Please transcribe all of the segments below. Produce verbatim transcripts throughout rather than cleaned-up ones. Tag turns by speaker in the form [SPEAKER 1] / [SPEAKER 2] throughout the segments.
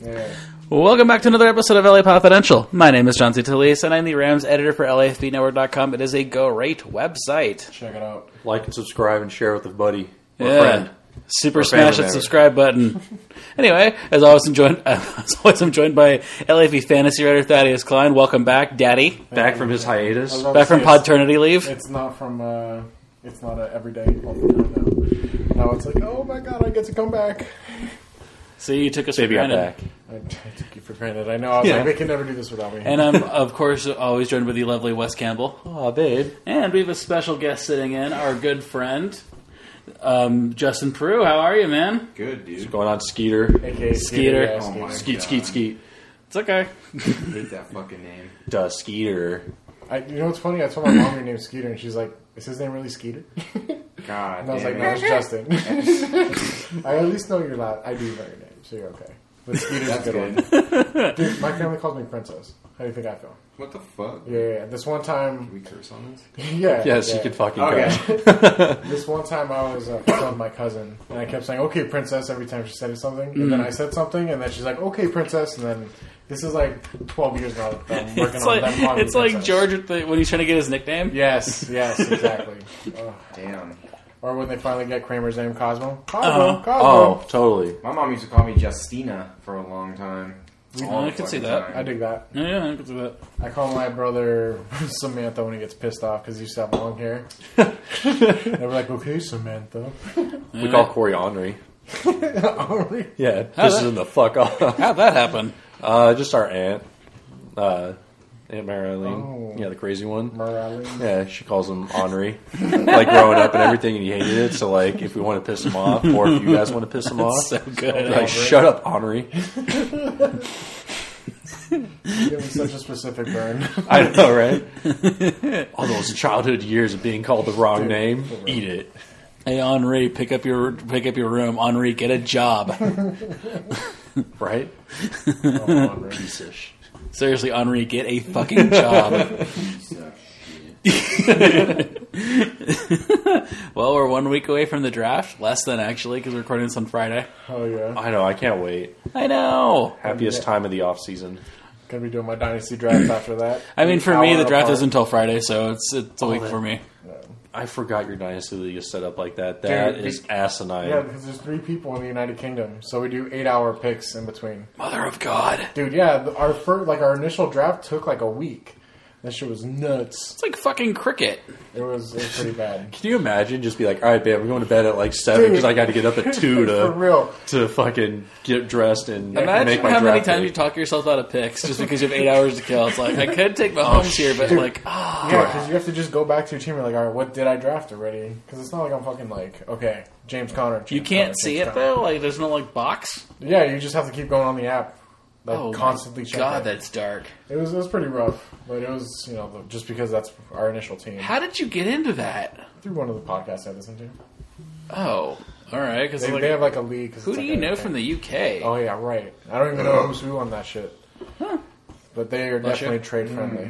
[SPEAKER 1] Yeah.
[SPEAKER 2] Welcome back to another episode of L A Confidential. My name is John C. Talese, and I'm the Rams editor for L A F B Network dot com. It is a great website.
[SPEAKER 1] Check it out.
[SPEAKER 3] Like and subscribe and share with a buddy or
[SPEAKER 2] Yeah.
[SPEAKER 3] friend.
[SPEAKER 2] Super
[SPEAKER 3] Or
[SPEAKER 2] smash that
[SPEAKER 3] family
[SPEAKER 2] subscribe button. Anyway, as always, I'm joined, as always, I'm joined by L A F B fantasy writer Thaddeus Klein. Welcome back, Daddy.
[SPEAKER 3] Back from his hiatus.
[SPEAKER 1] I was about
[SPEAKER 2] Back
[SPEAKER 1] to
[SPEAKER 2] from
[SPEAKER 1] say, it's-
[SPEAKER 2] paternity leave.
[SPEAKER 1] It's not from, uh, it's not a everyday all the time now. Now it's like, oh my god, I get to come back.
[SPEAKER 2] See, you took us
[SPEAKER 3] Baby
[SPEAKER 2] for
[SPEAKER 3] got
[SPEAKER 2] granted.
[SPEAKER 3] back.
[SPEAKER 1] I, I took you for granted. I know. I was
[SPEAKER 3] Yeah.
[SPEAKER 1] like, they can never do this without me.
[SPEAKER 2] And I'm, of course, always joined with the lovely Wes Campbell.
[SPEAKER 3] Aw, babe.
[SPEAKER 2] And we have a special guest sitting in, our good friend, um, Justin Peru. How are you, man?
[SPEAKER 4] Good, dude.
[SPEAKER 3] What's going on, Skeeter?
[SPEAKER 1] A K A
[SPEAKER 2] Skeeter.
[SPEAKER 1] yeah,
[SPEAKER 4] Oh
[SPEAKER 1] Skeeter.
[SPEAKER 4] my
[SPEAKER 3] Skeet,
[SPEAKER 4] God.
[SPEAKER 3] skeet, skeet.
[SPEAKER 2] It's okay.
[SPEAKER 4] I hate that fucking name.
[SPEAKER 3] Duh, Skeeter.
[SPEAKER 1] I, you know what's funny? I told my mom your name's Skeeter, and she's like, "Is his name really Skeeter?"
[SPEAKER 4] God.
[SPEAKER 1] And I was
[SPEAKER 4] damn
[SPEAKER 1] like, "No,
[SPEAKER 4] it.
[SPEAKER 1] it's Justin." I at least know your last. I do know your name, so you're okay. But Skeeter's a
[SPEAKER 4] That's
[SPEAKER 1] good,
[SPEAKER 4] good.
[SPEAKER 1] one. Dude, my family calls me Princess. How do you think I feel?
[SPEAKER 4] What the fuck?
[SPEAKER 1] Yeah, yeah, yeah. This one time,
[SPEAKER 4] Can we curse on this?
[SPEAKER 1] yeah,
[SPEAKER 3] Yes,
[SPEAKER 1] yeah.
[SPEAKER 3] you can fucking
[SPEAKER 4] Okay.
[SPEAKER 3] go.
[SPEAKER 1] This one time I was uh, with my cousin, and I kept saying, "Okay, princess," every time she said something. And then I said something, and then she's like, "Okay, princess." And then this is like twelve years now that I'm working
[SPEAKER 2] It's
[SPEAKER 1] on
[SPEAKER 2] like,
[SPEAKER 1] them calling me
[SPEAKER 2] it's like
[SPEAKER 1] princess.
[SPEAKER 2] George with the, when he's trying to get his nickname.
[SPEAKER 1] Yes, yes, exactly. Ugh.
[SPEAKER 4] Damn.
[SPEAKER 1] Or when they finally get Kramer's name, Cosmo. Cosmo,
[SPEAKER 2] Uh-huh.
[SPEAKER 1] Cosmo.
[SPEAKER 3] Oh, totally.
[SPEAKER 4] My mom used to call me Justina for a long time.
[SPEAKER 2] Oh,
[SPEAKER 4] All
[SPEAKER 2] I
[SPEAKER 4] the
[SPEAKER 2] can see
[SPEAKER 4] fucking
[SPEAKER 2] that.
[SPEAKER 4] time.
[SPEAKER 1] I dig that.
[SPEAKER 2] Yeah, yeah, I can see that.
[SPEAKER 1] I call my brother Samantha when he gets pissed off because he used to have long hair. And we're like, "Okay, Samantha."
[SPEAKER 3] We call Corey Henry.
[SPEAKER 1] Henry.
[SPEAKER 3] Yeah,
[SPEAKER 2] How's
[SPEAKER 3] pisses
[SPEAKER 2] that-
[SPEAKER 3] him the fuck off.
[SPEAKER 2] How'd that happen?
[SPEAKER 3] Uh, just our aunt. Uh, Aunt Marilyn.
[SPEAKER 1] Oh.
[SPEAKER 3] Yeah, the crazy one.
[SPEAKER 1] Morale.
[SPEAKER 3] Yeah, she calls him Henri. Like growing up and everything, and he hated it. So like, if we want to piss him off, or if you guys want to piss him off,
[SPEAKER 2] So good.
[SPEAKER 3] like, shut up, Henri.
[SPEAKER 1] Give me such a specific burn.
[SPEAKER 3] I know, right? All those childhood years of being called the wrong
[SPEAKER 1] Dude,
[SPEAKER 3] name,
[SPEAKER 1] for real.
[SPEAKER 3] eat it.
[SPEAKER 2] Hey, Henri, pick up your pick up your room. Henri, get a job.
[SPEAKER 3] Right?
[SPEAKER 1] Oh, Henry.
[SPEAKER 3] Piece of sh-
[SPEAKER 2] Seriously, Henri, get a fucking job.
[SPEAKER 4] Piece of shit.
[SPEAKER 2] Well, we're one week away from the draft. Less than, actually, because we're recording this on Friday.
[SPEAKER 1] Oh yeah.
[SPEAKER 3] I know, I can't wait.
[SPEAKER 2] I know.
[SPEAKER 3] Happiest
[SPEAKER 1] Yeah.
[SPEAKER 3] time of the off season.
[SPEAKER 1] Gonna be doing my dynasty draft after that.
[SPEAKER 2] I mean, for me,
[SPEAKER 1] Hour
[SPEAKER 2] the draft
[SPEAKER 1] apart.
[SPEAKER 2] isn't until Friday, so it's it's a
[SPEAKER 3] Oh,
[SPEAKER 2] week
[SPEAKER 3] that-
[SPEAKER 2] for me.
[SPEAKER 3] I forgot your Dynasty League is set up like that. That
[SPEAKER 1] Dude,
[SPEAKER 3] is
[SPEAKER 1] be-
[SPEAKER 3] asinine.
[SPEAKER 1] Yeah, because there's three people in the United Kingdom, so we do eight-hour picks in between.
[SPEAKER 2] Mother of God.
[SPEAKER 1] Dude, yeah, the- our first, like our initial draft took like a week. That shit was nuts.
[SPEAKER 2] It's like fucking cricket.
[SPEAKER 1] It was, it was pretty bad.
[SPEAKER 3] Can you imagine just be like, all right, babe, we're going to bed at like seven because
[SPEAKER 1] Dude.
[SPEAKER 3] I got to get up at two
[SPEAKER 1] For
[SPEAKER 3] to
[SPEAKER 1] real.
[SPEAKER 3] to fucking get dressed and
[SPEAKER 2] Imagine
[SPEAKER 3] make my
[SPEAKER 2] how many
[SPEAKER 3] draft
[SPEAKER 2] times
[SPEAKER 3] pick.
[SPEAKER 2] you talk yourself out of picks just because you have eight hours to kill. It's like, I could take my homes here, but
[SPEAKER 1] Dude.
[SPEAKER 2] like, ah.
[SPEAKER 1] Yeah, because you have to just go back to your team and like, all right, what did I draft already? Because it's not like I'm fucking like, okay, James Conner. James
[SPEAKER 2] You can't
[SPEAKER 1] Conner,
[SPEAKER 2] see
[SPEAKER 1] James
[SPEAKER 2] it,
[SPEAKER 1] Conner.
[SPEAKER 2] though? Like, there's no, like, box?
[SPEAKER 1] Yeah, you just have to keep going on the app. Like,
[SPEAKER 2] Oh, my
[SPEAKER 1] constantly checking.
[SPEAKER 2] God, that's dark.
[SPEAKER 1] It was, it was pretty rough, but it was, you know, the, just because that's our initial team.
[SPEAKER 2] How did you get into that?
[SPEAKER 1] Through one of the podcasts I listen to.
[SPEAKER 2] Oh, all right. Because
[SPEAKER 1] They,
[SPEAKER 2] like,
[SPEAKER 1] they have like a league. 'cause
[SPEAKER 2] who
[SPEAKER 1] it's
[SPEAKER 2] do
[SPEAKER 1] like
[SPEAKER 2] you
[SPEAKER 1] a
[SPEAKER 2] know
[SPEAKER 1] thing.
[SPEAKER 2] from the U K?
[SPEAKER 1] Oh yeah, right. I don't even know who's who on that shit. But they are
[SPEAKER 2] Bless you.
[SPEAKER 1] definitely trade friendly.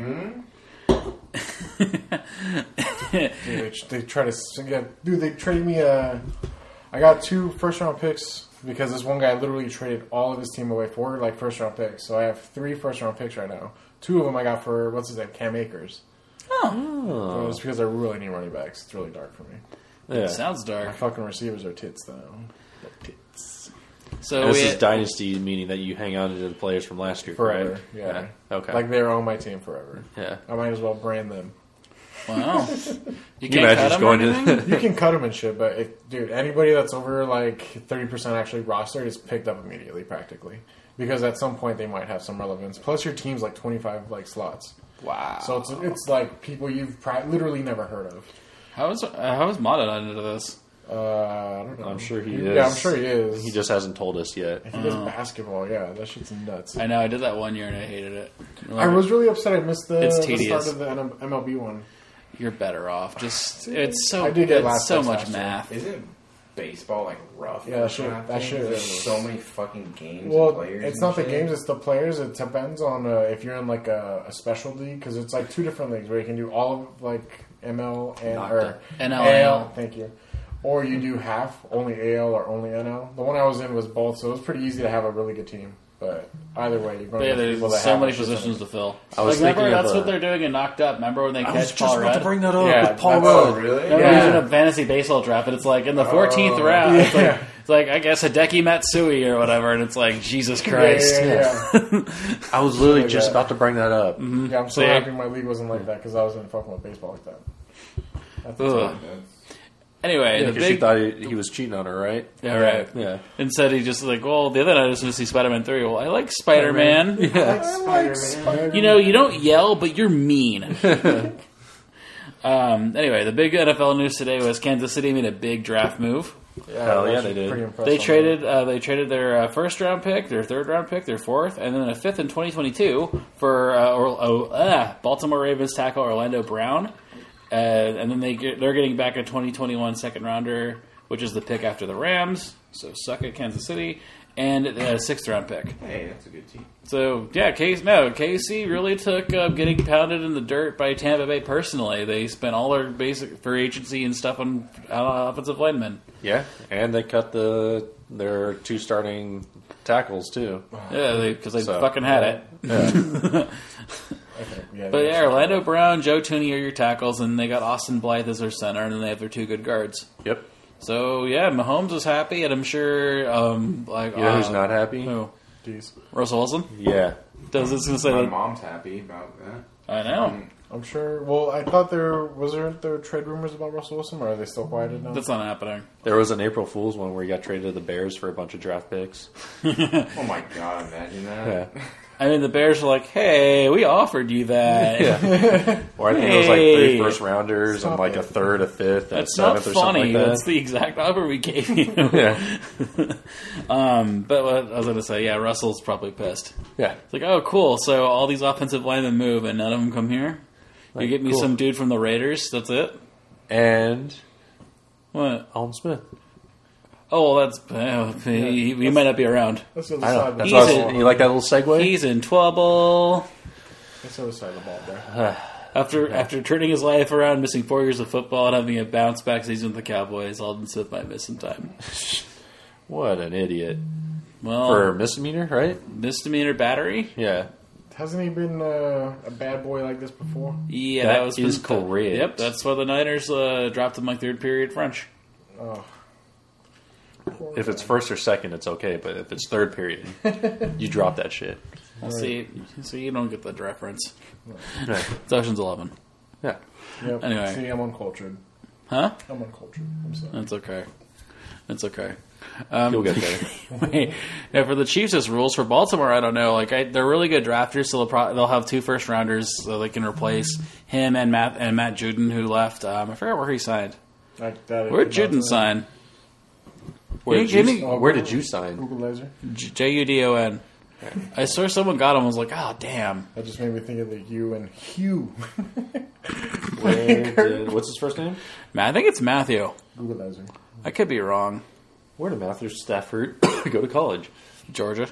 [SPEAKER 1] Dude, they, they try to s- yeah, dude. They traded me a. I got two first round picks because this one guy literally traded all of his team away for like first round picks. So I have three first round picks right now. Two of them I got for what's his name, Cam Akers.
[SPEAKER 2] Oh,
[SPEAKER 1] But it's because I really need running backs. It's really dark for me.
[SPEAKER 3] Yeah.
[SPEAKER 2] sounds
[SPEAKER 1] My
[SPEAKER 2] dark.
[SPEAKER 1] fucking receivers are tits though. They're tits.
[SPEAKER 2] So
[SPEAKER 3] And this
[SPEAKER 2] we,
[SPEAKER 3] is Dynasty, meaning that you hang on to the players from last year.
[SPEAKER 1] Forever.
[SPEAKER 3] correct?
[SPEAKER 1] Yeah.
[SPEAKER 3] Okay.
[SPEAKER 1] Like they're on my team forever.
[SPEAKER 3] yeah.
[SPEAKER 1] I might as well brand them.
[SPEAKER 2] wow. You
[SPEAKER 3] Can you
[SPEAKER 2] can't
[SPEAKER 3] imagine
[SPEAKER 2] cut
[SPEAKER 3] just
[SPEAKER 2] them or
[SPEAKER 3] going to
[SPEAKER 2] anything?
[SPEAKER 1] You can cut them and shit, but it, dude, anybody that's over like thirty percent actually rostered is picked up immediately, practically, because at some point they might have some relevance. Plus, your team's like twenty-five like slots,
[SPEAKER 2] Wow.
[SPEAKER 1] so it's it's like people you've pri- literally never heard of.
[SPEAKER 2] How is, uh, how is Mata not into this?
[SPEAKER 1] Uh, I don't know.
[SPEAKER 3] I'm sure he
[SPEAKER 1] Yeah,
[SPEAKER 3] is.
[SPEAKER 1] I'm sure he is.
[SPEAKER 3] He just hasn't told us yet.
[SPEAKER 1] if he does basketball, yeah, that shit's nuts.
[SPEAKER 2] I know, I did that one year and I hated it.
[SPEAKER 1] I was really upset I missed the,
[SPEAKER 2] It's
[SPEAKER 1] the
[SPEAKER 2] tedious.
[SPEAKER 1] start of the N- M L B one.
[SPEAKER 2] You're better off. Just, it's so,
[SPEAKER 1] I did get
[SPEAKER 2] it's
[SPEAKER 1] last
[SPEAKER 2] so
[SPEAKER 1] place
[SPEAKER 2] much
[SPEAKER 1] last year.
[SPEAKER 2] math.
[SPEAKER 4] Isn't baseball like rough?
[SPEAKER 1] Yeah, that shit-
[SPEAKER 4] Kind of
[SPEAKER 1] that
[SPEAKER 4] thing?
[SPEAKER 1] shit
[SPEAKER 4] There's
[SPEAKER 1] is.
[SPEAKER 4] so many fucking games. and
[SPEAKER 1] Well,
[SPEAKER 4] players
[SPEAKER 1] it's
[SPEAKER 4] and
[SPEAKER 1] not the
[SPEAKER 4] shit.
[SPEAKER 1] games; it's the players. It depends on uh, if you're in like a, a special league because it's like two different leagues where you can do all of like M L and
[SPEAKER 3] Not
[SPEAKER 1] or
[SPEAKER 2] N L.
[SPEAKER 1] A L. Thank you. Or you do half only A L or only N L. The one I was in was both, so it was pretty easy to have a really good team. But either way, you're going
[SPEAKER 2] But yeah,
[SPEAKER 1] to
[SPEAKER 2] there's
[SPEAKER 1] people that
[SPEAKER 2] so
[SPEAKER 1] have
[SPEAKER 2] many
[SPEAKER 1] issues in
[SPEAKER 2] positions
[SPEAKER 1] it.
[SPEAKER 2] to fill.
[SPEAKER 3] I was
[SPEAKER 2] like, remember,
[SPEAKER 3] thinking of
[SPEAKER 2] that's
[SPEAKER 3] a-
[SPEAKER 2] what they're doing in Knocked Up. Remember when they
[SPEAKER 3] I was
[SPEAKER 2] catch
[SPEAKER 3] just
[SPEAKER 2] Paul
[SPEAKER 3] about
[SPEAKER 2] Rudd?
[SPEAKER 3] to bring that up.
[SPEAKER 1] Yeah,
[SPEAKER 3] with Paul
[SPEAKER 1] that's-
[SPEAKER 4] Oh,
[SPEAKER 3] Rudd.
[SPEAKER 4] really?
[SPEAKER 2] Remember
[SPEAKER 1] Yeah.
[SPEAKER 2] he was in a fantasy baseball draft, and it's like in the fourteenth
[SPEAKER 4] Oh.
[SPEAKER 2] round. It's like,
[SPEAKER 1] Yeah.
[SPEAKER 2] it's like I guess Hideki Matsui or whatever, and it's like Jesus Christ.
[SPEAKER 1] Yeah, yeah, yeah.
[SPEAKER 3] I was literally
[SPEAKER 1] Like
[SPEAKER 3] just
[SPEAKER 1] that.
[SPEAKER 3] about to bring that up.
[SPEAKER 1] Yeah, I'm so
[SPEAKER 2] So, yeah.
[SPEAKER 1] happy my league wasn't like that because I wasn't fucking with baseball like that. That's the
[SPEAKER 2] Ugh.
[SPEAKER 1] time.
[SPEAKER 2] Anyway,
[SPEAKER 3] Yeah,
[SPEAKER 2] the
[SPEAKER 3] because she
[SPEAKER 2] big
[SPEAKER 3] thought he, he was cheating on her, right?
[SPEAKER 2] yeah, right.
[SPEAKER 3] Yeah.
[SPEAKER 2] Instead, he just like, well, the other night I was going to see Spider-Man three. Well, I like Spider-Man.
[SPEAKER 3] Yeah.
[SPEAKER 1] Spider-Man.
[SPEAKER 2] You know, you don't yell, but you're mean. um, anyway, the big N F L news today was Kansas City made a big draft move.
[SPEAKER 3] Hell yeah,
[SPEAKER 1] that's
[SPEAKER 3] they did.
[SPEAKER 1] pretty impressive.
[SPEAKER 2] They traded uh, they traded their uh, first round pick, their third round pick, their fourth, and then a fifth in twenty twenty-two for uh, or, oh, uh, Baltimore Ravens tackle Orlando Brown. Uh, and then they get, they're getting back a twenty twenty-one second rounder, which is the pick after the Rams. So suck it, Kansas City, and a sixth round pick.
[SPEAKER 4] Hey, that's a good team.
[SPEAKER 2] So yeah, K no K C really took uh, getting pounded in the dirt by Tampa Bay personally. They spent all their basic free agency and stuff on uh, offensive linemen.
[SPEAKER 3] Yeah, and they cut the their two starting tackles too.
[SPEAKER 2] Yeah, because they,
[SPEAKER 3] So,
[SPEAKER 2] fucking had it.
[SPEAKER 3] Yeah.
[SPEAKER 1] Okay, yeah,
[SPEAKER 2] But
[SPEAKER 1] that's-
[SPEAKER 2] yeah, Orlando Brown, Joe Tooney are your tackles, and they got Austin Blythe as their center, and then they have their two good guards.
[SPEAKER 3] Yep.
[SPEAKER 2] So yeah, Mahomes is happy, and I'm sure um, like
[SPEAKER 3] You know who's
[SPEAKER 2] uh,
[SPEAKER 3] not happy?
[SPEAKER 2] Who?
[SPEAKER 1] Jeez.
[SPEAKER 2] Russell Wilson.
[SPEAKER 3] Yeah.
[SPEAKER 2] Does this gonna say
[SPEAKER 4] My
[SPEAKER 2] that?
[SPEAKER 4] mom's happy about that.
[SPEAKER 2] I know.
[SPEAKER 4] Um,
[SPEAKER 1] I'm sure. Well, I thought there was there there trade rumors about Russell Wilson, or are they still quieted now?
[SPEAKER 2] That's not happening.
[SPEAKER 3] There was an April Fool's one where he got traded to the Bears for a bunch of draft picks.
[SPEAKER 4] oh my god, imagine that.
[SPEAKER 3] Yeah.
[SPEAKER 2] I mean, the Bears were like, "Hey, we offered you that."
[SPEAKER 3] Yeah. Or I think it was like
[SPEAKER 2] Hey.
[SPEAKER 3] three first rounders
[SPEAKER 1] Stop
[SPEAKER 3] and like
[SPEAKER 1] it.
[SPEAKER 3] a third, a fifth, and a
[SPEAKER 2] That's not
[SPEAKER 3] seventh or something
[SPEAKER 2] funny.
[SPEAKER 3] like that.
[SPEAKER 2] That's the exact offer we gave you.
[SPEAKER 3] Yeah.
[SPEAKER 2] um, but what I was going to say, yeah, Russell's probably pissed.
[SPEAKER 3] Yeah.
[SPEAKER 2] It's like, oh, cool. So all these offensive linemen move, and none of them come here.
[SPEAKER 3] Like,
[SPEAKER 2] You get me
[SPEAKER 3] cool.
[SPEAKER 2] some dude from the Raiders. That's it.
[SPEAKER 3] And
[SPEAKER 2] What?
[SPEAKER 3] Alden Smith.
[SPEAKER 2] Oh, well, that's uh, he, he might not be around.
[SPEAKER 1] That's the other
[SPEAKER 3] I know.
[SPEAKER 1] side. of the
[SPEAKER 3] That's
[SPEAKER 2] He's
[SPEAKER 3] what I
[SPEAKER 2] a-
[SPEAKER 3] was, you like that little segue?
[SPEAKER 2] He's in trouble.
[SPEAKER 1] That's the other side of the ball there.
[SPEAKER 2] After after turning his life around, missing four years of football, and having a bounce back season with the Cowboys, Alden Smith might miss some time.
[SPEAKER 3] What an idiot.
[SPEAKER 2] Well,
[SPEAKER 3] For misdemeanor, right?
[SPEAKER 2] misdemeanor battery.
[SPEAKER 3] Yeah.
[SPEAKER 1] Hasn't he been uh, a bad boy like this before?
[SPEAKER 2] Yeah,
[SPEAKER 3] That
[SPEAKER 2] that, was
[SPEAKER 3] is
[SPEAKER 2] from-
[SPEAKER 3] correct.
[SPEAKER 2] Yep, that's why the Niners uh, dropped him like third period French.
[SPEAKER 1] Oh.
[SPEAKER 3] If it's first or second, it's okay. But if it's third period, you drop that shit.
[SPEAKER 2] I'll see. So you don't get the reference.
[SPEAKER 3] Right.
[SPEAKER 2] It's Ocean's Eleven.
[SPEAKER 3] Yeah.
[SPEAKER 1] Yep.
[SPEAKER 2] Anyway.
[SPEAKER 1] See, I'm uncultured.
[SPEAKER 2] Huh?
[SPEAKER 1] I'm uncultured. I'm sorry.
[SPEAKER 2] That's okay. That's okay. Um,
[SPEAKER 3] You'll get there.
[SPEAKER 2] Wait, now for the Chiefs, as rules for Baltimore, I don't know. Like I, they're really good drafters, so they'll, pro- they'll have two first rounders, so they can replace him and Matt and Matt Judon, who left. Um, I forgot where he signed.
[SPEAKER 1] Like that.
[SPEAKER 2] Where did Judon sign?
[SPEAKER 3] Where
[SPEAKER 2] You
[SPEAKER 3] did you,
[SPEAKER 2] kidding?
[SPEAKER 1] Oh,
[SPEAKER 3] where did you sign?
[SPEAKER 1] Google laser.
[SPEAKER 2] J U D O N. I saw someone got him. I was like, oh damn.
[SPEAKER 1] That just made me think of the U and Hugh.
[SPEAKER 3] Where did, what's his first name?
[SPEAKER 2] Man, I think it's Matthew.
[SPEAKER 1] Google laser.
[SPEAKER 2] I could be wrong.
[SPEAKER 3] Where did Matthew Stafford go to college?
[SPEAKER 2] Georgia.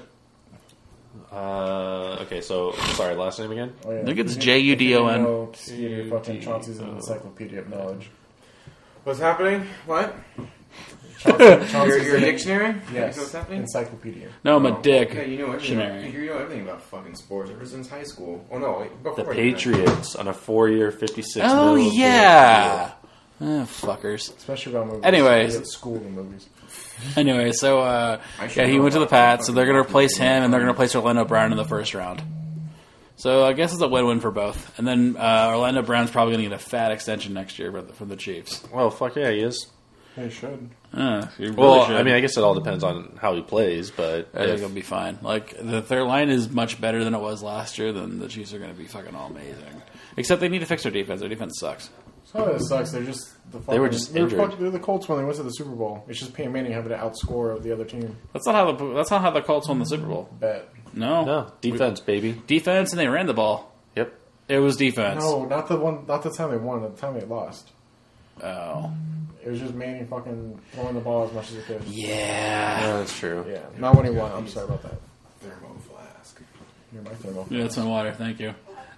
[SPEAKER 3] Uh, okay, so sorry, last name again?
[SPEAKER 1] Oh, yeah.
[SPEAKER 2] I think it's
[SPEAKER 1] You-
[SPEAKER 2] J U D O N.
[SPEAKER 1] you know, see your fucking Chauncey's an encyclopedia of knowledge.
[SPEAKER 4] What's happening? What?
[SPEAKER 1] Chauncey,
[SPEAKER 4] Your,
[SPEAKER 1] Chauncey's
[SPEAKER 4] your
[SPEAKER 1] an-
[SPEAKER 4] dictionary?
[SPEAKER 1] Yes.
[SPEAKER 4] What's happening?
[SPEAKER 1] Encyclopedia.
[SPEAKER 2] No, I'm
[SPEAKER 4] Oh,
[SPEAKER 2] a dick.
[SPEAKER 4] Okay, you know everything. About,
[SPEAKER 2] Dictionary.
[SPEAKER 4] you know everything about fucking sports ever since high school. Oh no, wait, before
[SPEAKER 3] The
[SPEAKER 4] you.
[SPEAKER 3] Patriots on a four-year, fifty-six.
[SPEAKER 2] Oh
[SPEAKER 3] mil
[SPEAKER 2] yeah. Ah, fuckers.
[SPEAKER 1] Especially about movies.
[SPEAKER 2] Anyways.
[SPEAKER 1] I get schooled in movies.
[SPEAKER 2] Anyway, so uh,
[SPEAKER 4] I should
[SPEAKER 2] yeah, he
[SPEAKER 4] know
[SPEAKER 2] went to the
[SPEAKER 4] about
[SPEAKER 2] Pats, so
[SPEAKER 4] fucking
[SPEAKER 2] they're going to
[SPEAKER 4] fucking
[SPEAKER 2] replace him, and they're
[SPEAKER 4] thing.
[SPEAKER 2] going to replace Orlando Brown in the first round. So I guess it's a win-win for both. And then uh, Orlando Brown's probably going to get a fat extension next year from the, from the Chiefs.
[SPEAKER 3] Well, fuck yeah, he is.
[SPEAKER 1] They should.
[SPEAKER 2] Uh, he really
[SPEAKER 3] Well,
[SPEAKER 2] should.
[SPEAKER 3] I mean, I guess it all depends on how he plays, but
[SPEAKER 2] I think
[SPEAKER 3] if-
[SPEAKER 2] it'll be fine. Like the, their line is much better than it was last year. Then the Chiefs are going to be fucking all amazing. Except they need to fix their defense. Their defense sucks.
[SPEAKER 1] It's not that it sucks. They're just the fucking,
[SPEAKER 3] They were just
[SPEAKER 1] they're,
[SPEAKER 3] injured.
[SPEAKER 1] fuck- they're the Colts when they went to the Super Bowl. It's just Peyton Manning having to outscore the other team.
[SPEAKER 2] That's not how the that's not how the Colts won the Super Bowl.
[SPEAKER 1] Bet.
[SPEAKER 2] No,
[SPEAKER 3] no defense, baby.
[SPEAKER 2] defense, and they ran the ball.
[SPEAKER 3] Yep.
[SPEAKER 2] It was defense.
[SPEAKER 1] No, not the one. Not the time they won. The time they lost.
[SPEAKER 2] Oh,
[SPEAKER 1] It was just Manning fucking throwing the ball as much as he could.
[SPEAKER 2] yeah.
[SPEAKER 3] Yeah, that's true.
[SPEAKER 1] Yeah, not when he won. I'm sorry about that.
[SPEAKER 4] Thermo flask.
[SPEAKER 1] You're my thermal.
[SPEAKER 2] Yeah, that's my water. Thank you.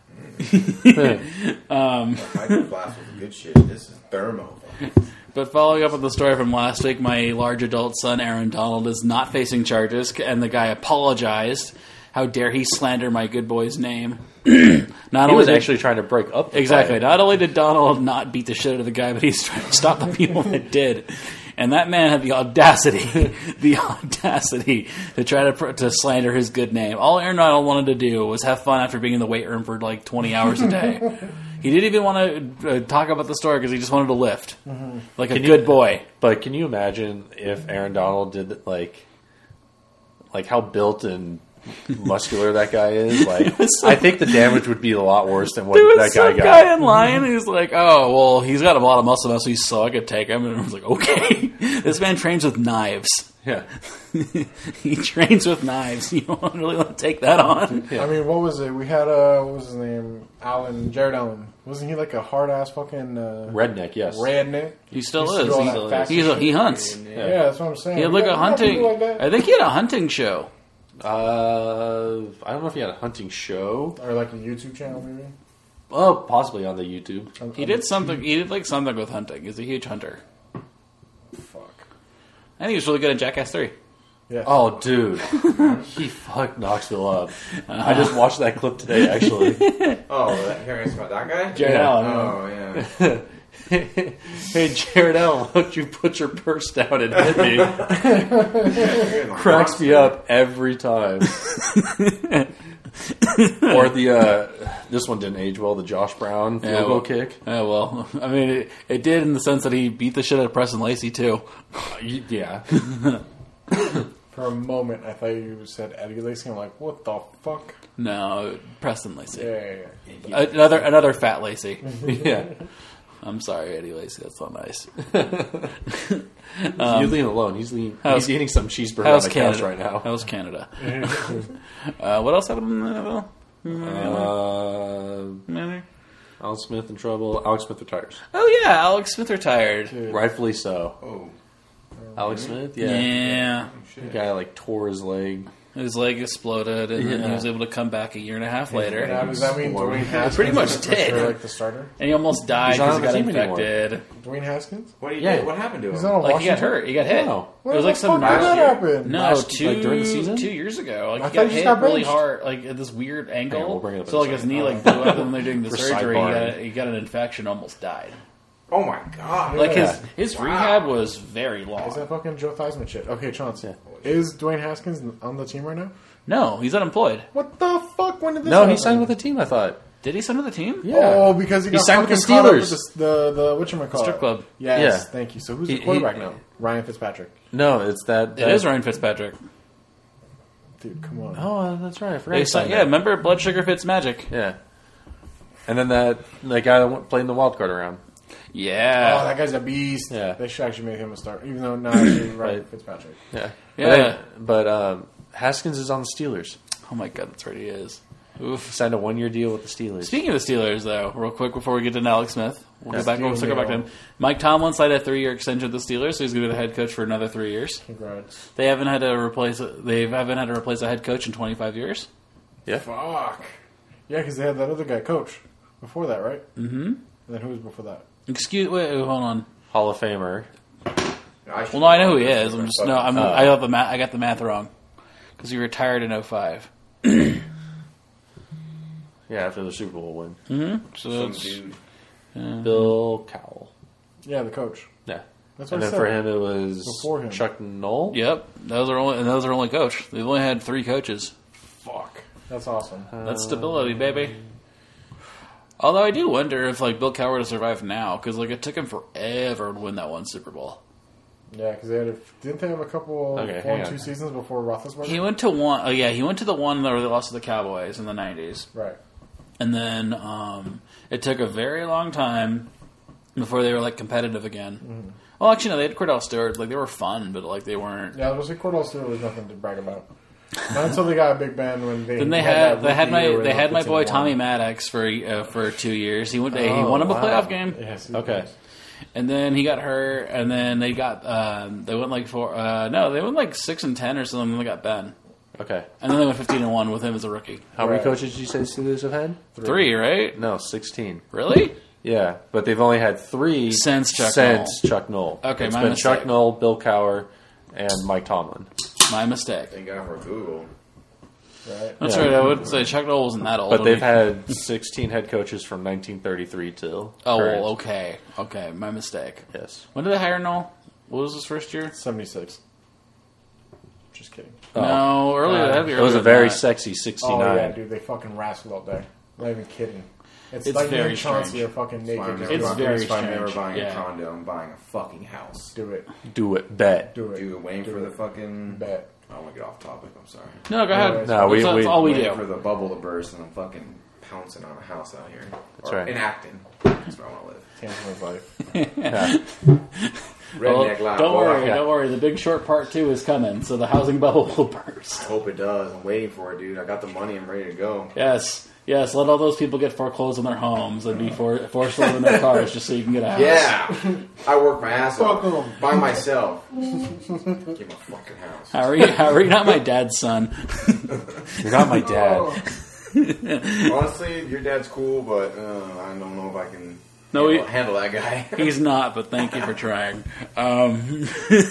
[SPEAKER 4] Micro flask was good shit. This is thermo.
[SPEAKER 2] But following up on the story from last week, my large adult son Aaron Donald is not facing charges, and the guy apologized How dare he slander my good boy's name? Not
[SPEAKER 3] He
[SPEAKER 2] only
[SPEAKER 3] was
[SPEAKER 2] did-
[SPEAKER 3] actually trying to break up the
[SPEAKER 2] exactly.
[SPEAKER 3] fight.
[SPEAKER 2] Not only did Donald not beat the shit out of the guy, but he's trying to stop the people that did. And that man had the audacity, the audacity to try to pr- to slander his good name. All Aaron Donald wanted to do was have fun after being in the weight room for like twenty hours a day. He didn't even want to uh, talk about the story because he just wanted to lift,
[SPEAKER 1] Mm-hmm.
[SPEAKER 2] like a
[SPEAKER 3] Can you-
[SPEAKER 2] good boy.
[SPEAKER 3] But can you imagine if Aaron Donald did like, like how built and muscular that guy is? Like, I think the damage would be a lot worse than what
[SPEAKER 2] There was
[SPEAKER 3] that guy
[SPEAKER 2] some
[SPEAKER 3] got.
[SPEAKER 2] guy in line who's like, "Oh, well, he's got a lot of muscle mass, so I could take him." And I was like, "Okay, this man trains with knives.
[SPEAKER 3] Yeah,
[SPEAKER 2] He trains with knives. You don't really want to take that on."
[SPEAKER 3] Yeah.
[SPEAKER 1] I mean, what was it? We had uh, what was his name? Allen, Jared Allen. Wasn't he like a hard ass fucking uh,
[SPEAKER 3] redneck. Yes,
[SPEAKER 1] redneck?
[SPEAKER 2] He still
[SPEAKER 1] Used to
[SPEAKER 2] is.
[SPEAKER 1] do all
[SPEAKER 2] He,
[SPEAKER 1] that fast
[SPEAKER 2] he's a,
[SPEAKER 1] shit.
[SPEAKER 2] he hunts.
[SPEAKER 1] Yeah. That's what I'm saying.
[SPEAKER 2] He had
[SPEAKER 1] We
[SPEAKER 2] like
[SPEAKER 1] got-
[SPEAKER 2] a
[SPEAKER 1] we got
[SPEAKER 2] hunting.
[SPEAKER 1] people like that.
[SPEAKER 2] I think he had a hunting show.
[SPEAKER 3] Uh, I don't know if he had a hunting show.
[SPEAKER 1] Or like a YouTube channel, maybe.
[SPEAKER 3] Oh, possibly on the YouTube.
[SPEAKER 1] I'm-
[SPEAKER 2] He
[SPEAKER 1] I'm-
[SPEAKER 2] did something. He did like something with hunting. He's a huge hunter.
[SPEAKER 1] Fuck.
[SPEAKER 2] I think he was really good at Jackass Three.
[SPEAKER 1] Yeah.
[SPEAKER 3] Oh, dude, he fucked Knoxville up. I just watched that clip today, actually.
[SPEAKER 4] Oh, that, hearing about that guy?
[SPEAKER 2] Jared
[SPEAKER 3] Yeah.
[SPEAKER 2] Allen.
[SPEAKER 4] Oh, yeah.
[SPEAKER 3] Hey, Jared Allen, why don't you put your purse down and hit me?
[SPEAKER 4] You're in the
[SPEAKER 3] Cracks me
[SPEAKER 4] Bronx,
[SPEAKER 3] up every time. Or the uh, this one didn't age well. The Josh Brown field
[SPEAKER 2] Yeah,
[SPEAKER 3] goal
[SPEAKER 2] well-
[SPEAKER 3] kick.
[SPEAKER 2] Yeah, well, I mean, it, it did in the sense that he beat the shit out of Preston Lacey too.
[SPEAKER 3] Yeah,
[SPEAKER 1] For a moment, I thought you said Eddie Lacy. I'm like, what the fuck?
[SPEAKER 2] No, Preston Lacey.
[SPEAKER 1] Yeah, yeah, yeah.
[SPEAKER 2] Another another fat Lacey.
[SPEAKER 3] yeah.
[SPEAKER 2] I'm sorry, Eddie Lacey. That's not nice.
[SPEAKER 3] you leave him alone. He's lean,
[SPEAKER 2] how's-
[SPEAKER 3] he's eating some cheeseburger on
[SPEAKER 2] How's
[SPEAKER 3] the
[SPEAKER 2] Canada
[SPEAKER 3] couch right now.
[SPEAKER 2] How's Canada? uh, what else happened in the N F L?
[SPEAKER 3] Uh, Alex Smith in trouble. Alex Smith retires.
[SPEAKER 2] Oh yeah, Alex Smith retired.
[SPEAKER 1] Dude.
[SPEAKER 3] Rightfully so.
[SPEAKER 4] Oh,
[SPEAKER 3] Alex Smith,
[SPEAKER 2] Yeah,
[SPEAKER 3] yeah. The
[SPEAKER 4] shit.
[SPEAKER 3] guy like tore his leg.
[SPEAKER 2] his leg exploded, and then he
[SPEAKER 3] Yeah.
[SPEAKER 2] was able to come back a year and a half later.
[SPEAKER 1] Now, does that mean Dwayne Haskins
[SPEAKER 2] Pretty much
[SPEAKER 1] is for
[SPEAKER 2] did.
[SPEAKER 1] sure, like the starter?
[SPEAKER 2] And he almost died
[SPEAKER 3] He's not
[SPEAKER 2] because
[SPEAKER 3] on
[SPEAKER 2] he
[SPEAKER 3] the
[SPEAKER 2] got
[SPEAKER 3] team anymore.
[SPEAKER 2] infected.
[SPEAKER 1] Dwayne Haskins?
[SPEAKER 4] What, do you
[SPEAKER 3] Yeah.
[SPEAKER 4] do? What happened to him?
[SPEAKER 1] He's not on
[SPEAKER 2] Like he
[SPEAKER 1] Washington?
[SPEAKER 2] got hurt. He got hit.
[SPEAKER 3] No.
[SPEAKER 2] It was like
[SPEAKER 1] the
[SPEAKER 2] some
[SPEAKER 1] fuck did that
[SPEAKER 4] year?
[SPEAKER 1] happen?
[SPEAKER 2] No,
[SPEAKER 3] Last-
[SPEAKER 2] two
[SPEAKER 3] like, during the season?
[SPEAKER 2] two years ago. Like
[SPEAKER 1] I
[SPEAKER 2] he
[SPEAKER 1] thought
[SPEAKER 2] got
[SPEAKER 1] he
[SPEAKER 2] hit
[SPEAKER 1] just got
[SPEAKER 2] really
[SPEAKER 1] benched.
[SPEAKER 2] hard, like at this weird angle.
[SPEAKER 3] Hang on, we'll bring it up in
[SPEAKER 2] so
[SPEAKER 3] a
[SPEAKER 2] like his
[SPEAKER 3] second.
[SPEAKER 2] knee like blew up, and when they're doing the
[SPEAKER 3] For
[SPEAKER 2] surgery, he
[SPEAKER 3] sidebarring.
[SPEAKER 2] got he got an infection, almost died.
[SPEAKER 4] Oh my god.
[SPEAKER 2] Like
[SPEAKER 1] Yeah.
[SPEAKER 2] his his
[SPEAKER 4] Wow.
[SPEAKER 2] rehab was very
[SPEAKER 1] Is
[SPEAKER 2] long.
[SPEAKER 1] that fucking Joe Theismann shit? Okay, Chauncey.
[SPEAKER 3] Yeah.
[SPEAKER 1] Is Dwayne Haskins on the team right now?
[SPEAKER 2] No, he's unemployed.
[SPEAKER 1] What the fuck? When did this
[SPEAKER 3] No,
[SPEAKER 1] happen?
[SPEAKER 3] he signed with the team. I thought.
[SPEAKER 2] Did he sign with the team?
[SPEAKER 3] Yeah.
[SPEAKER 1] Oh, because he
[SPEAKER 3] He
[SPEAKER 1] got
[SPEAKER 3] signed with the
[SPEAKER 1] fucking caught up
[SPEAKER 3] Steelers.
[SPEAKER 1] with the, the, the whatchamacallit.
[SPEAKER 2] Strip club.
[SPEAKER 1] Yes,
[SPEAKER 3] Yeah.
[SPEAKER 1] thank you. So who's
[SPEAKER 3] He-
[SPEAKER 1] the quarterback
[SPEAKER 3] he-
[SPEAKER 1] now? Ryan Fitzpatrick.
[SPEAKER 3] No, it's that.
[SPEAKER 2] It
[SPEAKER 3] that
[SPEAKER 2] is Ryan Fitzpatrick.
[SPEAKER 1] Dude, come on.
[SPEAKER 3] Oh, uh, that's right. I forgot.
[SPEAKER 2] They
[SPEAKER 3] he
[SPEAKER 2] signed,
[SPEAKER 3] signed
[SPEAKER 2] yeah,
[SPEAKER 3] that.
[SPEAKER 2] remember Blood Sugar Fitz Magic?
[SPEAKER 3] Yeah. And then that that guy that went, played in the wild card round.
[SPEAKER 2] Yeah.
[SPEAKER 1] Oh, that guy's a beast.
[SPEAKER 3] Yeah.
[SPEAKER 1] They should actually make him a star, even though not actually Ryan
[SPEAKER 3] Right.
[SPEAKER 1] Fitzpatrick.
[SPEAKER 3] Yeah.
[SPEAKER 2] Yeah.
[SPEAKER 3] But, but um, Haskins is on the Steelers.
[SPEAKER 2] Oh my god, that's right, he is. Oof.
[SPEAKER 3] Signed a one year deal with the Steelers.
[SPEAKER 2] Speaking of the Steelers, though, real quick before we get to Alex Smith, we'll
[SPEAKER 3] Yeah.
[SPEAKER 2] go back. We'll circle back to him. Mike Tomlin signed a three-year extension with the Steelers, so he's going to be the head coach for another three years.
[SPEAKER 1] Congrats.
[SPEAKER 2] They haven't had to replace. They haven't had to replace a head coach in twenty-five years.
[SPEAKER 3] Yeah.
[SPEAKER 1] Fuck. Yeah, because they had that other guy coach before that, right? Mm-hmm. And then who was before that?
[SPEAKER 2] Excuse. Wait, wait, hold on.
[SPEAKER 3] Hall of Famer.
[SPEAKER 4] I should-
[SPEAKER 2] Well, no, I know who he is. I'm just no. I'm,
[SPEAKER 3] Oh.
[SPEAKER 2] I got the math. I got the math wrong because he retired in oh five.
[SPEAKER 3] Yeah, after the Super Bowl win.
[SPEAKER 2] Mm-hmm. So
[SPEAKER 4] Some
[SPEAKER 2] it's-
[SPEAKER 4] dude.
[SPEAKER 3] Bill Cowell.
[SPEAKER 1] Yeah, the coach.
[SPEAKER 3] Yeah.
[SPEAKER 1] That's what
[SPEAKER 3] And
[SPEAKER 1] I
[SPEAKER 3] then
[SPEAKER 1] said.
[SPEAKER 3] for him, it was
[SPEAKER 1] Before him.
[SPEAKER 3] Chuck Knoll.
[SPEAKER 2] Yep, those are only and those are only coach. They've only had three coaches.
[SPEAKER 1] Fuck. That's awesome.
[SPEAKER 2] That's stability, baby. Although I do wonder if like Bill Cowher to survive now because like it took him forever to win that one Super Bowl.
[SPEAKER 1] Yeah, because they had a, didn't they have a couple
[SPEAKER 3] Okay,
[SPEAKER 1] four
[SPEAKER 3] hang
[SPEAKER 1] and
[SPEAKER 3] on.
[SPEAKER 1] two seasons before Roethlisberger?
[SPEAKER 2] He went to one. Oh yeah, he went to the one where they lost to the Cowboys in the nineties,
[SPEAKER 1] right.
[SPEAKER 2] and then um, it took a very long time before they were like competitive again.
[SPEAKER 1] Mm-hmm.
[SPEAKER 2] Well, actually, no, they had Cordell Stewart. Like they were fun, but like they weren't.
[SPEAKER 1] Yeah, I was gonna say Cordell Stewart was nothing to brag about. Not until they got Big Ben when they
[SPEAKER 2] Then they
[SPEAKER 1] had
[SPEAKER 2] had
[SPEAKER 1] that
[SPEAKER 2] they had
[SPEAKER 1] rookie
[SPEAKER 2] my
[SPEAKER 1] year where
[SPEAKER 2] they had my
[SPEAKER 1] went
[SPEAKER 2] boy
[SPEAKER 1] fifteen and
[SPEAKER 2] Tommy
[SPEAKER 1] one.
[SPEAKER 2] Maddox for uh, for two years. He went he
[SPEAKER 3] Oh,
[SPEAKER 2] won him a
[SPEAKER 3] wow.
[SPEAKER 2] playoff game.
[SPEAKER 1] Yes, he
[SPEAKER 3] Okay.
[SPEAKER 1] was.
[SPEAKER 2] And then he got hurt, and then they got um, they went like four. Uh, no, they went like six and ten or something. And they got Ben,
[SPEAKER 3] Okay.
[SPEAKER 2] and then they went fifteen and one with him as a rookie.
[SPEAKER 3] How many
[SPEAKER 1] Right.
[SPEAKER 3] coaches did you say the Steelers have had?
[SPEAKER 2] Three, right?
[SPEAKER 3] No, sixteen.
[SPEAKER 2] Really?
[SPEAKER 3] Yeah, but they've only had three
[SPEAKER 2] Since Chuck
[SPEAKER 3] since Chuck Knoll.
[SPEAKER 2] Okay,
[SPEAKER 3] it's
[SPEAKER 2] my
[SPEAKER 3] been
[SPEAKER 2] mistake.
[SPEAKER 3] Chuck Knoll, Bill Cowher, and Mike Tomlin.
[SPEAKER 2] My mistake.
[SPEAKER 4] Thank God for Google.
[SPEAKER 1] Right?
[SPEAKER 2] That's
[SPEAKER 3] Yeah.
[SPEAKER 2] right. I would say Chuck Noll wasn't that old.
[SPEAKER 3] But
[SPEAKER 2] when
[SPEAKER 3] they've
[SPEAKER 2] we-
[SPEAKER 3] had sixteen head coaches from nineteen thirty-three till.
[SPEAKER 2] Oh,
[SPEAKER 3] current.
[SPEAKER 2] well, okay. Okay, my mistake.
[SPEAKER 3] Yes.
[SPEAKER 2] When did they hire Noll? What was his first year?
[SPEAKER 1] seventy-six. Just kidding.
[SPEAKER 2] No, earlier.
[SPEAKER 1] Uh,
[SPEAKER 2] that'd be
[SPEAKER 3] It was
[SPEAKER 2] earlier
[SPEAKER 3] a very
[SPEAKER 2] than that.
[SPEAKER 3] sexy
[SPEAKER 1] Oh,
[SPEAKER 3] sixty-nine.
[SPEAKER 1] yeah, dude. They fucking wrestle all day. I'm not even kidding. It's,
[SPEAKER 2] It's
[SPEAKER 1] like me
[SPEAKER 2] very
[SPEAKER 1] and Chauncey
[SPEAKER 2] strange.
[SPEAKER 1] are fucking
[SPEAKER 4] That's why I'm
[SPEAKER 1] naked.
[SPEAKER 4] never
[SPEAKER 2] It's
[SPEAKER 4] buying-
[SPEAKER 2] very
[SPEAKER 4] that's why I'm never
[SPEAKER 2] strange.
[SPEAKER 4] buying
[SPEAKER 2] Yeah.
[SPEAKER 4] a condo. I'm buying a fucking house.
[SPEAKER 1] Do it.
[SPEAKER 3] Do it, bet.
[SPEAKER 1] Do it.
[SPEAKER 4] Dude, waiting
[SPEAKER 1] Do
[SPEAKER 4] for
[SPEAKER 1] it.
[SPEAKER 4] the fucking.
[SPEAKER 1] Bet.
[SPEAKER 4] I don't want to get off topic. I'm sorry.
[SPEAKER 2] No, go ahead.
[SPEAKER 3] No, we-
[SPEAKER 2] that's,
[SPEAKER 3] we-
[SPEAKER 2] that's all we
[SPEAKER 4] waiting
[SPEAKER 2] do.
[SPEAKER 4] for the bubble to burst, and I'm fucking pouncing on a house out here.
[SPEAKER 3] That's
[SPEAKER 4] or
[SPEAKER 3] right.
[SPEAKER 4] In Acton. That's where I want to live.
[SPEAKER 1] Tantal's life.
[SPEAKER 3] Yeah.
[SPEAKER 2] Well,
[SPEAKER 4] Redneck life.
[SPEAKER 2] don't
[SPEAKER 4] boy.
[SPEAKER 2] worry,
[SPEAKER 3] Yeah.
[SPEAKER 2] don't worry. The Big Short Part Two is coming, so the housing bubble will burst.
[SPEAKER 4] I hope it does. I'm waiting for it, dude. I got the money. I'm ready to go.
[SPEAKER 2] Yes, yes. Let all those people get foreclosed on their homes and be for, forced to live in their cars just so you can get a house.
[SPEAKER 4] Yeah, I work my ass off
[SPEAKER 1] Fuck 'em.
[SPEAKER 4] by myself. Get my fucking house.
[SPEAKER 2] How are you? How are you not my dad's son?
[SPEAKER 3] You're not my dad.
[SPEAKER 4] Honestly, your dad's cool, but uh, I don't know if I can
[SPEAKER 2] No,
[SPEAKER 4] handle,
[SPEAKER 2] he-
[SPEAKER 4] handle that guy.
[SPEAKER 2] He's not, but thank you for trying. Um,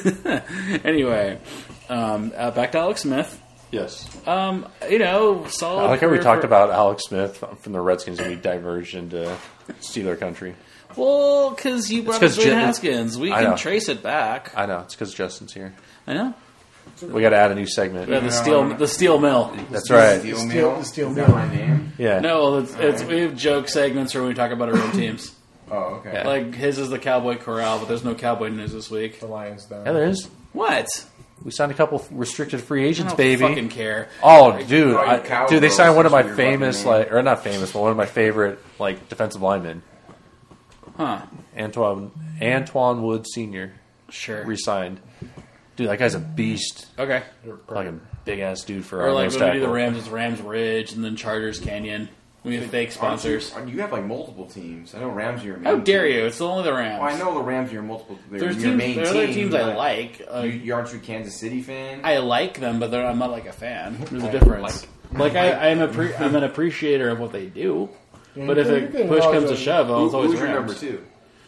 [SPEAKER 2] anyway, um, uh, back to Alex Smith.
[SPEAKER 3] Yes.
[SPEAKER 2] Um, you know, solid.
[SPEAKER 3] I like how we
[SPEAKER 2] career
[SPEAKER 3] talked
[SPEAKER 2] for-
[SPEAKER 3] about Alex Smith from the Redskins and we diverged into Steeler country.
[SPEAKER 2] Well, because you brought up
[SPEAKER 3] 'cause
[SPEAKER 2] Dwayne
[SPEAKER 3] Jen-
[SPEAKER 2] Haskins, we
[SPEAKER 3] I
[SPEAKER 2] can
[SPEAKER 3] know.
[SPEAKER 2] trace it back.
[SPEAKER 3] I know, it's because Justin's here.
[SPEAKER 2] I know.
[SPEAKER 3] We got to add a new segment.
[SPEAKER 2] Yeah, the steel, the steel mill.
[SPEAKER 3] That's right.
[SPEAKER 4] Steel
[SPEAKER 1] Steel-
[SPEAKER 4] Mill?
[SPEAKER 1] the Steel
[SPEAKER 4] Is
[SPEAKER 1] Mill.
[SPEAKER 4] that my name?
[SPEAKER 3] Yeah.
[SPEAKER 2] No, it's, it's we have joke segments where we talk about our own teams.
[SPEAKER 4] Oh, okay.
[SPEAKER 3] Yeah.
[SPEAKER 2] Like his is the Cowboy Corral, but there's no Cowboy news this week.
[SPEAKER 1] The Lions down.
[SPEAKER 3] Yeah, there is.
[SPEAKER 2] What?
[SPEAKER 3] We signed a couple restricted free
[SPEAKER 2] I
[SPEAKER 3] agents,
[SPEAKER 2] don't
[SPEAKER 3] baby.
[SPEAKER 2] fucking care.
[SPEAKER 3] Oh, dude,
[SPEAKER 4] Oh, you
[SPEAKER 3] I,
[SPEAKER 4] cowgirls,
[SPEAKER 3] dude! They signed one of my
[SPEAKER 4] that's your fucking
[SPEAKER 3] famous,
[SPEAKER 4] name.
[SPEAKER 3] like, or not famous, but one of my favorite, like, defensive linemen,
[SPEAKER 2] Huh?
[SPEAKER 3] Antoine Antoine Wood Senior
[SPEAKER 2] Sure.
[SPEAKER 3] Resigned. Dude, that guy's a beast.
[SPEAKER 2] Okay.
[SPEAKER 3] Like a big ass dude for
[SPEAKER 2] Or
[SPEAKER 3] our
[SPEAKER 2] like
[SPEAKER 3] nose
[SPEAKER 2] when we do the
[SPEAKER 3] tackle.
[SPEAKER 2] Rams, it's Rams Ridge, and then Chargers Canyon. We have fake sponsors.
[SPEAKER 4] Aren't you, you have like multiple teams. I know Rams are your main
[SPEAKER 2] How dare
[SPEAKER 4] team.
[SPEAKER 2] you? It's only the Rams.
[SPEAKER 4] Oh, I know the Rams are your multiple. They're
[SPEAKER 2] There's
[SPEAKER 4] your
[SPEAKER 2] teams.
[SPEAKER 4] main
[SPEAKER 2] There are
[SPEAKER 4] team.
[SPEAKER 2] other teams I
[SPEAKER 4] but
[SPEAKER 2] like. Uh,
[SPEAKER 4] You, you aren't you a Kansas City fan?
[SPEAKER 2] I like them, but they're, I'm not like a fan. There's a
[SPEAKER 4] Oh,
[SPEAKER 2] difference. Like, I, I'm a pre, I'm an appreciator of what they do.
[SPEAKER 1] Yeah,
[SPEAKER 2] But
[SPEAKER 1] you
[SPEAKER 2] if
[SPEAKER 1] can-
[SPEAKER 2] it
[SPEAKER 1] you can
[SPEAKER 2] push
[SPEAKER 1] acknowledge
[SPEAKER 2] comes to
[SPEAKER 1] that.
[SPEAKER 2] shove, I was
[SPEAKER 4] Who,
[SPEAKER 2] always
[SPEAKER 4] who's your
[SPEAKER 2] Rams.
[SPEAKER 4] number two?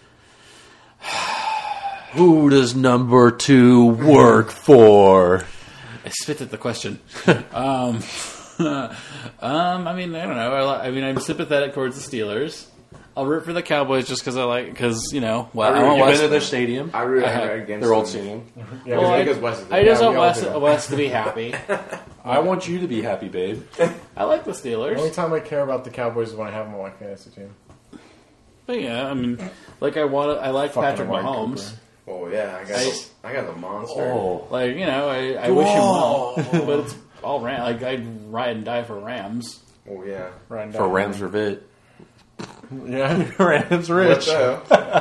[SPEAKER 3] Who does number two work for?
[SPEAKER 2] I spit at the question. um, um, I mean, I don't know. I, li- I mean, I'm sympathetic towards the Steelers. I'll root for the Cowboys just because I like, because you know, well, I,
[SPEAKER 4] I
[SPEAKER 2] want
[SPEAKER 3] You've been
[SPEAKER 2] West.
[SPEAKER 3] to their stadium,
[SPEAKER 4] I really
[SPEAKER 2] I
[SPEAKER 4] am
[SPEAKER 2] have-
[SPEAKER 4] against
[SPEAKER 3] their old
[SPEAKER 4] them.
[SPEAKER 3] stadium.
[SPEAKER 1] Yeah,
[SPEAKER 2] Well, I,
[SPEAKER 4] because West is
[SPEAKER 2] I
[SPEAKER 4] there.
[SPEAKER 2] just
[SPEAKER 1] Yeah,
[SPEAKER 2] want
[SPEAKER 1] we all
[SPEAKER 2] West,
[SPEAKER 1] do.
[SPEAKER 2] West to be happy.
[SPEAKER 3] I want you to be happy, babe.
[SPEAKER 2] I like the
[SPEAKER 1] The only
[SPEAKER 2] Steelers,
[SPEAKER 1] time I care about the Cowboys is when I have them on my fantasy team.
[SPEAKER 2] but yeah, I mean, like I want, I like
[SPEAKER 1] Fucking
[SPEAKER 2] Patrick
[SPEAKER 1] Amari
[SPEAKER 2] Mahomes.
[SPEAKER 1] Cooper.
[SPEAKER 4] Oh yeah, I got
[SPEAKER 2] I-
[SPEAKER 4] the, I got the monster.
[SPEAKER 3] Oh,
[SPEAKER 2] Like you know, I, I wish him well, but it's all Ram. Like I'd ride and die for Rams.
[SPEAKER 4] Oh yeah.
[SPEAKER 1] Right
[SPEAKER 3] for
[SPEAKER 1] down.
[SPEAKER 3] Rams Revit.
[SPEAKER 1] Yeah.
[SPEAKER 3] Rams
[SPEAKER 4] What
[SPEAKER 3] rich.
[SPEAKER 4] the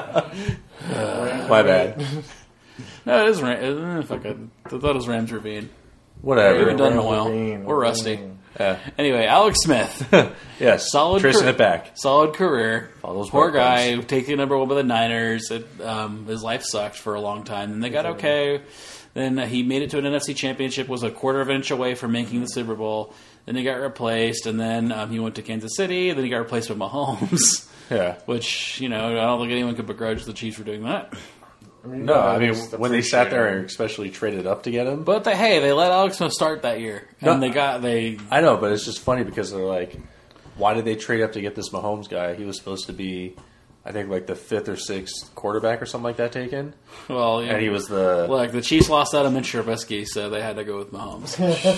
[SPEAKER 4] hell?
[SPEAKER 3] My bad.
[SPEAKER 2] No, it is Rams. Fuck it. I thought it was Rams Ravine. We
[SPEAKER 3] Whatever.
[SPEAKER 2] haven't done in a
[SPEAKER 1] Rams
[SPEAKER 2] while.
[SPEAKER 1] Ravine,
[SPEAKER 2] We're rusty.
[SPEAKER 1] Ravine.
[SPEAKER 3] Yeah.
[SPEAKER 2] Anyway, Alex Smith.
[SPEAKER 3] Yes.
[SPEAKER 2] Solid
[SPEAKER 3] Tracing
[SPEAKER 2] career.
[SPEAKER 3] it back.
[SPEAKER 2] Solid career.
[SPEAKER 3] All those
[SPEAKER 2] Poor
[SPEAKER 3] work
[SPEAKER 2] guy,
[SPEAKER 3] ones.
[SPEAKER 2] taking number one by the Niners. It, um, his life sucked for a long time. Then they got okay. Then uh, he made it to an N F C Championship, was a quarter of an inch away from making the Super Bowl. Then he got replaced, and then um, he went to Kansas City. Then he got replaced with Mahomes,
[SPEAKER 3] Yeah.
[SPEAKER 2] which, you know, I don't think anyone could begrudge the Chiefs for doing that.
[SPEAKER 1] I mean,
[SPEAKER 3] No,
[SPEAKER 1] you
[SPEAKER 3] I mean,
[SPEAKER 1] just
[SPEAKER 3] when they sat
[SPEAKER 1] appreciate
[SPEAKER 3] there
[SPEAKER 1] it.
[SPEAKER 3] and especially traded up to get him.
[SPEAKER 2] But they, hey, they let Alex Smith start that year. And
[SPEAKER 3] No.
[SPEAKER 2] they got, they,
[SPEAKER 3] I know, but it's just funny because they're like, why did they trade up to get this Mahomes guy? He was supposed to be, I think, like the fifth or sixth quarterback or something like that taken.
[SPEAKER 2] well, you
[SPEAKER 3] And he was the,
[SPEAKER 2] Look, the Chiefs lost out on Mitch Trubisky, so they had to go with Mahomes.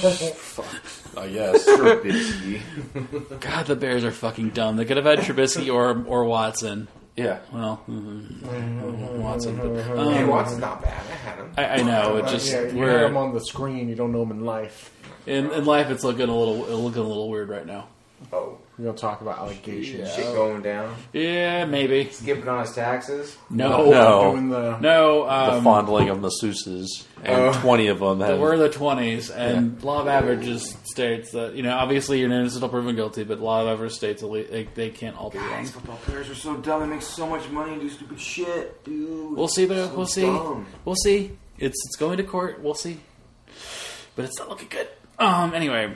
[SPEAKER 3] I guess.
[SPEAKER 4] Trubisky.
[SPEAKER 2] God, the Bears are fucking dumb. They could have had Trubisky or or Watson.
[SPEAKER 3] Yeah.
[SPEAKER 2] Well, mm, Watson. But,
[SPEAKER 4] Hey,
[SPEAKER 2] um,
[SPEAKER 4] Watson's not bad. I had him.
[SPEAKER 2] I, I know. It
[SPEAKER 1] Uh,
[SPEAKER 2] just
[SPEAKER 1] yeah, you
[SPEAKER 2] we're
[SPEAKER 1] have them on the screen. You don't know them in life.
[SPEAKER 2] in, in life. It's looking a little looking a little weird right now.
[SPEAKER 4] Oh,
[SPEAKER 1] We don't talk about allegations.
[SPEAKER 4] shit going down.
[SPEAKER 2] Yeah, maybe.
[SPEAKER 4] Skipping on his taxes.
[SPEAKER 2] No,
[SPEAKER 3] No.
[SPEAKER 1] Doing the
[SPEAKER 2] no.
[SPEAKER 3] The
[SPEAKER 2] Um,
[SPEAKER 3] fondling of masseuses. And
[SPEAKER 4] Oh.
[SPEAKER 3] twenty of them have.
[SPEAKER 2] we're in the twenties, and law of averages states that you know obviously you're innocent until proven guilty, but law of averages states they, they can't all be wrong.
[SPEAKER 4] Guys, football players are so dumb. They make so much money and do stupid shit, dude.
[SPEAKER 2] We'll see, though.
[SPEAKER 4] So
[SPEAKER 2] We'll see.
[SPEAKER 4] dumb.
[SPEAKER 2] We'll see. It's it's going to court. We'll see. But it's not looking good. Um. Anyway,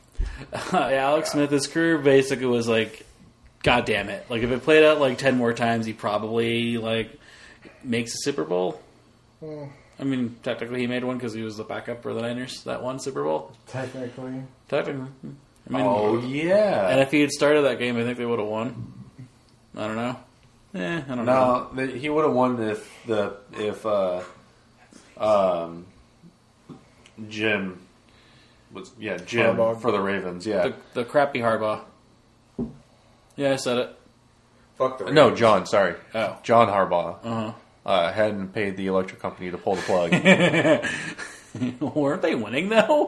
[SPEAKER 2] Alex Smith, his career basically was like, God damn it! Like if it played out like ten more times, he probably like makes a Super Bowl. I mean, technically he made one because he was the backup for the Niners that one Super Bowl.
[SPEAKER 1] Technically.
[SPEAKER 2] Technically. I mean,
[SPEAKER 3] Oh, yeah.
[SPEAKER 2] and if he had started that game, I think they would have won. I don't know. Eh, I don't know.
[SPEAKER 3] No, the, he would have won if the if uh, um, Jim was yeah Jim
[SPEAKER 1] Harbaugh.
[SPEAKER 3] for the Ravens. Yeah,
[SPEAKER 2] The, the crappy Harbaugh. Yeah, I said it.
[SPEAKER 4] Fuck the
[SPEAKER 3] no,
[SPEAKER 4] Ravens.
[SPEAKER 3] John. Sorry,
[SPEAKER 2] Oh.
[SPEAKER 3] John Harbaugh
[SPEAKER 2] Uh-huh.
[SPEAKER 3] uh, hadn't paid the electric company to pull the plug.
[SPEAKER 2] Weren't they winning, though?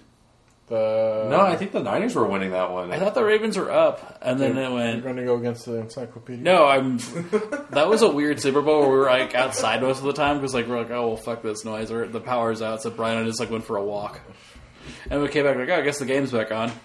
[SPEAKER 1] The
[SPEAKER 3] No, I think the Niners were winning that one.
[SPEAKER 2] I thought the Ravens were up, and then it
[SPEAKER 1] You're
[SPEAKER 2] went...
[SPEAKER 1] going to go against the encyclopedia.
[SPEAKER 2] No, I'm... That was a weird Super Bowl where we were, like, outside most of the time, because, like, we're like, oh, well, fuck this noise, or the power's out, so Brian and I just, like, went for a walk. And we came back, like, oh, I guess the game's back on.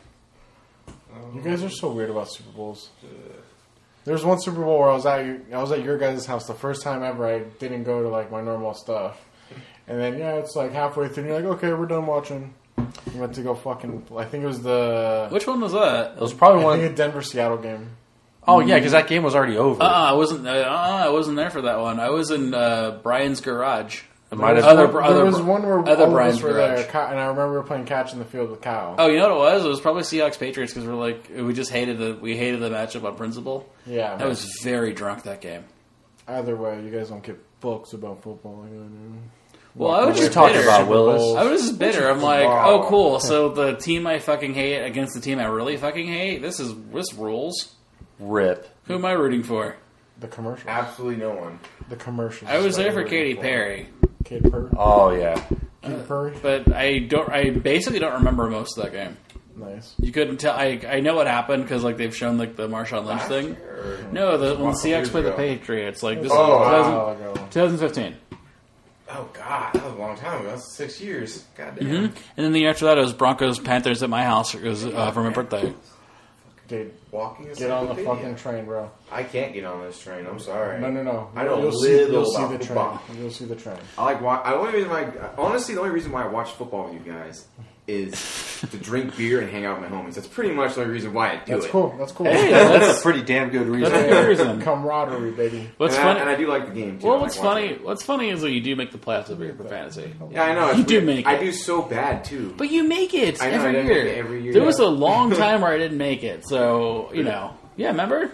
[SPEAKER 1] You guys are so weird about Super Bowls. There was one Super Bowl where I was at your, I was at your guys' house the first time ever. I didn't go to like my normal stuff, and then yeah, it's like halfway through. And you're like, okay, we're done watching. We went to go fucking. I think it was the.
[SPEAKER 2] Which one was that?
[SPEAKER 3] it was probably
[SPEAKER 1] I
[SPEAKER 3] one.
[SPEAKER 1] think a Denver Seattle game.
[SPEAKER 3] Oh yeah, because that game was already over.
[SPEAKER 2] Uh, I wasn't. Uh, I wasn't there for that one. I was in uh, Brian's garage.
[SPEAKER 3] It might have
[SPEAKER 2] Other-
[SPEAKER 1] there
[SPEAKER 2] other-
[SPEAKER 1] was one where
[SPEAKER 2] other
[SPEAKER 1] all of
[SPEAKER 2] Brian's
[SPEAKER 1] us were
[SPEAKER 2] garage.
[SPEAKER 1] there, Ky- and I remember we were playing catch in the field with Kyle.
[SPEAKER 2] Oh, you know what it was? It was probably Seahawks Patriots because we're like we just hated the we hated the matchup on principle.
[SPEAKER 1] Yeah,
[SPEAKER 2] I was very drunk that game.
[SPEAKER 1] either way, you guys don't get books about football like I do.
[SPEAKER 2] Well, I was
[SPEAKER 3] What you
[SPEAKER 2] just
[SPEAKER 3] talking
[SPEAKER 2] bitter.
[SPEAKER 3] about, Willis?
[SPEAKER 2] I was just bitter. I'm like,
[SPEAKER 4] Wow.
[SPEAKER 2] oh, cool. So the team I fucking hate against the team I really fucking hate. This is this rules.
[SPEAKER 3] Rip.
[SPEAKER 2] Who am I rooting for?
[SPEAKER 1] The commercial.
[SPEAKER 4] Absolutely no one.
[SPEAKER 1] The commercial.
[SPEAKER 2] I was there for Katy Perry,
[SPEAKER 1] Katy Perry.
[SPEAKER 3] Oh yeah.
[SPEAKER 1] Katy Perry.
[SPEAKER 2] but I don't. I basically don't remember most of that game.
[SPEAKER 1] Nice.
[SPEAKER 2] You couldn't tell. I I know what happened because like they've shown like the Marshawn Lynch
[SPEAKER 4] Last
[SPEAKER 2] thing.
[SPEAKER 4] year, or-
[SPEAKER 2] No, the when the
[SPEAKER 4] Wow,
[SPEAKER 2] Seahawks
[SPEAKER 4] years
[SPEAKER 2] played the
[SPEAKER 4] ago.
[SPEAKER 2] Patriots, like this
[SPEAKER 1] Oh,
[SPEAKER 2] is
[SPEAKER 1] a
[SPEAKER 2] twenty
[SPEAKER 1] while ago.
[SPEAKER 2] twenty fifteen.
[SPEAKER 4] Oh god, that was a long time ago. That's six years. God damn.
[SPEAKER 2] Mm-hmm. And then the year after that, it was Broncos Panthers at my house. It was uh, for my birthday.
[SPEAKER 1] Dude,
[SPEAKER 4] Walking
[SPEAKER 1] get on the
[SPEAKER 4] encyclopedia.
[SPEAKER 1] fucking train, bro.
[SPEAKER 4] I can't get on this train. I'm sorry.
[SPEAKER 1] No, no, no.
[SPEAKER 4] I don't
[SPEAKER 1] You'll see,
[SPEAKER 4] live
[SPEAKER 1] you'll see
[SPEAKER 4] about
[SPEAKER 1] the train.
[SPEAKER 4] football.
[SPEAKER 1] You'll see the train.
[SPEAKER 4] I like. wa- I only reason why. Honestly, the only reason why I watch football with you guys is to drink beer and hang out with my homies. That's pretty much the only reason why I do
[SPEAKER 1] That's
[SPEAKER 4] it.
[SPEAKER 1] cool. That's cool.
[SPEAKER 2] Hey,
[SPEAKER 3] That's
[SPEAKER 2] that's
[SPEAKER 3] a pretty damn good reason.
[SPEAKER 2] that's a good reason.
[SPEAKER 1] Camaraderie, baby.
[SPEAKER 2] What's
[SPEAKER 4] and,
[SPEAKER 2] funny?
[SPEAKER 4] I, and I do like the game too.
[SPEAKER 2] Well,
[SPEAKER 4] I
[SPEAKER 2] what's
[SPEAKER 4] like watching
[SPEAKER 2] funny?
[SPEAKER 4] it.
[SPEAKER 2] What's funny is that you do make the playoffs every year for fantasy.
[SPEAKER 4] Yeah, I know. It's
[SPEAKER 2] You do
[SPEAKER 4] weird.
[SPEAKER 2] make
[SPEAKER 4] I
[SPEAKER 2] it.
[SPEAKER 4] do so bad too.
[SPEAKER 2] But you make it
[SPEAKER 4] I know, I
[SPEAKER 2] every
[SPEAKER 4] don't
[SPEAKER 2] year.
[SPEAKER 4] make it every year.
[SPEAKER 2] There was a long time where I didn't make it, so you know. Yeah, remember?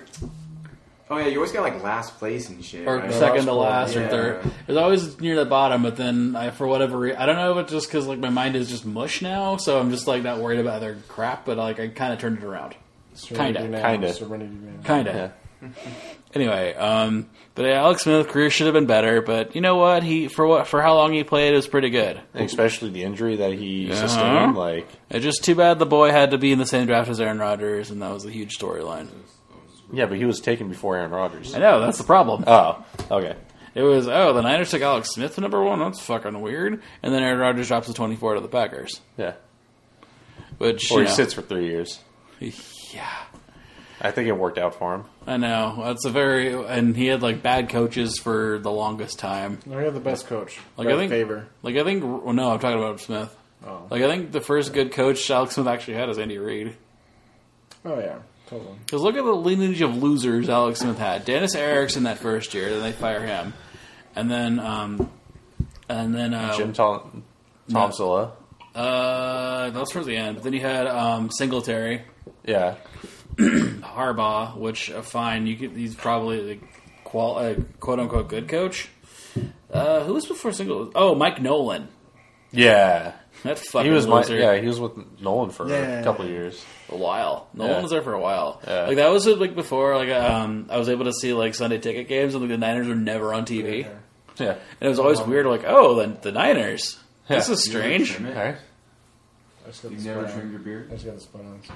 [SPEAKER 4] Oh yeah, you always got like last place and shit.
[SPEAKER 2] Or
[SPEAKER 4] right?
[SPEAKER 2] second to
[SPEAKER 1] last
[SPEAKER 2] last, or
[SPEAKER 4] yeah.
[SPEAKER 2] third. It was always near the bottom, but then I, for whatever reason, I don't know if it's just because like my mind is just mush now, so I'm just like not worried about other crap. But like I kind of turned it around,
[SPEAKER 1] Serenity
[SPEAKER 2] Kinda.
[SPEAKER 1] Man,
[SPEAKER 3] Kinda.
[SPEAKER 1] Serenity Man.
[SPEAKER 2] kind of. Anyway, um, but yeah, Alex Smith's career should have been better. But you know what? He for what for how long he played, it was pretty good.
[SPEAKER 3] Especially the injury that he
[SPEAKER 2] Uh-huh.
[SPEAKER 3] sustained. Like,
[SPEAKER 2] It's just too bad the boy had to be in the same draft as Aaron Rodgers, and that was a huge storyline.
[SPEAKER 3] yeah, but he was taken before Aaron Rodgers.
[SPEAKER 2] I know that's the problem.
[SPEAKER 3] Oh, okay.
[SPEAKER 2] It was oh the Niners took Alex Smith to number one. That's fucking weird. And then Aaron Rodgers drops to twenty-four to the Packers,
[SPEAKER 3] Yeah.
[SPEAKER 2] which
[SPEAKER 3] Or
[SPEAKER 2] you
[SPEAKER 3] he
[SPEAKER 2] know,
[SPEAKER 3] sits for three years.
[SPEAKER 2] Yeah,
[SPEAKER 3] I think it worked out for him.
[SPEAKER 2] I know. That's a very and he had like bad coaches for the longest time.
[SPEAKER 1] No, you're the best coach.
[SPEAKER 2] Like,
[SPEAKER 1] Brett
[SPEAKER 2] I think-
[SPEAKER 1] Favre.
[SPEAKER 2] Like I think well, no, I'm talking about Smith.
[SPEAKER 1] Oh.
[SPEAKER 2] Like I think the first good coach Alex Smith actually had is Andy Reid.
[SPEAKER 1] Oh yeah, totally.
[SPEAKER 2] Because look at the lineage of losers Alex Smith had. Dennis Erickson that first year, then they fire him, and then um, and then uh,
[SPEAKER 3] Jim Tom, Tomsula.
[SPEAKER 2] uh, that was towards the end. But then you had um, Singletary,
[SPEAKER 3] Yeah.
[SPEAKER 2] Harbaugh, which uh, fine. You could, he's probably the qual, uh, quote unquote good coach. Uh, who was before Singletary? Oh, Mike Nolan.
[SPEAKER 3] Yeah.
[SPEAKER 2] That fucking
[SPEAKER 3] He was my,
[SPEAKER 2] loser.
[SPEAKER 3] yeah, he was with Nolan for
[SPEAKER 1] Yeah.
[SPEAKER 3] a couple of years.
[SPEAKER 2] A while. Nolan
[SPEAKER 3] Yeah.
[SPEAKER 2] was there for a while.
[SPEAKER 3] Yeah.
[SPEAKER 2] Like that was like before. Like um, I was able to see like Sunday ticket games, and like, the Niners were never on T V.
[SPEAKER 3] Yeah.
[SPEAKER 2] And it was always weird, like, oh, the, the Niners. This
[SPEAKER 3] Yeah.
[SPEAKER 2] is strange.
[SPEAKER 3] All right.
[SPEAKER 1] I just got
[SPEAKER 4] You
[SPEAKER 1] the
[SPEAKER 4] never
[SPEAKER 1] spit
[SPEAKER 4] trimmed
[SPEAKER 1] on.
[SPEAKER 4] your beard?
[SPEAKER 1] I just got the spit on.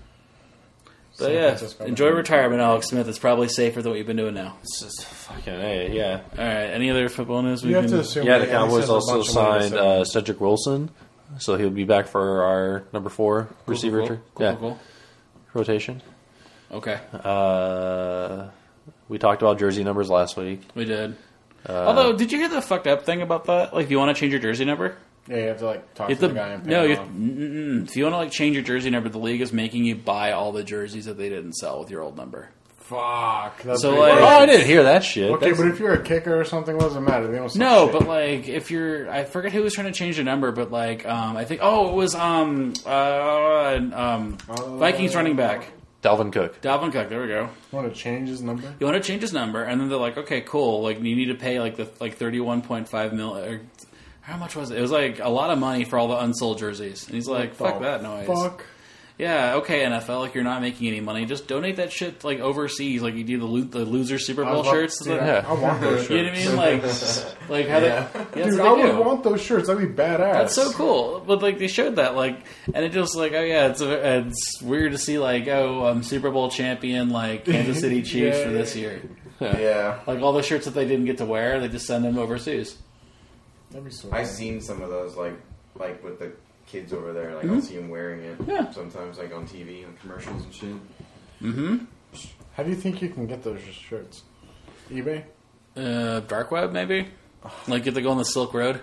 [SPEAKER 2] But
[SPEAKER 1] San
[SPEAKER 2] yeah,
[SPEAKER 1] Francisco.
[SPEAKER 2] enjoy retirement, Alex Smith. It's probably safer than what you've been doing now.
[SPEAKER 3] It's just fucking A, yeah.
[SPEAKER 2] All right, any other football news? We
[SPEAKER 1] You have
[SPEAKER 2] can...
[SPEAKER 1] to assume.
[SPEAKER 3] Yeah, the
[SPEAKER 1] that Andy
[SPEAKER 3] Cowboys
[SPEAKER 1] has a
[SPEAKER 3] also
[SPEAKER 1] bunch of money to
[SPEAKER 3] signed
[SPEAKER 1] sell.
[SPEAKER 3] uh, Cedric Wilson, so he'll be back for our number four receiver
[SPEAKER 2] cool,
[SPEAKER 3] tr-
[SPEAKER 2] cool,
[SPEAKER 3] yeah,
[SPEAKER 2] cool.
[SPEAKER 3] rotation.
[SPEAKER 2] Okay,
[SPEAKER 3] Uh, we talked about jersey numbers last week.
[SPEAKER 2] we did.
[SPEAKER 3] Uh,
[SPEAKER 2] Although, did you hear the fucked up thing about that? Like, if you want to change your jersey number,
[SPEAKER 1] Yeah, you have to like talk
[SPEAKER 2] you
[SPEAKER 1] to
[SPEAKER 2] have
[SPEAKER 1] the
[SPEAKER 2] to,
[SPEAKER 1] guy and pay
[SPEAKER 2] no,
[SPEAKER 1] him
[SPEAKER 2] you
[SPEAKER 1] off.
[SPEAKER 2] have, mm-mm. if you want to like change your jersey number, the league is making you buy all the jerseys that they didn't sell with your old number.
[SPEAKER 1] Fuck. That's
[SPEAKER 2] So,
[SPEAKER 1] pretty
[SPEAKER 2] like-
[SPEAKER 3] Oh,
[SPEAKER 1] bad.
[SPEAKER 3] I didn't hear that shit.
[SPEAKER 1] Okay,
[SPEAKER 3] That's-
[SPEAKER 1] but if you're a kicker or something, what does it matter? They don't say
[SPEAKER 2] No,
[SPEAKER 1] shit.
[SPEAKER 2] but like if you're, I forget who was trying to change the number, but like um, I think oh it was um uh um Vikings running back
[SPEAKER 3] Dalvin Cook.
[SPEAKER 2] Dalvin Cook. There we go.
[SPEAKER 1] want to change his number?
[SPEAKER 2] You want to change his number, and then they're like, okay, cool. Like you need to pay like the like thirty one point five mil. Or, how much was it? It was like a lot of money for all the unsold jerseys. And he's like,
[SPEAKER 1] What
[SPEAKER 2] fuck
[SPEAKER 1] the
[SPEAKER 2] that noise.
[SPEAKER 1] Fuck.
[SPEAKER 2] Yeah, okay, N F L, like you're not making any money. Just donate that shit like overseas, like you do the lo- the loser Super
[SPEAKER 1] I
[SPEAKER 2] Bowl
[SPEAKER 1] was about-
[SPEAKER 2] shirts.
[SPEAKER 1] dude,
[SPEAKER 3] Yeah.
[SPEAKER 1] I, I want those shirts.
[SPEAKER 2] You know what I mean? Like, like how
[SPEAKER 4] Yeah.
[SPEAKER 2] they, yeah, that's
[SPEAKER 1] Dude,
[SPEAKER 2] what
[SPEAKER 1] I
[SPEAKER 2] they
[SPEAKER 1] would
[SPEAKER 2] do.
[SPEAKER 1] want those shirts. That'd be badass.
[SPEAKER 2] That's so cool. But like they showed that, like, and it just like, oh yeah, it's a, it's weird to see like, oh, um, Super Bowl champion like Kansas City Chiefs
[SPEAKER 1] Yeah.
[SPEAKER 2] for this year.
[SPEAKER 4] Yeah.
[SPEAKER 2] Like all the shirts that they didn't get to wear, they just send them overseas.
[SPEAKER 1] That'd be so.
[SPEAKER 4] I've seen some of those, like, like with the kids over there. Like,
[SPEAKER 2] Mm-hmm.
[SPEAKER 4] I'll see them wearing it.
[SPEAKER 2] Yeah.
[SPEAKER 4] Sometimes, like on T V and commercials and shit.
[SPEAKER 2] Mm-hmm.
[SPEAKER 1] How do you think you can get those shirts? eBay?
[SPEAKER 2] Uh, dark web maybe. Like if they go on the Silk Road.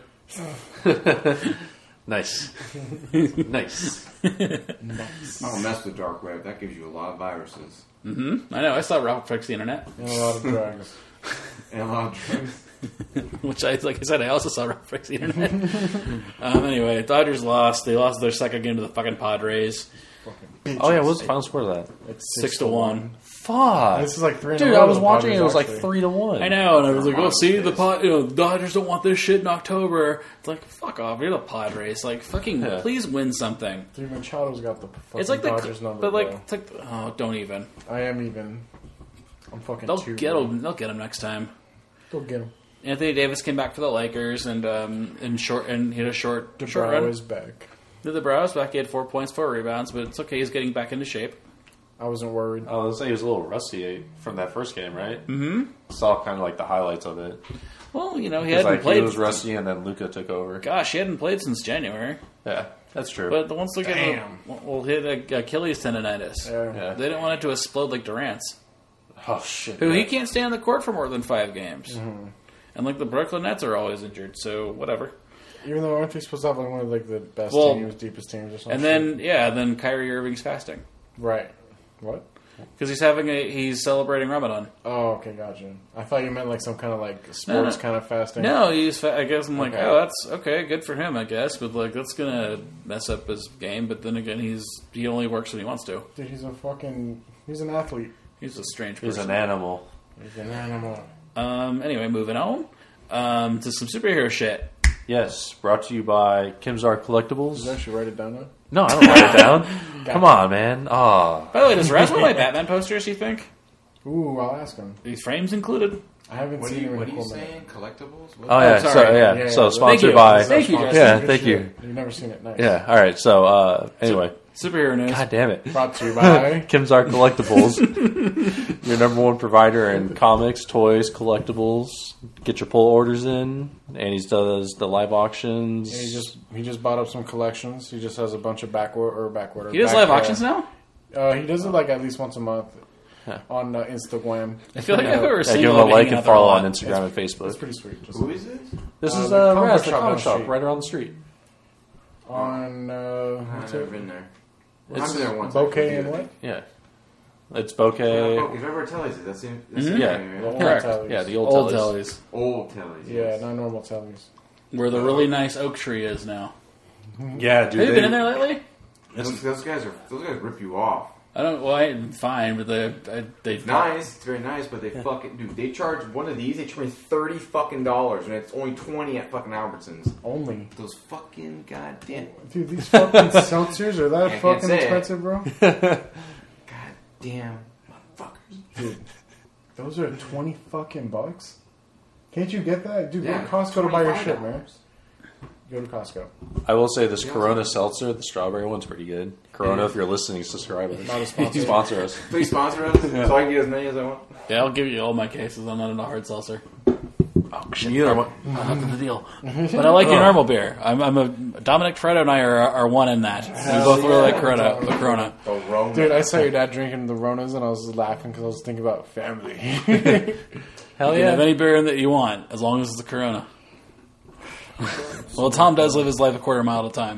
[SPEAKER 3] Nice. nice.
[SPEAKER 1] Nice.
[SPEAKER 4] I don't mess with dark web. That gives you a lot of viruses
[SPEAKER 2] Mm-hmm. I know. I saw Ralph fix the internet,
[SPEAKER 1] And a lot of drugs.
[SPEAKER 4] and a lot of drugs.
[SPEAKER 2] which I like I said, I also saw Ralph fix the internet. um, anyway, Dodgers lost. They lost their second game to the fucking Padres,
[SPEAKER 1] Fucking
[SPEAKER 3] Oh yeah,
[SPEAKER 1] bitches.
[SPEAKER 3] what's the final score of that?
[SPEAKER 1] It's
[SPEAKER 2] six to one.
[SPEAKER 3] Fuck.
[SPEAKER 1] This is like three. in a
[SPEAKER 3] Dude,
[SPEAKER 1] row
[SPEAKER 3] I was
[SPEAKER 1] with
[SPEAKER 3] watching it. It
[SPEAKER 1] Padres,
[SPEAKER 3] was like
[SPEAKER 1] actually.
[SPEAKER 3] three to one.
[SPEAKER 2] I know, and I was like, "Oh, see, the
[SPEAKER 4] Padres.
[SPEAKER 2] pod, you know, the Dodgers don't want this shit in October." It's like, fuck off, you're the Padres. Like, fucking,
[SPEAKER 3] Yeah.
[SPEAKER 2] please win something.
[SPEAKER 1] Dude, Machado's got the fucking
[SPEAKER 2] It's like the,
[SPEAKER 1] Dodgers number.
[SPEAKER 2] but like,
[SPEAKER 1] bro.
[SPEAKER 2] it's like, oh, don't even.
[SPEAKER 1] I am even. I'm fucking.
[SPEAKER 2] They'll
[SPEAKER 1] two,
[SPEAKER 2] get
[SPEAKER 1] bro.
[SPEAKER 2] him. They'll get him next time.
[SPEAKER 1] Go get him.
[SPEAKER 2] Anthony Davis came back for the Lakers, and um, and short and hit a short short
[SPEAKER 1] DeBrow
[SPEAKER 2] run.
[SPEAKER 1] is back.
[SPEAKER 2] Did the Browns back? He had four points, four rebounds, but it's okay. He's getting back into shape.
[SPEAKER 1] I wasn't worried.
[SPEAKER 3] I was say he was a little rusty from that first game, right? Mm-hmm. Saw kind of like the highlights of it.
[SPEAKER 2] Well, you know, he
[SPEAKER 3] Because
[SPEAKER 2] hadn't
[SPEAKER 3] like
[SPEAKER 2] played.
[SPEAKER 3] he was rusty, and then Luca took over.
[SPEAKER 2] Gosh, he hadn't played since January.
[SPEAKER 3] Yeah, that's true.
[SPEAKER 2] But the once they get
[SPEAKER 1] Damn.
[SPEAKER 2] a, will hit a Achilles tendonitis.
[SPEAKER 1] Yeah.
[SPEAKER 3] yeah.
[SPEAKER 2] They didn't want it to explode like Durant's.
[SPEAKER 3] Oh shit.
[SPEAKER 2] Who
[SPEAKER 3] yeah.
[SPEAKER 2] he can't stay on the court for more than five games.
[SPEAKER 1] Mm-hmm.
[SPEAKER 2] And like the Brooklyn Nets are always injured, so whatever.
[SPEAKER 1] Even though aren't they supposed to have like one of like the best
[SPEAKER 2] Well,
[SPEAKER 1] teams, deepest teams, or something?
[SPEAKER 2] And then yeah, then Kyrie Irving's fasting
[SPEAKER 1] right. What?
[SPEAKER 2] because he's having a he's celebrating Ramadan.
[SPEAKER 1] Oh, okay, gotcha. I thought you meant like some kind of like sports
[SPEAKER 2] No, no.
[SPEAKER 1] kind of fasting.
[SPEAKER 2] No, he's. Fa- I guess I'm like,
[SPEAKER 1] Okay.
[SPEAKER 2] oh, that's okay, good for him, I guess. But like, that's gonna mess up his game. But then again, he's he only works when he wants to.
[SPEAKER 1] Dude, he's a fucking. He's an athlete.
[SPEAKER 2] He's a strange
[SPEAKER 3] He's
[SPEAKER 2] person.
[SPEAKER 3] an animal.
[SPEAKER 1] He's an animal.
[SPEAKER 2] Um. Anyway, moving on um, to some superhero shit.
[SPEAKER 3] Yes, brought to you by Kimzar Collectibles.
[SPEAKER 1] Did you actually write it down now?
[SPEAKER 3] No, I don't write it down. Come on, man. Oh,
[SPEAKER 2] By the way, does Raz want my Batman posters? You think
[SPEAKER 1] Ooh, I'll ask him.
[SPEAKER 2] these frames included?
[SPEAKER 1] I haven't
[SPEAKER 4] What are
[SPEAKER 1] seen
[SPEAKER 4] you,
[SPEAKER 1] him
[SPEAKER 4] what
[SPEAKER 1] in
[SPEAKER 4] are
[SPEAKER 1] a
[SPEAKER 4] you
[SPEAKER 1] cool minute.
[SPEAKER 4] saying? Collectibles? What?
[SPEAKER 3] oh yeah.
[SPEAKER 2] sorry.
[SPEAKER 3] So yeah.
[SPEAKER 1] Yeah,
[SPEAKER 3] so
[SPEAKER 1] yeah.
[SPEAKER 3] sponsored
[SPEAKER 2] you.
[SPEAKER 3] by.
[SPEAKER 2] Thank you, Justin.
[SPEAKER 3] Yeah,
[SPEAKER 1] Good
[SPEAKER 3] thank
[SPEAKER 1] shit.
[SPEAKER 3] you.
[SPEAKER 1] You've never seen it. Nice.
[SPEAKER 3] Yeah. All right. So uh, anyway,
[SPEAKER 2] Superhero news.
[SPEAKER 3] God damn it.
[SPEAKER 1] Brought to you by.
[SPEAKER 3] Kimzar Collectibles, your number one provider in comics, toys, collectibles. Get your pull orders in, and he does the live auctions.
[SPEAKER 1] And he just he just bought up some collections. He just has a bunch of backward or backward.
[SPEAKER 2] He does
[SPEAKER 1] back,
[SPEAKER 2] live
[SPEAKER 1] uh,
[SPEAKER 2] auctions now.
[SPEAKER 1] Uh, he does it like at least once a month
[SPEAKER 3] Huh.
[SPEAKER 1] on uh, Instagram.
[SPEAKER 2] I feel like I've ever
[SPEAKER 3] Yeah,
[SPEAKER 2] seen
[SPEAKER 3] give him
[SPEAKER 2] him
[SPEAKER 3] a like
[SPEAKER 2] hanging
[SPEAKER 3] and
[SPEAKER 2] out there a
[SPEAKER 3] follow on
[SPEAKER 2] lot.
[SPEAKER 3] Instagram and
[SPEAKER 1] It's
[SPEAKER 3] Facebook.
[SPEAKER 1] pretty sweet. Just
[SPEAKER 4] Who is this?
[SPEAKER 3] This
[SPEAKER 1] Uh,
[SPEAKER 3] is
[SPEAKER 1] the
[SPEAKER 3] uh,
[SPEAKER 1] comic
[SPEAKER 3] Raz,
[SPEAKER 1] book
[SPEAKER 3] the
[SPEAKER 1] shop
[SPEAKER 3] comic
[SPEAKER 1] down the
[SPEAKER 3] shop
[SPEAKER 1] street.
[SPEAKER 3] right around the street.
[SPEAKER 1] on uh,
[SPEAKER 4] I've
[SPEAKER 1] what's
[SPEAKER 4] never
[SPEAKER 1] it?
[SPEAKER 4] been there.
[SPEAKER 3] It's
[SPEAKER 4] I've been there once.
[SPEAKER 1] Bouquet
[SPEAKER 4] actually,
[SPEAKER 1] and
[SPEAKER 4] I
[SPEAKER 1] what?
[SPEAKER 4] think.
[SPEAKER 3] Yeah, it's
[SPEAKER 4] Yeah,
[SPEAKER 3] bokeh.
[SPEAKER 4] Bouquet. Is that where Telly's is? That's the, that's
[SPEAKER 2] Mhm.
[SPEAKER 4] the
[SPEAKER 3] Yeah.
[SPEAKER 4] area,
[SPEAKER 1] The
[SPEAKER 4] right?
[SPEAKER 1] old
[SPEAKER 2] Correct.
[SPEAKER 1] Tellies.
[SPEAKER 3] Yeah, the old,
[SPEAKER 2] Old
[SPEAKER 3] tellies.
[SPEAKER 2] Tellies,
[SPEAKER 4] Old Telly's.
[SPEAKER 1] Yeah,
[SPEAKER 4] Yes.
[SPEAKER 1] not normal tellies.
[SPEAKER 2] where the really nice oak tree is now.
[SPEAKER 3] Yeah, dude.
[SPEAKER 2] Have you
[SPEAKER 3] they-
[SPEAKER 2] been in there lately?
[SPEAKER 4] Those, those guys are. Those guys rip you off.
[SPEAKER 2] I don't. Well, I, fine, but they I, they
[SPEAKER 4] Nice, it's very nice, but they fucking dude. They charge one of these. They charge me thirty fucking dollars, and it's only twenty at fucking Albertsons.
[SPEAKER 1] Only.
[SPEAKER 4] Those fucking goddamn,
[SPEAKER 1] Dude, these fucking seltzers are that
[SPEAKER 4] I can't
[SPEAKER 1] fucking
[SPEAKER 4] say it.
[SPEAKER 1] expensive, bro?
[SPEAKER 4] goddamn motherfuckers.
[SPEAKER 1] Dude, those are twenty fucking bucks. Can't you get that? Dude,
[SPEAKER 4] Yeah,
[SPEAKER 1] go to Costco to buy your
[SPEAKER 4] twenty-five
[SPEAKER 1] shit, man.
[SPEAKER 4] dollars.
[SPEAKER 1] Go to Costco.
[SPEAKER 3] I will say this Corona seltzer, the strawberry one's pretty good. Corona, if you're listening, subscribe us.
[SPEAKER 1] Not a sponsor.
[SPEAKER 3] Sponsor us.
[SPEAKER 4] Please sponsor us, so I can get as many as I want.
[SPEAKER 2] Yeah, I'll give you all my cases. I'm not into hard seltzer.
[SPEAKER 3] Oh shit! You know what?
[SPEAKER 2] I'm not the deal. But I like your normal beer. I'm, I'm a Dominic Toretto and I are, are one in that. We both really like Corona. The Corona.
[SPEAKER 4] The Rona.
[SPEAKER 1] Dude, I saw your dad drinking the Ronas and I was laughing because I was thinking about family.
[SPEAKER 3] Hell
[SPEAKER 2] You can have
[SPEAKER 3] yeah!
[SPEAKER 2] any beer that you want as long as it's a Corona. Well, Tom does live his life a quarter mile at a time.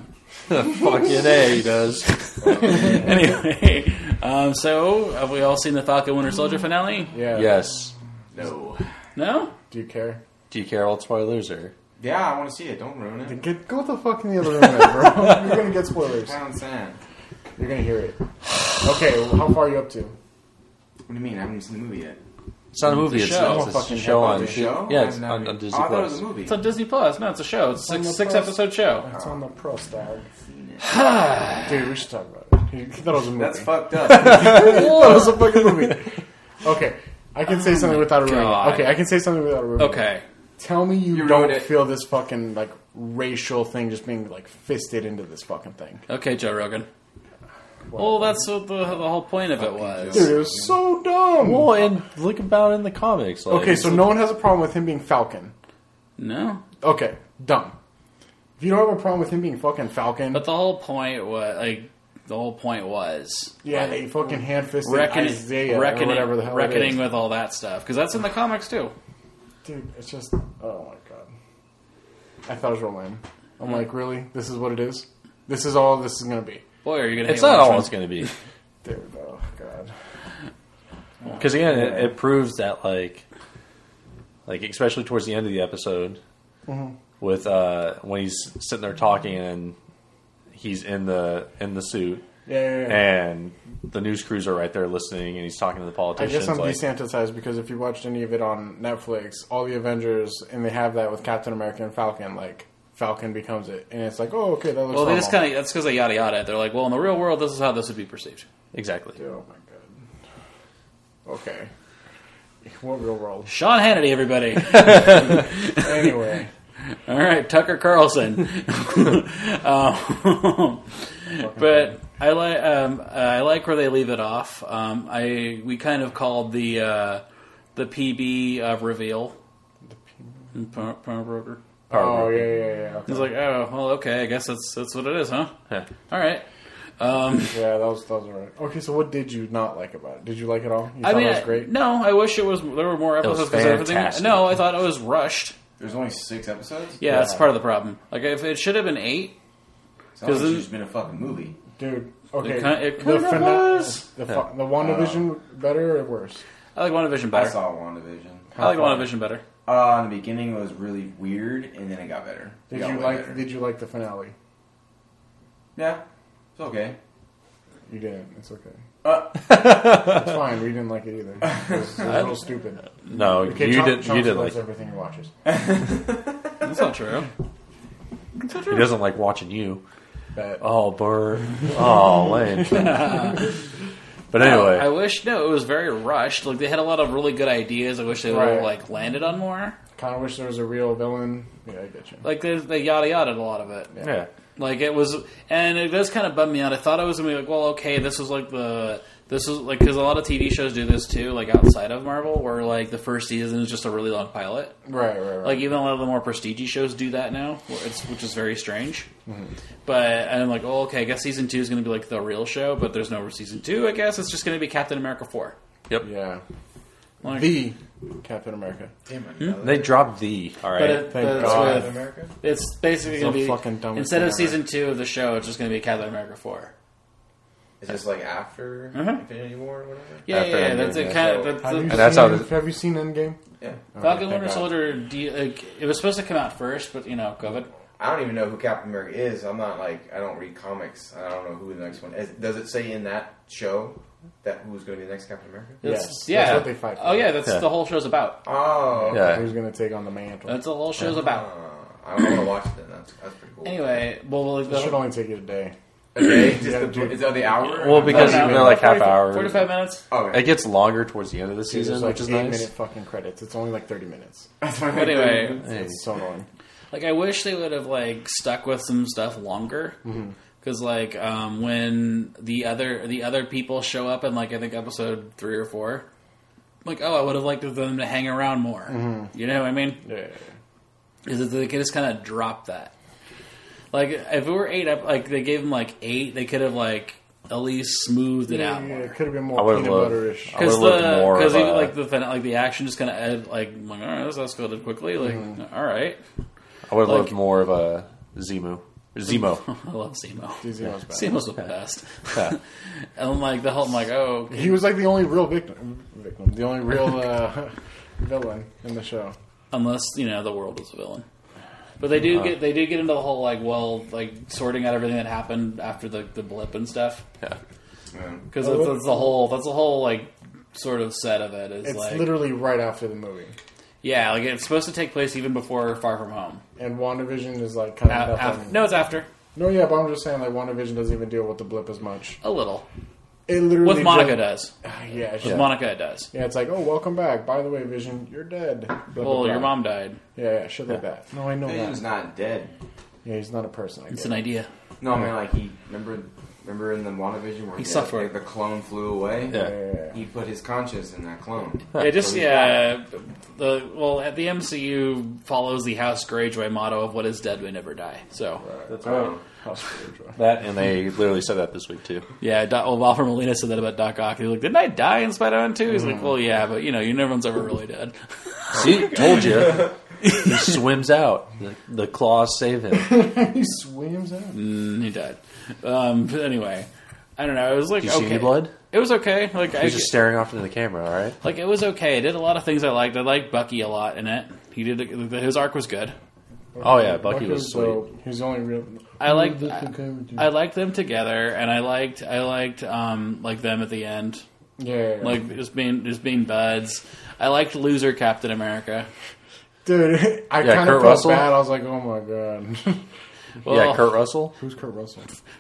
[SPEAKER 3] Fucking A, he does.
[SPEAKER 2] Anyway, um, so have we all seen the Falcon Winter Soldier finale?
[SPEAKER 1] Yeah.
[SPEAKER 3] Yes.
[SPEAKER 4] No.
[SPEAKER 2] No?
[SPEAKER 1] Do you care?
[SPEAKER 3] Do you care about spoilers or?
[SPEAKER 4] Yeah, I want to see it. Don't ruin it.
[SPEAKER 1] Get, go the fuck in the other room, then, bro. You're gonna get spoilers.
[SPEAKER 4] I don't understand.
[SPEAKER 1] You're gonna hear it. Okay, well, how far are you up to?
[SPEAKER 4] What do you mean? I haven't even seen the movie yet.
[SPEAKER 3] It's not a movie.
[SPEAKER 2] It's
[SPEAKER 3] It's,
[SPEAKER 2] a show.
[SPEAKER 3] it's a
[SPEAKER 1] Fucking
[SPEAKER 3] show
[SPEAKER 1] heck,
[SPEAKER 3] on.
[SPEAKER 4] It's a show?
[SPEAKER 3] Yeah, it's
[SPEAKER 4] I've
[SPEAKER 3] on,
[SPEAKER 4] never-
[SPEAKER 3] on Disney
[SPEAKER 4] Oh, I thought it was
[SPEAKER 3] Plus.
[SPEAKER 4] a movie.
[SPEAKER 2] It's on Disney Plus. No, it's a show. It's a
[SPEAKER 1] on
[SPEAKER 2] six,
[SPEAKER 1] the
[SPEAKER 2] six
[SPEAKER 1] Plus.
[SPEAKER 2] episode show.
[SPEAKER 1] It's on the pro style. Dude, we should talk about it. You thought it was a movie.
[SPEAKER 4] That's fucked up.
[SPEAKER 1] I thought it was a fucking movie. Okay, I can say something without a ruining
[SPEAKER 2] God.
[SPEAKER 1] it. Okay, I can say something without a ruining it.
[SPEAKER 2] Okay.
[SPEAKER 1] Tell me you,
[SPEAKER 4] You
[SPEAKER 1] don't
[SPEAKER 4] ruined it.
[SPEAKER 1] feel this fucking, like, racial thing just being, like, fisted into this fucking thing.
[SPEAKER 2] Okay, Joe Rogan. Well, that's what the, the whole point of it was.
[SPEAKER 1] Dude, it was so dumb.
[SPEAKER 3] Well, and look about it in the comics. Like,
[SPEAKER 1] Okay, so no one has a problem with him being Falcon.
[SPEAKER 2] No.
[SPEAKER 1] Okay, done. If you don't have a problem with him being fucking Falcon,
[SPEAKER 2] But the whole point was, like, the whole point was
[SPEAKER 1] yeah, they fucking hand-fisted
[SPEAKER 2] reckoning,
[SPEAKER 1] Isaiah
[SPEAKER 2] reckoning,
[SPEAKER 1] or whatever the hell it
[SPEAKER 2] reckoning
[SPEAKER 1] is.
[SPEAKER 2] with all that stuff. Because that's in the comics, too.
[SPEAKER 1] Dude, it's just, oh my god. I thought it was real lame. I'm like, really? This is what it is? This is all this is going to be?
[SPEAKER 2] Boy, are you going to
[SPEAKER 3] it's
[SPEAKER 2] hate
[SPEAKER 3] not
[SPEAKER 2] watching.
[SPEAKER 3] all it's going to be.
[SPEAKER 1] Dude, oh god.
[SPEAKER 3] Because again, it, it proves that like, like especially towards the end of the episode,
[SPEAKER 1] Mm-hmm.
[SPEAKER 3] with uh, when he's sitting there talking and he's in the in the suit,
[SPEAKER 1] Yeah, yeah, yeah.
[SPEAKER 3] and the news crews are right there listening, and he's talking to the
[SPEAKER 1] I
[SPEAKER 3] politicians.
[SPEAKER 1] guess I'm
[SPEAKER 3] like,
[SPEAKER 1] desensitized because if you watched any of it on Netflix, all the Avengers, and they have that with Captain America and Falcon, like, Falcon becomes it. And it's like, oh, okay, that looks
[SPEAKER 2] Well, they
[SPEAKER 1] normal.
[SPEAKER 2] just kind of, that's because they yada yada it. They're like, well, in the real world, this is how this would be perceived.
[SPEAKER 3] exactly.
[SPEAKER 1] Dude, oh my god. Okay. What real world?
[SPEAKER 2] Sean Hannity, everybody.
[SPEAKER 1] Anyway.
[SPEAKER 2] All right, Tucker Carlson. um, but I like um, I like where they leave it off. Um, I we kind of called the uh, the P B uh, reveal. Power, power broker.
[SPEAKER 1] Oh, yeah, yeah, yeah.
[SPEAKER 2] He's like, oh, well, okay, I guess that's that's what it is, huh?
[SPEAKER 3] Yeah.
[SPEAKER 2] All right. Um,
[SPEAKER 1] Yeah, that was, that was right. Okay, so what did you not like about it? Did you like it all? You
[SPEAKER 2] I
[SPEAKER 1] thought
[SPEAKER 2] mean,
[SPEAKER 1] it was great?
[SPEAKER 2] no, I wish it was. There were more
[SPEAKER 3] was
[SPEAKER 2] episodes because everything.
[SPEAKER 3] fantastic.
[SPEAKER 2] No, I thought it was rushed.
[SPEAKER 4] There's only six episodes?
[SPEAKER 2] Yeah,
[SPEAKER 1] Yeah.
[SPEAKER 2] that's part of the problem. Like, if it should have been eight.
[SPEAKER 4] Sounds like
[SPEAKER 2] then-
[SPEAKER 4] it's just been a fucking movie.
[SPEAKER 1] Dude, okay.
[SPEAKER 2] It kind- it
[SPEAKER 1] the
[SPEAKER 2] kind of
[SPEAKER 1] fina-
[SPEAKER 2] was.
[SPEAKER 1] The, fu- the WandaVision better or worse?
[SPEAKER 2] I like WandaVision
[SPEAKER 4] I
[SPEAKER 2] better.
[SPEAKER 4] saw WandaVision.
[SPEAKER 2] I like
[SPEAKER 1] How far?
[SPEAKER 2] WandaVision better.
[SPEAKER 4] Uh, in the beginning, it was really weird, and then it got better. It
[SPEAKER 1] Did
[SPEAKER 4] got
[SPEAKER 1] you
[SPEAKER 4] way
[SPEAKER 1] like
[SPEAKER 4] better.
[SPEAKER 1] Did you like the finale?
[SPEAKER 4] Yeah, it's okay.
[SPEAKER 1] You didn't. It's okay.
[SPEAKER 4] Uh,
[SPEAKER 1] It's fine. We didn't like it either. It was, it was real stupid.
[SPEAKER 3] No,
[SPEAKER 1] Okay,
[SPEAKER 3] you
[SPEAKER 1] Chom-
[SPEAKER 3] didn't.
[SPEAKER 1] Chomsky
[SPEAKER 3] You didn't
[SPEAKER 1] loves
[SPEAKER 3] like.
[SPEAKER 1] everything he watches.
[SPEAKER 2] That's not true.
[SPEAKER 3] He doesn't like watching you.
[SPEAKER 1] But
[SPEAKER 3] Oh, Burr. Oh, lame. But anyway,
[SPEAKER 2] I wish no, it was very rushed. Like they had a lot of really good ideas. I wish they would
[SPEAKER 1] Right.
[SPEAKER 2] have like landed on more.
[SPEAKER 1] kind of wish there was a real villain. Yeah, I get you.
[SPEAKER 2] Like they, they yada yada a lot of it.
[SPEAKER 3] yeah.
[SPEAKER 2] Like it was, and it does kind of bum me out. I thought it was gonna be like, well, okay, this was like the this is like because a lot of T V shows do this too, like outside of Marvel, where like the first season is just a really long pilot.
[SPEAKER 1] Right, right, right.
[SPEAKER 2] Like even a lot of the more prestige shows do that now, where it's, which is very strange. But and I'm like, oh, okay, I guess season two is going to be like the real show, but there's no season two. I guess it's just going to be Captain America four.
[SPEAKER 3] Yep.
[SPEAKER 1] yeah.
[SPEAKER 2] Like,
[SPEAKER 1] The Captain America.
[SPEAKER 4] damn it.
[SPEAKER 3] They dropped the. All right.
[SPEAKER 2] but it,
[SPEAKER 1] Thank
[SPEAKER 2] but it's,
[SPEAKER 1] God.
[SPEAKER 2] with-
[SPEAKER 4] America?
[SPEAKER 2] it's basically
[SPEAKER 1] It's
[SPEAKER 2] going to
[SPEAKER 1] the
[SPEAKER 2] be
[SPEAKER 1] fucking dumbest
[SPEAKER 2] instead of
[SPEAKER 1] thing ever.
[SPEAKER 2] season two of the show, it's just going to be Captain America four.
[SPEAKER 4] Is this like after
[SPEAKER 2] Uh-huh.
[SPEAKER 4] Infinity War or whatever?
[SPEAKER 2] Yeah,
[SPEAKER 3] After
[SPEAKER 2] yeah, yeah.
[SPEAKER 3] Endgame,
[SPEAKER 2] That's it.
[SPEAKER 3] yeah.
[SPEAKER 2] Kind
[SPEAKER 4] So-
[SPEAKER 2] of. That's,
[SPEAKER 1] Have you,
[SPEAKER 3] And
[SPEAKER 1] seen,
[SPEAKER 3] that's how the-
[SPEAKER 1] have you seen Endgame?
[SPEAKER 4] Yeah.
[SPEAKER 2] Falcon
[SPEAKER 1] thank
[SPEAKER 2] Winter
[SPEAKER 1] God.
[SPEAKER 2] Soldier. Do you, like, it was supposed to come out first, but you know, COVID.
[SPEAKER 4] I don't even know who Captain America is. I'm not like I don't read comics. I don't know who the next one is. Does it say in that show that who's going to be the next Captain America?
[SPEAKER 1] Yes,
[SPEAKER 2] It's-
[SPEAKER 1] that's
[SPEAKER 2] yeah.
[SPEAKER 1] what they fight for.
[SPEAKER 2] Oh yeah, that's
[SPEAKER 3] Yeah.
[SPEAKER 2] the whole show's about.
[SPEAKER 4] Oh, okay.
[SPEAKER 3] Yeah.
[SPEAKER 1] Who's going to take on the mantle?
[SPEAKER 2] That's the whole show's about.
[SPEAKER 4] Uh, I want to watch it then. That's, that's pretty cool.
[SPEAKER 2] Anyway, well, like
[SPEAKER 1] It should
[SPEAKER 2] the,
[SPEAKER 1] only take you a day.
[SPEAKER 4] Okay, just
[SPEAKER 1] Yeah,
[SPEAKER 4] the,
[SPEAKER 1] dude.
[SPEAKER 4] is that the hour?
[SPEAKER 3] Well, because
[SPEAKER 2] No, no,
[SPEAKER 3] they're like half
[SPEAKER 2] forty,
[SPEAKER 3] hour.
[SPEAKER 2] forty-five minutes.
[SPEAKER 4] okay.
[SPEAKER 3] It gets longer towards the end of the
[SPEAKER 1] Dude,
[SPEAKER 3] season,
[SPEAKER 1] there's like
[SPEAKER 3] which is
[SPEAKER 1] eight
[SPEAKER 3] nice.
[SPEAKER 1] minute fucking credits. It's only like thirty minutes.
[SPEAKER 4] That's fine.
[SPEAKER 2] But anyway,
[SPEAKER 3] Hey.
[SPEAKER 1] It's so annoying.
[SPEAKER 2] like I wish they would have like stuck with some stuff longer. Because like um, when the other the other people show up in like I think episode three or four, like oh I would have liked them to hang around more. You know what I mean?
[SPEAKER 1] Yeah, yeah, yeah.
[SPEAKER 2] Is that they could just kind of drop that. Like if it were eight, ep- like they gave them like eight, they could have like at least smoothed it
[SPEAKER 1] Yeah,
[SPEAKER 2] out
[SPEAKER 1] yeah,
[SPEAKER 2] more.
[SPEAKER 1] it could have been
[SPEAKER 3] I
[SPEAKER 1] more
[SPEAKER 3] would've
[SPEAKER 1] peanut
[SPEAKER 3] loved-
[SPEAKER 1] butterish.
[SPEAKER 3] I would've
[SPEAKER 2] Because
[SPEAKER 3] looked
[SPEAKER 2] the
[SPEAKER 3] more
[SPEAKER 2] because
[SPEAKER 3] of
[SPEAKER 2] even
[SPEAKER 3] a-
[SPEAKER 2] like the fin- like the action just kind of ed, like I'm like all right, this escalated quickly. Like all right,
[SPEAKER 3] I would have
[SPEAKER 2] like-
[SPEAKER 3] loved more of a Zemu. Zemo.
[SPEAKER 2] I love Zemo.
[SPEAKER 1] Zemo's bad.
[SPEAKER 2] Zemo's the best.
[SPEAKER 3] Yeah.
[SPEAKER 2] And I'm like, the whole, I'm like, oh.
[SPEAKER 1] He was like the only real victim, victim the only real uh, villain in the show.
[SPEAKER 2] Unless, you know, the world is a villain. But they do get they do get into the whole, like, well, like, sorting out everything that happened after the, the blip and stuff.
[SPEAKER 3] Yeah.
[SPEAKER 2] Because that's, that's the whole, that's the whole, like, sort of set of it. Is
[SPEAKER 1] It's
[SPEAKER 2] like,
[SPEAKER 1] literally right after the movie.
[SPEAKER 2] yeah, like, it's supposed to take place even before Far From Home.
[SPEAKER 1] And WandaVision is like kind of
[SPEAKER 2] A- af-
[SPEAKER 1] nothing.
[SPEAKER 2] no, it's after.
[SPEAKER 1] No, yeah, but I'm just saying, like, WandaVision doesn't even deal with the blip as much.
[SPEAKER 2] A little.
[SPEAKER 1] It literally
[SPEAKER 2] With Monica
[SPEAKER 1] just-
[SPEAKER 2] does.
[SPEAKER 1] Yeah,
[SPEAKER 2] With
[SPEAKER 1] she- yeah.
[SPEAKER 2] Monica it does.
[SPEAKER 1] It's like, oh, welcome back. By the way, Vision, you're dead. Blah, blah,
[SPEAKER 2] Well,
[SPEAKER 1] blah.
[SPEAKER 2] your mom died.
[SPEAKER 1] Yeah, yeah, shit like that. No, I know
[SPEAKER 4] Vision's
[SPEAKER 1] that.
[SPEAKER 4] not dead.
[SPEAKER 1] Yeah, he's not a person. I
[SPEAKER 2] It's
[SPEAKER 1] get
[SPEAKER 2] an
[SPEAKER 1] it.
[SPEAKER 2] idea.
[SPEAKER 4] No, I mean, like, he, remember remember in the WandaVision where
[SPEAKER 2] He
[SPEAKER 4] he
[SPEAKER 2] suffered.
[SPEAKER 4] like, the clone flew away?
[SPEAKER 3] Yeah.
[SPEAKER 1] Yeah, yeah, yeah.
[SPEAKER 4] He put his conscience in that clone.
[SPEAKER 2] Yeah, just
[SPEAKER 4] So he's
[SPEAKER 2] yeah. The well, at the M C U follows the House Greyjoy motto of "What is dead may never die." So
[SPEAKER 3] That's
[SPEAKER 4] Oh.
[SPEAKER 1] House Greyjoy.
[SPEAKER 3] That, and they literally said that this week, too.
[SPEAKER 2] yeah, Doc, well, Alfred Molina said that about Doc Ock. He's like, "Didn't I die in Spider-Man two?" He's like, "Well, yeah, but you know, you no one's ever really dead."
[SPEAKER 3] See? Told you. He swims out. The, the claws save him.
[SPEAKER 1] He swims out.
[SPEAKER 2] Mm, he died. Um, but anyway, I don't know. It was like
[SPEAKER 3] Did you see
[SPEAKER 2] okay.
[SPEAKER 3] any blood?
[SPEAKER 2] It was okay. Like
[SPEAKER 3] He
[SPEAKER 2] I
[SPEAKER 3] was just staring off into the camera, all right?
[SPEAKER 2] like it was okay. It did a lot of things I liked. I liked Bucky a lot in it. He did his arc was good.
[SPEAKER 3] Oh, yeah, Bucky was sweet.
[SPEAKER 1] dope. He's the only real.
[SPEAKER 2] I liked
[SPEAKER 1] This
[SPEAKER 2] I,
[SPEAKER 1] is okay with you.
[SPEAKER 2] I liked them together, and I liked I liked um like them at the end.
[SPEAKER 1] Yeah, yeah, yeah.
[SPEAKER 2] Like just being just being buds. I liked loser Captain America.
[SPEAKER 1] dude, I
[SPEAKER 3] Yeah,
[SPEAKER 1] kind
[SPEAKER 3] Kurt
[SPEAKER 1] of felt
[SPEAKER 3] Russell?
[SPEAKER 1] bad. I was like, oh my god.
[SPEAKER 2] Well,
[SPEAKER 3] yeah, Kurt Russell?
[SPEAKER 1] Who's Kurt Russell?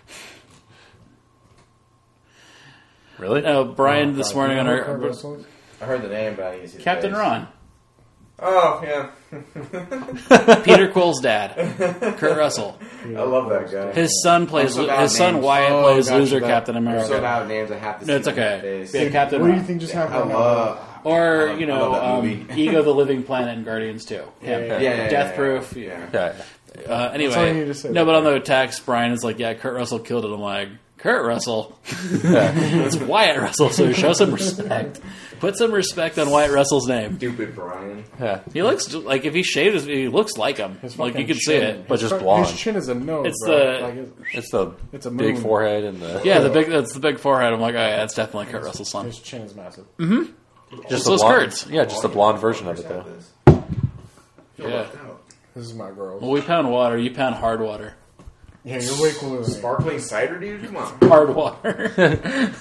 [SPEAKER 3] Really?
[SPEAKER 2] No, Brian
[SPEAKER 1] Oh,
[SPEAKER 2] this
[SPEAKER 1] God.
[SPEAKER 2] morning
[SPEAKER 1] You
[SPEAKER 2] on
[SPEAKER 1] know who Kurt
[SPEAKER 2] our
[SPEAKER 1] Russell is?
[SPEAKER 4] I heard the name, but I didn't see the
[SPEAKER 2] Captain
[SPEAKER 4] face.
[SPEAKER 2] Ron,
[SPEAKER 4] Oh, yeah.
[SPEAKER 2] Peter Quill's dad, Kurt Russell.
[SPEAKER 4] I love that guy.
[SPEAKER 2] His son plays.
[SPEAKER 4] I'm so bad
[SPEAKER 2] His son
[SPEAKER 4] names.
[SPEAKER 2] Wyatt
[SPEAKER 1] Oh,
[SPEAKER 2] plays
[SPEAKER 1] gotcha,
[SPEAKER 2] loser
[SPEAKER 1] that-
[SPEAKER 2] Captain
[SPEAKER 4] I'm so
[SPEAKER 2] America.
[SPEAKER 4] bad with names, I have to see
[SPEAKER 2] No, it's
[SPEAKER 4] the
[SPEAKER 2] okay.
[SPEAKER 4] face.
[SPEAKER 2] Yeah, Captain
[SPEAKER 1] What do
[SPEAKER 2] Ron.
[SPEAKER 1] you think just
[SPEAKER 4] I
[SPEAKER 1] happened?
[SPEAKER 4] love...
[SPEAKER 2] Or
[SPEAKER 4] I love-
[SPEAKER 2] you
[SPEAKER 4] I
[SPEAKER 2] know,
[SPEAKER 4] love that
[SPEAKER 2] um,
[SPEAKER 4] movie.
[SPEAKER 2] Ego the Living Planet and Guardians two.
[SPEAKER 1] Yeah,
[SPEAKER 2] Yeah.
[SPEAKER 1] yeah,
[SPEAKER 4] Yeah, yeah,
[SPEAKER 2] Death
[SPEAKER 4] yeah,
[SPEAKER 2] Proof.
[SPEAKER 4] Yeah.
[SPEAKER 3] Yeah.
[SPEAKER 2] Uh,
[SPEAKER 1] all you
[SPEAKER 2] anyway,
[SPEAKER 1] need to say
[SPEAKER 2] no,
[SPEAKER 1] about
[SPEAKER 2] but on
[SPEAKER 1] that.
[SPEAKER 2] the text, Brian is like, "Yeah, Kurt Russell killed it." I'm like, "Kurt Russell, it's Wyatt Russell, so show some respect. Put some respect on Wyatt Russell's name."
[SPEAKER 4] Stupid Brian.
[SPEAKER 3] Yeah.
[SPEAKER 2] He looks ju- like if he shaved, his, he looks like him.
[SPEAKER 1] His
[SPEAKER 2] Like you
[SPEAKER 1] fucking
[SPEAKER 2] can see
[SPEAKER 1] chin.
[SPEAKER 2] it.
[SPEAKER 3] But just
[SPEAKER 1] His fu-
[SPEAKER 3] blonde.
[SPEAKER 1] His chin is a nose.
[SPEAKER 2] It's
[SPEAKER 1] bro.
[SPEAKER 2] the-
[SPEAKER 1] Like, it's,
[SPEAKER 3] It's the
[SPEAKER 1] It's a
[SPEAKER 3] big
[SPEAKER 1] moon.
[SPEAKER 3] forehead and the...
[SPEAKER 2] Yeah, the big that's the big forehead. I'm like, oh yeah, that's definitely Kurt Russell's son.
[SPEAKER 1] his chin is massive.
[SPEAKER 3] Just
[SPEAKER 2] So
[SPEAKER 3] the
[SPEAKER 2] is
[SPEAKER 3] blonde,
[SPEAKER 2] Kurt's.
[SPEAKER 3] Yeah, just the blonde version of it, though.
[SPEAKER 2] Yeah.
[SPEAKER 1] This is my girl.
[SPEAKER 2] Well, we pound water. You pound hard water.
[SPEAKER 1] Yeah, you're way cooler than me.
[SPEAKER 4] Sparkling cider, dude? Come on.
[SPEAKER 2] Hard water.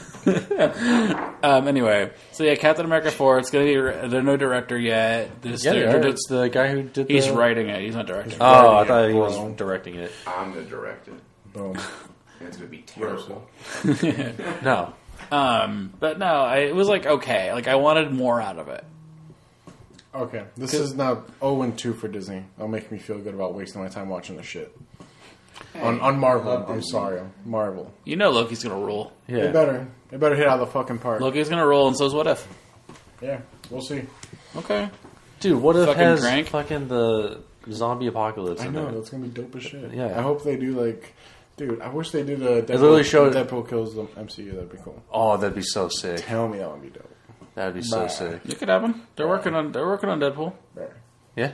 [SPEAKER 2] um, anyway, so yeah, Captain America four. It's gonna be. There's no director yet. There's,
[SPEAKER 3] Yeah,
[SPEAKER 2] they're-
[SPEAKER 3] yeah,
[SPEAKER 2] they're-
[SPEAKER 3] it's the guy who did the...
[SPEAKER 2] he's writing it. He's not directing.
[SPEAKER 3] Oh, I
[SPEAKER 1] Writing
[SPEAKER 3] thought
[SPEAKER 1] it,
[SPEAKER 3] he was
[SPEAKER 1] bro.
[SPEAKER 3] directing it.
[SPEAKER 4] I'm going to direct it.
[SPEAKER 1] Boom.
[SPEAKER 4] And it's going to be terrible.
[SPEAKER 3] No.
[SPEAKER 2] Um, but no, I, it was like okay. Like I wanted more out of it.
[SPEAKER 1] Okay, this is now oh and two for Disney. That'll make me feel good about wasting my time watching this shit. on, on Marvel,
[SPEAKER 4] love
[SPEAKER 1] I'm
[SPEAKER 4] Disney.
[SPEAKER 1] sorry. Marvel.
[SPEAKER 2] You know Loki's gonna rule.
[SPEAKER 1] They
[SPEAKER 3] Yeah.
[SPEAKER 1] better. They better hit out of the fucking park.
[SPEAKER 2] Loki's gonna rule, and so's What If.
[SPEAKER 1] Yeah, we'll see.
[SPEAKER 2] Okay.
[SPEAKER 3] Dude, what if
[SPEAKER 2] Fucking
[SPEAKER 3] has
[SPEAKER 2] crank.
[SPEAKER 3] fucking the zombie apocalypse
[SPEAKER 1] I
[SPEAKER 3] in
[SPEAKER 1] know,
[SPEAKER 3] there?
[SPEAKER 1] that's gonna be dope as shit.
[SPEAKER 3] Yeah.
[SPEAKER 1] I hope they do like... Dude, I wish they do the Deadpool,
[SPEAKER 3] literally showed-
[SPEAKER 1] Deadpool kills the M C U. That'd be cool.
[SPEAKER 3] Oh, that'd be so sick.
[SPEAKER 1] Tell me that would be dope.
[SPEAKER 3] That'd be so
[SPEAKER 1] Bye.
[SPEAKER 3] sick.
[SPEAKER 2] It could happen. They're working on. They're working on Deadpool.
[SPEAKER 1] There.
[SPEAKER 3] Yeah.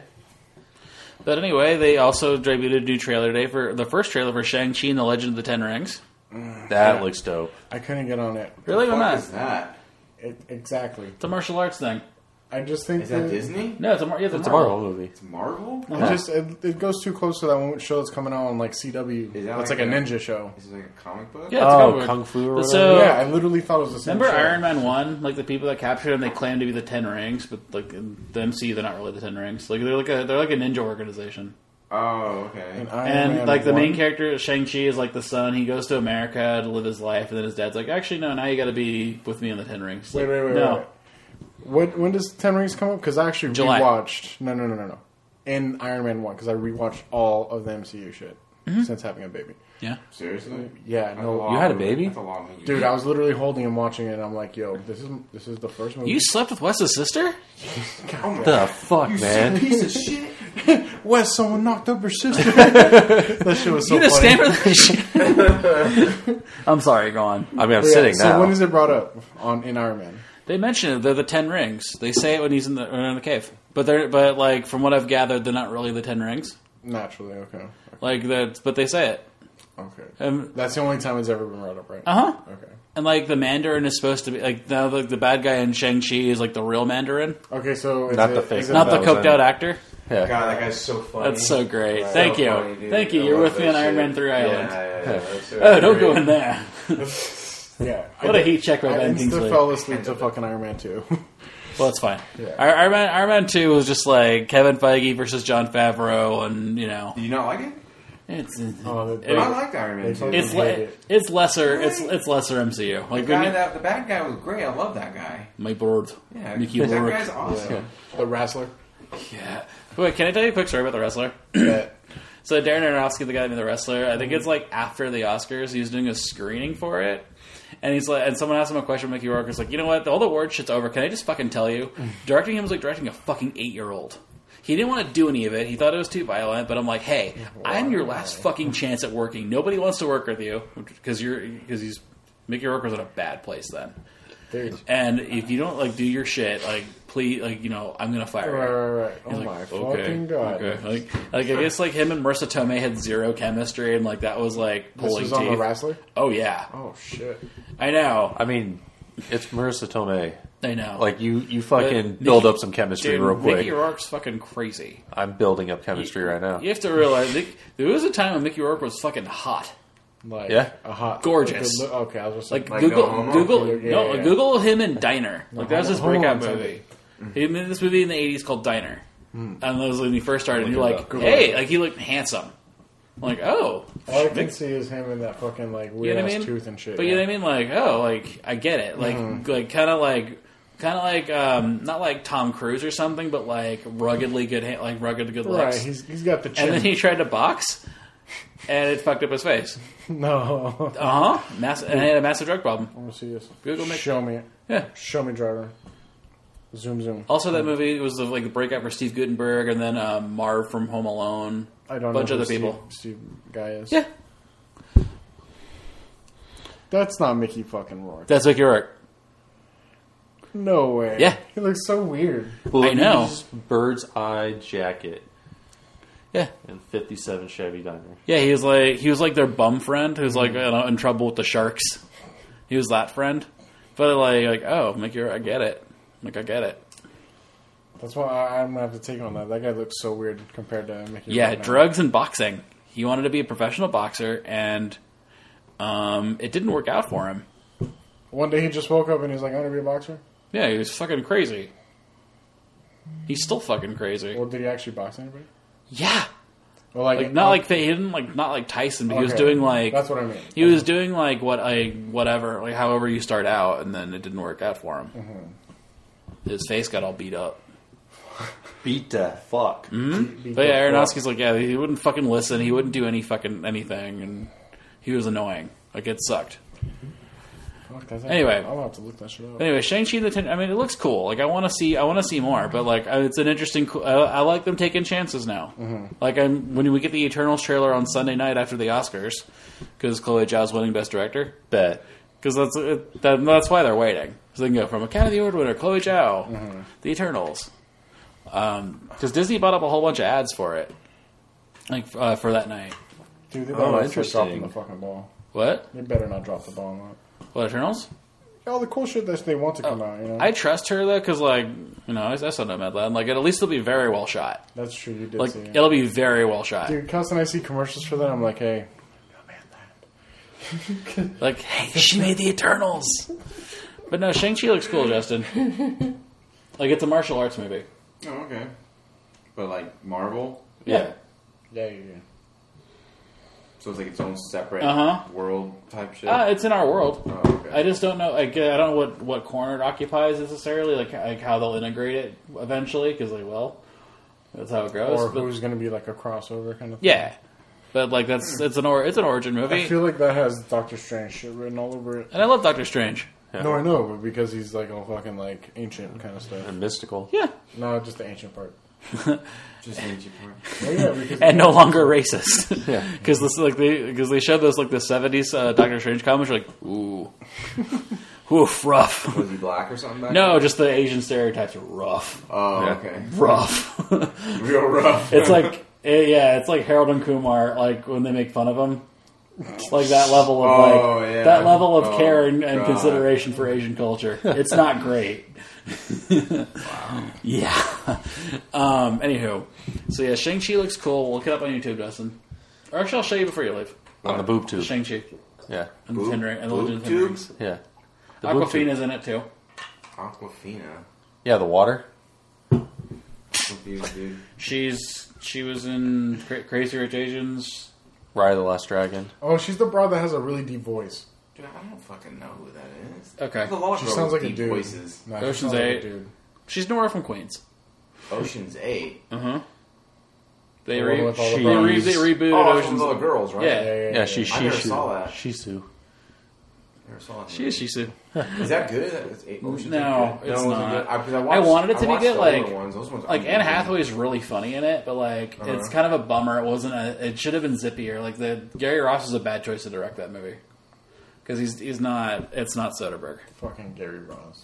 [SPEAKER 2] But anyway, they also debuted a new trailer today for the first trailer for Shang-Chi and the Legend of the Ten Rings.
[SPEAKER 3] That looks dope.
[SPEAKER 1] I couldn't get on it.
[SPEAKER 2] Really?
[SPEAKER 4] What
[SPEAKER 2] Why
[SPEAKER 4] the fuck
[SPEAKER 2] not?
[SPEAKER 4] is that?
[SPEAKER 1] it. Exactly.
[SPEAKER 2] It's a martial arts thing.
[SPEAKER 1] I just think
[SPEAKER 4] Is that Disney?
[SPEAKER 2] No, it's a, mar- yeah, it's a
[SPEAKER 3] It's a
[SPEAKER 2] Marvel.
[SPEAKER 3] Marvel movie.
[SPEAKER 4] It's Marvel?
[SPEAKER 1] It just it, it goes too close to that one show that's coming out on like C W.
[SPEAKER 4] Is that
[SPEAKER 1] It's
[SPEAKER 4] like
[SPEAKER 1] like a
[SPEAKER 4] a-
[SPEAKER 1] ninja show.
[SPEAKER 4] Is it like a comic book?
[SPEAKER 2] Yeah, it's a comic
[SPEAKER 3] Oh,
[SPEAKER 2] book.
[SPEAKER 3] Kung Fu or
[SPEAKER 2] But
[SPEAKER 3] whatever?
[SPEAKER 2] so-
[SPEAKER 1] yeah, I literally thought it was the same.
[SPEAKER 2] Remember
[SPEAKER 1] show.
[SPEAKER 2] Iron Man one? Like the people that captured him, they claim to be the Ten Rings, but like in the M C U, they're not really the Ten Rings. Like they're like a they're like a ninja organization.
[SPEAKER 4] Oh, okay.
[SPEAKER 1] And, Iron
[SPEAKER 2] And
[SPEAKER 1] Man
[SPEAKER 2] like the
[SPEAKER 1] one-
[SPEAKER 2] main character, Shang-Chi, is like the son. He goes to America to live his life, and then his dad's like, "Actually, no. Now you got to be with me in the Ten Rings."
[SPEAKER 1] Wait,
[SPEAKER 2] Like,
[SPEAKER 1] wait, wait,
[SPEAKER 2] no.
[SPEAKER 1] wait. When, when does Ten Rings come up? Because I actually
[SPEAKER 2] July.
[SPEAKER 1] rewatched. No, no, no, no, no. In Iron Man one, because I rewatched all of the M C U shit
[SPEAKER 2] Mm-hmm.
[SPEAKER 1] since having a baby.
[SPEAKER 2] Yeah.
[SPEAKER 4] Seriously?
[SPEAKER 1] Yeah,
[SPEAKER 4] That's a
[SPEAKER 1] no,
[SPEAKER 4] lot
[SPEAKER 3] You had a
[SPEAKER 4] of-
[SPEAKER 3] baby?
[SPEAKER 4] That's a lot of movies.
[SPEAKER 1] dude, I was literally holding him, watching it, and I'm like, "Yo, this is this is the first movie."
[SPEAKER 2] You slept with Wes's sister?
[SPEAKER 4] Oh my
[SPEAKER 3] The fuck,
[SPEAKER 4] You
[SPEAKER 3] man?
[SPEAKER 4] piece of shit.
[SPEAKER 1] Wes, someone knocked up her sister. That shit was so
[SPEAKER 2] you just
[SPEAKER 1] funny.
[SPEAKER 2] stand for that shit. I'm sorry. Go on.
[SPEAKER 3] I mean, I'm
[SPEAKER 1] Yeah,
[SPEAKER 3] sitting
[SPEAKER 1] so
[SPEAKER 3] now.
[SPEAKER 1] when is it brought up on in Iron Man?
[SPEAKER 2] They mention it. They're the Ten Rings. They say it when he's in the, when in the cave. But they're but like from what I've gathered, they're not really the Ten Rings.
[SPEAKER 1] Naturally, okay.
[SPEAKER 2] Like that, but they say it.
[SPEAKER 1] Okay.
[SPEAKER 2] Um,
[SPEAKER 1] That's the only time it's ever been brought up, right?
[SPEAKER 2] uh huh.
[SPEAKER 1] Okay.
[SPEAKER 2] And like the Mandarin is supposed to be like now the, the bad guy in Shang-Chi is like the real Mandarin,
[SPEAKER 1] Okay, so is
[SPEAKER 3] Not
[SPEAKER 1] it,
[SPEAKER 3] the fake
[SPEAKER 1] is it
[SPEAKER 2] not the
[SPEAKER 3] that was
[SPEAKER 2] coked
[SPEAKER 3] in-
[SPEAKER 2] out actor.
[SPEAKER 3] Yeah.
[SPEAKER 4] God, that guy's so funny.
[SPEAKER 2] That's so great.
[SPEAKER 4] Right.
[SPEAKER 2] Thank
[SPEAKER 4] So
[SPEAKER 2] you.
[SPEAKER 4] funny, dude.
[SPEAKER 2] Thank you.
[SPEAKER 4] I
[SPEAKER 2] You're
[SPEAKER 4] love
[SPEAKER 2] with me
[SPEAKER 4] that
[SPEAKER 2] on Iron
[SPEAKER 4] shit.
[SPEAKER 2] Man three
[SPEAKER 4] Yeah,
[SPEAKER 2] Island.
[SPEAKER 4] yeah, yeah. That's
[SPEAKER 2] Oh, don't
[SPEAKER 4] great.
[SPEAKER 2] go in there.
[SPEAKER 1] Yeah.
[SPEAKER 2] What
[SPEAKER 1] I
[SPEAKER 2] a heat check by
[SPEAKER 1] I
[SPEAKER 2] Ben
[SPEAKER 1] insta
[SPEAKER 2] Kingsley.
[SPEAKER 1] fell asleep to fucking Iron Man two.
[SPEAKER 2] Well, it's fine.
[SPEAKER 1] Yeah.
[SPEAKER 2] Iron Iron Man, Iron Man two was just like Kevin Feige versus John Favreau, and you know,
[SPEAKER 4] Did you not like it?
[SPEAKER 2] it's
[SPEAKER 1] Oh,
[SPEAKER 2] it-
[SPEAKER 1] the-
[SPEAKER 4] I liked Iron Man
[SPEAKER 1] It's
[SPEAKER 4] too.
[SPEAKER 1] okay.
[SPEAKER 2] it's
[SPEAKER 1] hate
[SPEAKER 2] le-
[SPEAKER 1] it.
[SPEAKER 2] it's lesser it's
[SPEAKER 4] Really?
[SPEAKER 2] it's lesser M C U.
[SPEAKER 4] The
[SPEAKER 2] Like when
[SPEAKER 4] guy
[SPEAKER 2] you,
[SPEAKER 4] that the bad guy was great. I love that guy.
[SPEAKER 2] my board,
[SPEAKER 4] Yeah,
[SPEAKER 2] Mickey
[SPEAKER 4] that
[SPEAKER 2] Rourke.
[SPEAKER 4] guy's awesome.
[SPEAKER 1] Yeah. The wrestler.
[SPEAKER 2] Yeah. Wait, can I tell you a quick story about the wrestler?
[SPEAKER 1] Yeah.
[SPEAKER 2] So Darren Aronofsky, the guy that made the wrestler, I think it's like after the Oscars, he was doing a screening for it. And he's like, and someone asked him a question. Mickey Rourke was like, "You know what? All the award shit's over. Can I just fucking tell you? Directing him was like directing a fucking eight year old. He didn't want to do any of it. He thought it was too violent. But I'm like, hey, I'm your last fucking chance at working. Nobody wants to work with you because you're because he's Mickey Rourke was in a bad place then.
[SPEAKER 1] Dude.
[SPEAKER 2] And if you don't like do your shit, like please, like you know, I'm gonna fire
[SPEAKER 1] Right,
[SPEAKER 2] you."
[SPEAKER 1] right, right. Oh
[SPEAKER 2] He's
[SPEAKER 1] my
[SPEAKER 2] like,
[SPEAKER 1] fucking god.
[SPEAKER 2] Okay. Like, like I guess like him and Marissa Tomei had zero chemistry, and like that was like
[SPEAKER 1] This
[SPEAKER 2] pulling
[SPEAKER 1] was on
[SPEAKER 2] teeth.
[SPEAKER 1] the wrestler?
[SPEAKER 2] Oh yeah,
[SPEAKER 1] Oh shit.
[SPEAKER 2] I know,
[SPEAKER 3] I mean, it's Marissa Tomei.
[SPEAKER 2] I know.
[SPEAKER 3] Like you, you fucking
[SPEAKER 2] But
[SPEAKER 3] build
[SPEAKER 2] Mickey-
[SPEAKER 3] up some chemistry
[SPEAKER 2] Dude,
[SPEAKER 3] real quick.
[SPEAKER 2] Mickey Rourke's fucking crazy.
[SPEAKER 3] I'm building up chemistry right now.
[SPEAKER 2] You have to realize Mick- there was a time when Mickey Rourke was fucking hot.
[SPEAKER 1] Like
[SPEAKER 3] Yeah.
[SPEAKER 1] a hot
[SPEAKER 2] Gorgeous.
[SPEAKER 1] a good look- okay, I was just
[SPEAKER 2] Like,
[SPEAKER 4] Like
[SPEAKER 2] Google,
[SPEAKER 4] No Homo?
[SPEAKER 2] Google,
[SPEAKER 1] Yeah,
[SPEAKER 2] no,
[SPEAKER 1] yeah.
[SPEAKER 2] Google him in Diner. Like that was his
[SPEAKER 1] Homo
[SPEAKER 2] breakout
[SPEAKER 1] inside
[SPEAKER 2] movie. He made this movie in the eighties called Diner,
[SPEAKER 1] Hmm.
[SPEAKER 2] and that was when he first started. And you're
[SPEAKER 3] Look it
[SPEAKER 2] like,
[SPEAKER 3] up.
[SPEAKER 1] Google
[SPEAKER 2] hey,
[SPEAKER 1] it.
[SPEAKER 2] like he looked handsome. I'm like, oh,
[SPEAKER 1] all I can see is him and that fucking like
[SPEAKER 2] you
[SPEAKER 1] weird
[SPEAKER 2] know what I
[SPEAKER 1] ass
[SPEAKER 2] mean?
[SPEAKER 1] tooth and shit.
[SPEAKER 2] But you know what I mean? Like, oh, like I get it. Like,
[SPEAKER 1] Mm-hmm.
[SPEAKER 2] like kind of like, kind of like, um, not like Tom Cruise or something, but like ruggedly good, ha- like rugged good
[SPEAKER 1] Right,
[SPEAKER 2] looks.
[SPEAKER 1] he's he's got the chin.
[SPEAKER 2] And then he tried to box, and it fucked up his face.
[SPEAKER 1] no.
[SPEAKER 2] Uh huh. Mass- and he had a massive drug problem.
[SPEAKER 1] I want to see this.
[SPEAKER 2] Google Mick-
[SPEAKER 1] Show me it.
[SPEAKER 2] Yeah.
[SPEAKER 1] Show me driver. Zoom zoom.
[SPEAKER 2] Also, that movie was the, like the breakout for Steve Guttenberg, and then um, Marv from Home Alone.
[SPEAKER 1] I don't
[SPEAKER 2] bunch
[SPEAKER 1] know
[SPEAKER 2] of
[SPEAKER 1] who
[SPEAKER 2] other people.
[SPEAKER 1] Steve, Steve guy is.
[SPEAKER 2] Yeah,
[SPEAKER 1] That's not Mickey fucking Rourke.
[SPEAKER 2] that's Mickey Rourke.
[SPEAKER 1] No way.
[SPEAKER 2] Yeah.
[SPEAKER 1] He looks so weird.
[SPEAKER 3] Well,
[SPEAKER 2] I know.
[SPEAKER 3] he's Bird's eye jacket
[SPEAKER 2] Yeah,
[SPEAKER 3] and fifty-seven Chevy Diner.
[SPEAKER 2] yeah. He was like he was like their bum friend who's like you know, in trouble with the sharks. He was that friend, but like like oh, Mickey Rourke, I get it. Like I get it.
[SPEAKER 1] That's why I, I'm gonna have to take on that. That guy looks so weird compared to Mickey.
[SPEAKER 2] Yeah,
[SPEAKER 1] Rourke now.
[SPEAKER 2] drugs and boxing. He wanted to be a professional boxer, and um, it didn't work out for him.
[SPEAKER 1] One day he just woke up and he's like, "I'm gonna be a boxer."
[SPEAKER 2] Yeah, he was fucking crazy. He's still fucking crazy.
[SPEAKER 1] Well, did he actually box anybody?
[SPEAKER 2] Yeah,
[SPEAKER 1] Well, like,
[SPEAKER 2] like not
[SPEAKER 1] um,
[SPEAKER 2] like he didn't like not like Tyson, but he was
[SPEAKER 1] okay.
[SPEAKER 2] doing like
[SPEAKER 1] That's what I mean.
[SPEAKER 2] he was doing like what I whatever like however you start out, and then it didn't work out for him.
[SPEAKER 1] Mm-hmm.
[SPEAKER 2] His face got all beat up.
[SPEAKER 3] Beat the fuck.
[SPEAKER 2] Mm-hmm.
[SPEAKER 1] Beat
[SPEAKER 2] But
[SPEAKER 1] the
[SPEAKER 2] yeah,
[SPEAKER 1] fuck.
[SPEAKER 2] Aronofsky's like, yeah, he wouldn't fucking listen. He wouldn't do any fucking anything, and he was annoying. Like it sucked.
[SPEAKER 1] Fuck, that's
[SPEAKER 2] Anyway.
[SPEAKER 1] I'm gonna have to look that shit up.
[SPEAKER 2] Anyway, Shang-Chi and the Ten, I mean, it looks cool. Like I want to see, I want to see more. But like, uh, it's an interesting. co- I, I like them taking chances now.
[SPEAKER 1] Mm-hmm.
[SPEAKER 2] Like I'm when we get the Eternals trailer on Sunday night after the Oscars, because Chloe Zhao's winning Best Director.
[SPEAKER 3] Bet.
[SPEAKER 2] Because that's it, that, that's why they're waiting. So they can go from Academy Award winner Chloe Zhao,
[SPEAKER 1] Mm-hmm.
[SPEAKER 2] the Eternals. Because Disney bought up a whole bunch of ads for it, like uh, for that night.
[SPEAKER 1] Dude, they
[SPEAKER 3] Oh,
[SPEAKER 1] better not start
[SPEAKER 3] interesting.
[SPEAKER 1] dropping the fucking ball.
[SPEAKER 2] What?
[SPEAKER 1] They better not drop the ball on that.
[SPEAKER 2] What Eternals?
[SPEAKER 1] All the cool shit that they want to come out, you know.
[SPEAKER 2] I trust her though, because like you know, I, I saw no Medland. Like at least it'll be very well shot.
[SPEAKER 1] That's true. You did
[SPEAKER 2] Like
[SPEAKER 1] see it.
[SPEAKER 2] it'll be very well shot.
[SPEAKER 1] Dude, constantly I see commercials for that. I'm like, hey,
[SPEAKER 2] Like, hey, she made the Eternals. But no, Shang-Chi looks cool, Justin. Like, it's a martial arts movie.
[SPEAKER 4] Oh, okay. But like Marvel,
[SPEAKER 2] Yeah.
[SPEAKER 1] yeah, yeah, yeah.
[SPEAKER 4] so it's like its own separate
[SPEAKER 2] Uh-huh.
[SPEAKER 4] world type shit.
[SPEAKER 2] Uh, it's in our world.
[SPEAKER 4] oh, okay.
[SPEAKER 2] I just don't know. Like, I don't know what, what corner it occupies necessarily. Like, like how they'll integrate it eventually. Because they will. That's how it goes.
[SPEAKER 1] Or
[SPEAKER 2] But-
[SPEAKER 1] who's going to be like a crossover kind of thing.
[SPEAKER 2] yeah, but like that's it's an or it's an origin movie,
[SPEAKER 1] I feel like that has Doctor Strange shit written all over it.
[SPEAKER 2] and I love Doctor Strange.
[SPEAKER 3] Yeah.
[SPEAKER 1] No, I know, but because he's like all fucking like ancient kind of stuff.
[SPEAKER 3] And mystical.
[SPEAKER 2] Yeah,
[SPEAKER 1] No, just the ancient part.
[SPEAKER 4] Just ancient part.
[SPEAKER 1] Oh, yeah, because
[SPEAKER 2] and no longer racist.
[SPEAKER 3] Yeah.
[SPEAKER 2] Because this like they because they showed this like the seventies uh, Doctor Strange comics. You're like, ooh, oof, rough.
[SPEAKER 4] Was he black or something back
[SPEAKER 2] No,
[SPEAKER 4] then?
[SPEAKER 2] just the Asian stereotypes are rough,
[SPEAKER 4] Oh,
[SPEAKER 3] Yeah.
[SPEAKER 4] okay.
[SPEAKER 2] rough.
[SPEAKER 4] Real rough.
[SPEAKER 2] It's like eh, yeah, it's like Harold and Kumar like when they make fun of him. Like that level of
[SPEAKER 4] Oh,
[SPEAKER 2] like
[SPEAKER 4] yeah.
[SPEAKER 2] that level of
[SPEAKER 4] Oh,
[SPEAKER 2] care and, and
[SPEAKER 4] God.
[SPEAKER 2] consideration for Asian culture. It's not great.
[SPEAKER 4] Wow.
[SPEAKER 2] Yeah. Um, anywho, so yeah, Shang-Chi looks cool. Look it up on YouTube, Dustin. Or actually, I'll show you before you leave.
[SPEAKER 3] On the boob tube.
[SPEAKER 2] Shang-Chi
[SPEAKER 3] Yeah.
[SPEAKER 2] and the
[SPEAKER 4] Boob-
[SPEAKER 2] Ten Ring and the
[SPEAKER 4] boob
[SPEAKER 2] Legend of Ten
[SPEAKER 4] tube?
[SPEAKER 2] Rings.
[SPEAKER 3] Yeah. The boob tube.
[SPEAKER 2] Aquafina's in it too.
[SPEAKER 4] Aquafina.
[SPEAKER 3] Yeah, the water.
[SPEAKER 4] Confused, dude.
[SPEAKER 2] She's she was in Cra- Crazy Rich Asians.
[SPEAKER 3] Ride of the Last Dragon.
[SPEAKER 1] Oh, she's the broad that has a really deep voice.
[SPEAKER 4] Dude, I don't fucking know who that is.
[SPEAKER 2] Okay.
[SPEAKER 4] There's a lot of
[SPEAKER 1] She
[SPEAKER 4] girls
[SPEAKER 1] sounds
[SPEAKER 4] with
[SPEAKER 1] like a
[SPEAKER 4] deep
[SPEAKER 1] dude.
[SPEAKER 4] voices.
[SPEAKER 1] No, she
[SPEAKER 2] Ocean's
[SPEAKER 1] sounds like a
[SPEAKER 2] Eight.
[SPEAKER 1] dude.
[SPEAKER 2] She's Nora from Queens.
[SPEAKER 4] Ocean's Eight.
[SPEAKER 2] Uh huh. They
[SPEAKER 1] The
[SPEAKER 2] re-
[SPEAKER 1] one with all the
[SPEAKER 2] they,
[SPEAKER 1] brown-
[SPEAKER 2] re- they rebooted
[SPEAKER 4] Oh,
[SPEAKER 2] Ocean's.
[SPEAKER 4] little girls, right?
[SPEAKER 2] Yeah.
[SPEAKER 1] Yeah, yeah,
[SPEAKER 3] Yeah, she's
[SPEAKER 4] I never
[SPEAKER 3] Shishu.
[SPEAKER 4] saw that.
[SPEAKER 3] Shisu.
[SPEAKER 4] Never saw that
[SPEAKER 2] She is
[SPEAKER 4] movie.
[SPEAKER 2] Shisu.
[SPEAKER 4] Is that good? Is Eight- Ocean's
[SPEAKER 2] No,
[SPEAKER 4] Eight good?
[SPEAKER 2] it's
[SPEAKER 4] it wasn't
[SPEAKER 2] not.
[SPEAKER 4] good? I, 'cause I,
[SPEAKER 2] I
[SPEAKER 4] watched,
[SPEAKER 2] wanted it to
[SPEAKER 4] I
[SPEAKER 2] be
[SPEAKER 4] watched
[SPEAKER 2] good,
[SPEAKER 4] the
[SPEAKER 2] like-
[SPEAKER 4] older ones. Those ones
[SPEAKER 2] Like
[SPEAKER 4] are
[SPEAKER 2] Anne
[SPEAKER 4] amazing.
[SPEAKER 2] Hathaway is really funny in it, but like
[SPEAKER 4] Uh-huh.
[SPEAKER 2] it's kind of a bummer. It wasn't. A, it should have been zippier. Like the Gary Ross was a bad choice to direct that movie because he's he's not. It's not Soderbergh.
[SPEAKER 1] Fucking Gary Ross.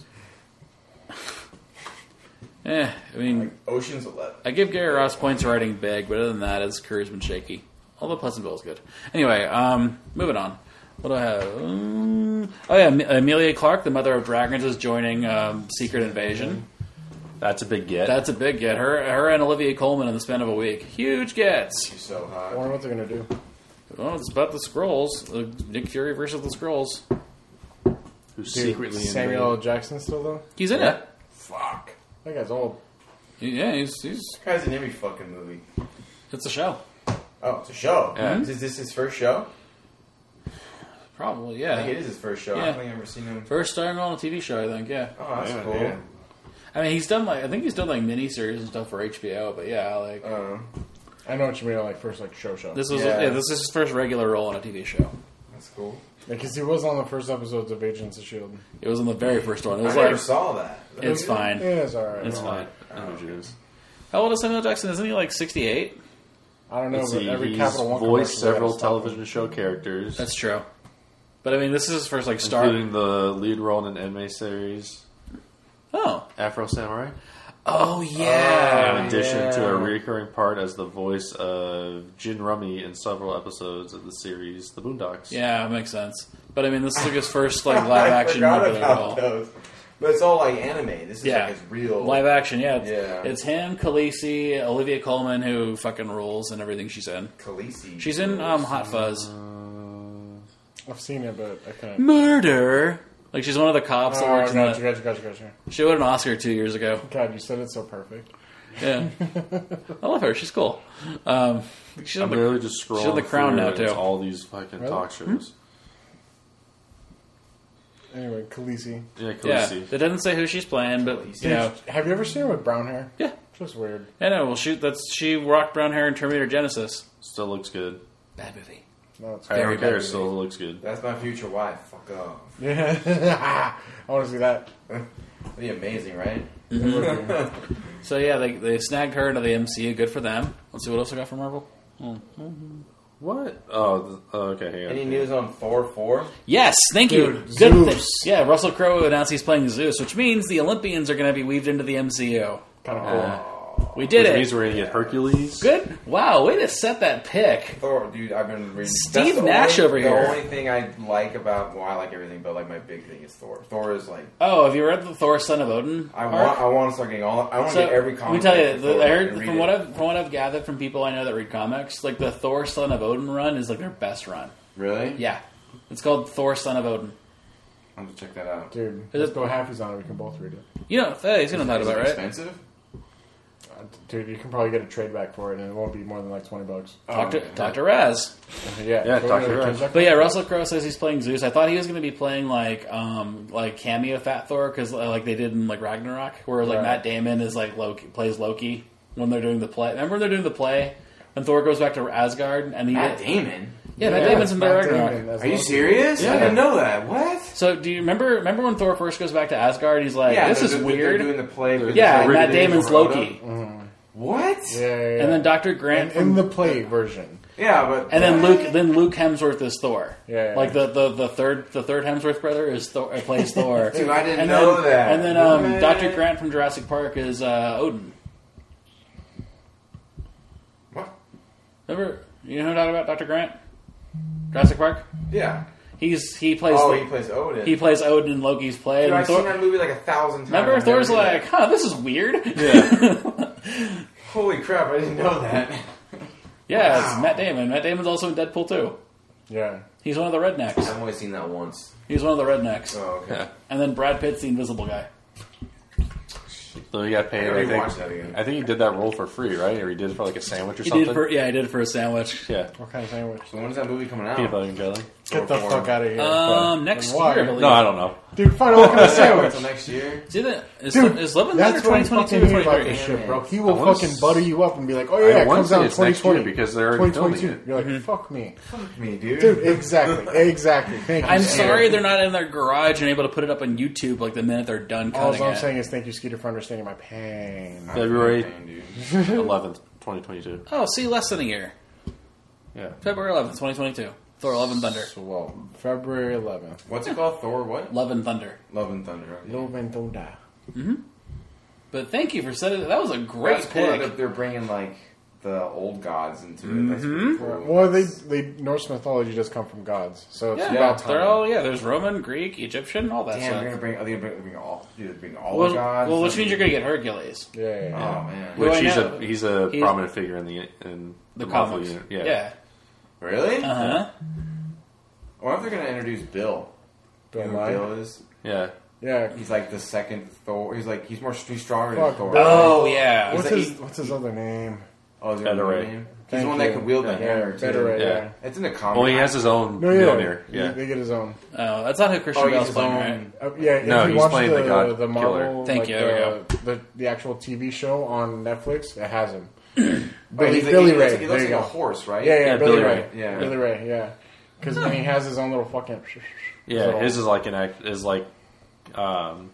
[SPEAKER 2] Eh, I mean,
[SPEAKER 4] Like Ocean's Eleven.
[SPEAKER 2] I give Gary Ross points for writing big, but other than that, his career's been shaky. Although Pleasantville is good. Anyway, um, moving on. What do I have? Um, oh yeah, Am- Amelia Clark, the mother of dragons, is joining um, Secret Invasion.
[SPEAKER 3] That's a big get.
[SPEAKER 2] That's a big get. Her, her, and Olivia Colman in the span of a week. Huge gets.
[SPEAKER 4] She's so
[SPEAKER 1] I
[SPEAKER 4] hot.
[SPEAKER 1] wonder what they're gonna do.
[SPEAKER 2] Well, it's about the Skrulls. Uh, Nick Fury versus the Skrulls.
[SPEAKER 3] Who's
[SPEAKER 1] Dude,
[SPEAKER 3] secretly
[SPEAKER 1] Samuel L.
[SPEAKER 3] invaded.
[SPEAKER 1] Jackson still though?
[SPEAKER 2] He's in
[SPEAKER 3] Yeah.
[SPEAKER 2] it.
[SPEAKER 1] Fuck. That guy's old.
[SPEAKER 2] Yeah, he's, he's.
[SPEAKER 4] This guy's in every fucking movie.
[SPEAKER 2] It's a show.
[SPEAKER 4] Oh, it's a show.
[SPEAKER 3] Yeah.
[SPEAKER 4] Is this his first show?
[SPEAKER 2] Probably,
[SPEAKER 4] I think it
[SPEAKER 2] yeah.
[SPEAKER 4] is his first show. I
[SPEAKER 2] Yeah.
[SPEAKER 4] don't think I've ever seen him.
[SPEAKER 2] First starring on a T V show, I think. Yeah.
[SPEAKER 4] Oh, that's
[SPEAKER 1] Yeah,
[SPEAKER 4] cool.
[SPEAKER 1] yeah.
[SPEAKER 2] I mean, he's done like I think he's done like miniseries and stuff for H B O. But yeah, like
[SPEAKER 4] Uh,
[SPEAKER 1] I know what you mean. Like first, like show show.
[SPEAKER 2] this was
[SPEAKER 4] Yeah.
[SPEAKER 2] yeah, this is his first regular role on a T V show.
[SPEAKER 4] that's cool.
[SPEAKER 1] Because he was on the first episodes of Agents of Shield.
[SPEAKER 2] It was in the very first one. It
[SPEAKER 4] I
[SPEAKER 2] was
[SPEAKER 4] never
[SPEAKER 2] like
[SPEAKER 4] saw that.
[SPEAKER 2] it's fine.
[SPEAKER 1] Yeah, it's alright.
[SPEAKER 2] It's
[SPEAKER 1] I
[SPEAKER 2] fine.
[SPEAKER 3] I know what it is.
[SPEAKER 2] How old is Samuel Jackson? Isn't he like sixty-eight?
[SPEAKER 1] don't know,
[SPEAKER 3] Let's
[SPEAKER 1] but
[SPEAKER 3] see,
[SPEAKER 1] every
[SPEAKER 3] he's
[SPEAKER 1] Capital One
[SPEAKER 3] voiced
[SPEAKER 1] commercial, they
[SPEAKER 3] several
[SPEAKER 1] gotta stop him.
[SPEAKER 3] television show characters,
[SPEAKER 2] That's true. But I mean, this is his first like star.
[SPEAKER 3] including the lead role in an anime series,
[SPEAKER 2] Oh,
[SPEAKER 3] Afro Samurai.
[SPEAKER 2] oh yeah.
[SPEAKER 3] In addition
[SPEAKER 4] yeah.
[SPEAKER 3] to a recurring part as the voice of Jin Rummy in several episodes of the series The Boondocks.
[SPEAKER 2] Yeah, it makes sense. But I mean, this is like his first like live action
[SPEAKER 4] I forgot
[SPEAKER 2] movie.
[SPEAKER 4] about those. But it's all like anime. This is
[SPEAKER 2] Yeah,
[SPEAKER 4] like his real.
[SPEAKER 2] live action. Yeah, it's,
[SPEAKER 4] Yeah.
[SPEAKER 2] it's him, Khaleesi, Olivia Colman, who fucking rules and everything she's in.
[SPEAKER 4] Khaleesi.
[SPEAKER 2] She's in um, Hot Fuzz.
[SPEAKER 1] I've seen it, but I can't.
[SPEAKER 2] Murder. Like she's one of the cops that
[SPEAKER 1] Oh,
[SPEAKER 2] works in
[SPEAKER 1] gotcha,
[SPEAKER 2] the.
[SPEAKER 1] gotcha, gotcha, gotcha.
[SPEAKER 2] She won an Oscar two years ago.
[SPEAKER 1] God, you said it so perfect.
[SPEAKER 2] Yeah, I love her. She's cool. Um, she's on
[SPEAKER 3] I'm
[SPEAKER 2] the,
[SPEAKER 3] literally just scrolling
[SPEAKER 2] she's on the Crown
[SPEAKER 3] through
[SPEAKER 2] now,
[SPEAKER 3] and it's
[SPEAKER 2] too.
[SPEAKER 3] all these fucking
[SPEAKER 1] Really?
[SPEAKER 3] talk shows.
[SPEAKER 1] Anyway, Khaleesi.
[SPEAKER 3] Yeah,
[SPEAKER 2] yeah.
[SPEAKER 3] Khaleesi.
[SPEAKER 2] They didn't say who she's playing, but you know,
[SPEAKER 1] Have you ever seen her with brown hair?
[SPEAKER 2] yeah.
[SPEAKER 1] Just weird.
[SPEAKER 2] I know. Well, shoot, that's she rocked brown hair in Terminator Genesis.
[SPEAKER 3] Still looks good.
[SPEAKER 2] Bad movie.
[SPEAKER 1] No, it's
[SPEAKER 3] I
[SPEAKER 2] Very
[SPEAKER 3] don't care.
[SPEAKER 2] bad
[SPEAKER 3] Still looks good.
[SPEAKER 4] That's my future wife. Fuck off.
[SPEAKER 1] Yeah. I want to see that.
[SPEAKER 4] That'd be amazing, right?
[SPEAKER 2] So yeah, they they snagged her into the M C U. Good for them. Let's see what else I got from Marvel.
[SPEAKER 3] What? Oh, th- oh, okay. Hang on.
[SPEAKER 4] Any news on Thor four?
[SPEAKER 2] Yes, thank you.
[SPEAKER 1] Dude,
[SPEAKER 2] Good.
[SPEAKER 1] Zeus.
[SPEAKER 2] thi- yeah, Russell Crowe announced he's playing Zeus, which means the Olympians are going to be weaved into the M C U.
[SPEAKER 1] Kind of cool.
[SPEAKER 3] Uh,
[SPEAKER 2] We did
[SPEAKER 3] which
[SPEAKER 2] it.
[SPEAKER 3] means we're gonna get Hercules.
[SPEAKER 2] Good. Wow, way to set that pick.
[SPEAKER 4] Thor, dude, I've been reading.
[SPEAKER 2] Steve
[SPEAKER 4] that's the
[SPEAKER 2] Nash
[SPEAKER 4] only,
[SPEAKER 2] over
[SPEAKER 4] the
[SPEAKER 2] here.
[SPEAKER 4] The only thing I like about, well, I like everything, but like my big thing is Thor. Thor is like,
[SPEAKER 2] Oh, have you read the Thor: Son of Odin?
[SPEAKER 4] I
[SPEAKER 2] arc?
[SPEAKER 4] want, I want to start getting all. I want to
[SPEAKER 2] So,
[SPEAKER 4] get every
[SPEAKER 2] let
[SPEAKER 4] comic.
[SPEAKER 2] me tell you,
[SPEAKER 4] book
[SPEAKER 2] the,
[SPEAKER 4] Thor
[SPEAKER 2] I
[SPEAKER 4] and
[SPEAKER 2] heard
[SPEAKER 4] read
[SPEAKER 2] from
[SPEAKER 4] it.
[SPEAKER 2] what I've from what I've gathered from people I know that read comics, like the Thor: Son of Odin run is like their best run.
[SPEAKER 4] Really?
[SPEAKER 2] Yeah, it's called Thor: Son of Odin.
[SPEAKER 4] I'm gonna check that out.
[SPEAKER 1] Dude,
[SPEAKER 2] Is
[SPEAKER 1] let's
[SPEAKER 2] it-
[SPEAKER 1] go halfies on it. We can both read it.
[SPEAKER 2] You know, hey, he's gonna know that
[SPEAKER 4] Is it
[SPEAKER 2] about right.
[SPEAKER 4] expensive?
[SPEAKER 1] Uh, Dude, you can probably get a trade back for it, and it won't be more than like twenty bucks.
[SPEAKER 2] Talk to
[SPEAKER 4] okay.
[SPEAKER 2] talk to Raz.
[SPEAKER 1] Yeah,
[SPEAKER 3] Yeah,
[SPEAKER 1] go
[SPEAKER 3] talk
[SPEAKER 1] to
[SPEAKER 3] to
[SPEAKER 1] the
[SPEAKER 3] Raz.
[SPEAKER 1] Kenjaku.
[SPEAKER 2] But yeah, Russell Crowe says he's playing Zeus. I thought he was going to be playing like um like cameo Fat Thor because like they did in like Ragnarok, where like
[SPEAKER 1] Right.
[SPEAKER 2] Matt Damon is like Loki plays Loki when they're doing the play. Remember when they're doing the play when Thor goes back to Asgard and he
[SPEAKER 4] Matt Damon.
[SPEAKER 2] yeah Matt
[SPEAKER 1] Yeah,
[SPEAKER 2] Damon's in the
[SPEAKER 1] Matt
[SPEAKER 2] Ragnarok.
[SPEAKER 1] Damon as
[SPEAKER 4] Are you
[SPEAKER 1] well.
[SPEAKER 4] serious?
[SPEAKER 2] Yeah.
[SPEAKER 4] I didn't know that. What?
[SPEAKER 2] So do you remember remember when Thor first goes back to Asgard? He's like,
[SPEAKER 4] yeah,
[SPEAKER 2] this
[SPEAKER 4] they're-
[SPEAKER 2] is
[SPEAKER 4] they're-
[SPEAKER 2] weird.
[SPEAKER 4] They're doing the play. with
[SPEAKER 2] Yeah,
[SPEAKER 4] the
[SPEAKER 2] and Matt
[SPEAKER 4] David
[SPEAKER 2] Damon's
[SPEAKER 4] Rhoda.
[SPEAKER 2] Loki,
[SPEAKER 4] What?
[SPEAKER 1] Yeah, yeah, yeah.
[SPEAKER 2] and then Doctor Grant
[SPEAKER 1] in
[SPEAKER 2] from
[SPEAKER 1] the play version.
[SPEAKER 4] Yeah, but
[SPEAKER 2] and then
[SPEAKER 4] what?
[SPEAKER 2] Luke, then Luke Hemsworth is Thor.
[SPEAKER 1] Yeah, yeah.
[SPEAKER 2] like the, the, the third the third Hemsworth brother is Thor, uh, plays Thor.
[SPEAKER 4] Dude, I didn't
[SPEAKER 2] and
[SPEAKER 4] know
[SPEAKER 2] then,
[SPEAKER 4] that.
[SPEAKER 2] And then um,
[SPEAKER 4] What?
[SPEAKER 2] Doctor Grant from Jurassic Park is uh, Odin.
[SPEAKER 4] What?
[SPEAKER 2] Remember, you know who I'm talking about, Doctor Grant? Jurassic Park.
[SPEAKER 4] Yeah.
[SPEAKER 2] He's he plays.
[SPEAKER 4] Oh,
[SPEAKER 2] the,
[SPEAKER 4] he plays Odin.
[SPEAKER 2] he plays Odin in Loki's play.
[SPEAKER 4] Dude,
[SPEAKER 2] and
[SPEAKER 4] I've
[SPEAKER 2] Thor-
[SPEAKER 4] seen that movie like a thousand times.
[SPEAKER 2] remember,
[SPEAKER 4] I've
[SPEAKER 2] Thor's
[SPEAKER 4] never seen
[SPEAKER 2] like, huh, this is weird.
[SPEAKER 3] Yeah.
[SPEAKER 4] Holy crap! I didn't know that.
[SPEAKER 2] Yeah,
[SPEAKER 4] Wow.
[SPEAKER 2] it's Matt Damon. Matt Damon's also in Deadpool too.
[SPEAKER 1] Yeah.
[SPEAKER 2] He's one of the rednecks.
[SPEAKER 4] I've only seen that once.
[SPEAKER 2] He's one of the rednecks.
[SPEAKER 4] Oh, okay.
[SPEAKER 3] Yeah.
[SPEAKER 2] And then Brad Pitt's the invisible guy.
[SPEAKER 3] So he got paid.
[SPEAKER 4] I gotta
[SPEAKER 3] I think.
[SPEAKER 4] rewatch that again.
[SPEAKER 3] I think he did that role for free, right? Or he did it for like a sandwich or
[SPEAKER 2] He
[SPEAKER 3] something.
[SPEAKER 2] did for yeah, I did it for a sandwich.
[SPEAKER 3] yeah.
[SPEAKER 1] What kind of sandwich?
[SPEAKER 4] So when's that movie coming out?
[SPEAKER 3] Peanut butter and jelly.
[SPEAKER 1] Get the
[SPEAKER 4] Thor
[SPEAKER 1] fuck
[SPEAKER 4] four.
[SPEAKER 1] out of here.
[SPEAKER 2] Um, next
[SPEAKER 1] Why?
[SPEAKER 2] year, I believe.
[SPEAKER 3] No, I don't know.
[SPEAKER 1] Dude, find out what kind of sandwich.
[SPEAKER 4] Until next year.
[SPEAKER 2] Is, it, is,
[SPEAKER 1] Dude,
[SPEAKER 2] is Love and
[SPEAKER 1] that's
[SPEAKER 2] Thunder
[SPEAKER 1] what I
[SPEAKER 2] twenty
[SPEAKER 1] fucking
[SPEAKER 2] twenty-two or
[SPEAKER 1] hate about this
[SPEAKER 2] twenty-three?
[SPEAKER 1] shit, bro. He
[SPEAKER 3] I
[SPEAKER 1] will
[SPEAKER 3] wanna
[SPEAKER 1] fucking
[SPEAKER 3] s-
[SPEAKER 1] butter you up and be like, oh
[SPEAKER 3] I
[SPEAKER 1] yeah, it
[SPEAKER 3] wanna
[SPEAKER 1] comes
[SPEAKER 3] say
[SPEAKER 1] out in
[SPEAKER 3] it's next
[SPEAKER 1] twenty
[SPEAKER 3] year
[SPEAKER 1] twenty.
[SPEAKER 3] because they're already filming
[SPEAKER 1] twenty twenty-two.
[SPEAKER 3] it.
[SPEAKER 1] You're like, fuck me.
[SPEAKER 4] Fuck me, dude.
[SPEAKER 1] Dude, exactly. Exactly. Thank you.
[SPEAKER 2] I'm
[SPEAKER 1] Skeeter.
[SPEAKER 2] sorry they're not in their garage and able to put it up on YouTube like the minute they're done
[SPEAKER 1] All
[SPEAKER 2] cutting
[SPEAKER 1] I'm
[SPEAKER 2] it.
[SPEAKER 1] saying is thank you, Skeeter, for understanding my pain.
[SPEAKER 3] February
[SPEAKER 4] I'm dude.
[SPEAKER 3] eleventh, twenty twenty-two.
[SPEAKER 2] Oh, see, less than a year.
[SPEAKER 3] Yeah.
[SPEAKER 2] February eleventh, twenty twenty-two. Thor Love and Thunder.
[SPEAKER 1] So, well, February eleventh.
[SPEAKER 4] What's it called? Thor what?
[SPEAKER 2] Love and Thunder.
[SPEAKER 4] Love and Thunder. Okay.
[SPEAKER 1] Love and Thunder.
[SPEAKER 2] But thank you for setting that. That was a great
[SPEAKER 4] That's cool that
[SPEAKER 2] pick.
[SPEAKER 4] they're- they're bringing like the old gods into it. That's pretty cool.
[SPEAKER 1] Well, they, they Norse mythology does come from gods, so it's
[SPEAKER 2] Yeah,
[SPEAKER 1] about time.
[SPEAKER 2] they're all yeah. There's Roman, Greek, Egyptian, all that
[SPEAKER 4] Damn, they're
[SPEAKER 2] stuff.
[SPEAKER 4] gonna bring. Are they gonna bring, bring all? Dude, they're bringing all
[SPEAKER 2] Well,
[SPEAKER 4] the gods.
[SPEAKER 2] well, which means you're gonna get Hercules.
[SPEAKER 1] yeah, yeah, yeah.
[SPEAKER 4] Oh man.
[SPEAKER 2] Who I
[SPEAKER 3] Which he's
[SPEAKER 2] know-
[SPEAKER 3] a he's a
[SPEAKER 2] he's-
[SPEAKER 3] prominent figure in the in
[SPEAKER 2] The,
[SPEAKER 3] Marvel
[SPEAKER 2] comics.
[SPEAKER 3] unit.
[SPEAKER 2] Yeah.
[SPEAKER 3] Yeah.
[SPEAKER 4] Really?
[SPEAKER 2] Uh huh.
[SPEAKER 4] I wonder if they're gonna introduce Bill.
[SPEAKER 1] Bill
[SPEAKER 4] You know who
[SPEAKER 1] Nye?
[SPEAKER 4] Bill is?
[SPEAKER 3] Yeah.
[SPEAKER 1] Yeah.
[SPEAKER 4] He's like the second Thor. He's like he's more he's stronger
[SPEAKER 1] Fuck,
[SPEAKER 4] than Thor.
[SPEAKER 1] Bill.
[SPEAKER 2] Oh yeah.
[SPEAKER 1] What's
[SPEAKER 4] like-
[SPEAKER 1] his What's his other name?
[SPEAKER 4] Oh, is there
[SPEAKER 3] Better
[SPEAKER 4] another
[SPEAKER 3] Ray.
[SPEAKER 4] name? He's
[SPEAKER 1] Thank
[SPEAKER 4] the one
[SPEAKER 1] you.
[SPEAKER 4] that can wield the
[SPEAKER 3] Yeah.
[SPEAKER 4] hammer too.
[SPEAKER 1] Better Ray,
[SPEAKER 3] Yeah.
[SPEAKER 1] yeah.
[SPEAKER 4] It's in the comic.
[SPEAKER 3] Well, he has his own
[SPEAKER 1] No, yeah,
[SPEAKER 3] Mjolnir.
[SPEAKER 1] They-
[SPEAKER 3] Yeah.
[SPEAKER 1] They get his own.
[SPEAKER 2] Oh, that's not who Christian
[SPEAKER 4] Oh, he's
[SPEAKER 2] Bale's
[SPEAKER 4] his
[SPEAKER 2] playing,
[SPEAKER 4] own.
[SPEAKER 2] right?
[SPEAKER 1] Uh, yeah, if
[SPEAKER 3] No,
[SPEAKER 1] you
[SPEAKER 3] he's
[SPEAKER 1] watch
[SPEAKER 3] playing
[SPEAKER 1] the,
[SPEAKER 3] the God
[SPEAKER 1] the Marvel,
[SPEAKER 3] Killer.
[SPEAKER 2] Thank
[SPEAKER 1] like
[SPEAKER 2] you, there we
[SPEAKER 1] the, the the actual T V show on Netflix, it has him.
[SPEAKER 4] Oh,
[SPEAKER 1] But
[SPEAKER 4] he's
[SPEAKER 1] he's
[SPEAKER 4] like,
[SPEAKER 1] Billy
[SPEAKER 4] he
[SPEAKER 1] Ray.
[SPEAKER 4] looks, he
[SPEAKER 1] There
[SPEAKER 4] looks
[SPEAKER 1] you
[SPEAKER 4] like
[SPEAKER 1] go.
[SPEAKER 4] a horse, right?
[SPEAKER 1] Yeah, yeah,
[SPEAKER 3] Yeah,
[SPEAKER 1] Billy,
[SPEAKER 3] Billy
[SPEAKER 1] Ray.
[SPEAKER 3] Ray.
[SPEAKER 4] Yeah.
[SPEAKER 1] Billy Ray, yeah. Because then he has his own little fucking.
[SPEAKER 3] Yeah, his is like an act is like um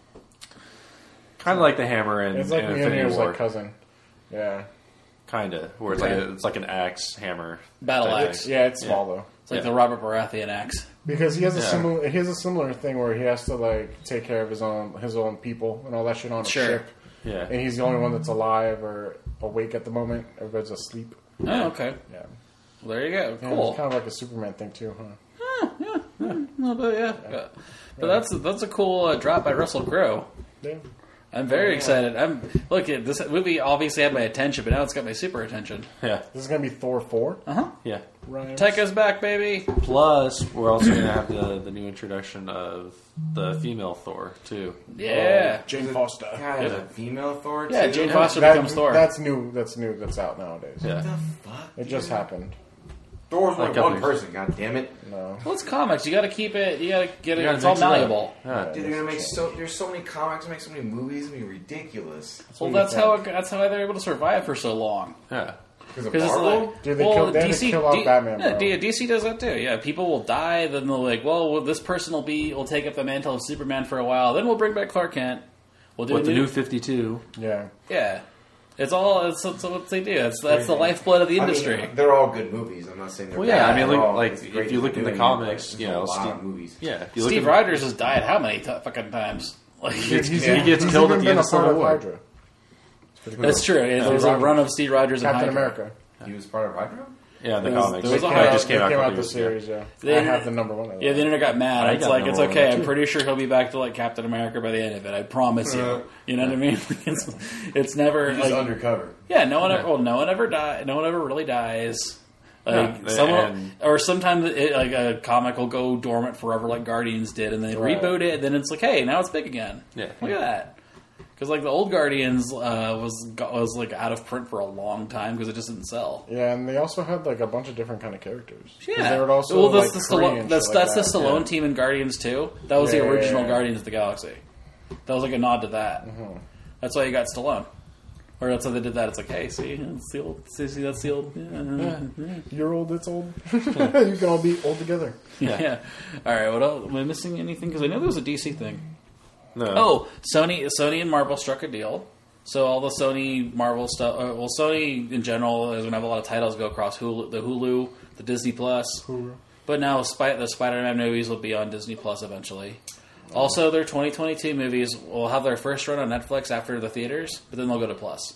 [SPEAKER 3] kind of like the hammer in,
[SPEAKER 1] It's like
[SPEAKER 3] in Infinity
[SPEAKER 1] Mjolnir's
[SPEAKER 3] War.
[SPEAKER 1] like cousin. Yeah,
[SPEAKER 3] Kind of, where it's like a, it's like an axe hammer.
[SPEAKER 2] Battle
[SPEAKER 3] type
[SPEAKER 2] axe.
[SPEAKER 3] thing.
[SPEAKER 1] yeah, it's small though.
[SPEAKER 2] It's like
[SPEAKER 3] Yeah.
[SPEAKER 2] the Robert Baratheon axe.
[SPEAKER 1] Because he has a
[SPEAKER 3] Yeah.
[SPEAKER 1] similar he has a similar thing where he has to like take care of his own his own people and all that shit on a
[SPEAKER 2] Sure.
[SPEAKER 1] ship.
[SPEAKER 3] Yeah.
[SPEAKER 1] And he's the only one that's alive or awake at the moment. Everybody's asleep.
[SPEAKER 2] Oh, okay.
[SPEAKER 1] Yeah,
[SPEAKER 2] Well, there you go.
[SPEAKER 1] yeah
[SPEAKER 2] Cool.
[SPEAKER 1] It's kind of like a Superman thing too, huh?
[SPEAKER 2] A little bit, yeah. But, but that's that's a cool uh, drop by Russell Crowe.
[SPEAKER 1] Yeah.
[SPEAKER 2] I'm very excited. I'm look at this movie. Obviously had my attention, but now it's got my super attention.
[SPEAKER 3] Yeah.
[SPEAKER 1] This is gonna be Thor four.
[SPEAKER 2] Uh huh.
[SPEAKER 3] Yeah.
[SPEAKER 1] Ryan.
[SPEAKER 2] Taika's back, baby.
[SPEAKER 3] Plus, we're also going to have the, the new introduction of the female Thor, too.
[SPEAKER 2] Yeah.
[SPEAKER 1] Jane Foster.
[SPEAKER 4] God, there's a female Thor.
[SPEAKER 2] Yeah,
[SPEAKER 4] too?
[SPEAKER 2] Jane Foster
[SPEAKER 1] That-
[SPEAKER 2] becomes Thor.
[SPEAKER 1] That's new. That's new. That's out nowadays.
[SPEAKER 3] Yeah.
[SPEAKER 4] What the fuck?
[SPEAKER 1] It just happened.
[SPEAKER 4] Thor's
[SPEAKER 3] Like
[SPEAKER 4] only one
[SPEAKER 3] companies.
[SPEAKER 4] person. God damn it!
[SPEAKER 1] No.
[SPEAKER 2] Well, it's comics. You got to keep it. You got to get it.
[SPEAKER 3] You gotta
[SPEAKER 2] It's all
[SPEAKER 3] mix it up.
[SPEAKER 2] malleable.
[SPEAKER 3] Yeah.
[SPEAKER 4] Dude, they're gonna make so. There's so many comics. Make so many movies. It's gonna be ridiculous.
[SPEAKER 2] Well,
[SPEAKER 1] what you
[SPEAKER 2] that's how
[SPEAKER 1] think.
[SPEAKER 2] it, that's how they're able to survive for so long.
[SPEAKER 3] Yeah.
[SPEAKER 4] Because of
[SPEAKER 2] Because it's
[SPEAKER 4] Marvel.
[SPEAKER 2] like,
[SPEAKER 1] Dude, they
[SPEAKER 2] well,
[SPEAKER 1] kill- they had to
[SPEAKER 2] D C,
[SPEAKER 1] kill off
[SPEAKER 2] D-
[SPEAKER 1] Batman,
[SPEAKER 2] yeah,
[SPEAKER 1] bro.
[SPEAKER 2] D- D C does that too. Yeah, people will die, then they'll like, well, well, this person will be, will take up the mantle of Superman for a while. Then we'll bring back Clark Kent. We'll do
[SPEAKER 3] With
[SPEAKER 2] a
[SPEAKER 3] the
[SPEAKER 2] new,
[SPEAKER 3] new fifty-two.
[SPEAKER 1] Yeah.
[SPEAKER 2] yeah. It's all. It's, it's what they do. That's that's the lifeblood of the
[SPEAKER 4] I mean,
[SPEAKER 2] industry.
[SPEAKER 4] they're all good movies. I'm not saying they're
[SPEAKER 3] Well, yeah,
[SPEAKER 4] bad.
[SPEAKER 3] I mean,
[SPEAKER 4] They're
[SPEAKER 3] look-
[SPEAKER 4] all-
[SPEAKER 3] like,
[SPEAKER 4] it's
[SPEAKER 3] if
[SPEAKER 4] great
[SPEAKER 3] you
[SPEAKER 4] they're
[SPEAKER 3] look in the
[SPEAKER 4] doing it,
[SPEAKER 3] comics,
[SPEAKER 4] but
[SPEAKER 3] you
[SPEAKER 4] there's
[SPEAKER 3] know,
[SPEAKER 4] a lot
[SPEAKER 3] Steve-
[SPEAKER 4] of movies.
[SPEAKER 3] Yeah. If you look
[SPEAKER 2] Steve
[SPEAKER 3] at,
[SPEAKER 2] Rogers has died how many t- fucking times? Like,
[SPEAKER 3] He gets,
[SPEAKER 1] He's-
[SPEAKER 3] he gets
[SPEAKER 1] he's
[SPEAKER 3] killed
[SPEAKER 1] even
[SPEAKER 3] at the
[SPEAKER 1] been
[SPEAKER 3] end
[SPEAKER 1] a
[SPEAKER 3] of Civil
[SPEAKER 1] part of
[SPEAKER 3] War.
[SPEAKER 1] Hydra. It's pretty cool.
[SPEAKER 2] that's true. Yeah, there was a
[SPEAKER 1] Rogers.
[SPEAKER 2] run of Steve Rogers and
[SPEAKER 1] Captain
[SPEAKER 2] Hydra.
[SPEAKER 1] America.
[SPEAKER 4] He was part of Hydra.
[SPEAKER 3] Yeah, in the
[SPEAKER 2] There was-
[SPEAKER 3] comics.
[SPEAKER 2] there was
[SPEAKER 3] It
[SPEAKER 2] a
[SPEAKER 1] Came
[SPEAKER 2] Hydra-
[SPEAKER 1] out-
[SPEAKER 3] just came
[SPEAKER 1] they
[SPEAKER 3] out a
[SPEAKER 1] came
[SPEAKER 3] couple
[SPEAKER 1] out the
[SPEAKER 3] years ago.
[SPEAKER 1] series, yeah.
[SPEAKER 2] They-
[SPEAKER 1] I have the number one of
[SPEAKER 2] Yeah,
[SPEAKER 1] that.
[SPEAKER 2] the internet got mad.
[SPEAKER 3] I
[SPEAKER 2] It's
[SPEAKER 3] got
[SPEAKER 2] like
[SPEAKER 3] number
[SPEAKER 2] it's
[SPEAKER 3] one
[SPEAKER 2] okay.
[SPEAKER 3] too.
[SPEAKER 2] I'm pretty sure he'll be back to like Captain America by the end of it. I promise you.
[SPEAKER 4] Uh,
[SPEAKER 2] You know what I mean? It's, it's never
[SPEAKER 4] He's just
[SPEAKER 2] like
[SPEAKER 4] undercover.
[SPEAKER 2] yeah. No one
[SPEAKER 3] Yeah.
[SPEAKER 2] ever. Well, no one ever die. No one ever really dies. Like
[SPEAKER 3] Yeah,
[SPEAKER 2] someone,
[SPEAKER 3] and-
[SPEAKER 2] or sometimes it, like a comic will go dormant forever, like Guardians did, and they
[SPEAKER 1] Right.
[SPEAKER 2] reboot it. And then it's like, hey, now it's big again.
[SPEAKER 3] Yeah.
[SPEAKER 2] Look at that. Because like the old Guardians uh, was was like out of print for a long time because it just didn't sell.
[SPEAKER 1] Yeah, and they also had like a bunch of different kind of characters. 'Cause
[SPEAKER 2] Yeah,
[SPEAKER 1] they would also
[SPEAKER 2] well, that's
[SPEAKER 1] like
[SPEAKER 2] the
[SPEAKER 1] Kree
[SPEAKER 2] Stallone,
[SPEAKER 1] and
[SPEAKER 2] that's
[SPEAKER 1] shit like
[SPEAKER 2] that's the
[SPEAKER 1] that.
[SPEAKER 2] Stallone
[SPEAKER 1] Yeah.
[SPEAKER 2] team in Guardians too. That was
[SPEAKER 1] Yeah,
[SPEAKER 2] the
[SPEAKER 1] yeah,
[SPEAKER 2] original
[SPEAKER 1] yeah.
[SPEAKER 2] Guardians of the Galaxy. That was like a nod to that.
[SPEAKER 1] Mm-hmm.
[SPEAKER 2] That's why you got Stallone. Or that's why they did that. It's like, hey, see, it's the old, see, see that's the old. Yeah, yeah.
[SPEAKER 1] You're old, it's old. You can all be old together.
[SPEAKER 2] yeah. All right. What else? Am I missing anything? Because I know there was a D C thing.
[SPEAKER 3] No.
[SPEAKER 2] Oh, Sony, Sony and Marvel struck a deal. So all the Sony Marvel stuff. Uh, well, Sony in general is going to have a lot of titles go across Hulu, the Hulu, the Disney Plus.
[SPEAKER 1] Hulu.
[SPEAKER 2] But now Spy- the Spider-Man movies will be on Disney Plus eventually. Also, their twenty twenty-two movies will have their first run on Netflix after the theaters, but then they'll go to Plus.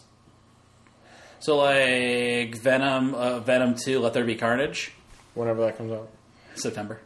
[SPEAKER 2] So, like Venom, uh, Venom two, Let There Be Carnage.
[SPEAKER 1] Whenever that comes out.
[SPEAKER 2] September.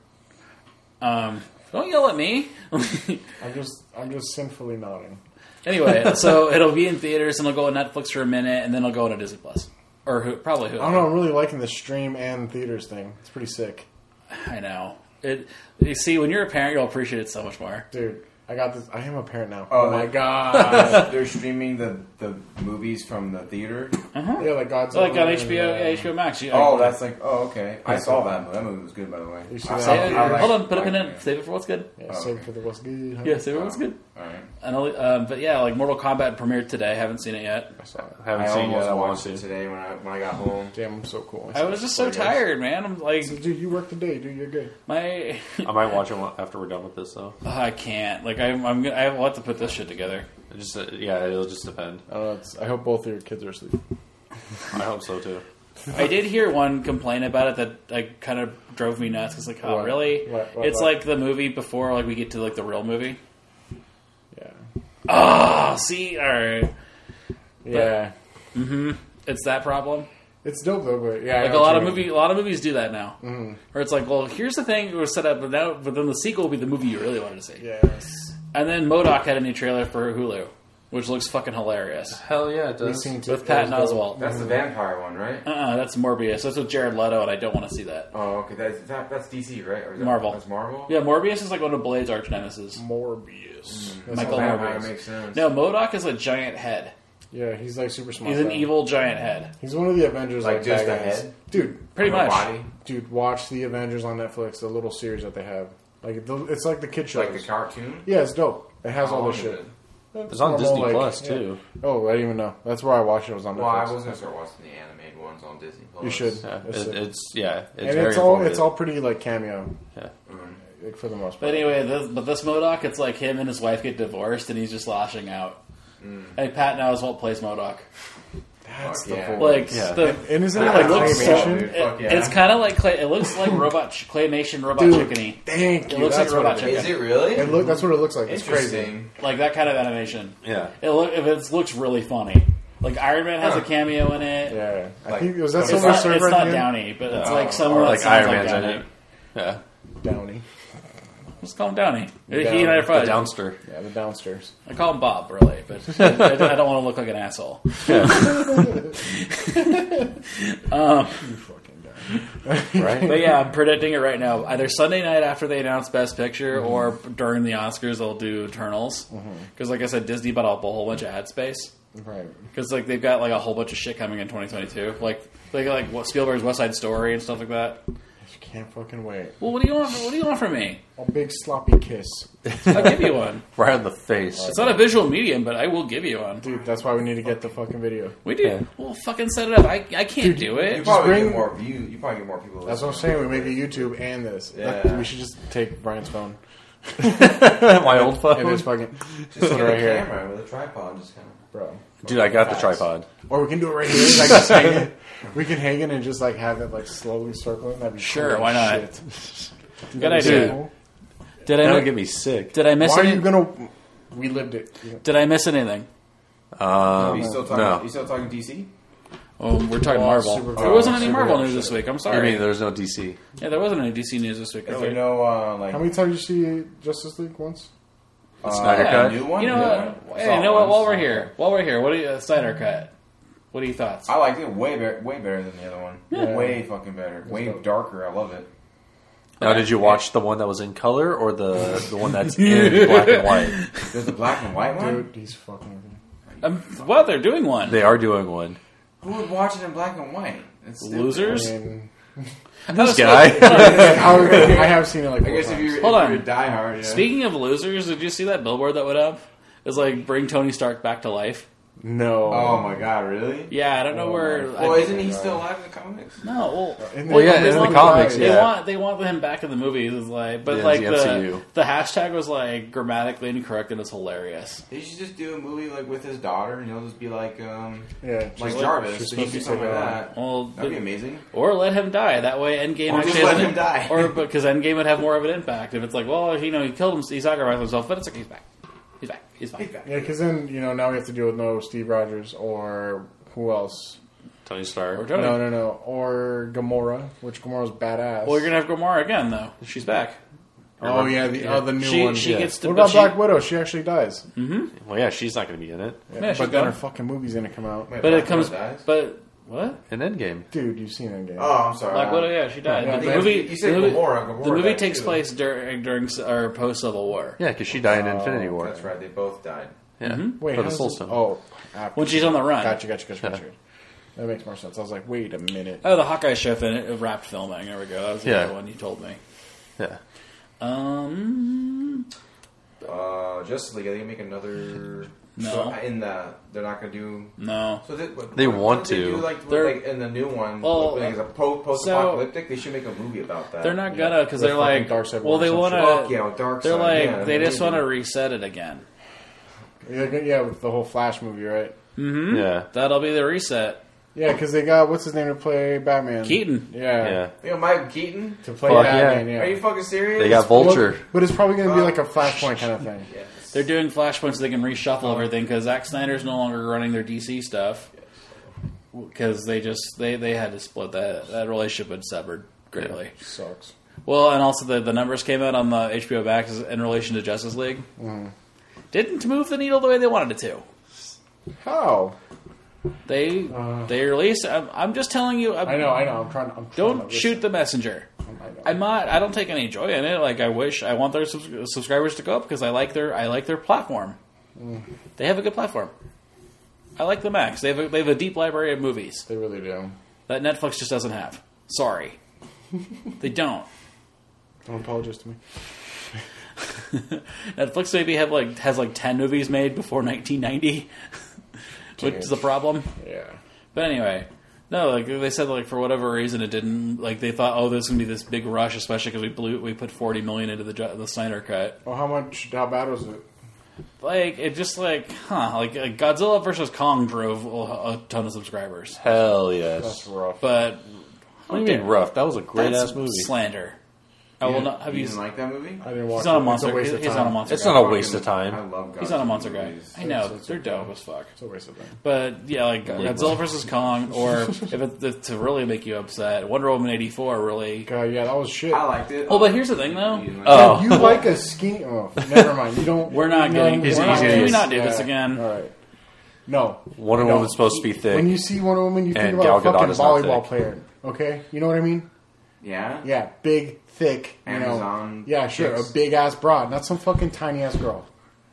[SPEAKER 2] Um, don't yell at me.
[SPEAKER 1] I'm just, I'm just sinfully nodding.
[SPEAKER 2] Anyway, so it'll be in theaters, and it'll go on Netflix for a minute, and then it'll go on a Disney Plus. Or who, probably Hulu.
[SPEAKER 1] I don't know. I'm really liking the stream and theaters thing. It's pretty sick,
[SPEAKER 2] I know. It. You see, when you're a parent, you'll appreciate it so much more.
[SPEAKER 1] dude. I got this. I am a parent now.
[SPEAKER 4] Oh,
[SPEAKER 1] Oh, my
[SPEAKER 4] they-
[SPEAKER 1] god.
[SPEAKER 4] They're streaming the, the movies from the theater.
[SPEAKER 2] Uh-huh.
[SPEAKER 1] Yeah, like Godzilla.
[SPEAKER 2] So like on
[SPEAKER 1] and,
[SPEAKER 2] H B O,
[SPEAKER 1] uh,
[SPEAKER 2] yeah, H B O Max. You,
[SPEAKER 4] Oh,
[SPEAKER 2] like,
[SPEAKER 4] that's like, oh, okay. I saw that movie. That movie was good, by the way.
[SPEAKER 1] You see
[SPEAKER 4] I
[SPEAKER 1] that?
[SPEAKER 4] saw-
[SPEAKER 2] Save it.
[SPEAKER 4] I like-
[SPEAKER 2] Hold on, put a pin
[SPEAKER 4] like
[SPEAKER 2] in.
[SPEAKER 4] it.
[SPEAKER 2] Save it for what's good.
[SPEAKER 1] Yeah,
[SPEAKER 4] Oh,
[SPEAKER 1] save
[SPEAKER 4] okay.
[SPEAKER 1] for the what's good. huh?
[SPEAKER 2] Yeah, save it for what's good.
[SPEAKER 4] All right.
[SPEAKER 2] And only, um, but yeah, like Mortal Kombat premiered today. Haven't seen it yet.
[SPEAKER 1] I saw it.
[SPEAKER 3] I haven't
[SPEAKER 4] I
[SPEAKER 3] seen it.
[SPEAKER 4] almost
[SPEAKER 3] I want
[SPEAKER 4] watched
[SPEAKER 3] to.
[SPEAKER 4] it today when I when I got home.
[SPEAKER 1] Damn, I'm so cool.
[SPEAKER 2] I was just so tired, man. I'm like
[SPEAKER 1] So, dude, you work today, dude. You're good.
[SPEAKER 2] my.
[SPEAKER 3] I might watch it after we're done with this, though.
[SPEAKER 2] I can't. Like I'm. I'm. gonna- I have to put this shit together.
[SPEAKER 3] It just uh, yeah, it'll just depend.
[SPEAKER 1] I don't know. It's, I hope both of your kids are asleep.
[SPEAKER 3] I hope so too.
[SPEAKER 2] I did hear one complain about it that like kind of drove me nuts. Cause like, oh,
[SPEAKER 1] What?
[SPEAKER 2] really?
[SPEAKER 1] What? What?
[SPEAKER 2] It's
[SPEAKER 1] What?
[SPEAKER 2] like the movie before like we get to like the real movie.
[SPEAKER 1] Yeah.
[SPEAKER 2] Oh, see, all right.
[SPEAKER 1] Yeah.
[SPEAKER 2] Mm-hmm. It's that problem.
[SPEAKER 1] It's dope though, but yeah. I
[SPEAKER 2] Like
[SPEAKER 1] know
[SPEAKER 2] a
[SPEAKER 1] what
[SPEAKER 2] lot
[SPEAKER 1] you
[SPEAKER 2] of
[SPEAKER 1] mean.
[SPEAKER 2] movie, a lot of movies do that now.
[SPEAKER 1] Mhm.
[SPEAKER 2] Where it's like, well, here's the thing, it was set up, but now, but then the sequel will be the movie you really wanted to see.
[SPEAKER 1] Yes.
[SPEAKER 2] And then MODOK had a new trailer for Hulu, which looks fucking hilarious
[SPEAKER 3] Hell yeah, it
[SPEAKER 1] We've
[SPEAKER 3] does.
[SPEAKER 1] seen
[SPEAKER 2] with Patton
[SPEAKER 1] those, though.
[SPEAKER 2] Oswalt.
[SPEAKER 4] That's the vampire one, right?
[SPEAKER 2] Uh-uh, that's Morbius. That's with Jared Leto, and I don't want to see that.
[SPEAKER 4] Oh, okay. That's that, that's D C, right? Or is that,
[SPEAKER 2] Marvel.
[SPEAKER 4] That's Marvel.
[SPEAKER 2] Yeah, Morbius is like one of Blade's arch nemesis.
[SPEAKER 1] Morbius. That's
[SPEAKER 2] Michael
[SPEAKER 1] how-
[SPEAKER 4] Vampire
[SPEAKER 2] Morbius.
[SPEAKER 4] makes sense.
[SPEAKER 2] No, MODOK is a giant head.
[SPEAKER 1] Yeah, he's like super smart.
[SPEAKER 2] He's an
[SPEAKER 1] though.
[SPEAKER 2] evil giant head.
[SPEAKER 1] He's one of the Avengers,
[SPEAKER 4] Like
[SPEAKER 1] like,
[SPEAKER 4] just
[SPEAKER 1] bad
[SPEAKER 4] a
[SPEAKER 1] guys.
[SPEAKER 4] head?
[SPEAKER 1] dude.
[SPEAKER 2] Pretty
[SPEAKER 4] No
[SPEAKER 2] much.
[SPEAKER 4] body,
[SPEAKER 1] Dude, watch the Avengers on Netflix, the little series that they have. Like the, it's like the kid shows.
[SPEAKER 4] like the cartoon.
[SPEAKER 1] Yeah, it's dope. It has
[SPEAKER 4] How
[SPEAKER 1] all
[SPEAKER 4] long
[SPEAKER 1] this
[SPEAKER 4] is
[SPEAKER 1] shit.
[SPEAKER 4] it?
[SPEAKER 3] It's on
[SPEAKER 1] Normal,
[SPEAKER 3] Disney
[SPEAKER 1] like,
[SPEAKER 3] Plus
[SPEAKER 1] yeah.
[SPEAKER 3] too.
[SPEAKER 1] Oh, I didn't even know. That's where I watched it. It was on Netflix.
[SPEAKER 4] Well, I was gonna start watching the animated ones on Disney Plus.
[SPEAKER 1] You should.
[SPEAKER 3] Yeah,
[SPEAKER 1] It's
[SPEAKER 3] it,
[SPEAKER 1] sick.
[SPEAKER 3] it's yeah, it's
[SPEAKER 1] and
[SPEAKER 3] very
[SPEAKER 1] it's all
[SPEAKER 3] informative.
[SPEAKER 1] it's all pretty like cameo,
[SPEAKER 3] yeah.
[SPEAKER 4] Mm.
[SPEAKER 1] like, for the most
[SPEAKER 2] But
[SPEAKER 1] part.
[SPEAKER 2] anyway, this, but this MODOK, it's like him and his wife get divorced, and he's just lashing out.
[SPEAKER 4] Mm.
[SPEAKER 2] And Patton Oswalt plays MODOK.
[SPEAKER 1] That's
[SPEAKER 4] Fuck
[SPEAKER 1] the
[SPEAKER 4] yeah.
[SPEAKER 1] full.
[SPEAKER 2] Like
[SPEAKER 3] Yeah.
[SPEAKER 2] the,
[SPEAKER 1] and isn't it
[SPEAKER 4] I
[SPEAKER 1] like
[SPEAKER 4] love
[SPEAKER 1] claymation?
[SPEAKER 4] dude. Fuck
[SPEAKER 2] it-
[SPEAKER 4] yeah.
[SPEAKER 2] it's kind of like clay, it looks like robot ch- claymation robot
[SPEAKER 1] Dude,
[SPEAKER 2] chickeny,
[SPEAKER 1] thank you.
[SPEAKER 2] It looks
[SPEAKER 1] that's
[SPEAKER 2] like
[SPEAKER 1] what
[SPEAKER 2] Robot
[SPEAKER 1] it is.
[SPEAKER 4] Is it really?
[SPEAKER 1] It look, that's what it looks like. It's crazy.
[SPEAKER 4] Interesting.
[SPEAKER 2] like that kind of animation.
[SPEAKER 3] Yeah.
[SPEAKER 2] It look if it looks really funny. Like Iron Man has a
[SPEAKER 4] Huh.
[SPEAKER 2] cameo in it.
[SPEAKER 1] Yeah, I
[SPEAKER 4] Like-
[SPEAKER 1] think was that
[SPEAKER 4] It's
[SPEAKER 2] It's
[SPEAKER 1] Silver
[SPEAKER 2] not,
[SPEAKER 1] Surfer
[SPEAKER 2] it's
[SPEAKER 1] at
[SPEAKER 2] not
[SPEAKER 1] the end?
[SPEAKER 2] Downey, but it's
[SPEAKER 4] Oh,
[SPEAKER 2] like
[SPEAKER 4] or
[SPEAKER 2] someone
[SPEAKER 3] Or
[SPEAKER 2] that
[SPEAKER 3] like
[SPEAKER 2] sounds
[SPEAKER 3] Iron
[SPEAKER 2] like
[SPEAKER 3] Man's in
[SPEAKER 2] Downey.
[SPEAKER 3] it. Yeah.
[SPEAKER 1] Downey.
[SPEAKER 2] Let's call him Downey. He
[SPEAKER 1] Downey.
[SPEAKER 2] and I are
[SPEAKER 3] The
[SPEAKER 2] friends.
[SPEAKER 3] downster.
[SPEAKER 1] Yeah, the downstairs.
[SPEAKER 2] I call him Bob, really, but I, I don't want to look like an asshole. um,
[SPEAKER 1] You fucking guy.
[SPEAKER 3] Right?
[SPEAKER 2] But yeah, I'm predicting it right now. Either Sunday night after they announce Best Picture,
[SPEAKER 1] Mm-hmm.
[SPEAKER 2] or during the Oscars they'll do Eternals. Because, like I said, Disney bought up a whole bunch of ad space.
[SPEAKER 1] Right.
[SPEAKER 2] Because like they've got like a whole bunch of shit coming in twenty twenty-two, like they got like what Spielberg's West Side Story and stuff like that.
[SPEAKER 1] I can't fucking wait.
[SPEAKER 2] Well, what do you want? What do you want from me?
[SPEAKER 1] A big sloppy kiss.
[SPEAKER 2] I'll give you one.
[SPEAKER 3] Right on the face.
[SPEAKER 2] It's not a visual medium, but I will give you one.
[SPEAKER 1] Dude, that's why we need to get the fucking video.
[SPEAKER 2] We do.
[SPEAKER 3] Yeah.
[SPEAKER 2] We'll fucking set it up. I, I can't
[SPEAKER 1] Dude,
[SPEAKER 2] do
[SPEAKER 4] You
[SPEAKER 2] it.
[SPEAKER 4] probably
[SPEAKER 1] bring-
[SPEAKER 4] get more view. You probably get more people.
[SPEAKER 1] That's what I'm
[SPEAKER 4] listening.
[SPEAKER 1] saying. We make a YouTube and this.
[SPEAKER 4] Yeah.
[SPEAKER 1] We should just take Brian's phone
[SPEAKER 3] My old
[SPEAKER 1] and
[SPEAKER 3] phone.
[SPEAKER 1] just fucking
[SPEAKER 4] Just
[SPEAKER 1] put
[SPEAKER 4] get
[SPEAKER 1] it
[SPEAKER 4] a
[SPEAKER 1] right here,
[SPEAKER 4] camera with a tripod. Just kind of.
[SPEAKER 1] bro.
[SPEAKER 3] Dude, I got the
[SPEAKER 1] Facts.
[SPEAKER 3] tripod.
[SPEAKER 1] Or we can do it right here. Like just hang it. We can hang it and just like have it like slowly circling. That'd be
[SPEAKER 2] Sure,
[SPEAKER 1] cool as
[SPEAKER 2] why not?
[SPEAKER 1] shit.
[SPEAKER 2] Good
[SPEAKER 1] That'd be
[SPEAKER 2] idea.
[SPEAKER 1] so cool.
[SPEAKER 2] Did I
[SPEAKER 3] That'll
[SPEAKER 2] mi-
[SPEAKER 3] get me sick.
[SPEAKER 2] did I miss
[SPEAKER 1] Why are
[SPEAKER 2] any-
[SPEAKER 1] you gonna? We lived it.
[SPEAKER 2] Did I miss anything?
[SPEAKER 3] Um,
[SPEAKER 4] Are you still talking?
[SPEAKER 3] no.
[SPEAKER 4] You still talking D C?
[SPEAKER 2] Oh, we're talking
[SPEAKER 1] Oh,
[SPEAKER 2] Marvel.
[SPEAKER 1] super-
[SPEAKER 2] There wasn't any
[SPEAKER 1] super-
[SPEAKER 2] Marvel news this week. I'm
[SPEAKER 3] You
[SPEAKER 2] sorry.
[SPEAKER 3] mean there's no D C?
[SPEAKER 2] Yeah, there wasn't any D C news this week.
[SPEAKER 4] Is
[SPEAKER 2] earlier.
[SPEAKER 4] there no uh, like
[SPEAKER 1] How many times did you see Justice League once?
[SPEAKER 3] The
[SPEAKER 4] uh,
[SPEAKER 3] Snyder
[SPEAKER 2] yeah,
[SPEAKER 3] Cut?
[SPEAKER 4] new one?
[SPEAKER 2] You know
[SPEAKER 4] Yeah.
[SPEAKER 2] what?
[SPEAKER 4] I
[SPEAKER 2] Hey,
[SPEAKER 4] saw
[SPEAKER 2] you know what?
[SPEAKER 4] once.
[SPEAKER 2] While we're here, while we're here, what do you uh, Snyder Cut? What are your thoughts?
[SPEAKER 4] I liked it way better, way better than the other one.
[SPEAKER 1] Yeah.
[SPEAKER 4] Way fucking better. Way
[SPEAKER 1] dope.
[SPEAKER 4] darker. I love it.
[SPEAKER 3] Now, did you watch the one that was in color or the the one that's in black and white?
[SPEAKER 4] There's a black and white one.
[SPEAKER 1] Dude, he's fucking.
[SPEAKER 2] Um, well, they're doing one.
[SPEAKER 3] They are doing one.
[SPEAKER 4] Who would watch it in black and white? It's stupid.
[SPEAKER 1] I
[SPEAKER 2] Losers.
[SPEAKER 1] mean,
[SPEAKER 3] This guy.
[SPEAKER 1] I I have seen it like.
[SPEAKER 4] I
[SPEAKER 1] Four
[SPEAKER 4] guess if
[SPEAKER 1] times.
[SPEAKER 4] you're,
[SPEAKER 2] Hold
[SPEAKER 4] if
[SPEAKER 2] on.
[SPEAKER 4] you're a diehard, yeah.
[SPEAKER 2] Speaking of losers, did you see that billboard that went up? It's like bring Tony Stark back to life.
[SPEAKER 1] No.
[SPEAKER 4] Oh my god, really?
[SPEAKER 2] Yeah, I don't know
[SPEAKER 1] Oh
[SPEAKER 2] where.
[SPEAKER 1] my-
[SPEAKER 4] Well,
[SPEAKER 2] I,
[SPEAKER 4] isn't he still alive in the comics?
[SPEAKER 2] no, well,
[SPEAKER 1] In
[SPEAKER 3] Well, yeah,
[SPEAKER 1] they
[SPEAKER 3] in the
[SPEAKER 1] want
[SPEAKER 3] comics,
[SPEAKER 1] guy-
[SPEAKER 2] they
[SPEAKER 3] yeah.
[SPEAKER 2] want they want him back in the movies. It's like, but
[SPEAKER 3] Yeah,
[SPEAKER 2] like
[SPEAKER 3] the
[SPEAKER 2] the
[SPEAKER 3] M C U.
[SPEAKER 2] the hashtag was like grammatically incorrect and it's hilarious.
[SPEAKER 4] He should just do a movie like with his daughter, and he'll just be like, um,
[SPEAKER 1] Yeah.
[SPEAKER 4] like
[SPEAKER 1] she's-
[SPEAKER 4] Jarvis.
[SPEAKER 1] she's
[SPEAKER 4] So he
[SPEAKER 1] supposed
[SPEAKER 4] do
[SPEAKER 1] to
[SPEAKER 4] something
[SPEAKER 1] say
[SPEAKER 4] like
[SPEAKER 1] that.
[SPEAKER 4] that.
[SPEAKER 2] Well,
[SPEAKER 4] That'd be amazing.
[SPEAKER 2] or let him die. That way, Endgame
[SPEAKER 4] Or
[SPEAKER 2] actually
[SPEAKER 4] just let
[SPEAKER 2] has an-
[SPEAKER 4] him die.
[SPEAKER 2] Or because Endgame would have more of an impact if it's like, well, you know, he killed him, he sacrificed himself, but it's like he's back, he's back, he's fine.
[SPEAKER 1] Yeah, because then you know now we have to deal with no Steve Rogers or who else?
[SPEAKER 3] Tony Stark.
[SPEAKER 2] Or Tony.
[SPEAKER 1] No, no, no. Or Gamora, which Gamora's badass.
[SPEAKER 2] Well, you're gonna have Gamora again, though. She's back.
[SPEAKER 1] Oh yeah, the oh, the new
[SPEAKER 2] She
[SPEAKER 1] one.
[SPEAKER 2] she
[SPEAKER 3] Yeah.
[SPEAKER 2] gets to.
[SPEAKER 1] What
[SPEAKER 2] but
[SPEAKER 1] about
[SPEAKER 2] she,
[SPEAKER 1] Black Widow? She actually dies.
[SPEAKER 3] Well, yeah, she's not going to be in it.
[SPEAKER 2] Yeah, she's
[SPEAKER 1] but then
[SPEAKER 2] gone.
[SPEAKER 1] her fucking movie's gonna come out.
[SPEAKER 4] Wait,
[SPEAKER 2] But
[SPEAKER 4] Black
[SPEAKER 2] it comes.
[SPEAKER 4] Widow dies?
[SPEAKER 2] But what?
[SPEAKER 3] In Endgame.
[SPEAKER 1] Dude, you've seen Endgame.
[SPEAKER 4] Oh, I'm sorry.
[SPEAKER 2] Black Widow, yeah, she died.
[SPEAKER 1] Yeah,
[SPEAKER 2] the
[SPEAKER 1] yeah,
[SPEAKER 2] movie,
[SPEAKER 4] you said
[SPEAKER 2] the movie,
[SPEAKER 4] Gamora, Gamora
[SPEAKER 2] the movie
[SPEAKER 4] died
[SPEAKER 2] takes
[SPEAKER 4] too.
[SPEAKER 2] place during during or post Civil War.
[SPEAKER 3] Yeah, because she died in Infinity
[SPEAKER 1] Oh,
[SPEAKER 3] War.
[SPEAKER 4] That's right. They both died.
[SPEAKER 3] Yeah,
[SPEAKER 1] Wait,
[SPEAKER 3] for
[SPEAKER 1] how
[SPEAKER 3] the
[SPEAKER 1] does
[SPEAKER 3] Soul
[SPEAKER 1] this-
[SPEAKER 3] Stone.
[SPEAKER 1] Oh, after.
[SPEAKER 2] When she's on the run.
[SPEAKER 1] Gotcha, gotcha, gotcha, gotcha. That makes more sense. I was like, wait a minute.
[SPEAKER 2] Oh, the Hawkeye show fin- wrapped filming. There we go. That was the
[SPEAKER 3] Yeah.
[SPEAKER 2] other one you told me.
[SPEAKER 3] Yeah.
[SPEAKER 2] Um,
[SPEAKER 4] Uh, Justice League. Are they gonna make another?
[SPEAKER 2] No.
[SPEAKER 4] So in the, they're not gonna do.
[SPEAKER 2] no.
[SPEAKER 4] So they, what,
[SPEAKER 3] They
[SPEAKER 4] what
[SPEAKER 3] want
[SPEAKER 4] did they
[SPEAKER 3] to.
[SPEAKER 4] do, like,
[SPEAKER 2] They're-
[SPEAKER 4] like in the new one.
[SPEAKER 2] Well,
[SPEAKER 4] like, it's a post post apocalyptic. they should make a movie about that.
[SPEAKER 2] They're not
[SPEAKER 1] Yeah.
[SPEAKER 2] gonna because
[SPEAKER 1] The
[SPEAKER 2] they're
[SPEAKER 1] fucking
[SPEAKER 2] like,
[SPEAKER 1] Darkseid
[SPEAKER 2] well,
[SPEAKER 1] War or
[SPEAKER 2] they
[SPEAKER 1] some
[SPEAKER 2] want
[SPEAKER 1] shit.
[SPEAKER 4] Fuck
[SPEAKER 2] to.
[SPEAKER 4] yeah, Dark
[SPEAKER 2] They're
[SPEAKER 4] Side,
[SPEAKER 2] like,
[SPEAKER 4] yeah,
[SPEAKER 2] they just
[SPEAKER 4] maybe.
[SPEAKER 2] want to reset it again.
[SPEAKER 1] Yeah, yeah, with the whole Flash movie, right?
[SPEAKER 2] Mm-hmm.
[SPEAKER 3] Yeah.
[SPEAKER 2] That'll be the reset.
[SPEAKER 1] Yeah, because they got what's his name to play Batman.
[SPEAKER 2] Keaton.
[SPEAKER 1] Yeah,
[SPEAKER 3] Yeah.
[SPEAKER 4] You know, Mike Keaton.
[SPEAKER 1] to play
[SPEAKER 3] Fuck
[SPEAKER 1] Batman.
[SPEAKER 3] yeah.
[SPEAKER 1] Yeah.
[SPEAKER 4] Are you fucking serious?
[SPEAKER 3] They got Vulture.
[SPEAKER 1] But it's probably going to be
[SPEAKER 4] Uh,
[SPEAKER 1] like a Flashpoint kind of thing.
[SPEAKER 4] Yes.
[SPEAKER 2] They're doing Flashpoint so they can reshuffle
[SPEAKER 1] Oh.
[SPEAKER 2] everything because Zack Snyder's no longer running their D C stuff because they just they, they had to split that that relationship had severed greatly.
[SPEAKER 1] Sucks.
[SPEAKER 2] Well, and also the, the numbers came out on the H B O Max in relation to Justice League.
[SPEAKER 1] Mm-hmm.
[SPEAKER 2] Didn't move the needle the way they wanted it to.
[SPEAKER 1] How?
[SPEAKER 2] They
[SPEAKER 1] Uh.
[SPEAKER 2] they released. I'm, I'm just telling you. I'm,
[SPEAKER 1] I know, I know. I'm trying. I'm trying
[SPEAKER 2] Don't
[SPEAKER 1] to
[SPEAKER 2] shoot the messenger.
[SPEAKER 1] listen. I know.
[SPEAKER 2] I'm not. I don't take any joy in it. Like I wish I want their subs- subscribers to go up because I like their I like their platform.
[SPEAKER 1] Mm.
[SPEAKER 2] They have a good platform. I like the Max. They have a, they have a deep library of movies
[SPEAKER 1] They really do.
[SPEAKER 2] that Netflix just doesn't have. Sorry, they don't.
[SPEAKER 1] Don't apologize to me.
[SPEAKER 2] Netflix maybe have like has like ten movies made before nineteen ninety, which is the problem.
[SPEAKER 1] Yeah.
[SPEAKER 2] But anyway, no, like they said, like for whatever reason, it didn't. Like they thought, oh, there's gonna be this big rush, especially because we blew, we put forty million into the Ju- the Snyder cut.
[SPEAKER 1] Well, how much? How bad was it?
[SPEAKER 2] Like it just like, huh? Like, like Godzilla versus Kong drove a, a ton of subscribers,
[SPEAKER 3] Hell yes.
[SPEAKER 1] That's rough.
[SPEAKER 2] but
[SPEAKER 3] What do you mean rough? That was a great
[SPEAKER 2] that's
[SPEAKER 3] ass movie.
[SPEAKER 2] slander. I
[SPEAKER 4] You
[SPEAKER 2] will
[SPEAKER 4] didn't-
[SPEAKER 2] not have
[SPEAKER 4] you
[SPEAKER 2] you.
[SPEAKER 4] didn't like that movie?
[SPEAKER 1] I didn't watch
[SPEAKER 2] He's not a
[SPEAKER 1] it.
[SPEAKER 2] monster.
[SPEAKER 1] It's a waste
[SPEAKER 2] He's,
[SPEAKER 1] of
[SPEAKER 2] he's
[SPEAKER 1] time.
[SPEAKER 2] not a monster.
[SPEAKER 3] It's
[SPEAKER 2] guy.
[SPEAKER 3] not a waste of time.
[SPEAKER 4] I love.
[SPEAKER 2] He's not a
[SPEAKER 4] Godzilla
[SPEAKER 2] monster guy.
[SPEAKER 4] movies.
[SPEAKER 2] I know
[SPEAKER 1] It's- it's
[SPEAKER 2] they're
[SPEAKER 1] okay.
[SPEAKER 2] dope as fuck.
[SPEAKER 1] It's a waste of time.
[SPEAKER 2] But yeah, like Godzilla versus Kong, or if it, if to really make you upset, Wonder Woman eighty-four really.
[SPEAKER 1] God, yeah, that was shit.
[SPEAKER 4] I liked it.
[SPEAKER 2] Oh, but here's the thing, though.
[SPEAKER 4] You didn't like
[SPEAKER 3] Oh.
[SPEAKER 1] You like a skinny? Oh, never mind. You don't.
[SPEAKER 2] We're not
[SPEAKER 1] you know,
[SPEAKER 2] getting-
[SPEAKER 1] we're
[SPEAKER 3] Is it
[SPEAKER 1] not
[SPEAKER 3] easy to
[SPEAKER 1] getting-
[SPEAKER 3] use?
[SPEAKER 2] Can we not do this again?
[SPEAKER 1] All right. No.
[SPEAKER 3] Wonder
[SPEAKER 1] no.
[SPEAKER 3] Woman's supposed to be thick.
[SPEAKER 1] When you see Wonder Woman, you think
[SPEAKER 3] And
[SPEAKER 1] about a
[SPEAKER 3] Gal Gadot
[SPEAKER 1] fucking
[SPEAKER 3] is not
[SPEAKER 1] volleyball
[SPEAKER 3] thick.
[SPEAKER 1] player. Okay, you know what I mean?
[SPEAKER 4] it. Yeah.
[SPEAKER 1] Yeah, big, thick. You
[SPEAKER 4] Amazon
[SPEAKER 1] know. Yeah, sure.
[SPEAKER 4] chicks.
[SPEAKER 1] A big ass broad, not some fucking tiny ass girl.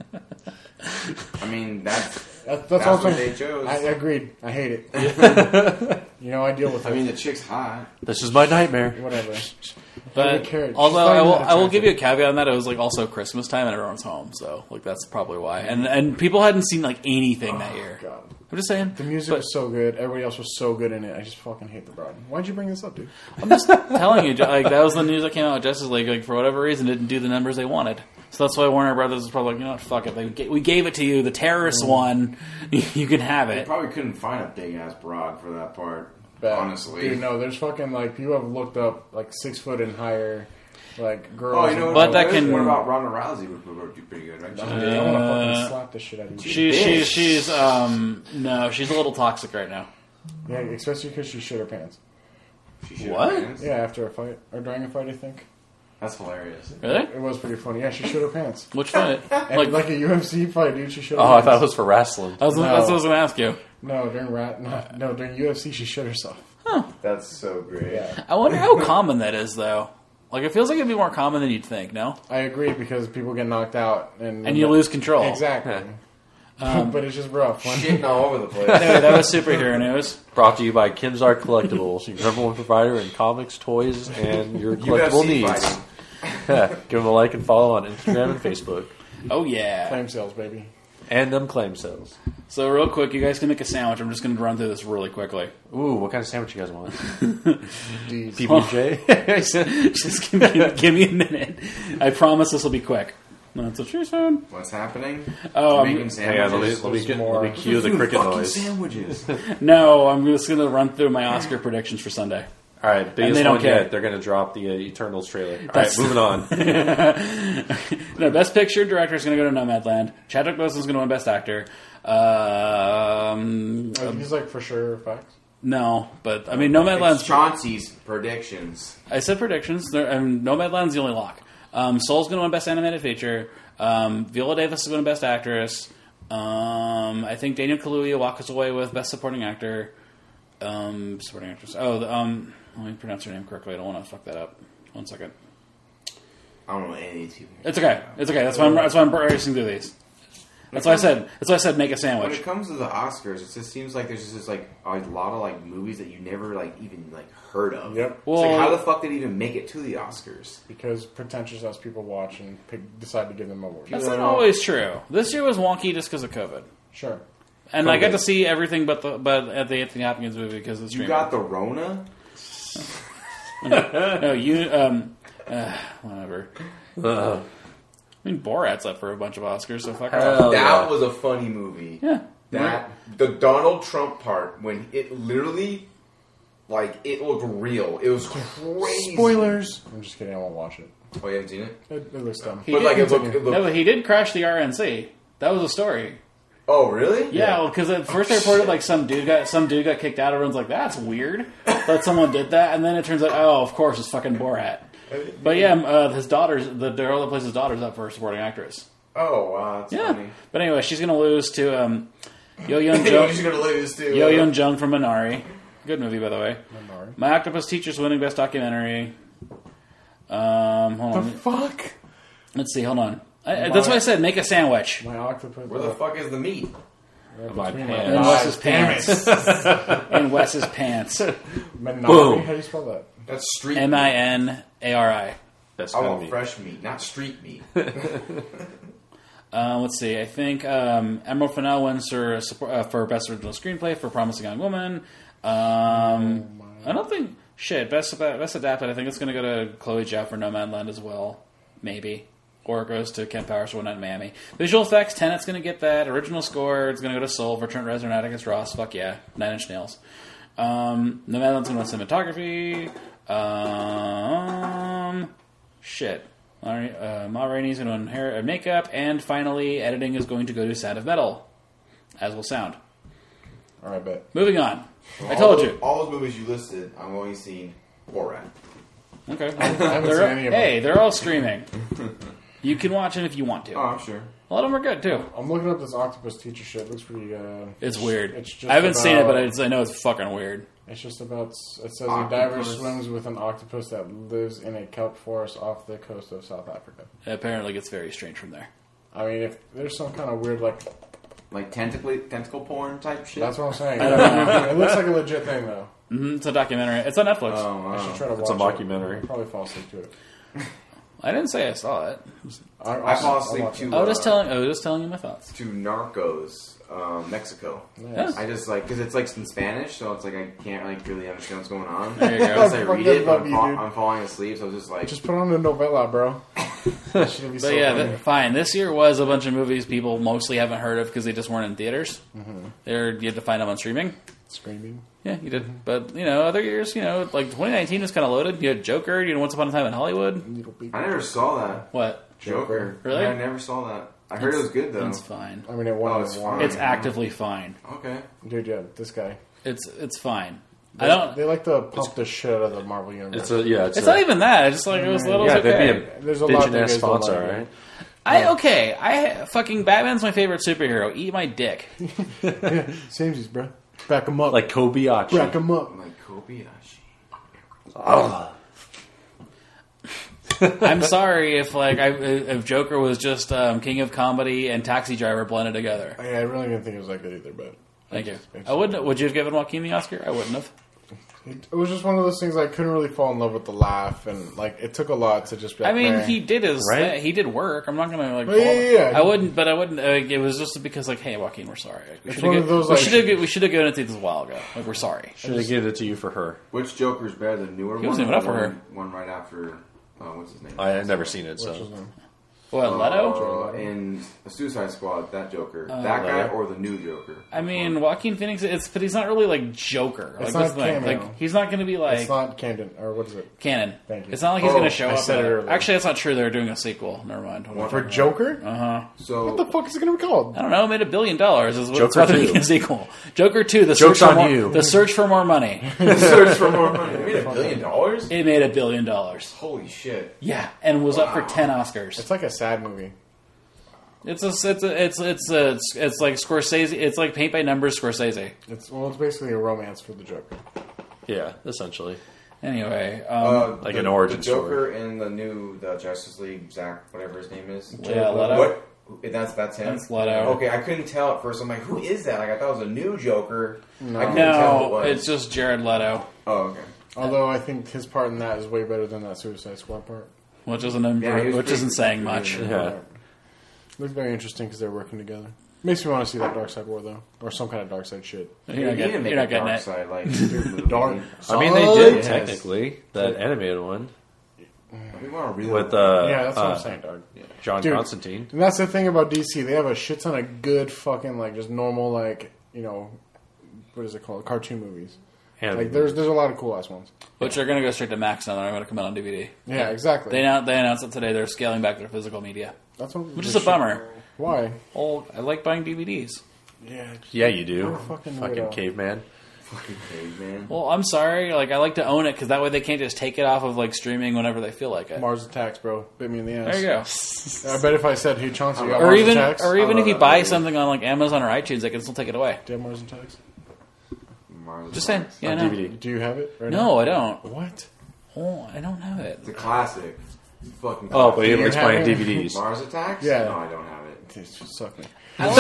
[SPEAKER 4] I mean, that's.
[SPEAKER 1] That's, that's,
[SPEAKER 4] That's
[SPEAKER 1] all
[SPEAKER 4] what
[SPEAKER 1] I'm
[SPEAKER 4] they
[SPEAKER 1] saying.
[SPEAKER 4] chose.
[SPEAKER 1] I agreed. I hate it. You know, I deal with it.
[SPEAKER 4] I mean, the chick's hot.
[SPEAKER 3] This is my nightmare.
[SPEAKER 1] Whatever.
[SPEAKER 2] But
[SPEAKER 1] carrot.
[SPEAKER 2] although
[SPEAKER 1] She's not
[SPEAKER 2] I will,
[SPEAKER 1] even that
[SPEAKER 2] I will
[SPEAKER 1] attractive.
[SPEAKER 2] give you a caveat on that. It was like also Christmas time and everyone's home, so like that's probably why. And and people hadn't seen like anything that year.
[SPEAKER 1] God.
[SPEAKER 2] I'm just saying.
[SPEAKER 1] The music
[SPEAKER 2] But
[SPEAKER 1] was so good. Everybody else was so good in it. I just fucking hate the broad. Why'd you bring this up, dude?
[SPEAKER 2] I'm just telling you, like that was the news that came out with Justice League. Like for whatever reason, didn't do the numbers they wanted. So that's why Warner Brothers is probably like, you know what, fuck it. They, ga- we gave it to you, the terrorist
[SPEAKER 1] Mm.
[SPEAKER 2] one. You can have
[SPEAKER 4] They
[SPEAKER 2] it.
[SPEAKER 4] probably couldn't find a big ass broad for that part.
[SPEAKER 1] Bad.
[SPEAKER 4] Honestly.
[SPEAKER 1] Dude, no, there's fucking like people have looked up like six foot and higher, like girls.
[SPEAKER 4] Oh, you know,
[SPEAKER 1] and-
[SPEAKER 2] But
[SPEAKER 4] what
[SPEAKER 2] that
[SPEAKER 4] there is?
[SPEAKER 2] can-
[SPEAKER 4] What about Ronda Rousey? Would, would do pretty good, right?
[SPEAKER 1] Dude,
[SPEAKER 4] She's
[SPEAKER 1] I
[SPEAKER 4] big.
[SPEAKER 1] want to
[SPEAKER 2] Uh,
[SPEAKER 1] fucking slap the shit out of you.
[SPEAKER 2] She's
[SPEAKER 4] bitch.
[SPEAKER 2] she's she's um no, she's a little toxic right now.
[SPEAKER 1] Yeah, especially because she shit her pants.
[SPEAKER 4] She should
[SPEAKER 2] What?
[SPEAKER 4] have pants.
[SPEAKER 1] Yeah, after a fight or during a fight, I think
[SPEAKER 4] That's hilarious.
[SPEAKER 2] Really?
[SPEAKER 1] it was pretty funny. Yeah, she shit her pants.
[SPEAKER 2] Which fight?
[SPEAKER 1] And
[SPEAKER 2] Like,
[SPEAKER 1] like a U F C fight, dude. She shit her
[SPEAKER 3] Oh, I
[SPEAKER 1] pants.
[SPEAKER 3] thought it was for wrestling.
[SPEAKER 2] I was,
[SPEAKER 1] No.
[SPEAKER 2] that's what I was going to ask you.
[SPEAKER 1] No, during rat. No, no, during U F C, she shit herself.
[SPEAKER 4] That's so great.
[SPEAKER 1] Yeah,
[SPEAKER 2] I wonder how common that is, though. Like, it feels like it'd be more common than you'd think. No,
[SPEAKER 1] I agree because people get knocked out and
[SPEAKER 2] and you lose control.
[SPEAKER 1] Exactly.
[SPEAKER 2] Um,
[SPEAKER 1] but it's just rough. When-
[SPEAKER 4] Shitting all over the place.
[SPEAKER 2] Anyway, that was superhero news.
[SPEAKER 3] Brought to you by Kim's Art Collectibles, your number one provider in comics, toys, and your collectible
[SPEAKER 4] U F C
[SPEAKER 3] needs.
[SPEAKER 4] fighting.
[SPEAKER 3] Yeah, give them a like and follow on Instagram and Facebook.
[SPEAKER 2] Oh yeah.
[SPEAKER 1] Flame sales, baby.
[SPEAKER 3] And them claim sales.
[SPEAKER 2] So real quick, you guys can make a sandwich. I'm just going to run through this really quickly.
[SPEAKER 3] Ooh, what kind of sandwich you guys want?
[SPEAKER 1] These.
[SPEAKER 3] P B and J?
[SPEAKER 2] Just give me, give me a minute. I promise this will be quick. That's what she said.
[SPEAKER 4] What's happening?
[SPEAKER 2] Oh,
[SPEAKER 4] Making
[SPEAKER 2] I'm,
[SPEAKER 3] Hang on, let me,
[SPEAKER 4] sandwiches.
[SPEAKER 3] let me,
[SPEAKER 1] There's
[SPEAKER 3] get,
[SPEAKER 1] more.
[SPEAKER 3] let me cue the cricket
[SPEAKER 4] Fucking
[SPEAKER 3] noise.
[SPEAKER 4] sandwiches.
[SPEAKER 2] no, I'm just going to run through my Oscar predictions for Sunday.
[SPEAKER 3] All right, biggest
[SPEAKER 2] they don't
[SPEAKER 3] one
[SPEAKER 2] care.
[SPEAKER 3] yet. They're going to drop the uh, Eternals trailer. All right,
[SPEAKER 2] That's-
[SPEAKER 3] moving on.
[SPEAKER 2] No, Best Picture director is going to go to Nomadland. Chadwick Boseman's going to win Best Actor. Um,
[SPEAKER 1] Are these like for sure facts?
[SPEAKER 2] No, but I mean, Nomadland's.
[SPEAKER 4] It's Chauncey's predictions.
[SPEAKER 2] I said predictions. There, I mean, Nomadland's the only lock. Um, Soul's going to win Best Animated Feature. Um, Viola Davis is going to win Best Actress. Um, I think Daniel Kaluuya walks away with Best Supporting Actor. Um, supporting Actress. Oh, the, um, let me pronounce her name correctly. I don't want to fuck that up. One second.
[SPEAKER 4] I don't know any of these people.
[SPEAKER 2] It's okay. It's okay. That's why I'm. That's why I'm racing through these. That's why I said. That's why I said make a
[SPEAKER 4] When
[SPEAKER 2] sandwich.
[SPEAKER 4] it comes to the Oscars, it just seems like there's just this, like a lot of like movies that you never like even like heard of.
[SPEAKER 1] Yep.
[SPEAKER 4] It's
[SPEAKER 2] Well-
[SPEAKER 4] like how the fuck did it even make it to the Oscars?
[SPEAKER 1] Because pretentious ass people watch and pick, decide to give them awards.
[SPEAKER 2] That's not always true. This year was wonky just because of COVID,
[SPEAKER 1] Sure.
[SPEAKER 2] and I got
[SPEAKER 4] COVID.
[SPEAKER 2] to see everything but the but at the Anthony Hopkins movie because of the
[SPEAKER 4] You
[SPEAKER 2] streaming.
[SPEAKER 4] got the Rona.
[SPEAKER 2] no, you um, uh, whatever.
[SPEAKER 3] Uh,
[SPEAKER 2] I mean, Borat's up for a bunch of Oscars, so fuck
[SPEAKER 3] Hell
[SPEAKER 2] off.
[SPEAKER 4] that
[SPEAKER 3] yeah.
[SPEAKER 4] was a funny movie.
[SPEAKER 2] Yeah,
[SPEAKER 4] That the Donald Trump part when it literally, like, it looked real. It was crazy.
[SPEAKER 1] Spoilers. I'm just kidding. I won't watch it.
[SPEAKER 4] Oh, you haven't seen it?
[SPEAKER 1] It, it looks dumb.
[SPEAKER 2] He
[SPEAKER 4] But
[SPEAKER 2] did
[SPEAKER 4] like, it looked,
[SPEAKER 1] continue.
[SPEAKER 4] it
[SPEAKER 2] No,
[SPEAKER 4] looked.
[SPEAKER 2] but he did crash the R N C. That was a story.
[SPEAKER 4] Oh, really?
[SPEAKER 2] Yeah, because at first they reported like some dude got some dude got kicked out. Everyone's like, "That's weird," that someone did that, and then it turns out, oh, of course, it's fucking Borat. But yeah, uh, his daughter's the girl that plays his daughter's up for supporting actress.
[SPEAKER 4] Oh, wow, that's
[SPEAKER 2] Yeah,
[SPEAKER 4] funny.
[SPEAKER 2] but anyway, she's gonna lose to um, Yo Young
[SPEAKER 4] Anyway, she's
[SPEAKER 2] Jung.
[SPEAKER 4] gonna lose too.
[SPEAKER 2] Yo Young Jung from Minari. Good movie, by the way.
[SPEAKER 1] Minari.
[SPEAKER 2] My Octopus Teacher's winning Best Documentary. Um, hold
[SPEAKER 1] The
[SPEAKER 2] on.
[SPEAKER 1] fuck?
[SPEAKER 2] Let's see. Hold on. I, that's why I said make a sandwich.
[SPEAKER 1] My octopus.
[SPEAKER 4] Where the fuck is the meat?
[SPEAKER 3] My
[SPEAKER 1] Between
[SPEAKER 3] pants.
[SPEAKER 2] In
[SPEAKER 1] thighs.
[SPEAKER 2] Wes's
[SPEAKER 1] Damn
[SPEAKER 2] pants.
[SPEAKER 1] it.
[SPEAKER 2] In Wes's pants.
[SPEAKER 1] Minari.
[SPEAKER 3] Boom.
[SPEAKER 1] How do you spell that?
[SPEAKER 4] That's street
[SPEAKER 2] M
[SPEAKER 4] meat.
[SPEAKER 2] I N A R I.
[SPEAKER 3] That's
[SPEAKER 4] I
[SPEAKER 3] gonna
[SPEAKER 4] want
[SPEAKER 3] be
[SPEAKER 4] fresh meat, not street meat.
[SPEAKER 2] Uh, let's see. I think um, Emerald Fennell wins for support, uh, for best original screenplay for Promising Young Woman. Um, I don't think shit best best adapted. I think it's going to go to Chloe Zhao for Nomadland as well, maybe, or it goes to Ken Powers for One Night in Miami. Visual effects, Tenet's going to get that. Original score, it's going to go to Soul for Trent Reznor and Atticus Ross. Fuck yeah, Nine Inch Nails. Um, Nomadland's going to win cinematography. Um, shit. Uh, Ma Rainey's going to win hair and makeup, and finally, editing is going to go to Sound of Metal, as will sound.
[SPEAKER 1] All right, bet.
[SPEAKER 2] Moving on. I
[SPEAKER 4] All
[SPEAKER 2] told
[SPEAKER 4] those-
[SPEAKER 2] you.
[SPEAKER 4] All those movies you listed, I've only seen Borat.
[SPEAKER 2] Okay.
[SPEAKER 1] haven't
[SPEAKER 2] They're-
[SPEAKER 1] seen any of them.
[SPEAKER 2] hey, they're all streaming. You can watch them if you want to.
[SPEAKER 4] Oh, I'm sure.
[SPEAKER 2] A lot of them are good too.
[SPEAKER 1] I'm looking up this octopus teacher shit. It looks pretty. Uh,
[SPEAKER 2] It's weird.
[SPEAKER 1] It's just
[SPEAKER 2] I haven't seen it,
[SPEAKER 1] about-
[SPEAKER 2] but it's, I know it's fucking weird.
[SPEAKER 1] It's just about. It says a diver
[SPEAKER 4] Octopus.
[SPEAKER 1] swims with an octopus that lives in a kelp forest off the coast of South Africa.
[SPEAKER 2] It apparently gets very strange from there.
[SPEAKER 1] I mean, if there's some kind of weird like,
[SPEAKER 4] Like tentacle tentacle porn type shit.
[SPEAKER 1] that's what I'm saying. It looks like a legit thing though.
[SPEAKER 2] hmm It's a documentary. It's on Netflix.
[SPEAKER 4] Oh,
[SPEAKER 1] I should
[SPEAKER 4] wow.
[SPEAKER 1] try to
[SPEAKER 3] It's a
[SPEAKER 1] watch it.
[SPEAKER 3] mockumentary.
[SPEAKER 1] I'll probably fall asleep to it.
[SPEAKER 2] I didn't say I saw it.
[SPEAKER 1] I,
[SPEAKER 4] I fall
[SPEAKER 1] I'll
[SPEAKER 4] asleep
[SPEAKER 1] watch
[SPEAKER 4] too.
[SPEAKER 1] it.
[SPEAKER 2] I was just
[SPEAKER 4] Uh,
[SPEAKER 2] telling. I was just telling you my thoughts.
[SPEAKER 4] to Narcos, um, Mexico.
[SPEAKER 1] Nice.
[SPEAKER 4] I just like because it's like in Spanish, so it's like I can't like really understand what's going on.
[SPEAKER 2] There you go.
[SPEAKER 4] Unless I
[SPEAKER 1] Fuck
[SPEAKER 4] read
[SPEAKER 1] that
[SPEAKER 4] it, but
[SPEAKER 1] love
[SPEAKER 4] I'm,
[SPEAKER 1] you,
[SPEAKER 4] fall-
[SPEAKER 1] dude.
[SPEAKER 4] I'm falling asleep, so it's just like
[SPEAKER 1] Just put on the novella, bro. That should be
[SPEAKER 2] But
[SPEAKER 1] so
[SPEAKER 2] yeah,
[SPEAKER 1] funny.
[SPEAKER 2] th- fine. This year was a bunch of movies people mostly haven't heard of because they just weren't in theaters.
[SPEAKER 1] Mm-hmm.
[SPEAKER 2] They're, you had to find them on streaming.
[SPEAKER 1] Screaming.
[SPEAKER 2] Yeah, you did. But, you know, other years, you know, like twenty nineteen was kind of loaded. You had Joker, you had Once Upon a Time in Hollywood.
[SPEAKER 1] Little baby.
[SPEAKER 4] I never saw that
[SPEAKER 2] What?
[SPEAKER 4] Joker.
[SPEAKER 2] Really?
[SPEAKER 4] I never saw that. I heard it was good though.
[SPEAKER 2] It's fine.
[SPEAKER 1] I mean, it won.
[SPEAKER 4] Oh,
[SPEAKER 1] an
[SPEAKER 4] it's
[SPEAKER 1] award.
[SPEAKER 4] fine.
[SPEAKER 2] It's actively fine.
[SPEAKER 4] Okay.
[SPEAKER 1] Dude, yeah, this guy.
[SPEAKER 2] It's it's fine.
[SPEAKER 1] They,
[SPEAKER 2] I don't.
[SPEAKER 1] They like to pump the shit out of the Marvel universe.
[SPEAKER 3] It's a yeah. It's,
[SPEAKER 2] It's
[SPEAKER 3] a,
[SPEAKER 2] not even that. I just like it was little.
[SPEAKER 3] yeah.
[SPEAKER 2] okay.
[SPEAKER 3] They'd be a
[SPEAKER 1] There's a lot
[SPEAKER 3] bitchin'
[SPEAKER 1] that
[SPEAKER 3] ass
[SPEAKER 1] guys don't
[SPEAKER 3] sponsor,
[SPEAKER 1] like.
[SPEAKER 3] right?
[SPEAKER 2] I okay. I fucking Batman's my favorite superhero. Eat my dick.
[SPEAKER 1] Samesies, bro. Back him up.
[SPEAKER 3] Like Kobayashi.
[SPEAKER 1] back him up.
[SPEAKER 4] Like Kobayashi.
[SPEAKER 3] Oh.
[SPEAKER 2] I'm sorry if like I, if Joker was just um, King of Comedy and Taxi Driver blended together.
[SPEAKER 1] I, I really didn't think it was that good either, but
[SPEAKER 2] Thank you.
[SPEAKER 1] it's-
[SPEAKER 2] I wouldn't. Would you have given Joaquin the Oscar? I wouldn't have.
[SPEAKER 1] it, it was just one of those things I couldn't really fall in love with the laugh, and like it took a lot to just be.
[SPEAKER 2] I
[SPEAKER 1] Like,
[SPEAKER 2] mean,
[SPEAKER 1] "Meh."
[SPEAKER 2] he did his.
[SPEAKER 3] Right?
[SPEAKER 2] He did work. I'm not gonna like.
[SPEAKER 1] Yeah, yeah, yeah.
[SPEAKER 2] I wouldn't, but I wouldn't. Uh, it was just because like, hey, Joaquin, we're sorry. We
[SPEAKER 1] It's
[SPEAKER 2] should
[SPEAKER 1] one
[SPEAKER 2] have.
[SPEAKER 1] of those,
[SPEAKER 2] We
[SPEAKER 1] like-
[SPEAKER 2] should have. We should have given it to you this a while ago. Like, we're sorry.
[SPEAKER 3] Should have given it to you for her.
[SPEAKER 4] Which Joker's better, the newer
[SPEAKER 2] He
[SPEAKER 4] one?
[SPEAKER 2] wasn't even
[SPEAKER 4] or
[SPEAKER 2] up for
[SPEAKER 4] one,
[SPEAKER 2] her.
[SPEAKER 4] One right after. Oh, what's his name?
[SPEAKER 3] I had never seen it,
[SPEAKER 1] What's his
[SPEAKER 3] so
[SPEAKER 1] name?
[SPEAKER 2] What, Leto?
[SPEAKER 4] Uh, in the Suicide Squad, that Joker.
[SPEAKER 2] Uh,
[SPEAKER 4] that guy
[SPEAKER 3] Leto?
[SPEAKER 4] or the new Joker?
[SPEAKER 2] I mean, Joaquin Phoenix, it's but he's not really like Joker. Like,
[SPEAKER 1] It's
[SPEAKER 2] that's
[SPEAKER 1] not
[SPEAKER 2] the thing.
[SPEAKER 1] cameo.
[SPEAKER 2] Like he's not going to be like
[SPEAKER 1] It's not Camden, or what is it?
[SPEAKER 2] canon.
[SPEAKER 1] Thank you.
[SPEAKER 2] It's not like he's
[SPEAKER 4] Oh,
[SPEAKER 2] going to show
[SPEAKER 1] I
[SPEAKER 2] up.
[SPEAKER 1] said
[SPEAKER 2] in
[SPEAKER 1] it
[SPEAKER 2] it.
[SPEAKER 1] earlier.
[SPEAKER 2] Actually, that's not true. They're doing a sequel. Never mind. What
[SPEAKER 1] For Joker?
[SPEAKER 2] Uh huh.
[SPEAKER 4] So
[SPEAKER 1] What the fuck is it going to be called?
[SPEAKER 2] I don't know. Made a billion dollars. Is what it's
[SPEAKER 3] Joker
[SPEAKER 2] about to be
[SPEAKER 3] two.
[SPEAKER 2] a sequel. Joker two. The
[SPEAKER 3] Joke's
[SPEAKER 2] search for
[SPEAKER 3] on
[SPEAKER 2] more,
[SPEAKER 3] you.
[SPEAKER 2] The search for more money.
[SPEAKER 4] search for more money. They made a billion dollars?
[SPEAKER 2] It made a billion dollars.
[SPEAKER 4] Holy shit.
[SPEAKER 2] Yeah, and was up for
[SPEAKER 4] Wow.
[SPEAKER 2] ten Oscars.
[SPEAKER 1] It's like a sad movie.
[SPEAKER 2] It's a, it's a, it's it's a, it's it's like Scorsese. It's like paint by numbers Scorsese.
[SPEAKER 1] It's well, it's basically a romance for the Joker.
[SPEAKER 3] Yeah, essentially.
[SPEAKER 2] Anyway, um,
[SPEAKER 4] Uh,
[SPEAKER 3] Like
[SPEAKER 4] the,
[SPEAKER 3] an origin
[SPEAKER 4] the Joker in the new the Justice League, Zach, whatever his name is.
[SPEAKER 2] Yeah, Leto.
[SPEAKER 4] What? That's that's him.
[SPEAKER 2] That's Leto.
[SPEAKER 4] Okay, I couldn't tell at first. I'm like, who is that? Like, I thought it was a new Joker. I couldn't tell who it
[SPEAKER 2] no,
[SPEAKER 4] was.
[SPEAKER 2] it's just Jared Leto,
[SPEAKER 4] Oh, okay.
[SPEAKER 1] Although I think his part in that is way better than that Suicide Squad part.
[SPEAKER 2] which isn't
[SPEAKER 4] Yeah, he was
[SPEAKER 2] which
[SPEAKER 4] pretty-
[SPEAKER 2] isn't saying
[SPEAKER 4] pretty
[SPEAKER 2] much.
[SPEAKER 4] good.
[SPEAKER 3] Yeah.
[SPEAKER 1] Looks very interesting because they're working together. Makes me want to see that Dark Side War though, or some kind of Dark Side shit.
[SPEAKER 2] You're
[SPEAKER 4] You
[SPEAKER 2] not
[SPEAKER 4] need to
[SPEAKER 2] getting,
[SPEAKER 4] make
[SPEAKER 2] you're
[SPEAKER 4] a
[SPEAKER 2] not getting
[SPEAKER 4] dark
[SPEAKER 2] it.
[SPEAKER 4] side, like
[SPEAKER 1] Dark.
[SPEAKER 3] I mean, they did
[SPEAKER 1] Yes.
[SPEAKER 3] technically that animated one
[SPEAKER 4] We want to really
[SPEAKER 3] with uh,
[SPEAKER 1] Yeah, that's what
[SPEAKER 3] uh,
[SPEAKER 1] I'm saying, dog.
[SPEAKER 3] John
[SPEAKER 1] Dude.
[SPEAKER 3] Constantine.
[SPEAKER 1] And that's the thing about D C. They have a shit ton of good fucking like just normal like you know what is it called cartoon movies.
[SPEAKER 3] Animated.
[SPEAKER 1] Like there's there's a lot of cool ass ones.
[SPEAKER 2] Which are going to go straight to Max now. They're going to come out on D V D.
[SPEAKER 1] Yeah, exactly.
[SPEAKER 2] They announced, they announced it today. They're scaling back their physical media,
[SPEAKER 1] That's what,
[SPEAKER 2] which is a bummer.
[SPEAKER 1] Why?
[SPEAKER 2] Oh, I like buying D V Ds.
[SPEAKER 1] Yeah.
[SPEAKER 3] Yeah, you do.
[SPEAKER 1] You're a fucking
[SPEAKER 3] Fucking
[SPEAKER 1] weirdo.
[SPEAKER 3] caveman.
[SPEAKER 4] fucking caveman.
[SPEAKER 2] Well, I'm sorry. Like, I like to own it because that way they can't just take it off of like streaming whenever they feel like it.
[SPEAKER 1] Mars Attacks, bro. Bit me in the ass.
[SPEAKER 2] There you go.
[SPEAKER 1] I bet if I said, "Hey Chauncey, you got
[SPEAKER 2] Or
[SPEAKER 1] Mars
[SPEAKER 2] even,
[SPEAKER 1] Attacks,"
[SPEAKER 2] or even
[SPEAKER 4] I
[SPEAKER 2] if you
[SPEAKER 4] love
[SPEAKER 2] buy
[SPEAKER 4] that movie.
[SPEAKER 2] something on like Amazon or iTunes, they can still take it away.
[SPEAKER 1] do you have Mars Attacks?
[SPEAKER 4] Mars
[SPEAKER 2] Just saying.
[SPEAKER 4] Attacks.
[SPEAKER 2] Yeah,
[SPEAKER 3] On
[SPEAKER 2] no.
[SPEAKER 3] D V D.
[SPEAKER 1] Do you have it? Right
[SPEAKER 2] No, I don't.
[SPEAKER 1] now? What?
[SPEAKER 2] Oh, I don't have it.
[SPEAKER 4] It's a classic. Fucking
[SPEAKER 3] Oh, but
[SPEAKER 4] classic.
[SPEAKER 3] he
[SPEAKER 1] you
[SPEAKER 3] likes
[SPEAKER 1] have
[SPEAKER 3] playing
[SPEAKER 1] it?
[SPEAKER 3] D V Ds.
[SPEAKER 4] Mars Attacks?
[SPEAKER 1] Yeah.
[SPEAKER 4] No, I don't have it.
[SPEAKER 1] It's just suck me.
[SPEAKER 2] But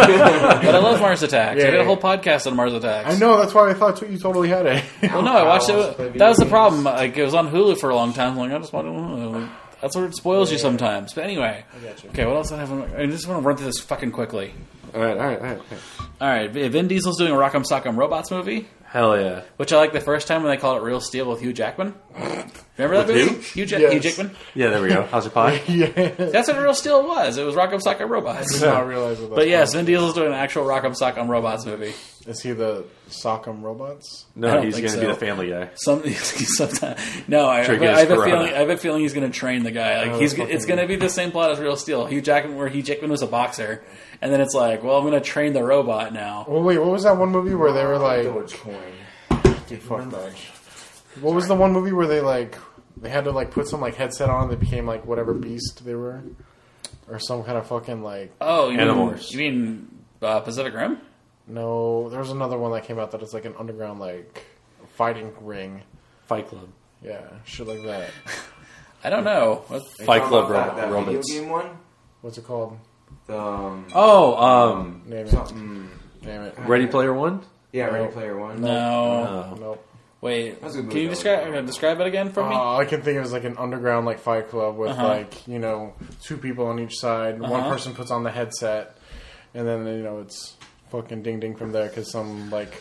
[SPEAKER 2] I love Mars Attacks.
[SPEAKER 1] Yeah,
[SPEAKER 2] I did a
[SPEAKER 1] yeah.
[SPEAKER 2] whole podcast on Mars Attacks.
[SPEAKER 1] I know. That's why I thought you totally had it.
[SPEAKER 2] Well, no, I watched
[SPEAKER 4] Outcasts, play
[SPEAKER 2] it.
[SPEAKER 4] video
[SPEAKER 2] That was the
[SPEAKER 4] games.
[SPEAKER 2] problem. Like, it was on Hulu for a long time. I'm like, I just want to. That's what it spoils you sometimes. But anyway.
[SPEAKER 1] gotcha.
[SPEAKER 2] Okay, what else do I have? on my- I just want to run through this fucking quickly.
[SPEAKER 3] All right, all right, all right.
[SPEAKER 2] All right, Vin Diesel's doing a Rock'em Sock'em Robots movie,
[SPEAKER 3] Hell yeah.
[SPEAKER 2] which I like the first time when they called it Real Steel with Hugh Jackman. Remember that
[SPEAKER 3] With
[SPEAKER 2] movie?
[SPEAKER 3] who?
[SPEAKER 2] Hugh, ja-
[SPEAKER 1] Yes.
[SPEAKER 2] Hugh Jackman?
[SPEAKER 3] Yeah, there we go. How's it pie?
[SPEAKER 1] yeah.
[SPEAKER 2] That's what Real Steel was. It was Rock'em Sock'em
[SPEAKER 1] I
[SPEAKER 2] Robots.
[SPEAKER 1] did not realize what that
[SPEAKER 2] But yes,
[SPEAKER 1] was.
[SPEAKER 2] Vin Diesel's doing an actual Rock'em Sock'em Robots movie.
[SPEAKER 1] Is he the Sock'em Robots?
[SPEAKER 2] I
[SPEAKER 3] No,
[SPEAKER 2] don't
[SPEAKER 3] he's
[SPEAKER 2] think
[SPEAKER 3] going to be
[SPEAKER 2] so.
[SPEAKER 3] the family guy.
[SPEAKER 2] Some, sometime, no, I, I,
[SPEAKER 3] Sure
[SPEAKER 2] I
[SPEAKER 3] gets
[SPEAKER 2] have a
[SPEAKER 3] corona.
[SPEAKER 2] feeling. I have a feeling he's going to train the guy. Like
[SPEAKER 1] Oh,
[SPEAKER 2] he's,
[SPEAKER 1] fucking-
[SPEAKER 2] it's going to be the same plot as Real Steel. Hugh Jackman, where Hugh Jackman was a boxer, and then it's like, well, I'm going to train the robot now.
[SPEAKER 1] Well, wait. What was that one movie where they were like?
[SPEAKER 4] Dogecoin.
[SPEAKER 1] Dude, fuck that. What was the one movie where they like they had to like put some like headset on? They became like whatever beast they were, or some kind of fucking like.
[SPEAKER 2] Oh, you
[SPEAKER 3] Animorphs.
[SPEAKER 2] mean, you mean uh, Pacific Rim?
[SPEAKER 1] No, there was another one that came out that is like an underground like fighting ring.
[SPEAKER 3] Fight Club.
[SPEAKER 1] Yeah, shit like that.
[SPEAKER 2] I don't know. What-
[SPEAKER 3] Fight Club
[SPEAKER 4] that,
[SPEAKER 3] ro-
[SPEAKER 4] that
[SPEAKER 3] robots.
[SPEAKER 4] video game one?
[SPEAKER 1] What's it called?
[SPEAKER 4] The, um,
[SPEAKER 3] Oh, um,
[SPEAKER 1] Name it.
[SPEAKER 4] something.
[SPEAKER 1] Name it.
[SPEAKER 3] Ready Player One?
[SPEAKER 4] Yeah, Ready
[SPEAKER 1] No.
[SPEAKER 4] Player One.
[SPEAKER 2] No.
[SPEAKER 3] Oh.
[SPEAKER 1] Nope.
[SPEAKER 2] Wait.
[SPEAKER 4] That's a good
[SPEAKER 2] Can you
[SPEAKER 4] movie,
[SPEAKER 2] describe
[SPEAKER 4] though.
[SPEAKER 2] uh, describe it again for me?
[SPEAKER 1] Uh, I can think of it as like an underground like fight club with
[SPEAKER 2] Uh-huh.
[SPEAKER 1] like you know two people on each side. One
[SPEAKER 2] Uh-huh.
[SPEAKER 1] person puts on the headset, and then you know it's fucking ding ding from there because some like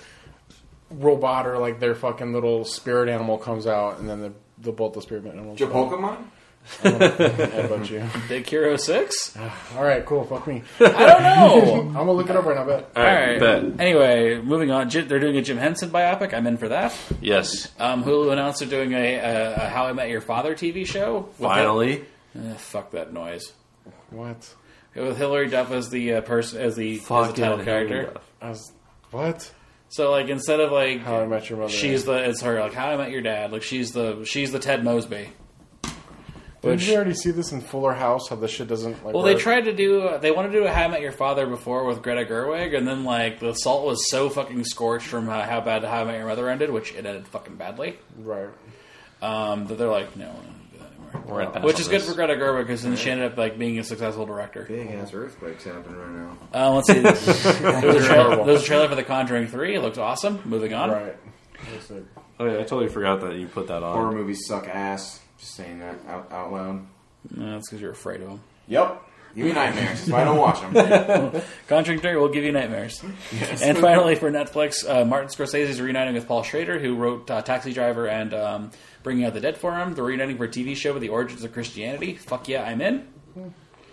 [SPEAKER 1] robot or like their fucking little spirit animal comes out, and then the the both the spirit animals.
[SPEAKER 4] Your Pokemon?
[SPEAKER 1] About you.
[SPEAKER 2] Big Hero Six?
[SPEAKER 1] All right, cool. Fuck me.
[SPEAKER 2] I don't know.
[SPEAKER 1] I'm gonna look it up right now. Bet.
[SPEAKER 3] All
[SPEAKER 2] All
[SPEAKER 3] right,
[SPEAKER 2] right.
[SPEAKER 3] bet.
[SPEAKER 2] Anyway, moving on. Jim, they're doing a Jim Henson biopic. I'm in for that.
[SPEAKER 3] Yes.
[SPEAKER 2] Um, Hulu announced they're doing a, a, a How I Met Your Father T V show. with
[SPEAKER 3] Finally.
[SPEAKER 2] Hil- Eh, fuck that noise.
[SPEAKER 1] What?
[SPEAKER 2] With Hilary Duff as the uh, person as the, as the
[SPEAKER 3] Fucking
[SPEAKER 2] title
[SPEAKER 3] Hilary
[SPEAKER 2] character.
[SPEAKER 3] Duff.
[SPEAKER 1] I was what?
[SPEAKER 2] So like instead of like
[SPEAKER 1] How I Met Your Mother.
[SPEAKER 2] she's the it's her like How I Met Your Dad. Like she's the she's the Ted Mosby.
[SPEAKER 1] Didn't
[SPEAKER 2] Which
[SPEAKER 1] you already see this in Fuller House? How this shit doesn't like.
[SPEAKER 2] well they
[SPEAKER 1] work?
[SPEAKER 2] tried to do they wanted to do a How I Met Your Father before with Greta Gerwig, and then like the salt was so fucking scorched from uh, how bad How I Met Your Mother ended, which it ended fucking badly.
[SPEAKER 1] Right.
[SPEAKER 2] Um, that they're like no, we're not gonna do that anymore.
[SPEAKER 3] We're gonna pass
[SPEAKER 2] Which
[SPEAKER 3] on
[SPEAKER 2] is good
[SPEAKER 3] this.
[SPEAKER 2] for Greta Gerwig because then she ended up like being a successful director.
[SPEAKER 4] Big ass earthquakes happening right now.
[SPEAKER 2] Uh, let's see. there, was a trailer, there was a trailer for The Conjuring three. It looks awesome. Moving on.
[SPEAKER 1] Right. Looks like-
[SPEAKER 3] Oh, yeah, I totally forgot that you put that on.
[SPEAKER 4] Horror movies suck ass. Just saying that out, out loud.
[SPEAKER 2] No, that's because you're afraid of them.
[SPEAKER 4] Yep. Give me nightmares. That's why I don't watch them.
[SPEAKER 2] Conjuring three will give you nightmares. And finally, for Netflix, uh, Martin Scorsese is reuniting with Paul Schrader, who wrote uh, Taxi Driver and um, Bringing Out the Dead for him. They're reuniting for a T V show with the origins of Christianity. Fuck yeah, I'm in.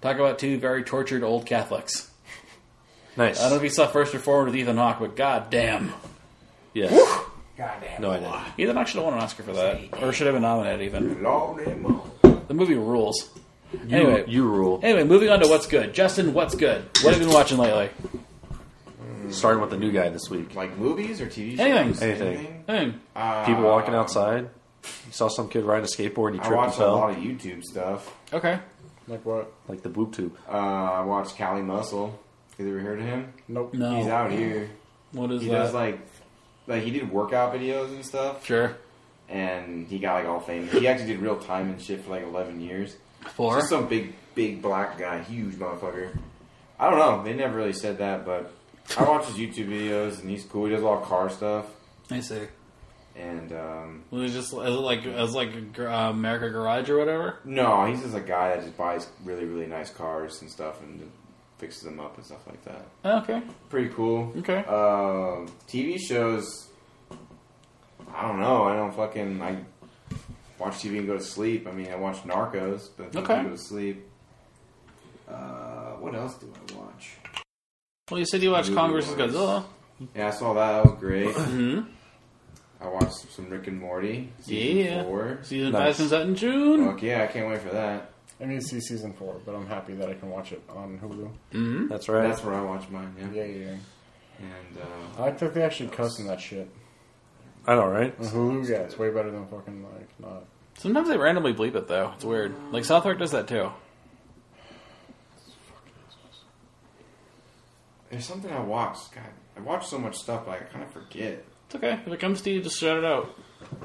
[SPEAKER 2] Talk about two very tortured old Catholics.
[SPEAKER 3] Nice.
[SPEAKER 2] I don't know if you saw First Reformed with Ethan Hawke, but goddamn.
[SPEAKER 3] Yes.
[SPEAKER 4] Goddamn.
[SPEAKER 3] No, I didn't.
[SPEAKER 2] Ethan Hawke should have won an Oscar for that. Or should have been nominated, even.
[SPEAKER 4] Lord and Lord.
[SPEAKER 2] The movie rules.
[SPEAKER 3] You,
[SPEAKER 2] Anyway.
[SPEAKER 3] you rule.
[SPEAKER 2] Anyway, moving on to what's good. Justin, what's good? What have you been watching lately?
[SPEAKER 3] Starting with the new guy this week.
[SPEAKER 4] Like movies or T V shows?
[SPEAKER 2] Anything.
[SPEAKER 3] Anything.
[SPEAKER 2] Hey.
[SPEAKER 4] Uh,
[SPEAKER 3] People walking outside. You saw some kid riding a skateboard and he
[SPEAKER 4] I
[SPEAKER 3] tripped and
[SPEAKER 4] watched a
[SPEAKER 3] fell.
[SPEAKER 4] lot of YouTube stuff.
[SPEAKER 2] Okay.
[SPEAKER 1] Like what?
[SPEAKER 3] Like the boob tube.
[SPEAKER 4] Uh, I watched Cali Muscle. Have you ever heard of him?
[SPEAKER 1] Nope.
[SPEAKER 2] No.
[SPEAKER 4] He's out here.
[SPEAKER 2] What is
[SPEAKER 4] He
[SPEAKER 2] that?
[SPEAKER 4] does like, like he did workout videos and stuff,
[SPEAKER 2] Sure.
[SPEAKER 4] and he got like all famous. He actually did real time and shit for like eleven years.
[SPEAKER 2] Four.
[SPEAKER 4] Just some big, big black guy, huge motherfucker. I don't know. They never really said that, but I watch his YouTube videos, and he's cool. He does a lot of car stuff,
[SPEAKER 2] I see.
[SPEAKER 4] and um,
[SPEAKER 2] Was it just is it like as like a gar- uh, America Garage or whatever?
[SPEAKER 4] no, he's just a guy that just buys really, really nice cars and stuff, and just fixes them up and stuff like that.
[SPEAKER 2] Okay.
[SPEAKER 4] Pretty cool.
[SPEAKER 2] Okay.
[SPEAKER 4] Um, T V shows. I don't know. I don't fucking. I watch T V and go to sleep. I mean, I watch Narcos, but then
[SPEAKER 2] Okay.
[SPEAKER 4] I go to sleep. Uh, what else do I watch?
[SPEAKER 2] Well, you said you watched
[SPEAKER 4] Movie
[SPEAKER 2] Congress versus.
[SPEAKER 4] wise.
[SPEAKER 2] Godzilla.
[SPEAKER 4] Yeah, I saw that. That was great.
[SPEAKER 2] Mm-hmm.
[SPEAKER 4] I watched some Rick and Morty season
[SPEAKER 2] Yeah.
[SPEAKER 4] four.
[SPEAKER 2] Season
[SPEAKER 3] Nice.
[SPEAKER 2] five comes out in June.
[SPEAKER 4] Fuck yeah, I can't wait for that.
[SPEAKER 1] I need to see season four, but I'm happy that I can watch it on Hulu.
[SPEAKER 2] Mm-hmm.
[SPEAKER 3] That's right.
[SPEAKER 4] That's where I watch mine. Yeah.
[SPEAKER 1] Yeah, yeah, yeah.
[SPEAKER 4] And
[SPEAKER 1] I
[SPEAKER 4] uh,
[SPEAKER 1] like that they actually cuss in that shit.
[SPEAKER 3] I know, right?
[SPEAKER 1] On Hulu, yeah, it's way better than fucking, like, not.
[SPEAKER 2] Sometimes they randomly bleep it though. It's weird. Like South Park does that too.
[SPEAKER 4] there's something I watched. God, I watch so much stuff, like I kind of forget.
[SPEAKER 2] It's okay. If it comes to you, just shout it out.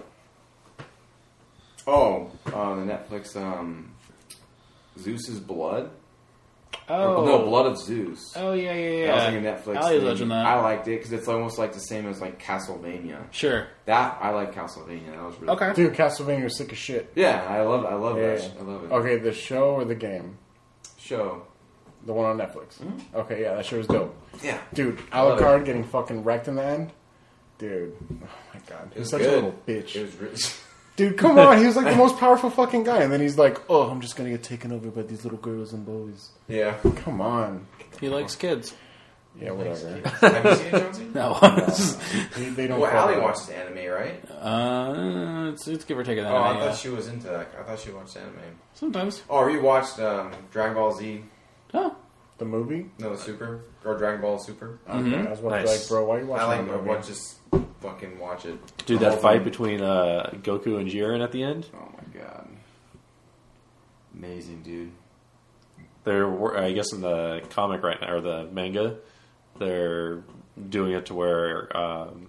[SPEAKER 4] Oh, uh, the Netflix um, Zeus's Blood.
[SPEAKER 2] Oh
[SPEAKER 4] Or, no, Blood of Zeus.
[SPEAKER 2] Oh yeah, yeah, yeah.
[SPEAKER 4] That was like a Netflix
[SPEAKER 2] Ali was
[SPEAKER 4] thing.
[SPEAKER 2] watching that.
[SPEAKER 4] I liked it because it's almost like the same as like Castlevania.
[SPEAKER 2] Sure.
[SPEAKER 4] That I like Castlevania. That was really
[SPEAKER 2] Okay.
[SPEAKER 1] Dude, Castlevania was sick as shit.
[SPEAKER 4] Yeah, I love I love
[SPEAKER 1] Yeah.
[SPEAKER 4] that. Shit. I love it.
[SPEAKER 1] Okay, the show or the game?
[SPEAKER 4] Show.
[SPEAKER 1] The one on Netflix.
[SPEAKER 4] Mm-hmm.
[SPEAKER 1] Okay, yeah, that show was dope.
[SPEAKER 4] Yeah.
[SPEAKER 1] Dude,
[SPEAKER 4] love
[SPEAKER 1] Alucard getting fucking wrecked in the end. Dude, oh my god, he's
[SPEAKER 4] was
[SPEAKER 1] such
[SPEAKER 4] good.
[SPEAKER 1] a little bitch.
[SPEAKER 4] It was really.
[SPEAKER 1] Dude, come on, he was like the most powerful fucking guy, and then he's like, "Oh, I'm just gonna get taken over by these little girls and boys."
[SPEAKER 4] yeah.
[SPEAKER 1] Come on.
[SPEAKER 2] He likes kids.
[SPEAKER 1] Yeah, whatever.
[SPEAKER 4] Have you seen it, Jonesy?
[SPEAKER 2] No.
[SPEAKER 1] They, they don't.
[SPEAKER 4] Well,
[SPEAKER 1] fall
[SPEAKER 4] Ali
[SPEAKER 1] out.
[SPEAKER 4] watches anime, right?
[SPEAKER 2] uh, it's, it's give or take an
[SPEAKER 4] Oh, I
[SPEAKER 2] anime. Yeah.
[SPEAKER 4] thought she was into that. I thought she watched anime.
[SPEAKER 2] Sometimes.
[SPEAKER 4] Oh, you watched um, Dragon Ball Z?
[SPEAKER 2] Oh.
[SPEAKER 1] The movie.
[SPEAKER 4] No, the Super or Dragon Ball Super.
[SPEAKER 1] Okay,
[SPEAKER 2] Mhm.
[SPEAKER 1] I was about to be
[SPEAKER 3] Nice.
[SPEAKER 1] like, bro, why are you watching
[SPEAKER 4] I like
[SPEAKER 1] that
[SPEAKER 4] I
[SPEAKER 1] movie?
[SPEAKER 4] watch just fucking watch it.
[SPEAKER 3] Dude,
[SPEAKER 4] The
[SPEAKER 3] that
[SPEAKER 4] whole
[SPEAKER 3] fight
[SPEAKER 4] thing.
[SPEAKER 3] between uh, Goku and Jiren at the end.
[SPEAKER 4] Oh my god, amazing, dude.
[SPEAKER 3] They're, wor- I guess, in the comic right now or the manga, they're doing it to where um,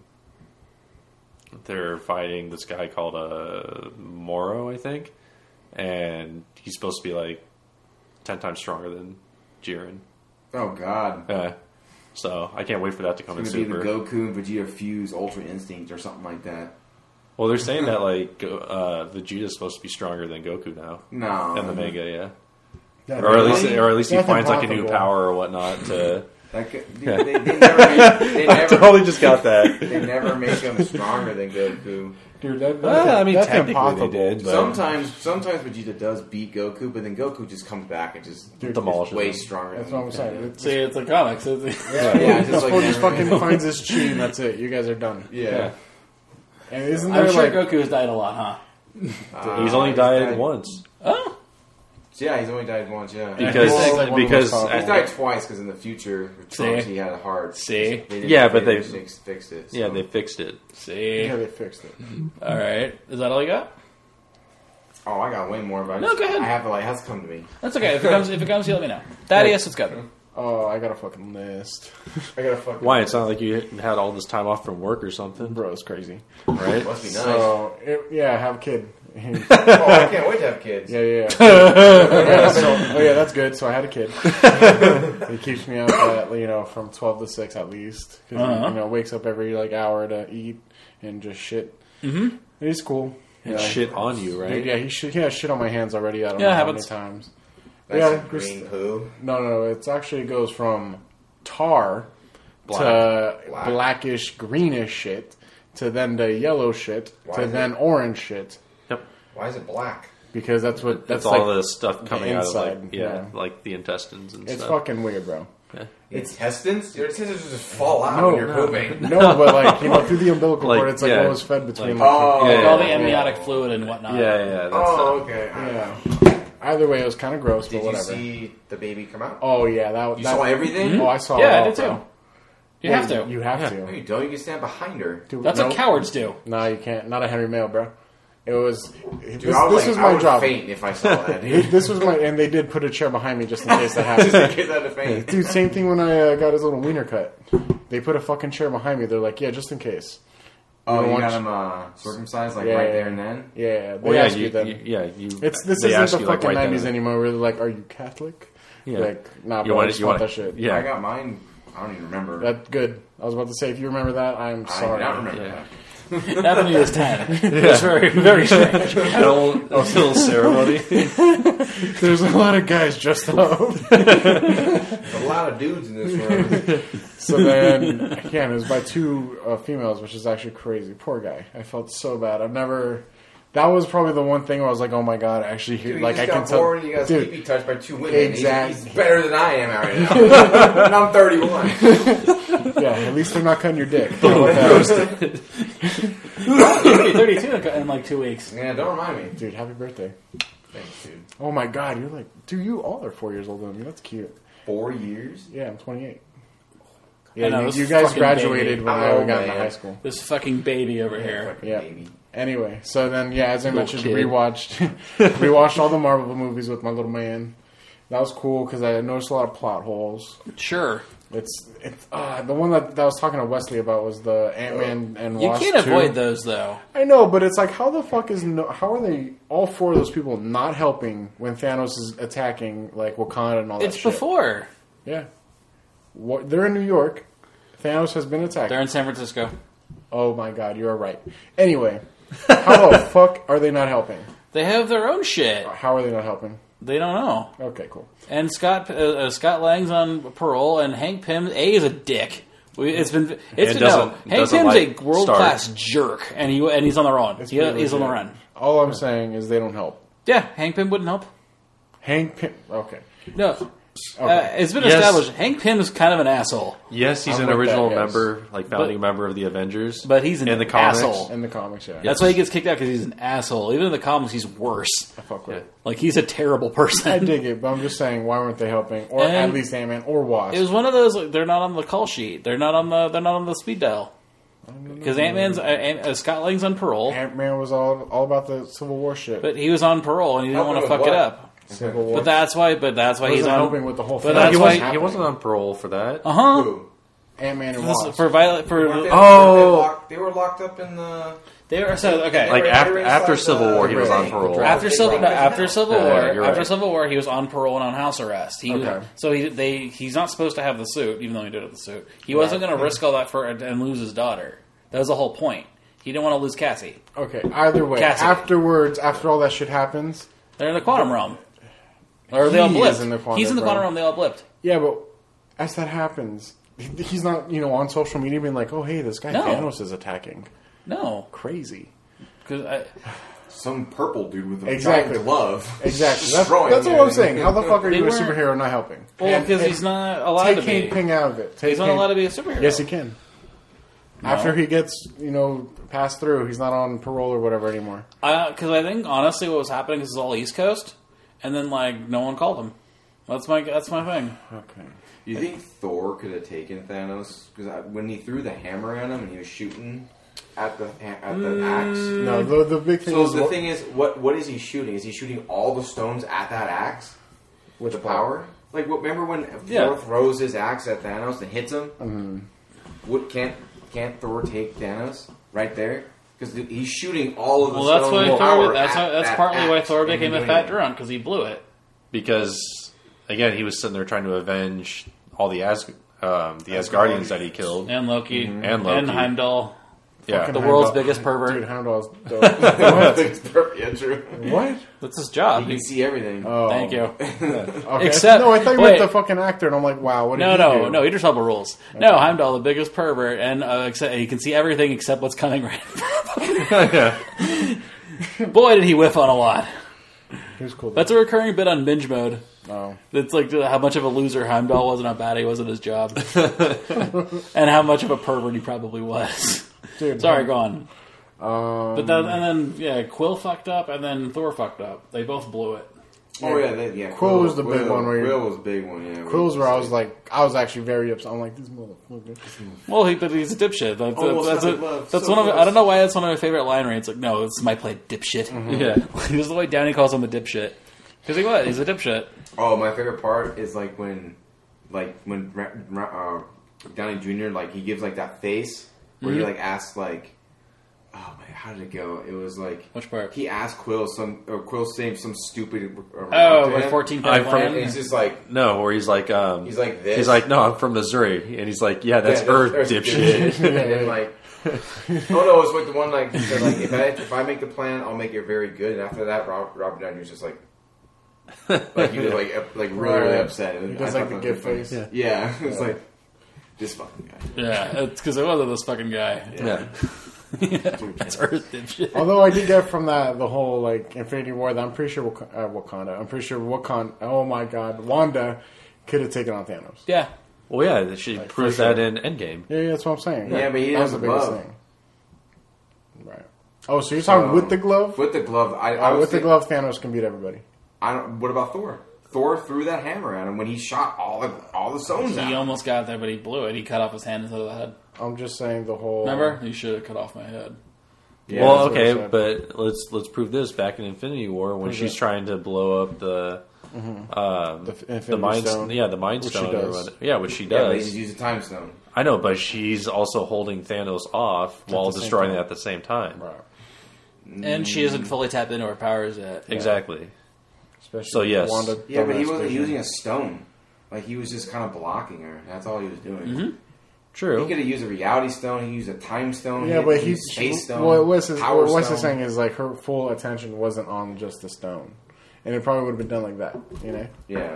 [SPEAKER 3] they're fighting this guy called uh, Moro, I think, and he's supposed to be like ten times stronger than Jiren.
[SPEAKER 4] Oh god,
[SPEAKER 3] Yeah. So I can't wait for that to come in
[SPEAKER 4] it's gonna be
[SPEAKER 3] Super.
[SPEAKER 4] the Goku and Vegeta fuse Ultra Instinct or something like that.
[SPEAKER 3] Well, they're saying that like Go- uh, Vegeta's supposed to be stronger than Goku now
[SPEAKER 4] No,
[SPEAKER 3] in the manga, yeah.
[SPEAKER 1] Yeah,
[SPEAKER 3] Or at least,
[SPEAKER 1] really?
[SPEAKER 3] or at least he
[SPEAKER 1] Nothing
[SPEAKER 3] finds like a new
[SPEAKER 1] possible.
[SPEAKER 3] power or whatnot to.
[SPEAKER 4] Like, they, they, they never, make, they
[SPEAKER 3] I
[SPEAKER 4] never,
[SPEAKER 3] totally just got that.
[SPEAKER 4] they never make him stronger than Goku.
[SPEAKER 1] Dude, that, that's,
[SPEAKER 3] Well, I mean,
[SPEAKER 1] that's
[SPEAKER 3] technically
[SPEAKER 1] impossible.
[SPEAKER 3] they did, but
[SPEAKER 4] Sometimes, sometimes Vegeta does beat Goku, but then Goku just comes back and just
[SPEAKER 1] Dude,
[SPEAKER 3] demolishes
[SPEAKER 4] way
[SPEAKER 3] him.
[SPEAKER 4] stronger.
[SPEAKER 1] That's
[SPEAKER 4] than
[SPEAKER 1] what I'm saying. It's,
[SPEAKER 2] See, it's a comics. It's
[SPEAKER 1] yeah,
[SPEAKER 4] yeah,
[SPEAKER 1] this
[SPEAKER 4] just like
[SPEAKER 1] fool just
[SPEAKER 4] never-
[SPEAKER 1] fucking finds his chi, and that's it. You guys are done.
[SPEAKER 4] Yeah.
[SPEAKER 3] Yeah.
[SPEAKER 1] And isn't there
[SPEAKER 2] I'm sure
[SPEAKER 1] like
[SPEAKER 2] Goku has died a lot, huh?
[SPEAKER 4] Uh,
[SPEAKER 3] he's only
[SPEAKER 4] he's
[SPEAKER 3] died once
[SPEAKER 2] Oh.
[SPEAKER 4] Yeah, he's only died once. Yeah,
[SPEAKER 3] because
[SPEAKER 1] Well, like one of the
[SPEAKER 3] because
[SPEAKER 1] most
[SPEAKER 4] he's died twice because in the future, with Trunks,
[SPEAKER 2] See?
[SPEAKER 4] he had a heart.
[SPEAKER 2] See?
[SPEAKER 4] They didn't-
[SPEAKER 3] Yeah, but
[SPEAKER 4] they
[SPEAKER 3] they-
[SPEAKER 4] fix- fixed it.
[SPEAKER 3] yeah
[SPEAKER 4] so.
[SPEAKER 3] they fixed it.
[SPEAKER 2] See.
[SPEAKER 1] yeah, they fixed it.
[SPEAKER 2] All right. Is that all you got?
[SPEAKER 4] Oh, I got way more, but I
[SPEAKER 2] No,
[SPEAKER 4] just,
[SPEAKER 2] go ahead.
[SPEAKER 4] I have to like it has to come to me.
[SPEAKER 2] That's okay. If it comes, if it comes, you let me know. Thaddeus, it's good.
[SPEAKER 1] Oh, I got a fucking list,
[SPEAKER 4] I gotta fucking.
[SPEAKER 3] Why? It's not like you had all this time off from work or something,
[SPEAKER 1] bro. It's crazy.
[SPEAKER 3] right?
[SPEAKER 4] Must be nice.
[SPEAKER 1] So it, yeah, have a kid.
[SPEAKER 4] oh, I can't wait to have kids.
[SPEAKER 1] Yeah, yeah. yeah. Yeah, so, oh yeah, that's good. So I had a kid. He keeps me up at you know from twelve to six at least. 'Cause
[SPEAKER 2] Uh-huh.
[SPEAKER 1] he, you know, wakes up every like hour to eat and just shit.
[SPEAKER 2] Mm-hmm.
[SPEAKER 1] He's cool.
[SPEAKER 3] And
[SPEAKER 1] Yeah.
[SPEAKER 3] shit on you,
[SPEAKER 1] Dude,
[SPEAKER 3] right?
[SPEAKER 1] yeah, he shit, he has shit on my hands already. I don't
[SPEAKER 2] Yeah,
[SPEAKER 1] know how
[SPEAKER 2] happens.
[SPEAKER 1] many times.
[SPEAKER 4] That's
[SPEAKER 1] Yeah,
[SPEAKER 4] a
[SPEAKER 1] just-
[SPEAKER 4] green poo.
[SPEAKER 1] No, no, no. It's actually goes from tar
[SPEAKER 3] Black.
[SPEAKER 1] to
[SPEAKER 4] Black.
[SPEAKER 1] blackish, greenish shit to then the yellow shit
[SPEAKER 4] Why
[SPEAKER 1] to
[SPEAKER 4] is
[SPEAKER 1] then
[SPEAKER 4] it-
[SPEAKER 1] orange shit.
[SPEAKER 3] Yep.
[SPEAKER 4] Why is it black?
[SPEAKER 1] because that's what
[SPEAKER 3] That's
[SPEAKER 1] that's
[SPEAKER 3] all
[SPEAKER 1] like,
[SPEAKER 3] the stuff coming out of
[SPEAKER 1] inside,
[SPEAKER 3] like yeah,
[SPEAKER 1] yeah.
[SPEAKER 3] like the intestines and
[SPEAKER 1] it's
[SPEAKER 3] stuff.
[SPEAKER 1] fucking weird, bro.
[SPEAKER 3] Yeah.
[SPEAKER 4] Intestines? Your intestines just fall out
[SPEAKER 1] No,
[SPEAKER 4] when you're
[SPEAKER 3] no.
[SPEAKER 4] pooping.
[SPEAKER 1] No, but like you know, through the umbilical
[SPEAKER 3] Like,
[SPEAKER 1] cord, it's like
[SPEAKER 3] yeah.
[SPEAKER 1] what was fed between.
[SPEAKER 3] Like-
[SPEAKER 4] Oh,
[SPEAKER 3] Yeah,
[SPEAKER 2] Like all the
[SPEAKER 3] yeah.
[SPEAKER 2] amniotic fluid and whatnot.
[SPEAKER 3] Yeah, yeah. That's
[SPEAKER 4] Oh,
[SPEAKER 3] uh,
[SPEAKER 4] okay.
[SPEAKER 1] yeah. Either way, it was kind of gross,
[SPEAKER 4] Did
[SPEAKER 1] but
[SPEAKER 4] you
[SPEAKER 1] whatever.
[SPEAKER 4] see the baby come out?
[SPEAKER 1] Oh yeah, that
[SPEAKER 4] You
[SPEAKER 1] that,
[SPEAKER 4] saw everything?
[SPEAKER 1] Oh, I saw.
[SPEAKER 2] Yeah,
[SPEAKER 1] it
[SPEAKER 2] I
[SPEAKER 1] all,
[SPEAKER 2] did too.
[SPEAKER 1] bro.
[SPEAKER 2] You
[SPEAKER 1] Yeah,
[SPEAKER 2] have to.
[SPEAKER 1] You have
[SPEAKER 3] Yeah.
[SPEAKER 4] No,
[SPEAKER 1] to.
[SPEAKER 4] you don't. You can stand behind her.
[SPEAKER 1] Dude,
[SPEAKER 2] That's
[SPEAKER 1] no,
[SPEAKER 2] what cowards do.
[SPEAKER 1] No, you can't. Not a Henry Mail, bro. It was.
[SPEAKER 4] Dude,
[SPEAKER 1] this
[SPEAKER 4] I was
[SPEAKER 1] this
[SPEAKER 4] like,
[SPEAKER 1] was
[SPEAKER 4] I
[SPEAKER 1] my
[SPEAKER 4] would
[SPEAKER 1] job.
[SPEAKER 4] faint if I saw that. Dude.
[SPEAKER 1] This was my, and they did put a chair behind me just in case that
[SPEAKER 4] Just in
[SPEAKER 1] happened.
[SPEAKER 4] case I had to faint.
[SPEAKER 1] Dude, same thing when I uh, got his little wiener cut. They put a fucking chair behind me. They're like, yeah, just in case.
[SPEAKER 4] Oh,
[SPEAKER 1] don't
[SPEAKER 4] you
[SPEAKER 1] want
[SPEAKER 4] got
[SPEAKER 1] you-
[SPEAKER 4] him uh, circumcised like
[SPEAKER 1] Yeah,
[SPEAKER 4] right
[SPEAKER 1] yeah,
[SPEAKER 4] there
[SPEAKER 1] yeah.
[SPEAKER 4] and then?
[SPEAKER 1] Yeah, they
[SPEAKER 3] well, yeah,
[SPEAKER 1] ask
[SPEAKER 3] you,
[SPEAKER 1] you then.
[SPEAKER 3] you, yeah, you.
[SPEAKER 1] It's this
[SPEAKER 3] they
[SPEAKER 1] isn't
[SPEAKER 3] ask
[SPEAKER 1] the
[SPEAKER 3] you, like,
[SPEAKER 1] fucking
[SPEAKER 3] right then
[SPEAKER 1] nineties
[SPEAKER 3] and-
[SPEAKER 1] anymore. Where they're like, "Are you Catholic?"
[SPEAKER 3] Yeah.
[SPEAKER 1] Like, nah,
[SPEAKER 3] You
[SPEAKER 1] bro,
[SPEAKER 3] want
[SPEAKER 1] I
[SPEAKER 3] it-
[SPEAKER 1] just
[SPEAKER 3] you
[SPEAKER 1] want
[SPEAKER 3] want
[SPEAKER 1] that
[SPEAKER 3] it-
[SPEAKER 1] shit.
[SPEAKER 3] yeah.
[SPEAKER 4] I got mine. I don't even remember.
[SPEAKER 1] That's good. I was about to say, if you remember that, I'm
[SPEAKER 4] I
[SPEAKER 1] sorry.
[SPEAKER 4] do not remember
[SPEAKER 3] Yeah.
[SPEAKER 4] that.
[SPEAKER 2] That when he was ten. It's very, very strange.
[SPEAKER 3] That little, little ceremony.
[SPEAKER 1] There's a lot of guys dressed up.
[SPEAKER 4] There's a lot of dudes in this room.
[SPEAKER 1] So then, again, it was by two uh, females, which is actually crazy. Poor guy. I felt so bad. I've never. That was probably the one thing where I was like, "Oh my god!" Actually, here,
[SPEAKER 4] Dude,
[SPEAKER 1] like
[SPEAKER 4] you
[SPEAKER 1] I
[SPEAKER 4] just
[SPEAKER 1] can
[SPEAKER 4] got
[SPEAKER 1] tell.
[SPEAKER 4] born and you got
[SPEAKER 1] Dude,
[SPEAKER 4] pee touched by two women.
[SPEAKER 1] Exactly.
[SPEAKER 4] He's, he's better than I am right now. And I'm thirty-one.
[SPEAKER 1] yeah. At least they're not cutting your dick. You know what that is?
[SPEAKER 2] He'll be thirty-two in- in like two weeks.
[SPEAKER 4] Yeah, don't remind me.
[SPEAKER 1] Dude, happy birthday!
[SPEAKER 4] Thanks, dude.
[SPEAKER 1] Oh my god, you're like, dude, you all are four years older than me. That's cute.
[SPEAKER 4] Four years?
[SPEAKER 1] Yeah, I'm twenty-eight.
[SPEAKER 2] I
[SPEAKER 1] Yeah,
[SPEAKER 2] know,
[SPEAKER 1] you,
[SPEAKER 2] this
[SPEAKER 1] you guys
[SPEAKER 2] fucking
[SPEAKER 1] graduated
[SPEAKER 2] baby.
[SPEAKER 1] when I
[SPEAKER 4] Oh,
[SPEAKER 1] got into
[SPEAKER 4] man.
[SPEAKER 1] high school.
[SPEAKER 2] This fucking baby over here.
[SPEAKER 4] Fucking
[SPEAKER 1] Yeah.
[SPEAKER 4] baby.
[SPEAKER 1] Anyway, so then yeah, as I
[SPEAKER 3] Little
[SPEAKER 1] mentioned,
[SPEAKER 3] kid.
[SPEAKER 1] rewatched rewatched all the Marvel movies with my little man. That was cool because I noticed a lot of plot holes.
[SPEAKER 2] Sure.
[SPEAKER 1] It's it's uh, the one that, that I was talking to Wesley about was the Ant Man and
[SPEAKER 2] You
[SPEAKER 1] Wasp
[SPEAKER 2] can't
[SPEAKER 1] two.
[SPEAKER 2] avoid those, though.
[SPEAKER 1] I know, but it's like how the fuck is no, how are they all four of those people not helping when Thanos is attacking like Wakanda and all that
[SPEAKER 2] It's
[SPEAKER 1] shit?
[SPEAKER 2] before.
[SPEAKER 1] Yeah, what, they're in New York. Thanos has been attacked.
[SPEAKER 2] They're in San Francisco.
[SPEAKER 1] Oh my god, you are right. Anyway, how the fuck are they not helping?
[SPEAKER 2] They have their own shit.
[SPEAKER 1] How are they not helping?
[SPEAKER 2] They don't know.
[SPEAKER 1] Okay, cool.
[SPEAKER 2] And Scott uh, uh, Scott Lang's on parole, and Hank Pym A is a dick. We, it's been it's
[SPEAKER 3] And
[SPEAKER 2] been, no.
[SPEAKER 3] doesn't-
[SPEAKER 2] Hank
[SPEAKER 3] doesn't
[SPEAKER 2] Pym's
[SPEAKER 3] like
[SPEAKER 2] a world class jerk, and he and he's on the run.
[SPEAKER 1] It's
[SPEAKER 2] He,
[SPEAKER 1] pretty
[SPEAKER 2] he's on the
[SPEAKER 1] legit.
[SPEAKER 2] run.
[SPEAKER 1] All I'm saying is they don't help.
[SPEAKER 2] Yeah, Hank Pym wouldn't help.
[SPEAKER 1] Hank Pym. Okay.
[SPEAKER 2] No, uh,
[SPEAKER 1] Okay.
[SPEAKER 2] it's been
[SPEAKER 3] Yes.
[SPEAKER 2] established. Hank Pym is kind of an asshole,
[SPEAKER 3] Yes, he's
[SPEAKER 1] I'm
[SPEAKER 3] an
[SPEAKER 1] with
[SPEAKER 3] original
[SPEAKER 1] that, yes.
[SPEAKER 3] member, like founding
[SPEAKER 2] But-
[SPEAKER 3] member of the Avengers.
[SPEAKER 2] but he's an
[SPEAKER 3] in the comics.
[SPEAKER 2] asshole.
[SPEAKER 1] In the comics, yeah.
[SPEAKER 2] That's why he gets kicked out because he's an asshole. Even in the comics, he's worse.
[SPEAKER 1] I fuck with
[SPEAKER 3] Yeah.
[SPEAKER 1] it.
[SPEAKER 2] Like he's a terrible
[SPEAKER 1] I
[SPEAKER 2] person.
[SPEAKER 1] dig it, but I'm just saying, why weren't they helping? Or
[SPEAKER 2] And-
[SPEAKER 1] at least Ant-Man or Wasp.
[SPEAKER 2] It was one of those. Like, they're not on the call sheet. They're not on the. They're not on the speed dial. Because Ant Man's uh, Ant, uh, Scott Lang's on parole,
[SPEAKER 1] Ant-Man was all all about the Civil War shit.
[SPEAKER 2] but he was on parole and he didn't
[SPEAKER 4] Helping
[SPEAKER 2] want to
[SPEAKER 4] with
[SPEAKER 2] fuck it
[SPEAKER 4] what?
[SPEAKER 2] up.
[SPEAKER 1] Civil War.
[SPEAKER 2] But that's why. But that's why
[SPEAKER 1] Wasn't
[SPEAKER 2] he's on.
[SPEAKER 1] helping with the whole
[SPEAKER 2] But
[SPEAKER 1] thing.
[SPEAKER 2] that's
[SPEAKER 3] he,
[SPEAKER 2] why-
[SPEAKER 3] wasn't, he
[SPEAKER 1] happening.
[SPEAKER 3] wasn't on parole for that.
[SPEAKER 2] Uh huh.
[SPEAKER 4] Who?
[SPEAKER 1] Ant-Man and
[SPEAKER 2] For,
[SPEAKER 1] Wasp.
[SPEAKER 2] for violet for
[SPEAKER 4] Weren't they-
[SPEAKER 3] Oh.
[SPEAKER 4] weren't they, locked, they were locked up in the.
[SPEAKER 2] they were so okay.
[SPEAKER 3] Like
[SPEAKER 4] They were-
[SPEAKER 3] after,
[SPEAKER 4] they were
[SPEAKER 3] after
[SPEAKER 4] inside
[SPEAKER 3] Civil
[SPEAKER 4] the-
[SPEAKER 3] War, he was on
[SPEAKER 1] Right.
[SPEAKER 3] parole.
[SPEAKER 2] after
[SPEAKER 4] They
[SPEAKER 2] Civil
[SPEAKER 4] brought
[SPEAKER 2] no,
[SPEAKER 4] him
[SPEAKER 2] after
[SPEAKER 4] out.
[SPEAKER 2] Civil
[SPEAKER 3] Yeah,
[SPEAKER 2] War
[SPEAKER 3] you're
[SPEAKER 2] after
[SPEAKER 3] right.
[SPEAKER 2] Civil War he was on parole and on house arrest. He
[SPEAKER 1] Okay.
[SPEAKER 2] so he they he's not supposed to have the suit even though he did have the suit. He wasn't going to risk all that for and lose his daughter. That was the whole point. He didn't want to lose Cassie.
[SPEAKER 1] Okay, either way,
[SPEAKER 2] Cassidy.
[SPEAKER 1] afterwards, after all that shit happens,
[SPEAKER 2] They're in the quantum realm. Or they all
[SPEAKER 1] He
[SPEAKER 2] blipped.
[SPEAKER 1] is in the quantum
[SPEAKER 2] He's in the quantum realm.
[SPEAKER 1] realm.
[SPEAKER 2] They all blipped.
[SPEAKER 1] yeah, but as that happens, he- he's not, you know, on social media being like, oh, hey, this guy
[SPEAKER 2] No.
[SPEAKER 1] Thanos is attacking.
[SPEAKER 2] No,
[SPEAKER 1] Crazy.
[SPEAKER 2] because I.
[SPEAKER 4] Some purple dude with a
[SPEAKER 1] Exactly.
[SPEAKER 4] giant glove.
[SPEAKER 1] Exactly. That's,
[SPEAKER 4] Destroying
[SPEAKER 1] that's all I'm
[SPEAKER 4] it.
[SPEAKER 1] saying. How the fuck are
[SPEAKER 2] They
[SPEAKER 1] you a
[SPEAKER 2] weren't-
[SPEAKER 1] superhero not helping?
[SPEAKER 2] Well,
[SPEAKER 1] And-
[SPEAKER 2] because
[SPEAKER 1] and
[SPEAKER 2] he's not allowed
[SPEAKER 1] take
[SPEAKER 2] to be.
[SPEAKER 1] Hank Pym out of it. Take
[SPEAKER 2] He's not
[SPEAKER 1] Hank-
[SPEAKER 2] allowed to be a superhero.
[SPEAKER 1] Yes, he can.
[SPEAKER 2] No.
[SPEAKER 1] After he gets, you know, passed through, he's not on parole or whatever anymore.
[SPEAKER 2] Because I think honestly, what was happening is all East Coast, and then like no one called him. That's my that's my thing.
[SPEAKER 1] Okay.
[SPEAKER 4] You think Thor could have taken Thanos? Because when he threw the hammer at him and he was shooting at the at the axe.
[SPEAKER 1] No, the, the big thing
[SPEAKER 4] So
[SPEAKER 1] is
[SPEAKER 4] the
[SPEAKER 1] what-
[SPEAKER 4] thing is, what what is he shooting? Is he shooting all the stones at that axe?
[SPEAKER 1] which
[SPEAKER 4] The
[SPEAKER 1] part?
[SPEAKER 4] power? Like what, remember when
[SPEAKER 2] Yeah.
[SPEAKER 4] Thor throws his axe at Thanos and hits him?
[SPEAKER 1] Mm-hmm.
[SPEAKER 4] What can't can't Thor take Thanos right there? Because he's shooting all of the
[SPEAKER 2] Well, that's
[SPEAKER 4] stones.
[SPEAKER 2] why
[SPEAKER 4] of
[SPEAKER 2] Thor.
[SPEAKER 4] power
[SPEAKER 2] That's
[SPEAKER 4] at
[SPEAKER 2] how, that's
[SPEAKER 4] that
[SPEAKER 2] partly why
[SPEAKER 4] axe.
[SPEAKER 2] Thor
[SPEAKER 4] And
[SPEAKER 2] became
[SPEAKER 4] he's
[SPEAKER 2] a
[SPEAKER 4] doing
[SPEAKER 2] fat
[SPEAKER 4] it.
[SPEAKER 2] drunk because he blew it.
[SPEAKER 3] Because, again, he was sitting there trying to avenge all the As- um, the Asgardians that he killed.
[SPEAKER 2] And Loki
[SPEAKER 3] And Loki.
[SPEAKER 2] and Heimdall,
[SPEAKER 3] Yeah.
[SPEAKER 1] Fucking
[SPEAKER 2] the world's
[SPEAKER 1] Heimdall.
[SPEAKER 2] biggest pervert.
[SPEAKER 1] Dude, Heimdall's dope. what?
[SPEAKER 4] It's perfect. Yeah, true.
[SPEAKER 1] What?
[SPEAKER 2] That's his job.
[SPEAKER 4] You can see everything.
[SPEAKER 1] Oh.
[SPEAKER 2] Thank you.
[SPEAKER 1] Okay.
[SPEAKER 2] Except-
[SPEAKER 1] no, I thought you
[SPEAKER 2] wait.
[SPEAKER 1] meant the fucking actor, and I'm like, wow, what did
[SPEAKER 2] No,
[SPEAKER 1] he
[SPEAKER 2] no,
[SPEAKER 1] do?
[SPEAKER 2] no. Idris Elba rules. No, Heimdall, the biggest pervert, and uh, except he can see everything except what's coming right.
[SPEAKER 3] yeah.
[SPEAKER 2] Boy, did he whiff on a lot.
[SPEAKER 1] He was cool.
[SPEAKER 2] That's a recurring bit on Binge Mode.
[SPEAKER 1] Oh.
[SPEAKER 2] It's like how much of a loser Heimdall was and how bad he was at his job. And how much of a pervert he probably was.
[SPEAKER 1] Dude,
[SPEAKER 2] Sorry, go on.
[SPEAKER 1] Um,
[SPEAKER 2] But then, and then, yeah, Quill fucked up, and then Thor fucked up. They both blew it.
[SPEAKER 4] Oh yeah, that, yeah.
[SPEAKER 1] Quill was the big one where you-
[SPEAKER 4] Quill was the big one. Yeah.
[SPEAKER 1] Quill's where I was like, I was actually very upset. I'm like, this motherfucker.
[SPEAKER 2] Well, he, but he's a dipshit. That,
[SPEAKER 4] Almost
[SPEAKER 2] that's
[SPEAKER 4] got
[SPEAKER 2] a,
[SPEAKER 4] the glove.
[SPEAKER 2] that's
[SPEAKER 4] So
[SPEAKER 2] one of.
[SPEAKER 4] close.
[SPEAKER 2] I don't know why that's one of my favorite line reads. Like, no, this is my play, dipshit.
[SPEAKER 3] Yeah.
[SPEAKER 2] This is the way Downey calls him a dipshit. Because he was. He's a dipshit.
[SPEAKER 4] Oh, my favorite part is like when, like when Ra- Ra- uh, Downey Junior like he gives like that face where
[SPEAKER 2] Mm-hmm.
[SPEAKER 4] he like asks like, oh man, how did it go? It was like
[SPEAKER 2] Which part?
[SPEAKER 4] he asked Quill some or Quill saying some stupid. Uh,
[SPEAKER 2] Oh,
[SPEAKER 4] to
[SPEAKER 2] with
[SPEAKER 4] him.
[SPEAKER 2] fourteen
[SPEAKER 3] I'm
[SPEAKER 2] point
[SPEAKER 3] from-
[SPEAKER 4] And
[SPEAKER 2] plan.
[SPEAKER 4] he's just like
[SPEAKER 3] No, where he's like, um,
[SPEAKER 4] he's like this.
[SPEAKER 3] he's like, no, I'm from Missouri, and he's like, yeah, that's
[SPEAKER 4] Yeah,
[SPEAKER 3] Earth,
[SPEAKER 4] there's-
[SPEAKER 3] dipshit.
[SPEAKER 4] and then, like, oh no, it's like the one like he said like if I if I make the plan, I'll make it very good. And after that, Rob, Robert Downey was just like. Like he was like up- like really, really
[SPEAKER 1] Right.
[SPEAKER 4] upset. It was,
[SPEAKER 1] He does
[SPEAKER 4] I
[SPEAKER 1] like
[SPEAKER 4] thought
[SPEAKER 1] the
[SPEAKER 4] that
[SPEAKER 1] give
[SPEAKER 4] was
[SPEAKER 1] face.
[SPEAKER 4] funny. Yeah, it was like this fucking guy.
[SPEAKER 2] Yeah, it's because it wasn't this fucking guy.
[SPEAKER 3] Yeah.
[SPEAKER 2] That's Earth dipshit.
[SPEAKER 1] Although I did get from that the whole like Infinity War that I'm pretty sure Wak- uh, Wakanda. I'm pretty sure Wakanda. Oh my God, Wanda could have taken on Thanos.
[SPEAKER 2] Yeah.
[SPEAKER 3] Well, yeah, she
[SPEAKER 1] Like,
[SPEAKER 3] proved
[SPEAKER 1] for sure.
[SPEAKER 3] that in Endgame.
[SPEAKER 1] Yeah, yeah, that's what I'm saying.
[SPEAKER 4] Yeah, but he
[SPEAKER 1] that was the
[SPEAKER 4] didn't have
[SPEAKER 1] biggest
[SPEAKER 4] the glove.
[SPEAKER 1] thing. Right. Oh, so you're talking
[SPEAKER 4] So,
[SPEAKER 1] with the glove?
[SPEAKER 4] With the glove, I, I
[SPEAKER 1] Uh,
[SPEAKER 4] was
[SPEAKER 1] with the
[SPEAKER 4] think-
[SPEAKER 1] glove, Thanos can beat everybody.
[SPEAKER 4] I don't. What about Thor? Thor threw that hammer at him when he shot all the all the stones
[SPEAKER 2] He
[SPEAKER 4] out.
[SPEAKER 2] almost got there, but he blew it. He cut off his hand instead of the head.
[SPEAKER 1] I'm just saying the whole.
[SPEAKER 2] Remember? You should have cut off my head.
[SPEAKER 4] Yeah,
[SPEAKER 3] well,
[SPEAKER 1] that's what I
[SPEAKER 3] okay,
[SPEAKER 1] said.
[SPEAKER 3] but let's let's prove this. Back in Infinity War, when
[SPEAKER 1] Prove
[SPEAKER 3] she's
[SPEAKER 1] it.
[SPEAKER 3] trying to blow up the um,
[SPEAKER 1] The
[SPEAKER 3] the,
[SPEAKER 1] Infinity
[SPEAKER 3] mind,
[SPEAKER 1] Stone.
[SPEAKER 3] yeah, the Mind
[SPEAKER 1] Which she
[SPEAKER 3] Stone, or
[SPEAKER 1] does.
[SPEAKER 3] what, yeah, which she
[SPEAKER 4] Yeah, but he
[SPEAKER 3] does.
[SPEAKER 4] just used a time stone.
[SPEAKER 3] I know, but she's also holding Thanos off while
[SPEAKER 1] the same
[SPEAKER 3] destroying
[SPEAKER 1] time.
[SPEAKER 3] it at the same time.
[SPEAKER 1] Right.
[SPEAKER 2] And she isn't fully tapped into her powers yet.
[SPEAKER 3] Exactly.
[SPEAKER 1] Especially
[SPEAKER 3] So, yes.
[SPEAKER 1] Wanda.
[SPEAKER 4] Yeah, but he
[SPEAKER 1] dumbass
[SPEAKER 4] wasn't
[SPEAKER 1] vision.
[SPEAKER 4] using a stone. Like he was just kind of blocking her. That's all he was doing.
[SPEAKER 2] Mm-hmm.
[SPEAKER 4] He
[SPEAKER 3] True.
[SPEAKER 4] could have used a reality stone. He used a time stone.
[SPEAKER 1] Yeah,
[SPEAKER 4] he
[SPEAKER 1] but
[SPEAKER 4] used
[SPEAKER 1] he's
[SPEAKER 4] space stone.
[SPEAKER 1] What what's his,
[SPEAKER 4] power
[SPEAKER 1] what's
[SPEAKER 4] stone.
[SPEAKER 1] his saying is like her full attention wasn't on just the stone, and it probably would have been done like that, you know.
[SPEAKER 4] Yeah.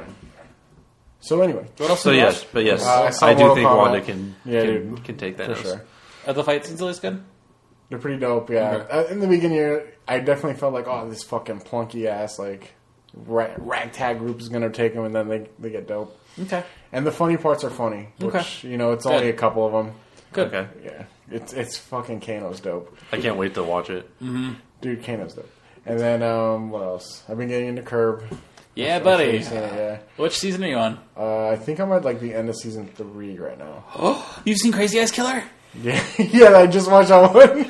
[SPEAKER 1] So anyway,
[SPEAKER 2] What else
[SPEAKER 3] So
[SPEAKER 2] did you
[SPEAKER 3] yes,
[SPEAKER 2] watch?
[SPEAKER 3] but yes,
[SPEAKER 1] Uh, I saw
[SPEAKER 3] I do
[SPEAKER 1] Mortal
[SPEAKER 3] think
[SPEAKER 1] Kombat.
[SPEAKER 3] Wanda can
[SPEAKER 1] Yeah,
[SPEAKER 3] can,
[SPEAKER 1] dude.
[SPEAKER 3] can take
[SPEAKER 1] for
[SPEAKER 3] Thanos.
[SPEAKER 1] sure,
[SPEAKER 2] Are the fight scenes at least good?
[SPEAKER 1] they're pretty dope. Yeah,
[SPEAKER 2] Okay.
[SPEAKER 1] uh, in the beginning, I definitely felt like, oh, this fucking plunky ass like ra- ragtag group is gonna take him, and then they they get dope.
[SPEAKER 2] Okay.
[SPEAKER 1] And the funny parts are funny, which
[SPEAKER 2] Okay.
[SPEAKER 1] you know, it's
[SPEAKER 2] Good.
[SPEAKER 1] only a couple of them.
[SPEAKER 2] Good.
[SPEAKER 3] Okay,
[SPEAKER 1] Yeah, it's it's fucking Kano's dope.
[SPEAKER 3] I can't wait to watch it.
[SPEAKER 1] Dude, Kano's dope. And then um, what else? I've been getting into Curb.
[SPEAKER 2] Yeah,
[SPEAKER 1] I'm sure
[SPEAKER 2] buddy.
[SPEAKER 1] you've seen it, yeah.
[SPEAKER 2] Which season are you on?
[SPEAKER 1] Uh, I think I'm at like the end of season three right now.
[SPEAKER 2] Oh, you've seen Crazy Eyes Killer?
[SPEAKER 1] Yeah, yeah. I just watched that one.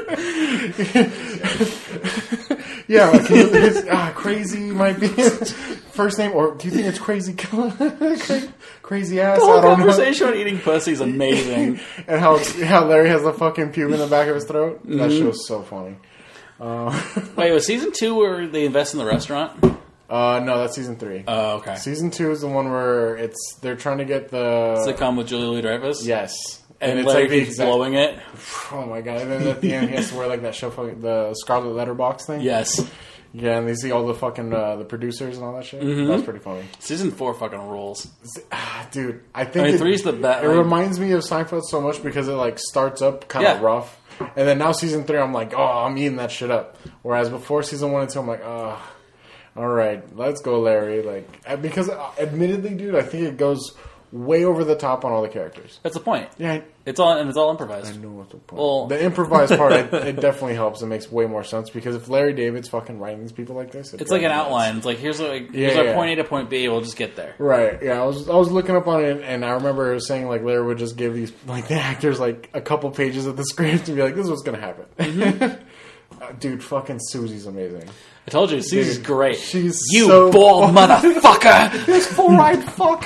[SPEAKER 1] yeah, like his, his ah, crazy might be his first name, or do you think it's Crazy Killer? Cra- crazy ass.
[SPEAKER 2] The whole
[SPEAKER 1] I don't
[SPEAKER 2] conversation on eating pussy is amazing.
[SPEAKER 1] know. And how how Larry has a fucking pube in the back of his throat.
[SPEAKER 2] Mm-hmm.
[SPEAKER 1] That show's so funny. Uh,
[SPEAKER 2] Wait, was season two where they invest in the restaurant?
[SPEAKER 1] uh, no, that's season three.
[SPEAKER 2] Oh, okay.
[SPEAKER 1] Season two is the one where it's they're trying to get the
[SPEAKER 2] Sitcom with Julia Louis-Dreyfus?
[SPEAKER 1] yes,
[SPEAKER 2] And,
[SPEAKER 1] it's
[SPEAKER 2] Larry
[SPEAKER 1] like the
[SPEAKER 2] keeps
[SPEAKER 1] exact-
[SPEAKER 2] blowing it?
[SPEAKER 1] Oh my god! And then at the end, he has to wear like that show, the Scarlet Letterbox thing.
[SPEAKER 2] Yes.
[SPEAKER 1] Yeah, and they see all the fucking uh, the producers and all that shit.
[SPEAKER 2] Mm-hmm.
[SPEAKER 1] That's pretty funny,
[SPEAKER 2] Season four fucking rules.
[SPEAKER 1] ah, dude. I
[SPEAKER 2] I
[SPEAKER 1] think
[SPEAKER 2] mean,
[SPEAKER 1] it,
[SPEAKER 2] three's the best.
[SPEAKER 1] it reminds me of Seinfeld so much because it like starts up kind of
[SPEAKER 2] Yeah.
[SPEAKER 1] rough, and then now season three, I'm like, oh, I'm eating that shit up. Whereas before season one and two, I'm like, oh, all right, let's go, Larry. Like uh, because uh, admittedly, dude, I think it goes way over the top on all the characters.
[SPEAKER 2] That's the point.
[SPEAKER 1] Yeah, I,
[SPEAKER 2] It's all and it's all
[SPEAKER 1] I
[SPEAKER 2] improvised.
[SPEAKER 1] know what's the point.
[SPEAKER 2] Well-
[SPEAKER 1] the improvised part, it, it definitely helps. It makes way more sense because if Larry David's fucking writing these people like this, it
[SPEAKER 2] It's like an
[SPEAKER 1] drives me nuts.
[SPEAKER 2] outline. It's like here's like
[SPEAKER 1] Yeah,
[SPEAKER 2] here's our
[SPEAKER 1] yeah.
[SPEAKER 2] point A to point B. We'll just get there.
[SPEAKER 1] Right. Yeah. I was I was looking up on it, and I remember it was saying like Larry would just give these like the actors like a couple pages of the script and be like, "This is what's gonna happen."
[SPEAKER 2] Mm-hmm.
[SPEAKER 1] uh, dude, fucking Susie's amazing.
[SPEAKER 2] I told you, Susie's
[SPEAKER 1] Dude,
[SPEAKER 2] great.
[SPEAKER 1] she's
[SPEAKER 2] you
[SPEAKER 1] so-
[SPEAKER 2] bald motherfucker.
[SPEAKER 1] This fluoride fuck.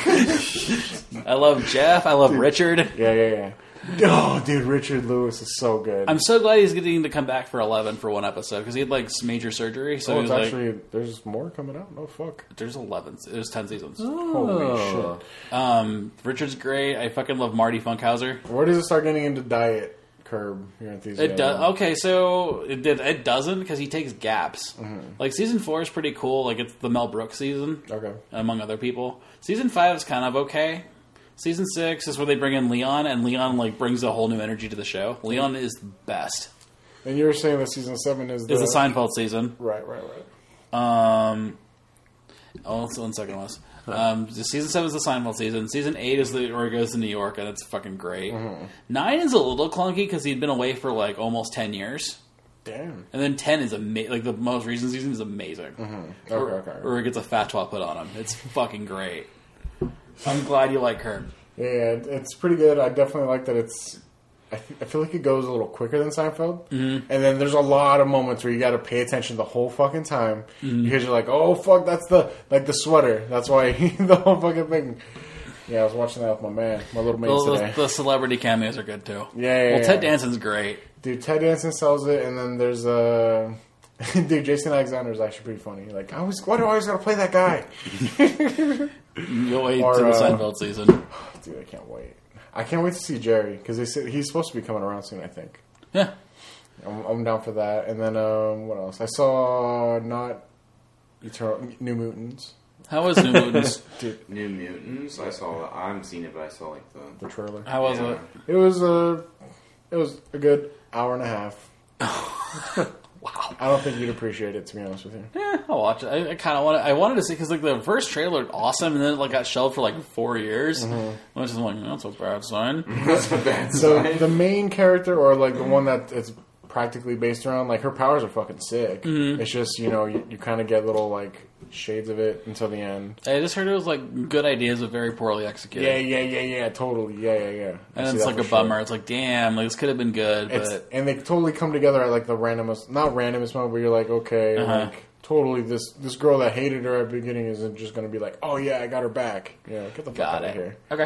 [SPEAKER 2] I love Jeff. I love Richard.
[SPEAKER 1] yeah, yeah, yeah. Oh, dude, Richard Lewis is so good.
[SPEAKER 2] I'm so glad he's getting to come back for eleven for one episode because he had like major surgery. So
[SPEAKER 1] oh,
[SPEAKER 2] he
[SPEAKER 1] it's
[SPEAKER 2] was like,
[SPEAKER 1] actually there's more coming out. No fuck.
[SPEAKER 2] "There's eleven. There's ten seasons."
[SPEAKER 1] Holy
[SPEAKER 3] Oh.
[SPEAKER 1] shit.
[SPEAKER 2] Um, Richard's great. I fucking love Marty Funkhauser.
[SPEAKER 1] Where does it start getting into diet curb? Your enthusiasm.
[SPEAKER 2] It does. Okay, so it did. It doesn't because he takes gaps. Like season four is pretty cool. Like it's the Mel Brooks season,
[SPEAKER 1] Okay.
[SPEAKER 2] among other people. Season five is kind of okay. Season six is where they bring in Leon, and Leon like brings a whole new energy to the show. Leon is the best.
[SPEAKER 1] And you were saying that season seven is the,
[SPEAKER 2] Is the Seinfeld season?
[SPEAKER 1] right, right, right.
[SPEAKER 2] Um, oh, it's one second was. Um, the season seven is the Seinfeld season. Season eight is the where he goes to New York, and it's fucking great. Mm-hmm. Nine is a little clunky because he'd been away for like almost ten years.
[SPEAKER 1] Damn.
[SPEAKER 2] And then ten is amazing. Like the most recent season is amazing.
[SPEAKER 1] Mm-hmm. Okay,
[SPEAKER 2] or,
[SPEAKER 1] okay.
[SPEAKER 2] Or he gets a fat twat put on him. It's fucking great. I'm glad you like her.
[SPEAKER 1] Yeah, it's pretty good. I definitely like that it's... I, th- I feel like it goes a little quicker than Seinfeld. Mm-hmm. And then there's a lot of moments where you got to pay attention the whole fucking time. Mm-hmm. Because you're like, oh, fuck, that's the... Like the sweater. That's why the whole fucking thing... Yeah, I was watching that with my man, my little mate
[SPEAKER 2] the,
[SPEAKER 1] today.
[SPEAKER 2] The, the celebrity cameos are good, too.
[SPEAKER 1] Yeah, yeah,
[SPEAKER 2] Well, Ted
[SPEAKER 1] yeah.
[SPEAKER 2] Danson's great.
[SPEAKER 1] Dude, Ted Danson sells it, and then there's uh, dude, Jason Alexander is actually pretty funny. Like, I always, why do I always gotta play that guy?
[SPEAKER 2] You'll wait
[SPEAKER 1] Or,
[SPEAKER 2] to the
[SPEAKER 1] uh,
[SPEAKER 2] Seinfeld season.
[SPEAKER 1] Dude, I can't wait. I can't wait to see Jerry because they said he's supposed to be coming around soon. I think.
[SPEAKER 2] Yeah.
[SPEAKER 1] I'm, I'm down for that. And then um, what else? I saw not Eternal New Mutants.
[SPEAKER 2] How was New Mutants?
[SPEAKER 1] Dude,
[SPEAKER 4] New Mutants. I saw. I haven't seen it, but I saw like the.
[SPEAKER 1] the trailer.
[SPEAKER 2] How was
[SPEAKER 4] Yeah.
[SPEAKER 2] it?
[SPEAKER 1] It was a, it was a good hour and a half.
[SPEAKER 2] Wow.
[SPEAKER 1] I don't think you'd appreciate it, to be honest with you.
[SPEAKER 2] Yeah, I'll watch it. I, I kind of want. I wanted to see because like the first trailer looked awesome, and then it like got shelved for like four years. Mm-hmm. Which is like that's a bad sign.
[SPEAKER 4] That's a bad
[SPEAKER 1] So
[SPEAKER 4] sign.
[SPEAKER 1] the main character, or like the one that it's practically based around, like her powers are fucking sick.
[SPEAKER 2] Mm-hmm.
[SPEAKER 1] It's just you know you, you kind of get little like shades of it until the end.
[SPEAKER 2] I just heard it was like good ideas, but very poorly executed.
[SPEAKER 1] Yeah, yeah, yeah, yeah, totally, yeah, yeah, yeah. I
[SPEAKER 2] And
[SPEAKER 1] see
[SPEAKER 2] it's
[SPEAKER 1] that
[SPEAKER 2] like a
[SPEAKER 1] for sure.
[SPEAKER 2] bummer. It's like, damn, like this could have been good,
[SPEAKER 1] It's,
[SPEAKER 2] but
[SPEAKER 1] and they totally come together at like the randomest, not randomest moment, where you're like, okay,
[SPEAKER 2] Uh-huh.
[SPEAKER 1] like totally this this girl that hated her at the beginning isn't just going to be like, oh yeah, I got her back. Yeah, get the fuck
[SPEAKER 2] got
[SPEAKER 1] out
[SPEAKER 2] it.
[SPEAKER 1] of here.
[SPEAKER 2] Okay.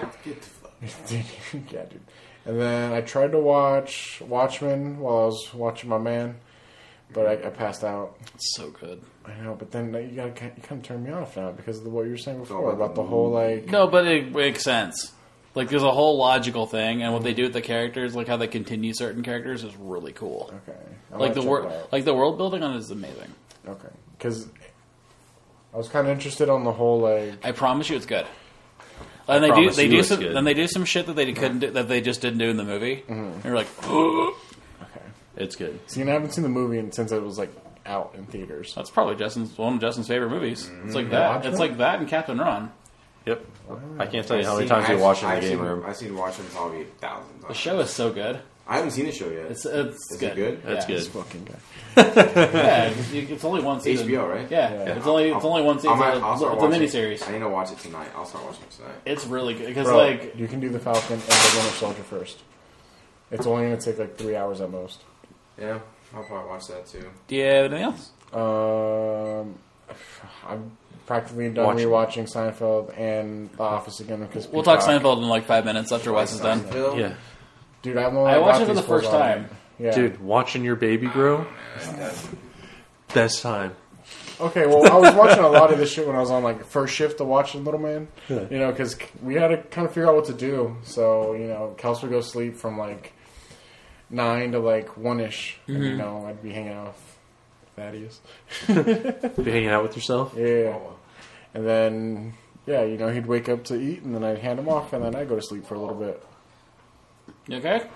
[SPEAKER 1] Yeah, dude. And then I tried to watch Watchmen while I was watching my man, but I, I passed out.
[SPEAKER 2] It's so good.
[SPEAKER 1] I know, but then you got you kind of turned me off now because of what you were saying before
[SPEAKER 4] about
[SPEAKER 1] about
[SPEAKER 4] the
[SPEAKER 1] the whole like.
[SPEAKER 2] No, but it makes sense. Like, there's a whole logical thing, and what they do with the characters, like how they continue certain characters, is really cool.
[SPEAKER 1] Okay, I
[SPEAKER 2] Like
[SPEAKER 1] might
[SPEAKER 2] the
[SPEAKER 1] check
[SPEAKER 2] wor-
[SPEAKER 1] it out.
[SPEAKER 2] like the world building on it is amazing.
[SPEAKER 1] Okay, because I was kind of interested on the whole like.
[SPEAKER 2] I promise you, it's good.
[SPEAKER 3] I
[SPEAKER 2] And they do
[SPEAKER 3] promise
[SPEAKER 2] they
[SPEAKER 3] you
[SPEAKER 2] do
[SPEAKER 3] it's
[SPEAKER 2] some
[SPEAKER 3] good.
[SPEAKER 2] then they do some shit that they couldn't do, that they just didn't do in the movie.
[SPEAKER 1] Mm-hmm.
[SPEAKER 2] And you're like, ugh.
[SPEAKER 1] Okay,
[SPEAKER 3] It's good.
[SPEAKER 1] see, and I haven't seen the movie since it was like out in theaters.
[SPEAKER 2] That's probably Justin's one of Justin's favorite movies. It's like
[SPEAKER 1] Watchmen?
[SPEAKER 2] that. It's like that and Captain Ron.
[SPEAKER 3] Yep. I can't tell you
[SPEAKER 4] I've
[SPEAKER 3] how many
[SPEAKER 4] seen-
[SPEAKER 3] times you
[SPEAKER 4] I've-
[SPEAKER 3] watch it in the
[SPEAKER 4] I've
[SPEAKER 3] game
[SPEAKER 4] seen,
[SPEAKER 3] room.
[SPEAKER 4] I've seen Watchmen probably a thousand times.
[SPEAKER 2] The show is so good.
[SPEAKER 4] I haven't seen the show yet.
[SPEAKER 2] It's it's
[SPEAKER 4] Is
[SPEAKER 2] good.
[SPEAKER 4] it good?
[SPEAKER 3] That's
[SPEAKER 2] Yeah.
[SPEAKER 3] good.
[SPEAKER 1] This fucking guy.
[SPEAKER 2] Yeah, it's, it's only one season.
[SPEAKER 4] H B O, right?
[SPEAKER 2] Yeah,
[SPEAKER 1] Yeah.
[SPEAKER 2] it's only it's
[SPEAKER 4] I'll-
[SPEAKER 2] only one
[SPEAKER 4] I
[SPEAKER 2] season.
[SPEAKER 4] might-
[SPEAKER 2] It's
[SPEAKER 4] I'll
[SPEAKER 2] a
[SPEAKER 4] start watching-
[SPEAKER 2] miniseries.
[SPEAKER 4] I need to watch it tonight. I'll start watching it tonight.
[SPEAKER 2] It's really good because
[SPEAKER 1] Bro,
[SPEAKER 2] like
[SPEAKER 1] you can do the Falcon and the Winter Soldier first. It's only going to take like three hours at most.
[SPEAKER 4] Yeah, I'll probably watch that too.
[SPEAKER 2] do you have anything else?
[SPEAKER 1] Um, I'm practically done
[SPEAKER 3] Watch-
[SPEAKER 1] rewatching Seinfeld and The Office again because
[SPEAKER 2] We'll talk
[SPEAKER 1] Peacock-
[SPEAKER 2] Seinfeld in like five minutes after Wes is done.
[SPEAKER 4] Seinfeld?
[SPEAKER 3] Yeah.
[SPEAKER 1] Dude, I'm only
[SPEAKER 2] I watched
[SPEAKER 1] got
[SPEAKER 2] it for
[SPEAKER 1] these
[SPEAKER 2] the first
[SPEAKER 1] fools on.
[SPEAKER 2] time.
[SPEAKER 1] Yeah,
[SPEAKER 3] Dude, watching your baby grow, best time.
[SPEAKER 1] Okay, well, I was watching a lot of this shit when I was on like first shift to watch Little Man. You know, because we had to kind of figure out what to do. So you know, Kels would go sleep from like nine to like one ish, and you know, I'd be hanging out with Thaddeus.
[SPEAKER 3] Be hanging out with yourself.
[SPEAKER 1] Yeah,
[SPEAKER 4] Oh,
[SPEAKER 1] and then yeah, you know, he'd wake up to eat, and then I'd hand him off, and then I'd go to sleep for a little bit.
[SPEAKER 2] You okay?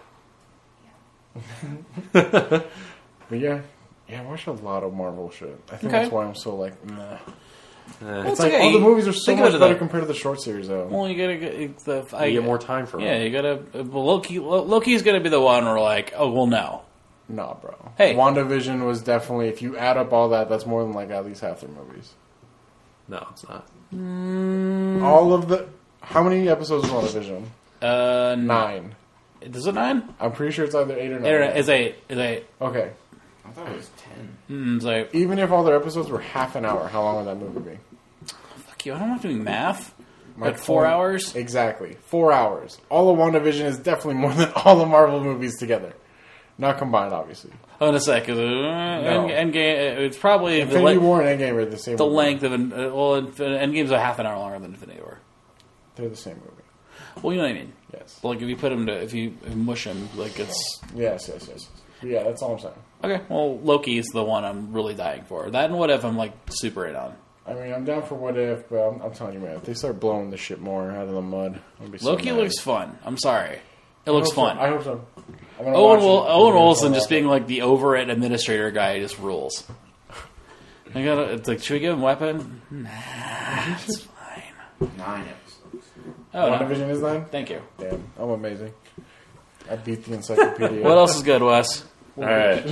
[SPEAKER 1] But yeah, yeah, I watch a lot of Marvel shit. I think
[SPEAKER 2] Okay.
[SPEAKER 1] that's why I'm so like, nah.
[SPEAKER 3] Eh,
[SPEAKER 2] Well,
[SPEAKER 1] It's like
[SPEAKER 2] okay.
[SPEAKER 1] all the movies are so
[SPEAKER 2] Think of
[SPEAKER 1] much
[SPEAKER 2] it
[SPEAKER 1] better
[SPEAKER 2] though.
[SPEAKER 1] compared to the short series, though.
[SPEAKER 2] Well, you gotta get the. I,
[SPEAKER 3] you get more time for
[SPEAKER 2] Yeah,
[SPEAKER 3] it.
[SPEAKER 2] you gotta. Well, Loki. Loki's gonna be the one where like, oh well, no.
[SPEAKER 1] Nah, bro.
[SPEAKER 2] Hey.
[SPEAKER 1] WandaVision was definitely, if you add up all that, that's more than like at least half their movies.
[SPEAKER 3] No, it's not.
[SPEAKER 1] All of the. How many episodes is WandaVision?
[SPEAKER 2] Uh,
[SPEAKER 1] Nine.
[SPEAKER 2] Is it nine?
[SPEAKER 1] I'm pretty sure it's either eight or nine.
[SPEAKER 2] Internet is eight. Is eight.
[SPEAKER 1] Okay.
[SPEAKER 4] I thought it was ten.
[SPEAKER 2] Mm, it's like,
[SPEAKER 1] Even if all their episodes were half an hour, how long would that movie be?
[SPEAKER 2] fuck you. I don't want to do math.
[SPEAKER 1] My
[SPEAKER 2] Like four
[SPEAKER 1] point-
[SPEAKER 2] hours.
[SPEAKER 1] Exactly. Four hours. All of WandaVision is definitely more than all the Marvel movies together. Not combined, obviously.
[SPEAKER 2] I'm gonna say because uh, End, Endgame. It's probably the,
[SPEAKER 1] Infinity
[SPEAKER 2] le-
[SPEAKER 1] War and Endgame are the same
[SPEAKER 2] the
[SPEAKER 1] movie.
[SPEAKER 2] length of an. Uh, well, Endgame's a half an hour longer than Infinity War.
[SPEAKER 1] They're the same movie.
[SPEAKER 2] Well, you know what I mean.
[SPEAKER 1] Yes.
[SPEAKER 2] Like if you put him to, if you mush him, like it's
[SPEAKER 1] Yes, yes, yes. Yeah, that's all I'm saying.
[SPEAKER 2] okay. Well, Loki is the one I'm really dying for. That and What If I'm like super in on.
[SPEAKER 1] I mean, I'm down for What If, but I'm, I'm telling you, man, if they start blowing this shit more out of the mud, I'll be so
[SPEAKER 2] Loki
[SPEAKER 1] mad.
[SPEAKER 2] looks fun. I'm sorry, it
[SPEAKER 1] I
[SPEAKER 2] looks
[SPEAKER 1] hope so.
[SPEAKER 2] fun.
[SPEAKER 1] I hope so. I'm gonna
[SPEAKER 2] Owen,
[SPEAKER 1] watch
[SPEAKER 2] Wil-
[SPEAKER 1] it.
[SPEAKER 2] Owen
[SPEAKER 1] I'm gonna
[SPEAKER 2] Wilson
[SPEAKER 1] watch
[SPEAKER 2] just
[SPEAKER 1] it.
[SPEAKER 2] being like the over it administrator guy just rules. I gotta. It's like, should we give him weapon? Nah, it's fine.
[SPEAKER 4] Nine episodes.
[SPEAKER 2] Oh,
[SPEAKER 1] One
[SPEAKER 2] no.
[SPEAKER 1] Division is nine?
[SPEAKER 2] Thank you.
[SPEAKER 1] Damn, I'm amazing. I beat the encyclopedia.
[SPEAKER 2] What else is good, Wes?
[SPEAKER 3] All right.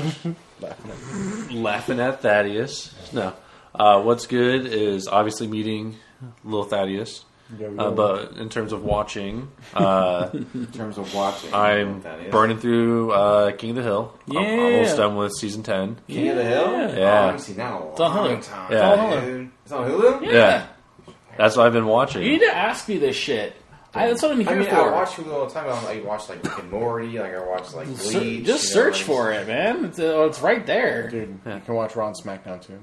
[SPEAKER 3] Laughing at Thaddeus. No. Uh, what's good is obviously meeting little Thaddeus.
[SPEAKER 1] Yo, yo.
[SPEAKER 3] Uh, but in terms of watching, uh,
[SPEAKER 4] In terms of watching,
[SPEAKER 3] I'm
[SPEAKER 4] that is.
[SPEAKER 3] burning through uh, King of the Hill.
[SPEAKER 2] Yeah.
[SPEAKER 3] I'm almost done with season ten.
[SPEAKER 4] King of the Hill.
[SPEAKER 2] Yeah.
[SPEAKER 4] Oh, I
[SPEAKER 3] Yeah.
[SPEAKER 4] haven't seen that in a long
[SPEAKER 2] It's on Hulu.
[SPEAKER 4] time.
[SPEAKER 3] Yeah.
[SPEAKER 2] It's on Hulu.
[SPEAKER 4] Dude. It's on Hulu.
[SPEAKER 2] Yeah.
[SPEAKER 3] Yeah. That's what I've been watching.
[SPEAKER 2] You need to ask me this shit. I, that's what I'm
[SPEAKER 4] I
[SPEAKER 2] here
[SPEAKER 4] mean, I
[SPEAKER 2] for.
[SPEAKER 4] watch Hulu all the time. I like watch like Rick and Morty. Like I watch like
[SPEAKER 2] Ser-
[SPEAKER 4] Bleach.
[SPEAKER 2] just
[SPEAKER 4] you know,
[SPEAKER 2] search
[SPEAKER 4] like-
[SPEAKER 2] for it, man. It's, uh, it's right there.
[SPEAKER 1] Dude, you can watch Raw and SmackDown too.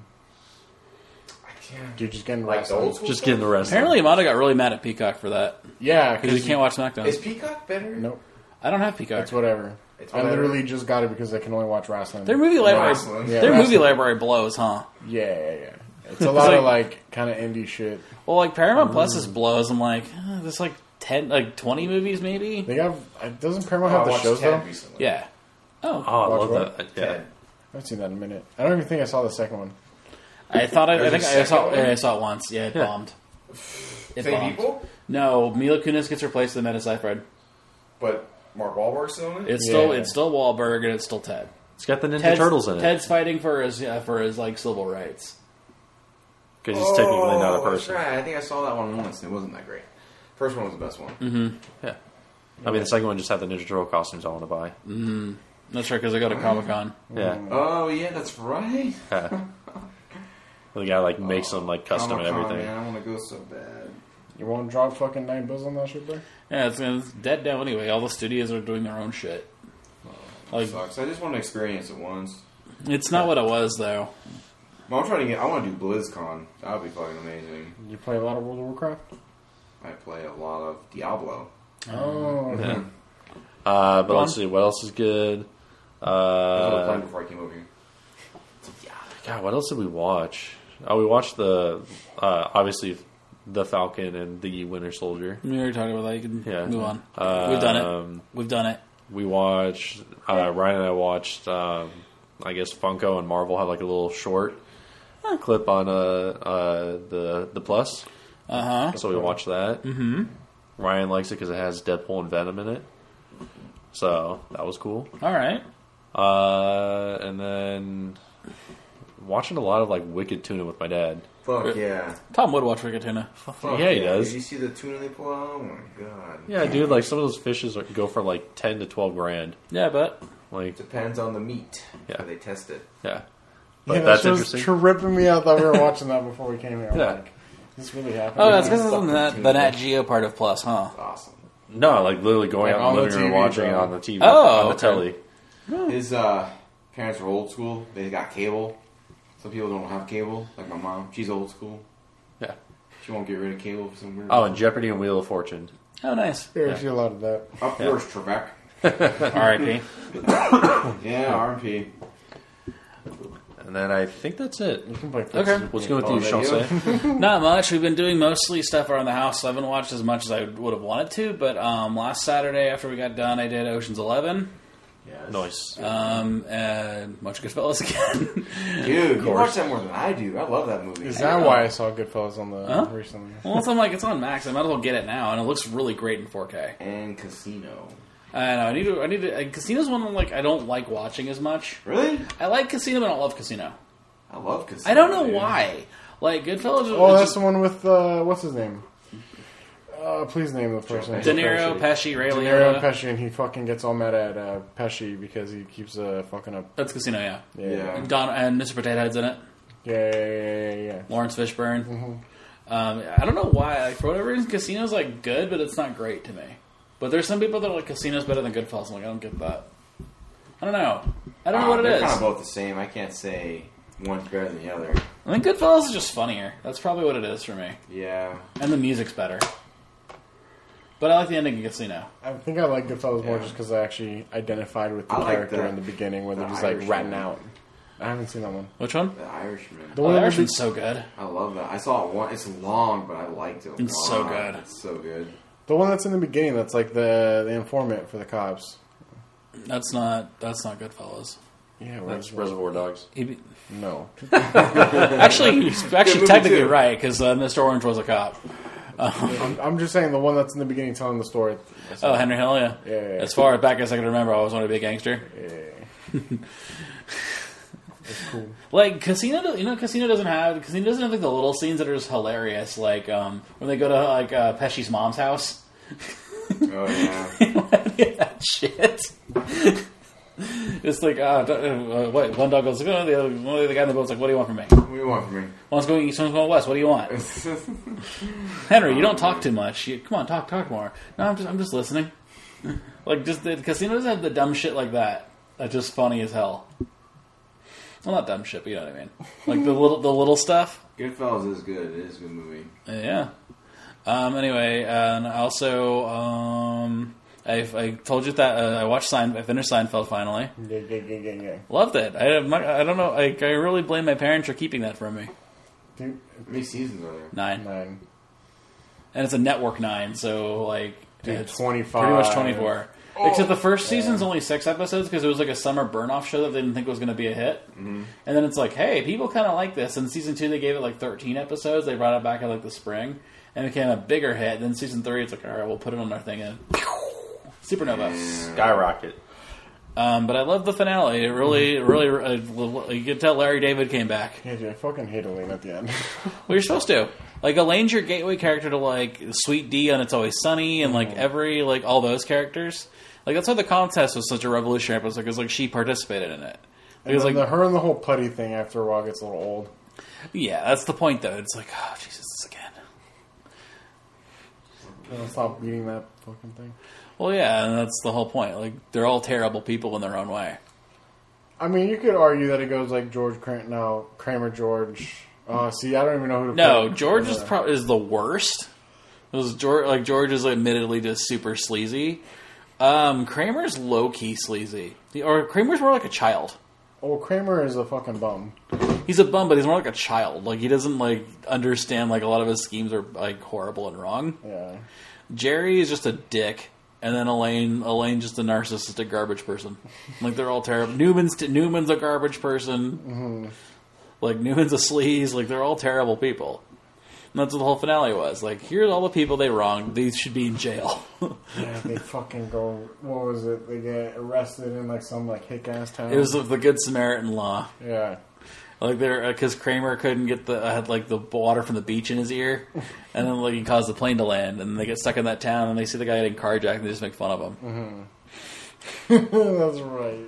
[SPEAKER 4] I can't.
[SPEAKER 1] Dude, just getting
[SPEAKER 4] Like the
[SPEAKER 1] wrestling.
[SPEAKER 4] old school.
[SPEAKER 3] Just
[SPEAKER 4] stuff?
[SPEAKER 3] getting the rest.
[SPEAKER 2] Apparently, Amanda got really mad at Peacock for that
[SPEAKER 1] Yeah,
[SPEAKER 2] because you can't watch SmackDown.
[SPEAKER 4] Is Peacock better?
[SPEAKER 1] Nope,
[SPEAKER 2] I don't have Peacock.
[SPEAKER 1] it's whatever.
[SPEAKER 4] It's
[SPEAKER 1] I
[SPEAKER 4] whatever.
[SPEAKER 1] literally just got it because I can only watch wrestling.
[SPEAKER 2] Their movie library,
[SPEAKER 4] Wrestling.
[SPEAKER 1] Yeah,
[SPEAKER 2] their movie
[SPEAKER 1] wrestling.
[SPEAKER 2] library blows, huh?
[SPEAKER 1] Yeah, yeah, yeah. It's a lot
[SPEAKER 2] like-
[SPEAKER 1] of like kind of indie shit.
[SPEAKER 2] Well, like Paramount Plus is blows. I'm like, uh, there's like ten, like twenty movies, maybe.
[SPEAKER 1] They have. uh, Doesn't
[SPEAKER 4] Oh,
[SPEAKER 1] Paramount
[SPEAKER 4] I
[SPEAKER 1] have the
[SPEAKER 4] watched
[SPEAKER 1] shows
[SPEAKER 4] Ted
[SPEAKER 1] though?
[SPEAKER 4] recently.
[SPEAKER 2] Yeah. Oh,
[SPEAKER 3] Oh, I
[SPEAKER 1] Watch
[SPEAKER 3] love
[SPEAKER 1] what?
[SPEAKER 3] that. Yeah.
[SPEAKER 4] Ted.
[SPEAKER 1] I haven't seen that in a minute. I don't even think I saw the second one.
[SPEAKER 2] I thought I, I
[SPEAKER 4] There's
[SPEAKER 2] think
[SPEAKER 4] a
[SPEAKER 2] I
[SPEAKER 4] second
[SPEAKER 2] saw.
[SPEAKER 4] one?
[SPEAKER 2] Yeah, I saw it once. Yeah, it
[SPEAKER 3] Yeah.
[SPEAKER 2] bombed. It
[SPEAKER 4] Same
[SPEAKER 2] bombed.
[SPEAKER 4] people,
[SPEAKER 2] No, Mila Kunis gets replaced with Amanda Seyfried.
[SPEAKER 4] but Mark Wahlberg's still in it.
[SPEAKER 2] It's still
[SPEAKER 1] Yeah.
[SPEAKER 2] it's still Wahlberg and it's still Ted.
[SPEAKER 3] It's got the Ninja
[SPEAKER 2] Ted's,
[SPEAKER 3] Turtles in it.
[SPEAKER 2] Ted's fighting for his uh, for his like civil rights.
[SPEAKER 3] Because he's technically not a
[SPEAKER 4] Oh, that's
[SPEAKER 3] person.
[SPEAKER 4] right. I think I saw that one once. and It wasn't that great. First one was the best one.
[SPEAKER 2] Mm-hmm.
[SPEAKER 3] Yeah. I mean, the second one just had the Ninja Turtle costumes I want to buy.
[SPEAKER 2] Mm-hmm. That's right, because I go to Comic Con.
[SPEAKER 3] Yeah.
[SPEAKER 4] Oh yeah, that's right.
[SPEAKER 3] yeah. The guy like makes them like custom and
[SPEAKER 4] Comic-Con,
[SPEAKER 3] everything.
[SPEAKER 4] Man, I want to go so bad.
[SPEAKER 1] You won't drop fucking nine bills on that shit, bro?
[SPEAKER 2] Yeah, it's, it's dead now anyway. All the studios are doing their own shit. Like,
[SPEAKER 4] Sucks. I just want to experience it once.
[SPEAKER 2] it's not what it was though.
[SPEAKER 4] Well, I'm trying to get. I want to do BlizzCon. That would be fucking amazing.
[SPEAKER 1] You play a lot of World of Warcraft?
[SPEAKER 4] I play a lot of Diablo.
[SPEAKER 1] Oh,
[SPEAKER 3] Yeah. Uh, but
[SPEAKER 2] Go
[SPEAKER 3] let's
[SPEAKER 2] on.
[SPEAKER 3] see, what else is good?
[SPEAKER 4] I was
[SPEAKER 3] Uh,
[SPEAKER 4] playing before I came over here.
[SPEAKER 3] God, what else did we watch? Oh, we watched the uh, obviously the Falcon and the Winter Soldier.
[SPEAKER 2] We already talked about that. You can
[SPEAKER 3] Yeah.
[SPEAKER 2] move on.
[SPEAKER 3] Um,
[SPEAKER 2] We've done it. We've done it.
[SPEAKER 3] We watched. Uh, Ryan and I watched. Um, I guess Funko and Marvel have like a little short clip on uh, uh, the the Plus,
[SPEAKER 2] Uh huh.
[SPEAKER 3] so we watched that.
[SPEAKER 2] Mm-hmm.
[SPEAKER 3] Ryan likes it because it has Deadpool and Venom in it, so that was cool.
[SPEAKER 2] All right.
[SPEAKER 3] Uh, and then watching a lot of like Wicked Tuna with my dad.
[SPEAKER 4] Fuck yeah.
[SPEAKER 2] Tom would watch Wicked Tuna.
[SPEAKER 4] Fuck
[SPEAKER 3] Yeah, he does.
[SPEAKER 4] Did you see the tuna they pull out? Oh my god.
[SPEAKER 3] Yeah, dude, like some of those fishes are, go for like ten to twelve grand.
[SPEAKER 2] Yeah, but
[SPEAKER 3] Like,
[SPEAKER 4] Depends on the meat.
[SPEAKER 3] Yeah.
[SPEAKER 4] How they test it.
[SPEAKER 3] yeah,
[SPEAKER 1] yeah,
[SPEAKER 3] but
[SPEAKER 1] that
[SPEAKER 3] that's
[SPEAKER 1] show's
[SPEAKER 3] interesting.
[SPEAKER 1] tripping me out. I thought we were watching that before we came here. I'm
[SPEAKER 3] Yeah.
[SPEAKER 1] like, is this really happening?
[SPEAKER 2] oh, that's because it's
[SPEAKER 4] Fucking
[SPEAKER 2] in that,
[SPEAKER 4] tuna.
[SPEAKER 2] the Nat Geo part of Plus, huh?
[SPEAKER 4] It's awesome.
[SPEAKER 3] No, like literally going
[SPEAKER 1] Like
[SPEAKER 3] out in the
[SPEAKER 1] on
[SPEAKER 3] living
[SPEAKER 1] the
[SPEAKER 3] room
[SPEAKER 1] T V,
[SPEAKER 3] watching it
[SPEAKER 1] bro.
[SPEAKER 3] on the T V,
[SPEAKER 2] Oh,
[SPEAKER 3] on the
[SPEAKER 2] okay.
[SPEAKER 3] telly.
[SPEAKER 4] His uh, parents are old school. They got cable. Some people don't have cable. Like my mom. She's old school.
[SPEAKER 3] Yeah.
[SPEAKER 4] She won't get rid of cable for some weird
[SPEAKER 3] Oh,
[SPEAKER 4] reason.
[SPEAKER 3] and Jeopardy and Wheel of Fortune.
[SPEAKER 2] Oh, nice.
[SPEAKER 1] Yeah, I see a lot of that.
[SPEAKER 4] Up
[SPEAKER 3] Yeah.
[SPEAKER 4] yours, Trebek.
[SPEAKER 2] R I P
[SPEAKER 4] Yeah, R and P.
[SPEAKER 3] And then I think that's it.
[SPEAKER 1] You can play
[SPEAKER 2] Okay.
[SPEAKER 1] Fixer.
[SPEAKER 3] What's going with
[SPEAKER 4] Oh,
[SPEAKER 3] you,
[SPEAKER 4] there you
[SPEAKER 3] Chauncey?
[SPEAKER 2] Not much. We've been doing mostly stuff around the house. So I haven't watched as much as I would have wanted to. But um, last Saturday after we got done, I did Ocean's Eleven.
[SPEAKER 4] Yes.
[SPEAKER 3] Nice.
[SPEAKER 2] Um, and much Goodfellas again.
[SPEAKER 4] Dude, you watch that more than I do. I love that movie.
[SPEAKER 1] Is that why I saw Goodfellas on the
[SPEAKER 2] Huh?
[SPEAKER 1] recently?
[SPEAKER 2] Well, so I'm like, it's on Max. I might as well get it now, and it looks really great in four K.
[SPEAKER 4] And Casino.
[SPEAKER 2] I know. I need to. I need to. Uh, Casino's one I'm like I don't like watching as much.
[SPEAKER 4] Really?
[SPEAKER 2] I like Casino, but I don't love Casino.
[SPEAKER 4] I love Casino.
[SPEAKER 2] I don't know
[SPEAKER 4] dude.
[SPEAKER 2] why. Like Goodfellas.
[SPEAKER 1] Oh,
[SPEAKER 2] it's
[SPEAKER 1] that's
[SPEAKER 2] just-
[SPEAKER 1] the one with uh, what's his name? Uh, please name the person.
[SPEAKER 2] De Niro, Pesci, Ray
[SPEAKER 1] De Niro and
[SPEAKER 2] Liotta.
[SPEAKER 1] Pesci, and he fucking gets all mad at uh, Pesci because he keeps uh, fucking up.
[SPEAKER 2] That's Casino, yeah.
[SPEAKER 1] Yeah,
[SPEAKER 4] Yeah.
[SPEAKER 2] Don and Mister Potato Head's in it.
[SPEAKER 1] yeah, yeah, yeah, yeah, yeah.
[SPEAKER 2] Lawrence Fishburne.
[SPEAKER 1] Mm-hmm.
[SPEAKER 2] Um, I don't know why. Like, for whatever reason, Casino's like good, but it's not great to me. But there's some people that are like Casino's better than Goodfellas. I'm like, I don't get that. I don't know. I don't know
[SPEAKER 4] Ah,
[SPEAKER 2] what it
[SPEAKER 4] they're
[SPEAKER 2] is.
[SPEAKER 4] kind of both the same. I can't say one's better than the other.
[SPEAKER 2] I think Goodfellas is just funnier. That's probably what it is for me.
[SPEAKER 4] Yeah.
[SPEAKER 2] And the music's better. But I like the ending of Casino.
[SPEAKER 1] I think I like Goodfellas more
[SPEAKER 4] Yeah.
[SPEAKER 1] just because I actually identified with the
[SPEAKER 4] I like
[SPEAKER 1] character
[SPEAKER 4] the-
[SPEAKER 1] in the beginning where they're
[SPEAKER 4] the
[SPEAKER 1] just like
[SPEAKER 4] Irishman.
[SPEAKER 1] ratting out. I haven't seen that one.
[SPEAKER 2] Which one?
[SPEAKER 4] The Irishman.
[SPEAKER 1] The
[SPEAKER 2] Oh,
[SPEAKER 1] one
[SPEAKER 2] the
[SPEAKER 1] in the
[SPEAKER 2] Irishman's so good.
[SPEAKER 4] I love that. I saw it one. It's long, but I liked it. a
[SPEAKER 2] It's
[SPEAKER 4] lot.
[SPEAKER 2] so good.
[SPEAKER 4] It's so good.
[SPEAKER 1] The one that's in the beginning, that's like the the informant for the cops.
[SPEAKER 2] That's not. That's not Goodfellas.
[SPEAKER 1] Yeah,
[SPEAKER 3] That's
[SPEAKER 1] where's
[SPEAKER 3] Reservoir Dogs.
[SPEAKER 2] He be-
[SPEAKER 1] No.
[SPEAKER 2] actually, he's actually
[SPEAKER 4] movie
[SPEAKER 2] technically
[SPEAKER 4] too.
[SPEAKER 2] right because uh, Mister Orange was a cop.
[SPEAKER 1] I'm, I'm just saying the one that's in the beginning telling the story.
[SPEAKER 2] Oh, Henry Hill, yeah.
[SPEAKER 1] Yeah, yeah, yeah.
[SPEAKER 2] As far back as I can remember, I always wanted to be a gangster.
[SPEAKER 1] Yeah. It's cool.
[SPEAKER 2] Like Casino, you know, Casino doesn't have Casino doesn't have like the little scenes that are just hilarious. Like um, when they go to like uh, Pesci's mom's house.
[SPEAKER 4] Oh yeah.
[SPEAKER 2] Any of that shit. It's like uh, uh, what one dog goes, oh, the other, one of the guy in the boat's like, "What do you want from me?"
[SPEAKER 4] What do you want from me?
[SPEAKER 2] One's going east, one's going west. What do you want, Henry? You don't talk too much. You, come on, talk, talk more. No, I'm just, I'm just listening. Like, just the Casino doesn't have the dumb shit like that. That's just funny as hell. Well, not dumb shit, but you know what I mean. Like the little, the little stuff.
[SPEAKER 4] Goodfellas is good. It is a good movie.
[SPEAKER 2] Yeah. Um, anyway, uh, and also, um, I, I told you that uh, I watched Sein, I finished Seinfeld finally.
[SPEAKER 1] Yeah, yeah, yeah, yeah, yeah.
[SPEAKER 2] Loved it. I, I don't know. I, I really blame my parents for keeping that from me.
[SPEAKER 1] Dude,
[SPEAKER 4] How many seasons are there?
[SPEAKER 2] Nine,
[SPEAKER 1] nine.
[SPEAKER 2] and it's a network nine, so like
[SPEAKER 1] Dude,
[SPEAKER 2] it's
[SPEAKER 1] twenty-five.
[SPEAKER 2] pretty much twenty-four. Except the first season's only six episodes because it was like a summer burn-off show that they didn't think was going to be a hit. Mm-hmm. And then it's like, hey, people kind of like this. And season two, they gave it like thirteen episodes. They brought it back in like the spring and it became a bigger hit. Then season three, it's like, all right, we'll put it on our thing and supernova.
[SPEAKER 3] Skyrocket.
[SPEAKER 2] Um, but I love the finale. It really, really, uh, you could tell Larry David came back.
[SPEAKER 1] Yeah, dude, I fucking hate Elaine at the end.
[SPEAKER 2] Well, you're supposed to. Like, Elaine's your gateway character to, like, Sweet D on It's Always Sunny and, like, every, like, all those characters. Like, that's why the contest was such a revolutionary episode, because, like, she participated in it.
[SPEAKER 1] And
[SPEAKER 2] Because,
[SPEAKER 1] then
[SPEAKER 2] like,
[SPEAKER 1] the, her and the whole putty thing after a while gets a little old.
[SPEAKER 2] yeah, that's the point, though. It's like, oh, Jesus, this again.
[SPEAKER 1] Don't stop beating that fucking thing.
[SPEAKER 2] Well, yeah, and that's the whole point. Like, they're all terrible people in their own way.
[SPEAKER 1] I mean, you could argue that it goes like George Kramer, no, Kramer George. Uh, see, I don't even know who to
[SPEAKER 2] No,
[SPEAKER 1] put.
[SPEAKER 2] George is
[SPEAKER 1] Yeah.
[SPEAKER 2] pro- is the worst. It was George, like, George is admittedly just super sleazy. Um, Kramer's low-key sleazy. Or Kramer's more like a child.
[SPEAKER 1] Oh, Kramer is a fucking bum.
[SPEAKER 2] He's a bum, but he's more like a child. Like, he doesn't, like, understand, like, a lot of his schemes are, like, horrible and wrong.
[SPEAKER 1] Yeah.
[SPEAKER 2] Jerry is just a dick. And then Elaine, Elaine just a narcissistic garbage person. Like, they're all terrible. Newman's, Newman's a garbage person.
[SPEAKER 1] Mm-hmm.
[SPEAKER 2] Like, Newman's a sleaze. Like, they're all terrible people. And that's what the whole finale was. Like, here's all the people they wronged. These should be in jail.
[SPEAKER 1] Yeah, they fucking go, what was it? They get arrested in like some like hick-ass town.
[SPEAKER 2] It was the Good Samaritan law.
[SPEAKER 1] Yeah.
[SPEAKER 2] Like, they're, because Kramer couldn't get the, had like the water from the beach in his ear. And then, like, he caused the plane to land. And they get stuck in that town and they see the guy getting carjacked and they just make fun of him.
[SPEAKER 1] Mm-hmm. That's right.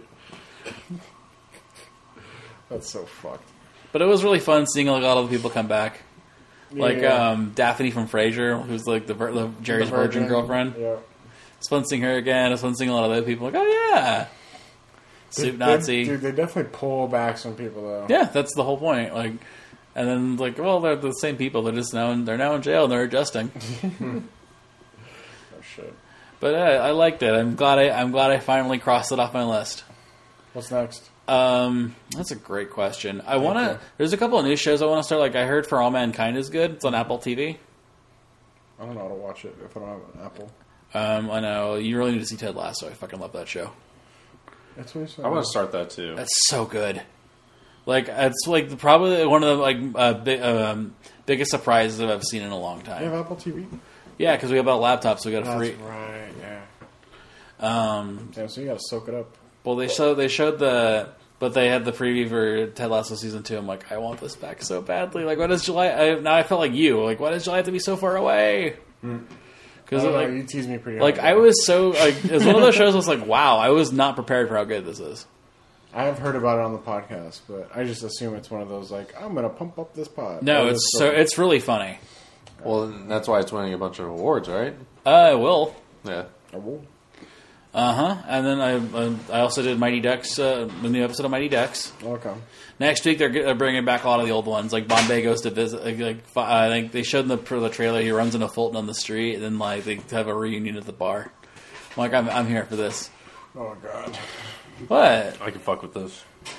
[SPEAKER 1] That's so fucked.
[SPEAKER 2] But it was really fun seeing like, a lot of the people come back. Like
[SPEAKER 1] Yeah.
[SPEAKER 2] um, Daphne from Frasier, who's like the, vir- the Jerry's
[SPEAKER 1] The
[SPEAKER 2] virgin, girlfriend.
[SPEAKER 1] Yeah.
[SPEAKER 2] It's fun seeing her again. It's fun seeing a lot of other people. Like, oh yeah, Soup
[SPEAKER 1] They-
[SPEAKER 2] Nazi.
[SPEAKER 1] Dude, they definitely pull back some people though.
[SPEAKER 2] Yeah, that's the whole point. Like, and then like, well, they're the same people. They're just now in, they're now in jail and they're adjusting.
[SPEAKER 1] Oh shit.
[SPEAKER 2] But uh, I liked it. I'm glad I I'm glad I finally crossed it off my list.
[SPEAKER 1] What's next?
[SPEAKER 2] Um, that's a great question. I want to.
[SPEAKER 1] Okay.
[SPEAKER 2] There's a couple of new shows I want to start. Like I heard For All Mankind is good. It's on Apple T V.
[SPEAKER 1] I don't know how to watch it if I don't have an Apple.
[SPEAKER 2] Um, I know you really need to see Ted Lasso. I fucking love that show.
[SPEAKER 1] That's what you said.
[SPEAKER 3] I want to start that too.
[SPEAKER 2] That's so good. Like it's like the, probably one of the like uh, big, um, biggest surprises that I've seen in a long
[SPEAKER 1] You have
[SPEAKER 2] time.
[SPEAKER 1] Apple T V?
[SPEAKER 2] Yeah, because we have about laptops, so we got a
[SPEAKER 1] That's
[SPEAKER 2] free.
[SPEAKER 1] right, yeah.
[SPEAKER 2] Um,
[SPEAKER 1] Damn, so you gotta soak it up.
[SPEAKER 2] well, they showed they showed the, but they had the preview for Ted Lasso season two. I'm like, I want this back so badly. Like, why does July? I, now I felt like you. Like, why does July have to be so far away? Because
[SPEAKER 1] I don't know,
[SPEAKER 2] like,
[SPEAKER 1] you tease me pretty
[SPEAKER 2] like
[SPEAKER 1] hard.
[SPEAKER 2] I was so like it was one of those shows. I was like, wow, I was not prepared for how good this is.
[SPEAKER 1] I have heard about it on the podcast, but I just assume it's one of those like I'm gonna pump up this pod.
[SPEAKER 2] No,
[SPEAKER 1] Or
[SPEAKER 2] it's
[SPEAKER 1] this
[SPEAKER 2] so
[SPEAKER 1] show.
[SPEAKER 2] it's really funny.
[SPEAKER 3] Well, and that's why it's winning a bunch of awards, right?
[SPEAKER 2] Uh, I will.
[SPEAKER 3] Yeah.
[SPEAKER 1] Oh,
[SPEAKER 2] Uh huh. And then I uh, I also did Mighty Ducks, uh, the new episode of Mighty Ducks.
[SPEAKER 1] okay.
[SPEAKER 2] Next week they're, they're bringing back a lot of the old ones. Like Bombay goes to visit. Like, like I think they showed in the for the trailer he runs into Fulton on the street, and then like they have a reunion at the bar. I'm like I'm I'm here for this.
[SPEAKER 1] Oh god.
[SPEAKER 2] What?
[SPEAKER 3] I can fuck with this.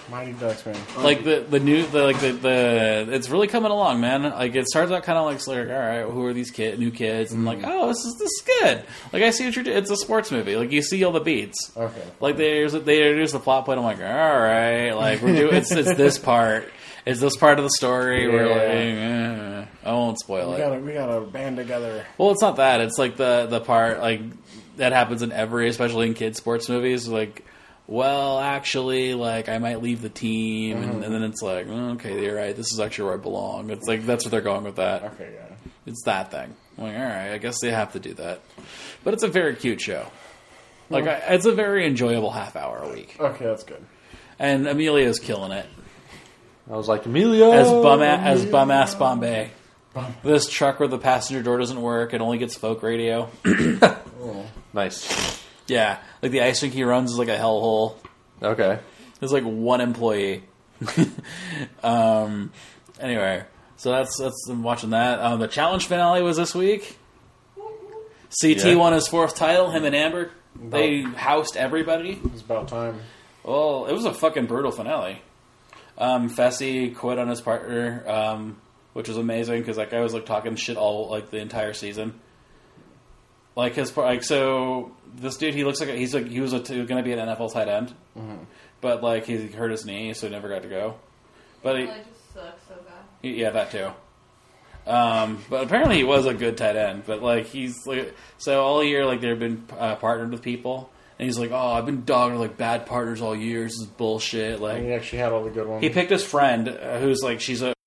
[SPEAKER 1] Mighty Ducks, man.
[SPEAKER 2] Like the the new the like the, the it's really coming along, man. Like it starts out kind of like, like all right, who are these kid new kids? And like, oh, this is this is good. Like I see what you're doing. It's a sports movie. Like you see all the beats.
[SPEAKER 1] Okay.
[SPEAKER 2] Like they they introduce the plot point. I'm like, all right, like we're doing it's it's this part. It's this part of the story.
[SPEAKER 1] Yeah.
[SPEAKER 2] We're like, eh, I won't spoil
[SPEAKER 1] We
[SPEAKER 2] it.
[SPEAKER 1] gotta, we gotta band together.
[SPEAKER 2] Well, it's not that. It's like the the part like that happens in every, especially in kids sports movies. Like, well, actually, like I might leave the team,
[SPEAKER 1] Mm-hmm.
[SPEAKER 2] and, and then it's like, oh, okay, you're right. This is actually where I belong. It's like that's what they're going with that.
[SPEAKER 1] Okay, yeah.
[SPEAKER 2] It's that thing. I'm like, all right, I guess they have to do that. But it's a very cute show. Like, I, it's a very enjoyable half hour a week,
[SPEAKER 1] Okay, that's good.
[SPEAKER 2] and Emilio's killing it
[SPEAKER 3] I was like, Emilio!
[SPEAKER 2] as bum as bum ass Bombay. This truck where the passenger door doesn't work, it only gets folk radio.
[SPEAKER 3] Nice.
[SPEAKER 2] Yeah, like the ice rink he runs is like a hellhole.
[SPEAKER 3] Okay.
[SPEAKER 2] There's like one employee. um, anyway, so that's that's I'm watching that. Um, the challenge finale was this week. C T
[SPEAKER 3] Yeah.
[SPEAKER 2] won his fourth title. Him and Amber, they housed everybody.
[SPEAKER 1] It's about time.
[SPEAKER 2] Well, it was a fucking brutal finale. Um, Fessy quit on his partner, um, which was amazing because that guy was like talking shit all like the entire season. Like his par- like so this dude he looks like a, he's like he was going to be an N F L tight end,
[SPEAKER 1] Mm-hmm.
[SPEAKER 2] but like he hurt his knee so he never got to go. But he,
[SPEAKER 5] Well, it just sucks so bad.
[SPEAKER 2] he- yeah, that too. Um, but apparently he was a good tight end. But like he's like so all year like they've been uh, partnered with people, and he's like, oh, I've been dogging like bad partners all year. This is bullshit. Like
[SPEAKER 1] And he actually had all the good ones.
[SPEAKER 2] he picked his friend uh, who's like she's a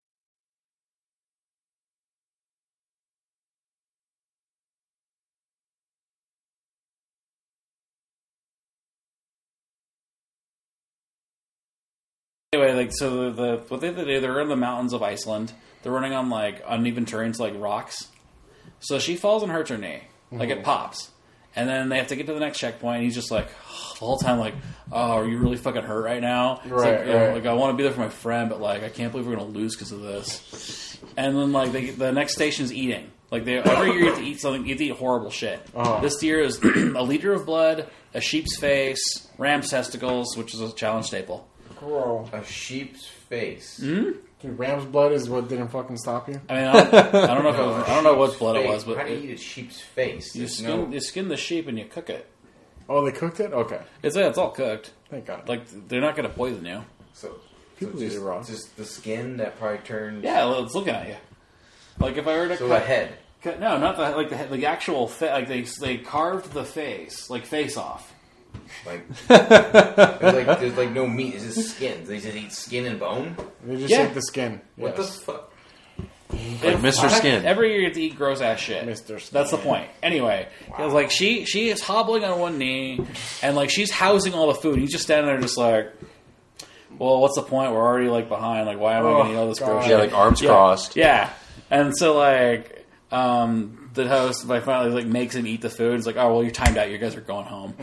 [SPEAKER 2] anyway. Like so, the, the what they do, they're in the mountains of Iceland. They're running on like uneven terrains, like rocks. So she falls and hurts her knee, like it pops, and then they have to get to the next checkpoint. And he's just like the whole time, like, "Oh, are you really fucking hurt right now?" It's
[SPEAKER 1] Right,
[SPEAKER 2] like, you know,
[SPEAKER 1] right.
[SPEAKER 2] like I want to be there for my friend, but like I can't believe we're gonna lose because of this. And then like they, the next station is eating. Like they, every year you have to eat something. You have to eat horrible shit.
[SPEAKER 1] Uh-huh.
[SPEAKER 2] This year is a liter of blood, a sheep's face, ram's testicles, which is a challenge staple.
[SPEAKER 1] Bro.
[SPEAKER 4] A sheep's face.
[SPEAKER 1] Dude, ram's blood is what didn't fucking stop you?
[SPEAKER 2] I mean, I don't, I don't know if it was, I don't know what
[SPEAKER 4] Sheep's
[SPEAKER 2] blood it
[SPEAKER 4] face.
[SPEAKER 2] was, but
[SPEAKER 4] How do you
[SPEAKER 2] it-
[SPEAKER 4] eat a sheep's face?
[SPEAKER 2] you
[SPEAKER 4] There's
[SPEAKER 2] skin
[SPEAKER 4] no-
[SPEAKER 2] you skin the sheep and you cook it.
[SPEAKER 1] Oh, they cooked it? Okay.
[SPEAKER 2] It's it's all cooked.
[SPEAKER 1] Thank God.
[SPEAKER 2] Like they're not going to poison you.
[SPEAKER 4] So,
[SPEAKER 1] People
[SPEAKER 4] so
[SPEAKER 1] eat
[SPEAKER 4] just,
[SPEAKER 1] it raw.
[SPEAKER 4] just the skin that probably turns.
[SPEAKER 2] Yeah, well, it's looking at you. Like if I were to
[SPEAKER 4] So
[SPEAKER 2] cut,
[SPEAKER 4] the head.
[SPEAKER 2] cut no, not the like the head- the actual fa- like they they carved the face like face off.
[SPEAKER 4] Like, there's like there's like no meat. It's just skin. They just eat skin and bone.
[SPEAKER 1] They just
[SPEAKER 2] Yeah.
[SPEAKER 1] ate the skin.
[SPEAKER 4] What
[SPEAKER 1] Yes.
[SPEAKER 4] the fuck?
[SPEAKER 3] Like Mister Skin.
[SPEAKER 2] Every year you have to eat gross ass shit.
[SPEAKER 1] Mister Skin.
[SPEAKER 2] That's the point. Anyway, it was like she she is hobbling on one knee, and like she's housing all the food. He's just standing there, just like, well, what's the point? We're already like behind. Like, why am I
[SPEAKER 1] Oh,
[SPEAKER 2] going to eat all this
[SPEAKER 1] God.
[SPEAKER 2] gross
[SPEAKER 3] Yeah,
[SPEAKER 2] shit?
[SPEAKER 3] like arms
[SPEAKER 2] Yeah.
[SPEAKER 3] crossed.
[SPEAKER 2] Yeah, and so like um, the host, like finally like makes him eat the food. It's like, oh well, you're timed out. You guys are going home.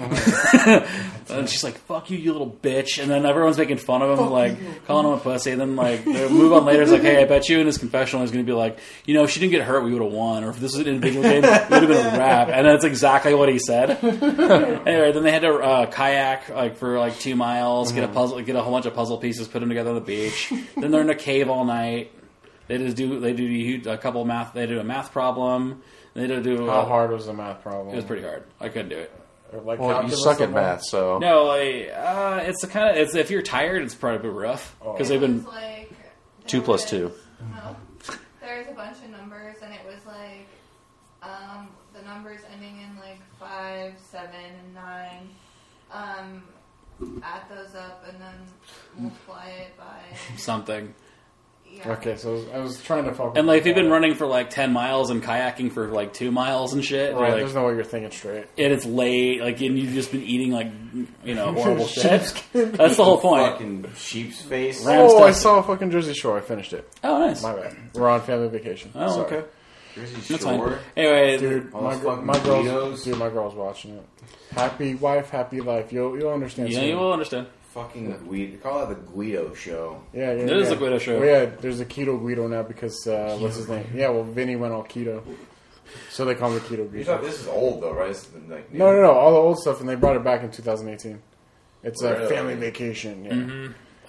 [SPEAKER 2] And she's like, "Fuck you, you little bitch!" And then everyone's making fun of him, like calling him a pussy. And then like the move on later is like, "Hey, I bet you in his confessional he's going to be like, you know, if she didn't get hurt, we would have won. Or if this was an individual game, it would have been a wrap." And that's exactly what he said. Anyway, then they had to uh, kayak like for like two miles, get a puzzle, get a whole bunch of puzzle pieces, put them together on the beach. Then they're in a cave all night. They just do they do a couple of math. They do a math problem. They do do.
[SPEAKER 1] How
[SPEAKER 2] uh,
[SPEAKER 1] hard was the math problem?
[SPEAKER 2] It was pretty hard. I couldn't do it.
[SPEAKER 1] Or like
[SPEAKER 3] Well, you
[SPEAKER 1] calculus
[SPEAKER 3] suck at
[SPEAKER 1] somehow?
[SPEAKER 3] math, so.
[SPEAKER 2] No, like uh, it's the kind of it's if you're tired, it's probably a bit rough because they've
[SPEAKER 5] It
[SPEAKER 2] been
[SPEAKER 5] was like
[SPEAKER 3] Two
[SPEAKER 5] there
[SPEAKER 3] plus
[SPEAKER 5] was-
[SPEAKER 3] two.
[SPEAKER 5] No, there was a bunch of numbers, and it was like um, the numbers ending in like five, seven, and nine. Um, add those up and then multiply it by
[SPEAKER 2] something.
[SPEAKER 5] yeah.
[SPEAKER 1] Okay, so I was, I was trying to focus.
[SPEAKER 2] And like if you've been running for like ten miles and kayaking for like two miles and shit,
[SPEAKER 1] Right,
[SPEAKER 2] like,
[SPEAKER 1] there's no way you're thinking straight.
[SPEAKER 2] and it's late, like and you've just been eating like you know horrible shit. That's the whole point.
[SPEAKER 4] Fucking sheep's face.
[SPEAKER 2] Right.
[SPEAKER 1] Oh, I
[SPEAKER 2] stuff.
[SPEAKER 1] saw fucking Jersey Shore. I finished it.
[SPEAKER 2] Oh, nice.
[SPEAKER 1] My bad. We're on family vacation.
[SPEAKER 2] Oh,
[SPEAKER 1] Sorry.
[SPEAKER 2] okay.
[SPEAKER 4] Jersey
[SPEAKER 2] That's
[SPEAKER 4] Shore.
[SPEAKER 2] fine. Anyway,
[SPEAKER 1] Dude,
[SPEAKER 4] All
[SPEAKER 1] my,
[SPEAKER 4] those
[SPEAKER 1] gr-
[SPEAKER 4] fucking
[SPEAKER 1] my girl's
[SPEAKER 4] Guidos.
[SPEAKER 1] dude, my girl's watching it. Happy wife, happy life. You'll you'll understand.
[SPEAKER 2] yeah,
[SPEAKER 1] soon.
[SPEAKER 2] you will understand.
[SPEAKER 4] Fucking Guido. Call it the Guido show.
[SPEAKER 1] Yeah, yeah.
[SPEAKER 2] It
[SPEAKER 1] yeah.
[SPEAKER 2] is the Guido show.
[SPEAKER 1] Well, yeah, there's a keto Guido now because uh, what's his name? Yeah, well, Vinny went all keto, so they call him the keto
[SPEAKER 4] You thought
[SPEAKER 1] Guido.
[SPEAKER 4] this is old though, right? This is like new.
[SPEAKER 1] No, no, no, all the old stuff, and they brought it back in two thousand eighteen. It's a
[SPEAKER 4] Really?
[SPEAKER 1] family vacation. Yeah.
[SPEAKER 2] Mm-hmm.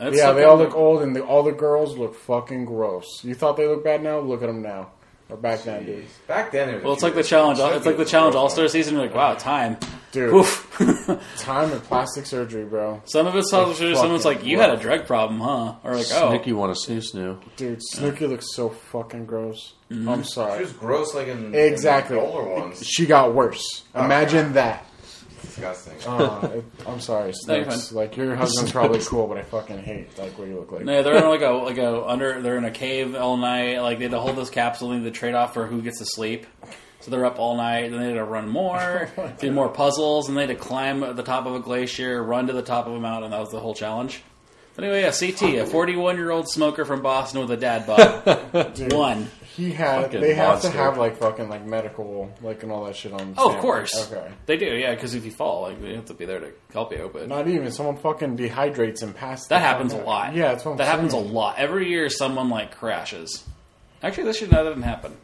[SPEAKER 2] That's
[SPEAKER 1] yeah,
[SPEAKER 2] so
[SPEAKER 1] they all
[SPEAKER 2] good.
[SPEAKER 1] look old, and the, all the girls look fucking gross. You thought they looked bad now? Look at them now. Or back then, dude.
[SPEAKER 4] Jeez. Back then, it was
[SPEAKER 2] Well, it's like the challenge. It's like the challenge All Star season. You're like, wow, time.
[SPEAKER 1] Dude,
[SPEAKER 2] Oof.
[SPEAKER 1] time and plastic surgery, bro.
[SPEAKER 2] Some of it's plastic surgery. Someone's like, you had a drug problem, huh? Or like, oh,
[SPEAKER 3] Snooki want to snoo snoo.
[SPEAKER 1] Dude, Snooki looks so fucking gross.
[SPEAKER 2] Mm-hmm.
[SPEAKER 1] I'm
[SPEAKER 4] She
[SPEAKER 1] sorry.
[SPEAKER 4] was gross, like in
[SPEAKER 1] Exactly.
[SPEAKER 4] in the older ones.
[SPEAKER 1] She got worse. Imagine that.
[SPEAKER 4] Disgusting.
[SPEAKER 1] Uh, it, I'm sorry,
[SPEAKER 2] No, you're
[SPEAKER 1] Snooks.
[SPEAKER 2] fine.
[SPEAKER 1] Like your husband's probably cool, but I fucking hate like what you look like.
[SPEAKER 2] no, they're in like a like a under. They're in a cave all night. Like they had to hold this capsule. They had to trade off for who gets to sleep. So they're up all night. Then they had to run more, do more puzzles, and they had to climb the top of a glacier, run to the top of a mountain. That was the whole challenge. But anyway, yeah, C T, a forty-one-year-old smoker from Boston with a dad bod,
[SPEAKER 1] Dude,
[SPEAKER 2] won.
[SPEAKER 1] He had.
[SPEAKER 3] Fucking
[SPEAKER 1] They have
[SPEAKER 3] monster.
[SPEAKER 1] to have like fucking like medical like and all that shit on.
[SPEAKER 2] Oh, of
[SPEAKER 1] stamp.
[SPEAKER 2] course.
[SPEAKER 1] Okay.
[SPEAKER 2] They do, yeah, because if you fall, like they have to be there to help you. But
[SPEAKER 1] Not even someone fucking dehydrates and passes.
[SPEAKER 2] that happens a lot.
[SPEAKER 1] Yeah, that's what I'm
[SPEAKER 2] that happens a
[SPEAKER 1] saying.
[SPEAKER 2] lot. Every year, someone like crashes. Actually, this year that didn't happen.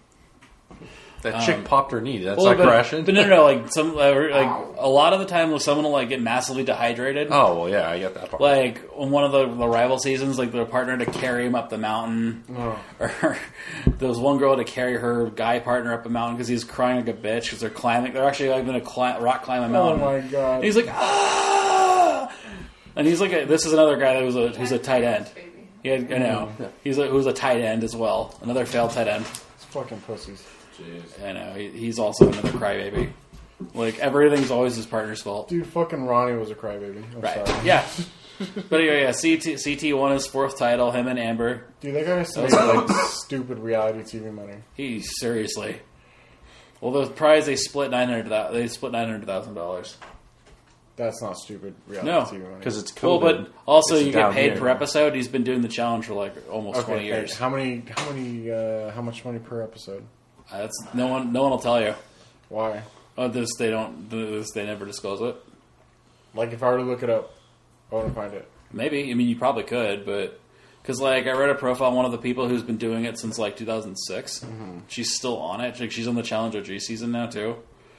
[SPEAKER 3] That chick popped her knee. That's
[SPEAKER 2] Well,
[SPEAKER 3] not
[SPEAKER 2] but,
[SPEAKER 3] crashing.
[SPEAKER 2] But no, no, no, like some, uh, like a lot of the time, someone will like get massively dehydrated.
[SPEAKER 3] Oh well, yeah, I get that part.
[SPEAKER 2] Like on one of the, the rival seasons, like their partner to carry him up the mountain,
[SPEAKER 1] Oh.
[SPEAKER 2] or there was one girl to carry her guy partner up a mountain because he's crying like a bitch because they're climbing. They're actually like going to cli- rock climb a
[SPEAKER 1] Oh
[SPEAKER 2] mountain.
[SPEAKER 1] my god.
[SPEAKER 2] And he's like, ah! And he's like, a, this is another guy that was a who's a tight end.
[SPEAKER 5] Baby.
[SPEAKER 2] He had, I know he's a, who's a tight end as well. Another failed tight end.
[SPEAKER 1] It's fucking pussies.
[SPEAKER 4] Jeez.
[SPEAKER 2] I know he, he's also another crybaby. Like everything's always his partner's fault.
[SPEAKER 1] Dude, fucking Ronnie was a crybaby. I'm
[SPEAKER 2] Right?
[SPEAKER 1] sorry.
[SPEAKER 2] Yeah. But anyway, yeah. C T C T won his fourth title. Him and Amber.
[SPEAKER 1] Dude, that guy has to make like stupid reality T V money.
[SPEAKER 2] He seriously. Well, the prize they split nine hundred. They split nine hundred thousand dollars.
[SPEAKER 1] That's not stupid reality
[SPEAKER 2] No,
[SPEAKER 1] T V money.
[SPEAKER 3] Because it's COVID.
[SPEAKER 2] Well, but also
[SPEAKER 3] It's
[SPEAKER 2] you get
[SPEAKER 3] down
[SPEAKER 2] paid
[SPEAKER 3] here.
[SPEAKER 2] per episode. He's been doing the challenge for like almost
[SPEAKER 1] okay,
[SPEAKER 2] twenty
[SPEAKER 1] hey,
[SPEAKER 2] years.
[SPEAKER 1] how many? How many? Uh, how much money per episode?
[SPEAKER 2] Uh, That's no one. No one will tell you.
[SPEAKER 1] Why?
[SPEAKER 2] Oh, this they don't. This they never disclose it.
[SPEAKER 1] Like if I were to look it up, I wouldn't find it.
[SPEAKER 2] Maybe. I mean, you probably could, but because like I read a profile on one of the people who's been doing it since like two thousand six.
[SPEAKER 1] Mm-hmm.
[SPEAKER 2] She's still on it. Like she's on the Challenge O G season now too.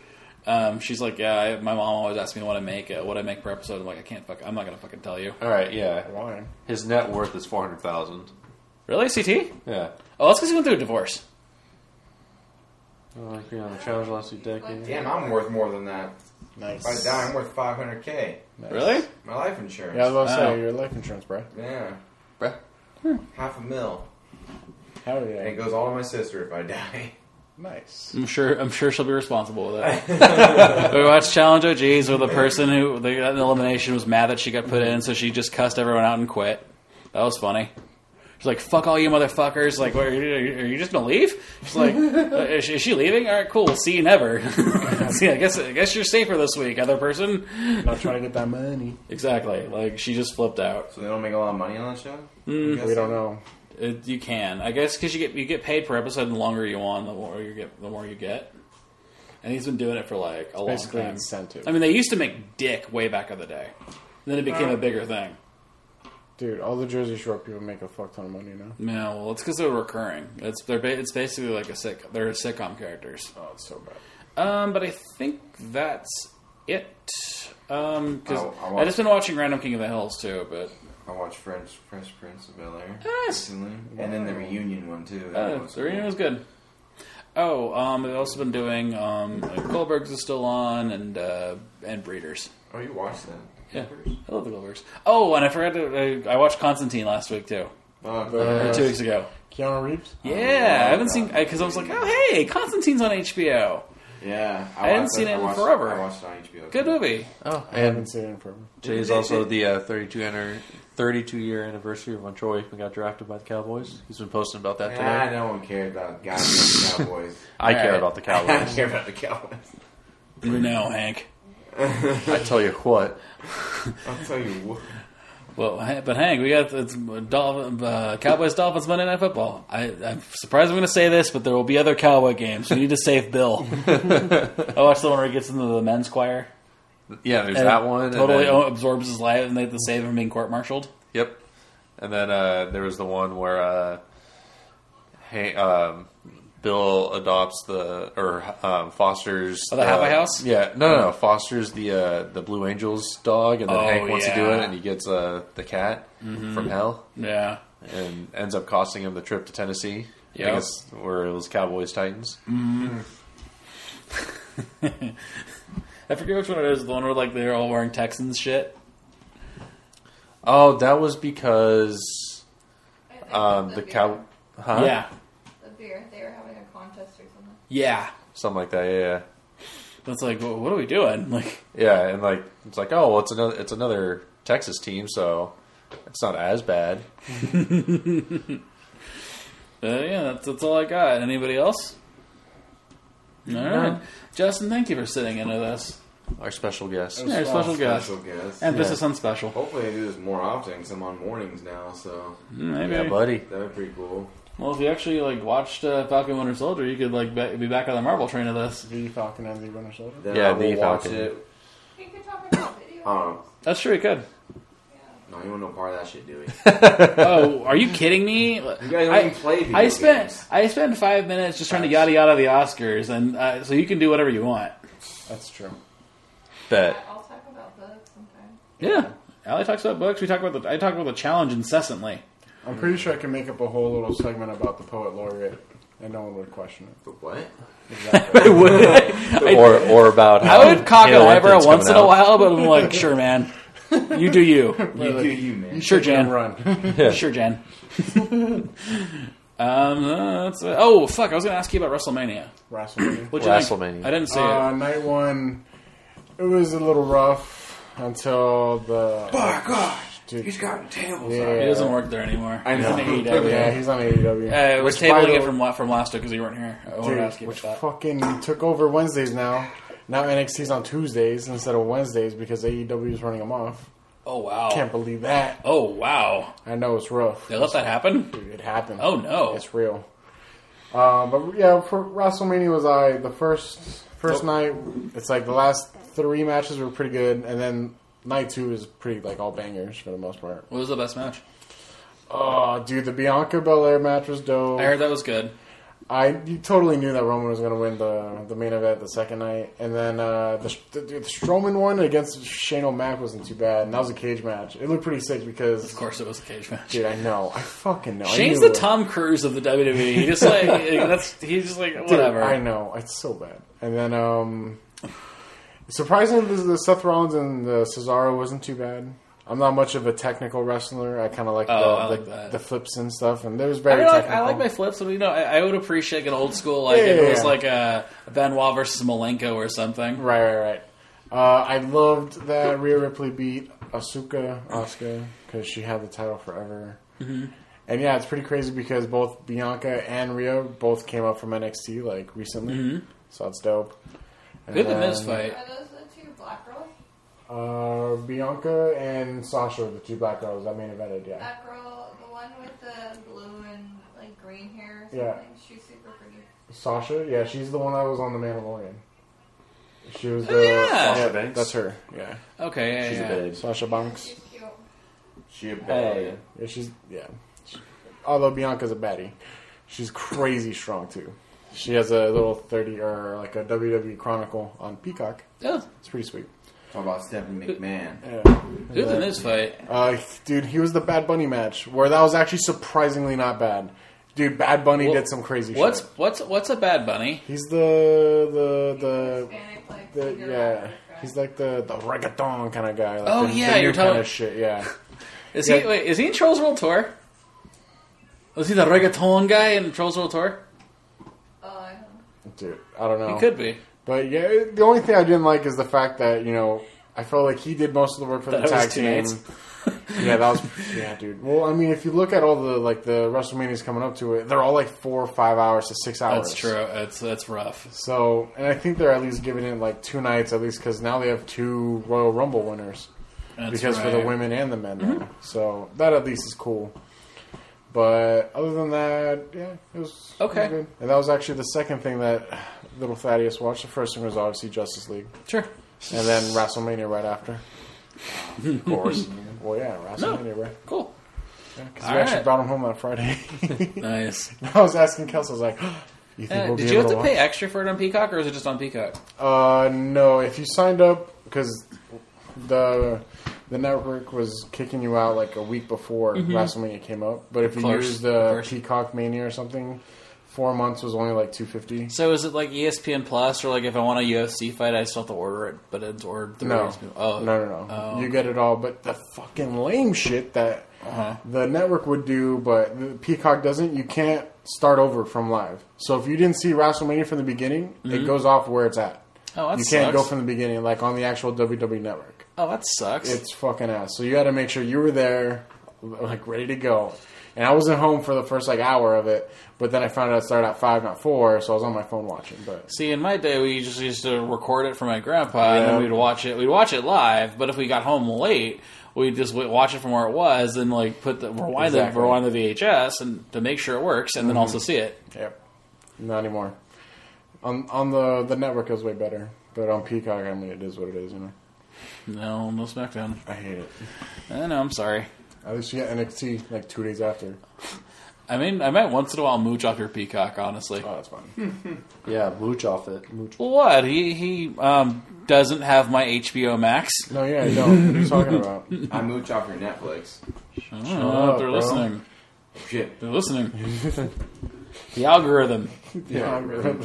[SPEAKER 2] Um, she's like, yeah. I, my mom always asks me what I make. Uh, what I make per episode. I'm like, I can't. Fuck. I'm not gonna fucking tell you.
[SPEAKER 3] All right, yeah.
[SPEAKER 1] Why?
[SPEAKER 3] His net worth is four hundred thousand.
[SPEAKER 2] Really, C T?
[SPEAKER 3] Yeah.
[SPEAKER 2] Oh, that's because he went through a divorce.
[SPEAKER 3] Oh, like being on the challenge last two decades.
[SPEAKER 4] Damn, I'm worth more than that.
[SPEAKER 1] Nice.
[SPEAKER 4] If I die, I'm worth five hundred k.
[SPEAKER 1] Nice.
[SPEAKER 2] Really?
[SPEAKER 4] My life insurance.
[SPEAKER 1] Yeah, I was about to
[SPEAKER 2] Wow.
[SPEAKER 1] say your life insurance, bro.
[SPEAKER 4] Yeah.
[SPEAKER 3] Bruh.
[SPEAKER 4] Half a mil.
[SPEAKER 1] Hell
[SPEAKER 4] And it
[SPEAKER 1] yeah.
[SPEAKER 4] goes all to my sister if I die.
[SPEAKER 1] Nice.
[SPEAKER 2] I'm sure. I'm sure she'll be responsible with it. We watched Challenge O Gs where the person who they got an elimination was mad that she got put in, so she just cussed everyone out and quit. That was funny. She's like, "Fuck all you motherfuckers!" Like, what, are, you, are you just gonna leave? She's like, uh, is, she, "Is she leaving? All right, cool. We'll see you never." See, I guess I guess you're safer this week, other person.
[SPEAKER 1] Not trying to get that money.
[SPEAKER 2] Exactly. Like she just flipped out.
[SPEAKER 4] So they don't make a lot of money on that show?
[SPEAKER 2] Mm.
[SPEAKER 1] We don't know.
[SPEAKER 2] It, you can, I guess, because you get you get paid per episode. And the longer you on, the more you get. The more you get. And he's been doing it for like a long
[SPEAKER 1] Basically
[SPEAKER 2] time.
[SPEAKER 1] incentive.
[SPEAKER 2] I mean, they used to make dick way back in the day. And then it became a bigger thing.
[SPEAKER 1] Dude, all the Jersey Shore people make a fuck ton of money now.
[SPEAKER 2] No, well, it's because they're recurring. It's they're ba- it's basically like a sick. They're sitcom characters.
[SPEAKER 1] Oh, it's so bad.
[SPEAKER 2] Um, but I think that's it. Um, because
[SPEAKER 4] I'll- I'll
[SPEAKER 2] I just been watching Random King of the Hills too. But
[SPEAKER 4] I watched French Fresh Prince of Bel Air
[SPEAKER 2] Nice.
[SPEAKER 4] recently, and then the reunion one too. That
[SPEAKER 2] uh,
[SPEAKER 4] was
[SPEAKER 2] the reunion
[SPEAKER 4] cool.
[SPEAKER 2] was good. Oh, um, I've also been doing um, like Goldberg's is still on, and uh, and Breeders.
[SPEAKER 4] Oh, you watched that?
[SPEAKER 2] Yeah, I love the Goldbergs. Oh, and I forgot to. I, I watched Constantine last week too,
[SPEAKER 4] Oh,
[SPEAKER 1] Uh,
[SPEAKER 2] or two weeks ago.
[SPEAKER 1] Keanu Reeves?
[SPEAKER 2] Yeah, I haven't seen because I was like, oh hey, Constantine's on H B O.
[SPEAKER 4] yeah.
[SPEAKER 2] I hadn't
[SPEAKER 4] watched
[SPEAKER 2] seen
[SPEAKER 4] that-
[SPEAKER 2] it
[SPEAKER 4] I
[SPEAKER 2] in
[SPEAKER 4] watched-
[SPEAKER 2] forever.
[SPEAKER 4] I watched it on H B O.
[SPEAKER 2] Good movie.
[SPEAKER 3] Oh,
[SPEAKER 1] I haven't
[SPEAKER 3] and
[SPEAKER 1] seen it in forever.
[SPEAKER 3] today's also the uh, thirty-two, enter, thirty-two year anniversary of when Troy Aikman got drafted by the Cowboys. He's been posting about that
[SPEAKER 4] Nah,
[SPEAKER 3] today.
[SPEAKER 4] no one cared about goddamn Cowboys.
[SPEAKER 3] I care
[SPEAKER 2] Alright.
[SPEAKER 3] about the
[SPEAKER 4] I don't
[SPEAKER 3] Cowboys.
[SPEAKER 4] care about the Cowboys.
[SPEAKER 2] No, Hank.
[SPEAKER 3] I tell you what.
[SPEAKER 4] I'll tell you what.
[SPEAKER 2] Well, Ha- but Hank, we got it's Dolphin, uh, Cowboys Dolphins Monday Night Football. I, I'm surprised I'm going to say this, but there will be other Cowboy games. We need to save Bill. I watched the one where he gets into the men's choir.
[SPEAKER 3] Yeah, there's
[SPEAKER 2] and
[SPEAKER 3] that one. and
[SPEAKER 2] Totally
[SPEAKER 3] then-
[SPEAKER 2] absorbs his life, and they have to save him from being court-martialed.
[SPEAKER 3] Yep. And then uh, there was the one where uh, hey, um, Bill adopts the or um, fosters.
[SPEAKER 2] Oh, the
[SPEAKER 3] uh,
[SPEAKER 2] Happy House?
[SPEAKER 3] Yeah, no, no, no. Fosters the uh, the Blue Angels dog, and then
[SPEAKER 2] Oh,
[SPEAKER 3] Hank wants to do
[SPEAKER 2] yeah.
[SPEAKER 3] it, and he gets uh, the cat from hell,
[SPEAKER 2] Yeah.
[SPEAKER 3] and ends up costing him the trip to Tennessee.
[SPEAKER 2] Yep.
[SPEAKER 3] I guess where it was Cowboys Titans.
[SPEAKER 2] I forget which one it is. The one where like they're all wearing Texans shit.
[SPEAKER 3] Oh, that was because
[SPEAKER 5] I think
[SPEAKER 3] um, the
[SPEAKER 5] beer-
[SPEAKER 3] cow, huh?
[SPEAKER 2] Yeah.
[SPEAKER 5] The beer. They were having a contest or something.
[SPEAKER 2] Yeah.
[SPEAKER 3] something like that. Yeah,
[SPEAKER 2] That's like, well, what are we doing? Like,
[SPEAKER 3] yeah, and like it's like, oh, well, it's another, it's another Texas team, so it's not as bad.
[SPEAKER 2] uh, yeah, that's, that's all I got. Anybody else? All right. Justin, thank you for sitting into this.
[SPEAKER 3] Our special guest.
[SPEAKER 2] Yeah, our special guest.
[SPEAKER 4] Special guest.
[SPEAKER 2] Emphasis on special.
[SPEAKER 4] Hopefully I do this more often because I'm on mornings now, so
[SPEAKER 2] Maybe.
[SPEAKER 3] Yeah, buddy.
[SPEAKER 4] that'd be pretty cool.
[SPEAKER 2] Well, if you actually like watched uh, Falcon Winter Soldier, you could like be be back on the Marvel train of this.
[SPEAKER 1] The Falcon and the Winter Soldier.
[SPEAKER 4] Then
[SPEAKER 3] Yeah,
[SPEAKER 4] I will
[SPEAKER 3] the
[SPEAKER 4] watch
[SPEAKER 3] Falcon.
[SPEAKER 4] it.
[SPEAKER 5] You could talk about video
[SPEAKER 4] Um,
[SPEAKER 5] games.
[SPEAKER 2] That's true, you could.
[SPEAKER 4] no, you want no part of that shit, do we?
[SPEAKER 2] Oh, are you kidding me?
[SPEAKER 4] You guys don't
[SPEAKER 2] I,
[SPEAKER 4] even play video
[SPEAKER 2] I spent
[SPEAKER 4] games.
[SPEAKER 2] I spent five minutes just trying to yada yada the Oscars, and uh, so you can do whatever you want.
[SPEAKER 1] That's true.
[SPEAKER 3] Bet.
[SPEAKER 5] I'll talk about books sometime.
[SPEAKER 2] Yeah, Allie talks about books. We talk about the I talk about the challenge incessantly.
[SPEAKER 1] I'm pretty sure I can make up a whole little segment about the poet laureate, and no one would question it.
[SPEAKER 4] But what?
[SPEAKER 1] Exactly.
[SPEAKER 2] I would, I,
[SPEAKER 3] Or or about how
[SPEAKER 2] I would cock an
[SPEAKER 3] Halo
[SPEAKER 2] eyebrow
[SPEAKER 3] Infinite's
[SPEAKER 2] once in
[SPEAKER 3] coming
[SPEAKER 2] a
[SPEAKER 3] out.
[SPEAKER 2] while, but I'm like, sure, man, you do you.
[SPEAKER 4] You do you, man.
[SPEAKER 2] Sure,
[SPEAKER 1] Take it and
[SPEAKER 2] Jan.
[SPEAKER 1] Run.
[SPEAKER 3] Yeah.
[SPEAKER 2] Sure, Jen. um, uh, that's, uh, oh fuck! I was going to ask you about WrestleMania.
[SPEAKER 1] WrestleMania.
[SPEAKER 2] What'd you think?
[SPEAKER 3] WrestleMania.
[SPEAKER 2] I didn't see
[SPEAKER 1] Uh,
[SPEAKER 2] it.
[SPEAKER 1] night one, it was a little rough until the.
[SPEAKER 4] Oh, gosh.
[SPEAKER 1] Dude.
[SPEAKER 4] He's got tables.
[SPEAKER 1] Yeah.
[SPEAKER 2] He doesn't work there anymore.
[SPEAKER 4] I
[SPEAKER 2] He's
[SPEAKER 4] know.
[SPEAKER 2] on A E W.
[SPEAKER 1] Yeah, he's on A E W.
[SPEAKER 2] Uh, it was
[SPEAKER 1] Which, by
[SPEAKER 2] tabling
[SPEAKER 1] the-
[SPEAKER 2] it from la- from last week because you weren't here. I wanted
[SPEAKER 1] Dude,
[SPEAKER 2] to ask you
[SPEAKER 1] which
[SPEAKER 2] about that.
[SPEAKER 1] fucking took over Wednesdays now. Now N X T's on Tuesdays instead of Wednesdays because A E W is running them off.
[SPEAKER 2] Oh wow!
[SPEAKER 1] Can't believe that.
[SPEAKER 2] Oh wow!
[SPEAKER 1] I know it's rough.
[SPEAKER 2] They let that happen?
[SPEAKER 1] Dude, it happened.
[SPEAKER 2] Oh no!
[SPEAKER 1] It's real. Um, but yeah, for WrestleMania was I the first first night. It's like the last three matches were pretty good, and then night two is pretty like all bangers for the most part.
[SPEAKER 2] What was the best match?
[SPEAKER 1] Oh, dude, the Bianca Belair match was dope.
[SPEAKER 2] I heard that was good.
[SPEAKER 1] I you totally knew that Roman was going to win the the main event the second night, and then uh, the, the the Strowman one against Shane O'Mac wasn't too bad, and that was a cage match. It looked pretty sick because,
[SPEAKER 2] Of course, it was a cage match.
[SPEAKER 1] dude, I know, I fucking know. I
[SPEAKER 2] Shane's
[SPEAKER 1] knew
[SPEAKER 2] the
[SPEAKER 1] it.
[SPEAKER 2] Tom Cruise of the W W E. He just like that's he's just like
[SPEAKER 1] Dude,
[SPEAKER 2] whatever.
[SPEAKER 1] I know, it's so bad. And then, um, surprisingly, the, the Seth Rollins and the Cesaro wasn't too bad. I'm not much of a technical wrestler. I kind of like,
[SPEAKER 2] Oh,
[SPEAKER 1] the,
[SPEAKER 2] I like
[SPEAKER 1] the,
[SPEAKER 2] that.
[SPEAKER 1] the flips and stuff, and it was
[SPEAKER 2] I,
[SPEAKER 1] very
[SPEAKER 2] like,
[SPEAKER 1] technical.
[SPEAKER 2] I like my flips, but you know, I, I would appreciate an old school like
[SPEAKER 1] Yeah,
[SPEAKER 2] if
[SPEAKER 1] yeah,
[SPEAKER 2] it was
[SPEAKER 1] yeah.
[SPEAKER 2] like a Benoit versus Malenko or something.
[SPEAKER 1] Right, right, right. Uh, I loved that Rhea Ripley beat Asuka, Asuka, because she had the title forever. Mm-hmm. And yeah, it's pretty crazy because both Bianca and Rhea both came up from N X T like recently,
[SPEAKER 2] Mhm.
[SPEAKER 1] so that's dope. And
[SPEAKER 2] Good the Miz
[SPEAKER 1] then,
[SPEAKER 2] fight.
[SPEAKER 5] Are those the two black girls?
[SPEAKER 1] Uh, Bianca and Sasha, the two black girls that main evented, yeah.
[SPEAKER 5] That girl, the one with the blue and like green hair or something.
[SPEAKER 1] Yeah.
[SPEAKER 5] She's super pretty.
[SPEAKER 1] Sasha, yeah, she's the one that was on The Mandalorian. She was the
[SPEAKER 2] Oh, yeah.
[SPEAKER 3] Sasha Banks?
[SPEAKER 1] That's her, yeah.
[SPEAKER 2] Okay, yeah,
[SPEAKER 3] She's
[SPEAKER 2] yeah.
[SPEAKER 3] a babe.
[SPEAKER 1] Sasha Banks.
[SPEAKER 5] She's cute.
[SPEAKER 4] She a
[SPEAKER 3] Hell
[SPEAKER 4] bad.
[SPEAKER 3] yeah.
[SPEAKER 1] Yeah, she's yeah. She- although Bianca's a baddie, she's crazy strong too. She has a little thirty or like a W W E Chronicle on Peacock.
[SPEAKER 2] Yeah.
[SPEAKER 1] It's pretty sweet.
[SPEAKER 4] Talk about Stephanie McMahon.
[SPEAKER 1] Yeah.
[SPEAKER 2] Good the Miz fight.
[SPEAKER 1] Uh, dude, he was the Bad Bunny match where that was actually surprisingly not bad. Dude, Bad Bunny
[SPEAKER 2] Well,
[SPEAKER 1] did some crazy
[SPEAKER 2] What's
[SPEAKER 1] shit.
[SPEAKER 2] what's what's a Bad Bunny?
[SPEAKER 1] He's the the
[SPEAKER 5] He's
[SPEAKER 1] the,
[SPEAKER 5] Hispanic, like,
[SPEAKER 1] the
[SPEAKER 5] singer,
[SPEAKER 1] yeah.
[SPEAKER 5] rapper,
[SPEAKER 1] He's like the the reggaeton kind of guy. Like
[SPEAKER 2] Oh,
[SPEAKER 1] the,
[SPEAKER 2] yeah,
[SPEAKER 1] the new
[SPEAKER 2] you're
[SPEAKER 1] kind
[SPEAKER 2] telling-
[SPEAKER 1] of shit. Yeah.
[SPEAKER 2] Is
[SPEAKER 1] Yeah.
[SPEAKER 2] he wait, is he in Trolls World Tour? Was he the reggaeton guy in Trolls World Tour?
[SPEAKER 5] Oh, I don't know.
[SPEAKER 1] Dude, I don't know.
[SPEAKER 2] He could be.
[SPEAKER 1] But yeah, the only thing I didn't like is the fact that, you know, I felt like he did most of the work for
[SPEAKER 2] That
[SPEAKER 1] the
[SPEAKER 2] was
[SPEAKER 1] tag team.
[SPEAKER 2] teammates.
[SPEAKER 1] Yeah, that was yeah, dude. Well, I mean, if you look at all the like the WrestleManias coming up to it, they're all like four or five hours to six hours.
[SPEAKER 2] That's true. That's that's rough.
[SPEAKER 1] So, and I think they're at least giving it like two nights at least because now they have two Royal Rumble winners
[SPEAKER 2] That's
[SPEAKER 1] because for
[SPEAKER 2] right.
[SPEAKER 1] the women and the men. Now. So that at least is cool. But other than that, yeah, it was
[SPEAKER 2] Okay.
[SPEAKER 1] it was good. And that was actually the second thing that little Thaddeus watched. The first thing was obviously Justice League.
[SPEAKER 2] Sure.
[SPEAKER 1] And then WrestleMania right after.
[SPEAKER 3] Of course.
[SPEAKER 1] Well, yeah, WrestleMania, right?
[SPEAKER 2] Cool.
[SPEAKER 1] Because
[SPEAKER 2] All
[SPEAKER 1] we actually
[SPEAKER 2] right.
[SPEAKER 1] brought him home on Friday.
[SPEAKER 2] Nice.
[SPEAKER 1] I was asking Kelsey, I was like, You think
[SPEAKER 2] Uh,
[SPEAKER 1] we'll
[SPEAKER 2] did
[SPEAKER 1] be
[SPEAKER 2] you have
[SPEAKER 1] able
[SPEAKER 2] to
[SPEAKER 1] to
[SPEAKER 2] pay
[SPEAKER 1] watch?
[SPEAKER 2] extra for it on Peacock, or is it just on Peacock?
[SPEAKER 1] Uh, no. If you signed up, because the the network was kicking you out like a week before WrestleMania came up. But if you
[SPEAKER 2] course,
[SPEAKER 1] used
[SPEAKER 2] of
[SPEAKER 1] the
[SPEAKER 2] course.
[SPEAKER 1] Peacock Mania or something, four months was only like two fifty.
[SPEAKER 2] So is it like E S P N Plus, or like if I want a U F C fight, I still have to order it, but it's ordered through
[SPEAKER 1] No.
[SPEAKER 2] E S P N? Oh,
[SPEAKER 1] No, no, no.
[SPEAKER 2] Oh.
[SPEAKER 1] You get it all. But the fucking lame shit that
[SPEAKER 2] Uh-huh.
[SPEAKER 1] the network would do, but the Peacock doesn't, you can't start over from live. So if you didn't see WrestleMania from the beginning, it goes off where it's at.
[SPEAKER 2] Oh, that
[SPEAKER 1] You can't
[SPEAKER 2] sucks.
[SPEAKER 1] go from the beginning, like on the actual W W E network.
[SPEAKER 2] Oh, that sucks.
[SPEAKER 1] It's fucking ass. So you had to make sure you were there, like ready to go. And I wasn't home for the first like hour of it, but then I found out it started at five, not four, so I was on my phone watching. But
[SPEAKER 2] See, in my day, we just used to record it for my grandpa, and
[SPEAKER 1] Yeah.
[SPEAKER 2] then we'd watch it. We'd watch it live, but if we got home late, we'd just w- watch it from where it was, and like put the rewind
[SPEAKER 1] Exactly.
[SPEAKER 2] the rewind the V H S and to make sure it works, and then also see it.
[SPEAKER 1] yep, not anymore. On on the the network it was way better, but on Peacock, I mean, it is what it is. You know,
[SPEAKER 2] No, no SmackDown.
[SPEAKER 1] I hate it.
[SPEAKER 2] I know. I'm sorry.
[SPEAKER 1] At least you get N X T like two days after.
[SPEAKER 2] I mean, I might once in a while mooch off your Peacock. Honestly,
[SPEAKER 1] Oh, that's fine.
[SPEAKER 3] Yeah, mooch off it. Mooch.
[SPEAKER 2] well, what he he um, doesn't have my H B O Max.
[SPEAKER 1] No, yeah, I don't. What are you talking about?
[SPEAKER 4] I mooch off your Netflix.
[SPEAKER 2] I don't know if
[SPEAKER 1] up,
[SPEAKER 2] they're
[SPEAKER 1] bro.
[SPEAKER 2] listening.
[SPEAKER 4] Shit.
[SPEAKER 2] They're listening. The algorithm.
[SPEAKER 1] Yeah,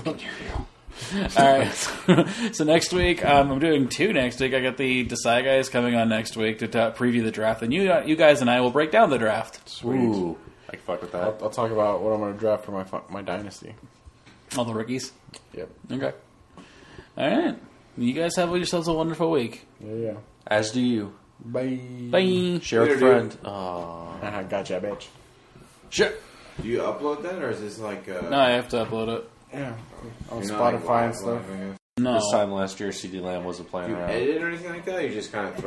[SPEAKER 2] All right. So next week, um, I'm doing two next week. I got the Desai guys coming on next week to t- preview the draft, and you you guys and I will break down the draft.
[SPEAKER 1] sweet.
[SPEAKER 3] Ooh, I can fuck with
[SPEAKER 1] I'll,
[SPEAKER 3] that.
[SPEAKER 1] I'll talk about what I'm going to draft for my fu- my dynasty.
[SPEAKER 2] All the rookies.
[SPEAKER 1] Yep.
[SPEAKER 2] Okay. All right. You guys have yourselves a wonderful week.
[SPEAKER 1] Yeah, yeah.
[SPEAKER 3] As do you.
[SPEAKER 1] Bye.
[SPEAKER 2] Bye.
[SPEAKER 3] Share with a
[SPEAKER 4] Later,
[SPEAKER 3] friend.
[SPEAKER 4] dude.
[SPEAKER 3] Aw.
[SPEAKER 1] I gotcha, bitch.
[SPEAKER 2] Sure.
[SPEAKER 4] Do you upload that, or is this like uh,
[SPEAKER 2] No, I have to upload it.
[SPEAKER 1] Yeah. On
[SPEAKER 4] you're not,
[SPEAKER 1] Spotify
[SPEAKER 4] like, live,
[SPEAKER 1] and stuff.
[SPEAKER 4] live, I guess?
[SPEAKER 2] No.
[SPEAKER 3] This time last year, C D Lamb wasn't
[SPEAKER 4] Do
[SPEAKER 3] playing
[SPEAKER 4] you
[SPEAKER 3] around.
[SPEAKER 4] edit it or anything like that? Or you just kind of throw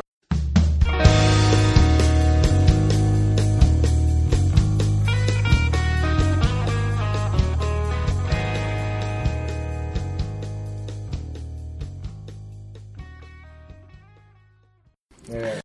[SPEAKER 1] Yeah.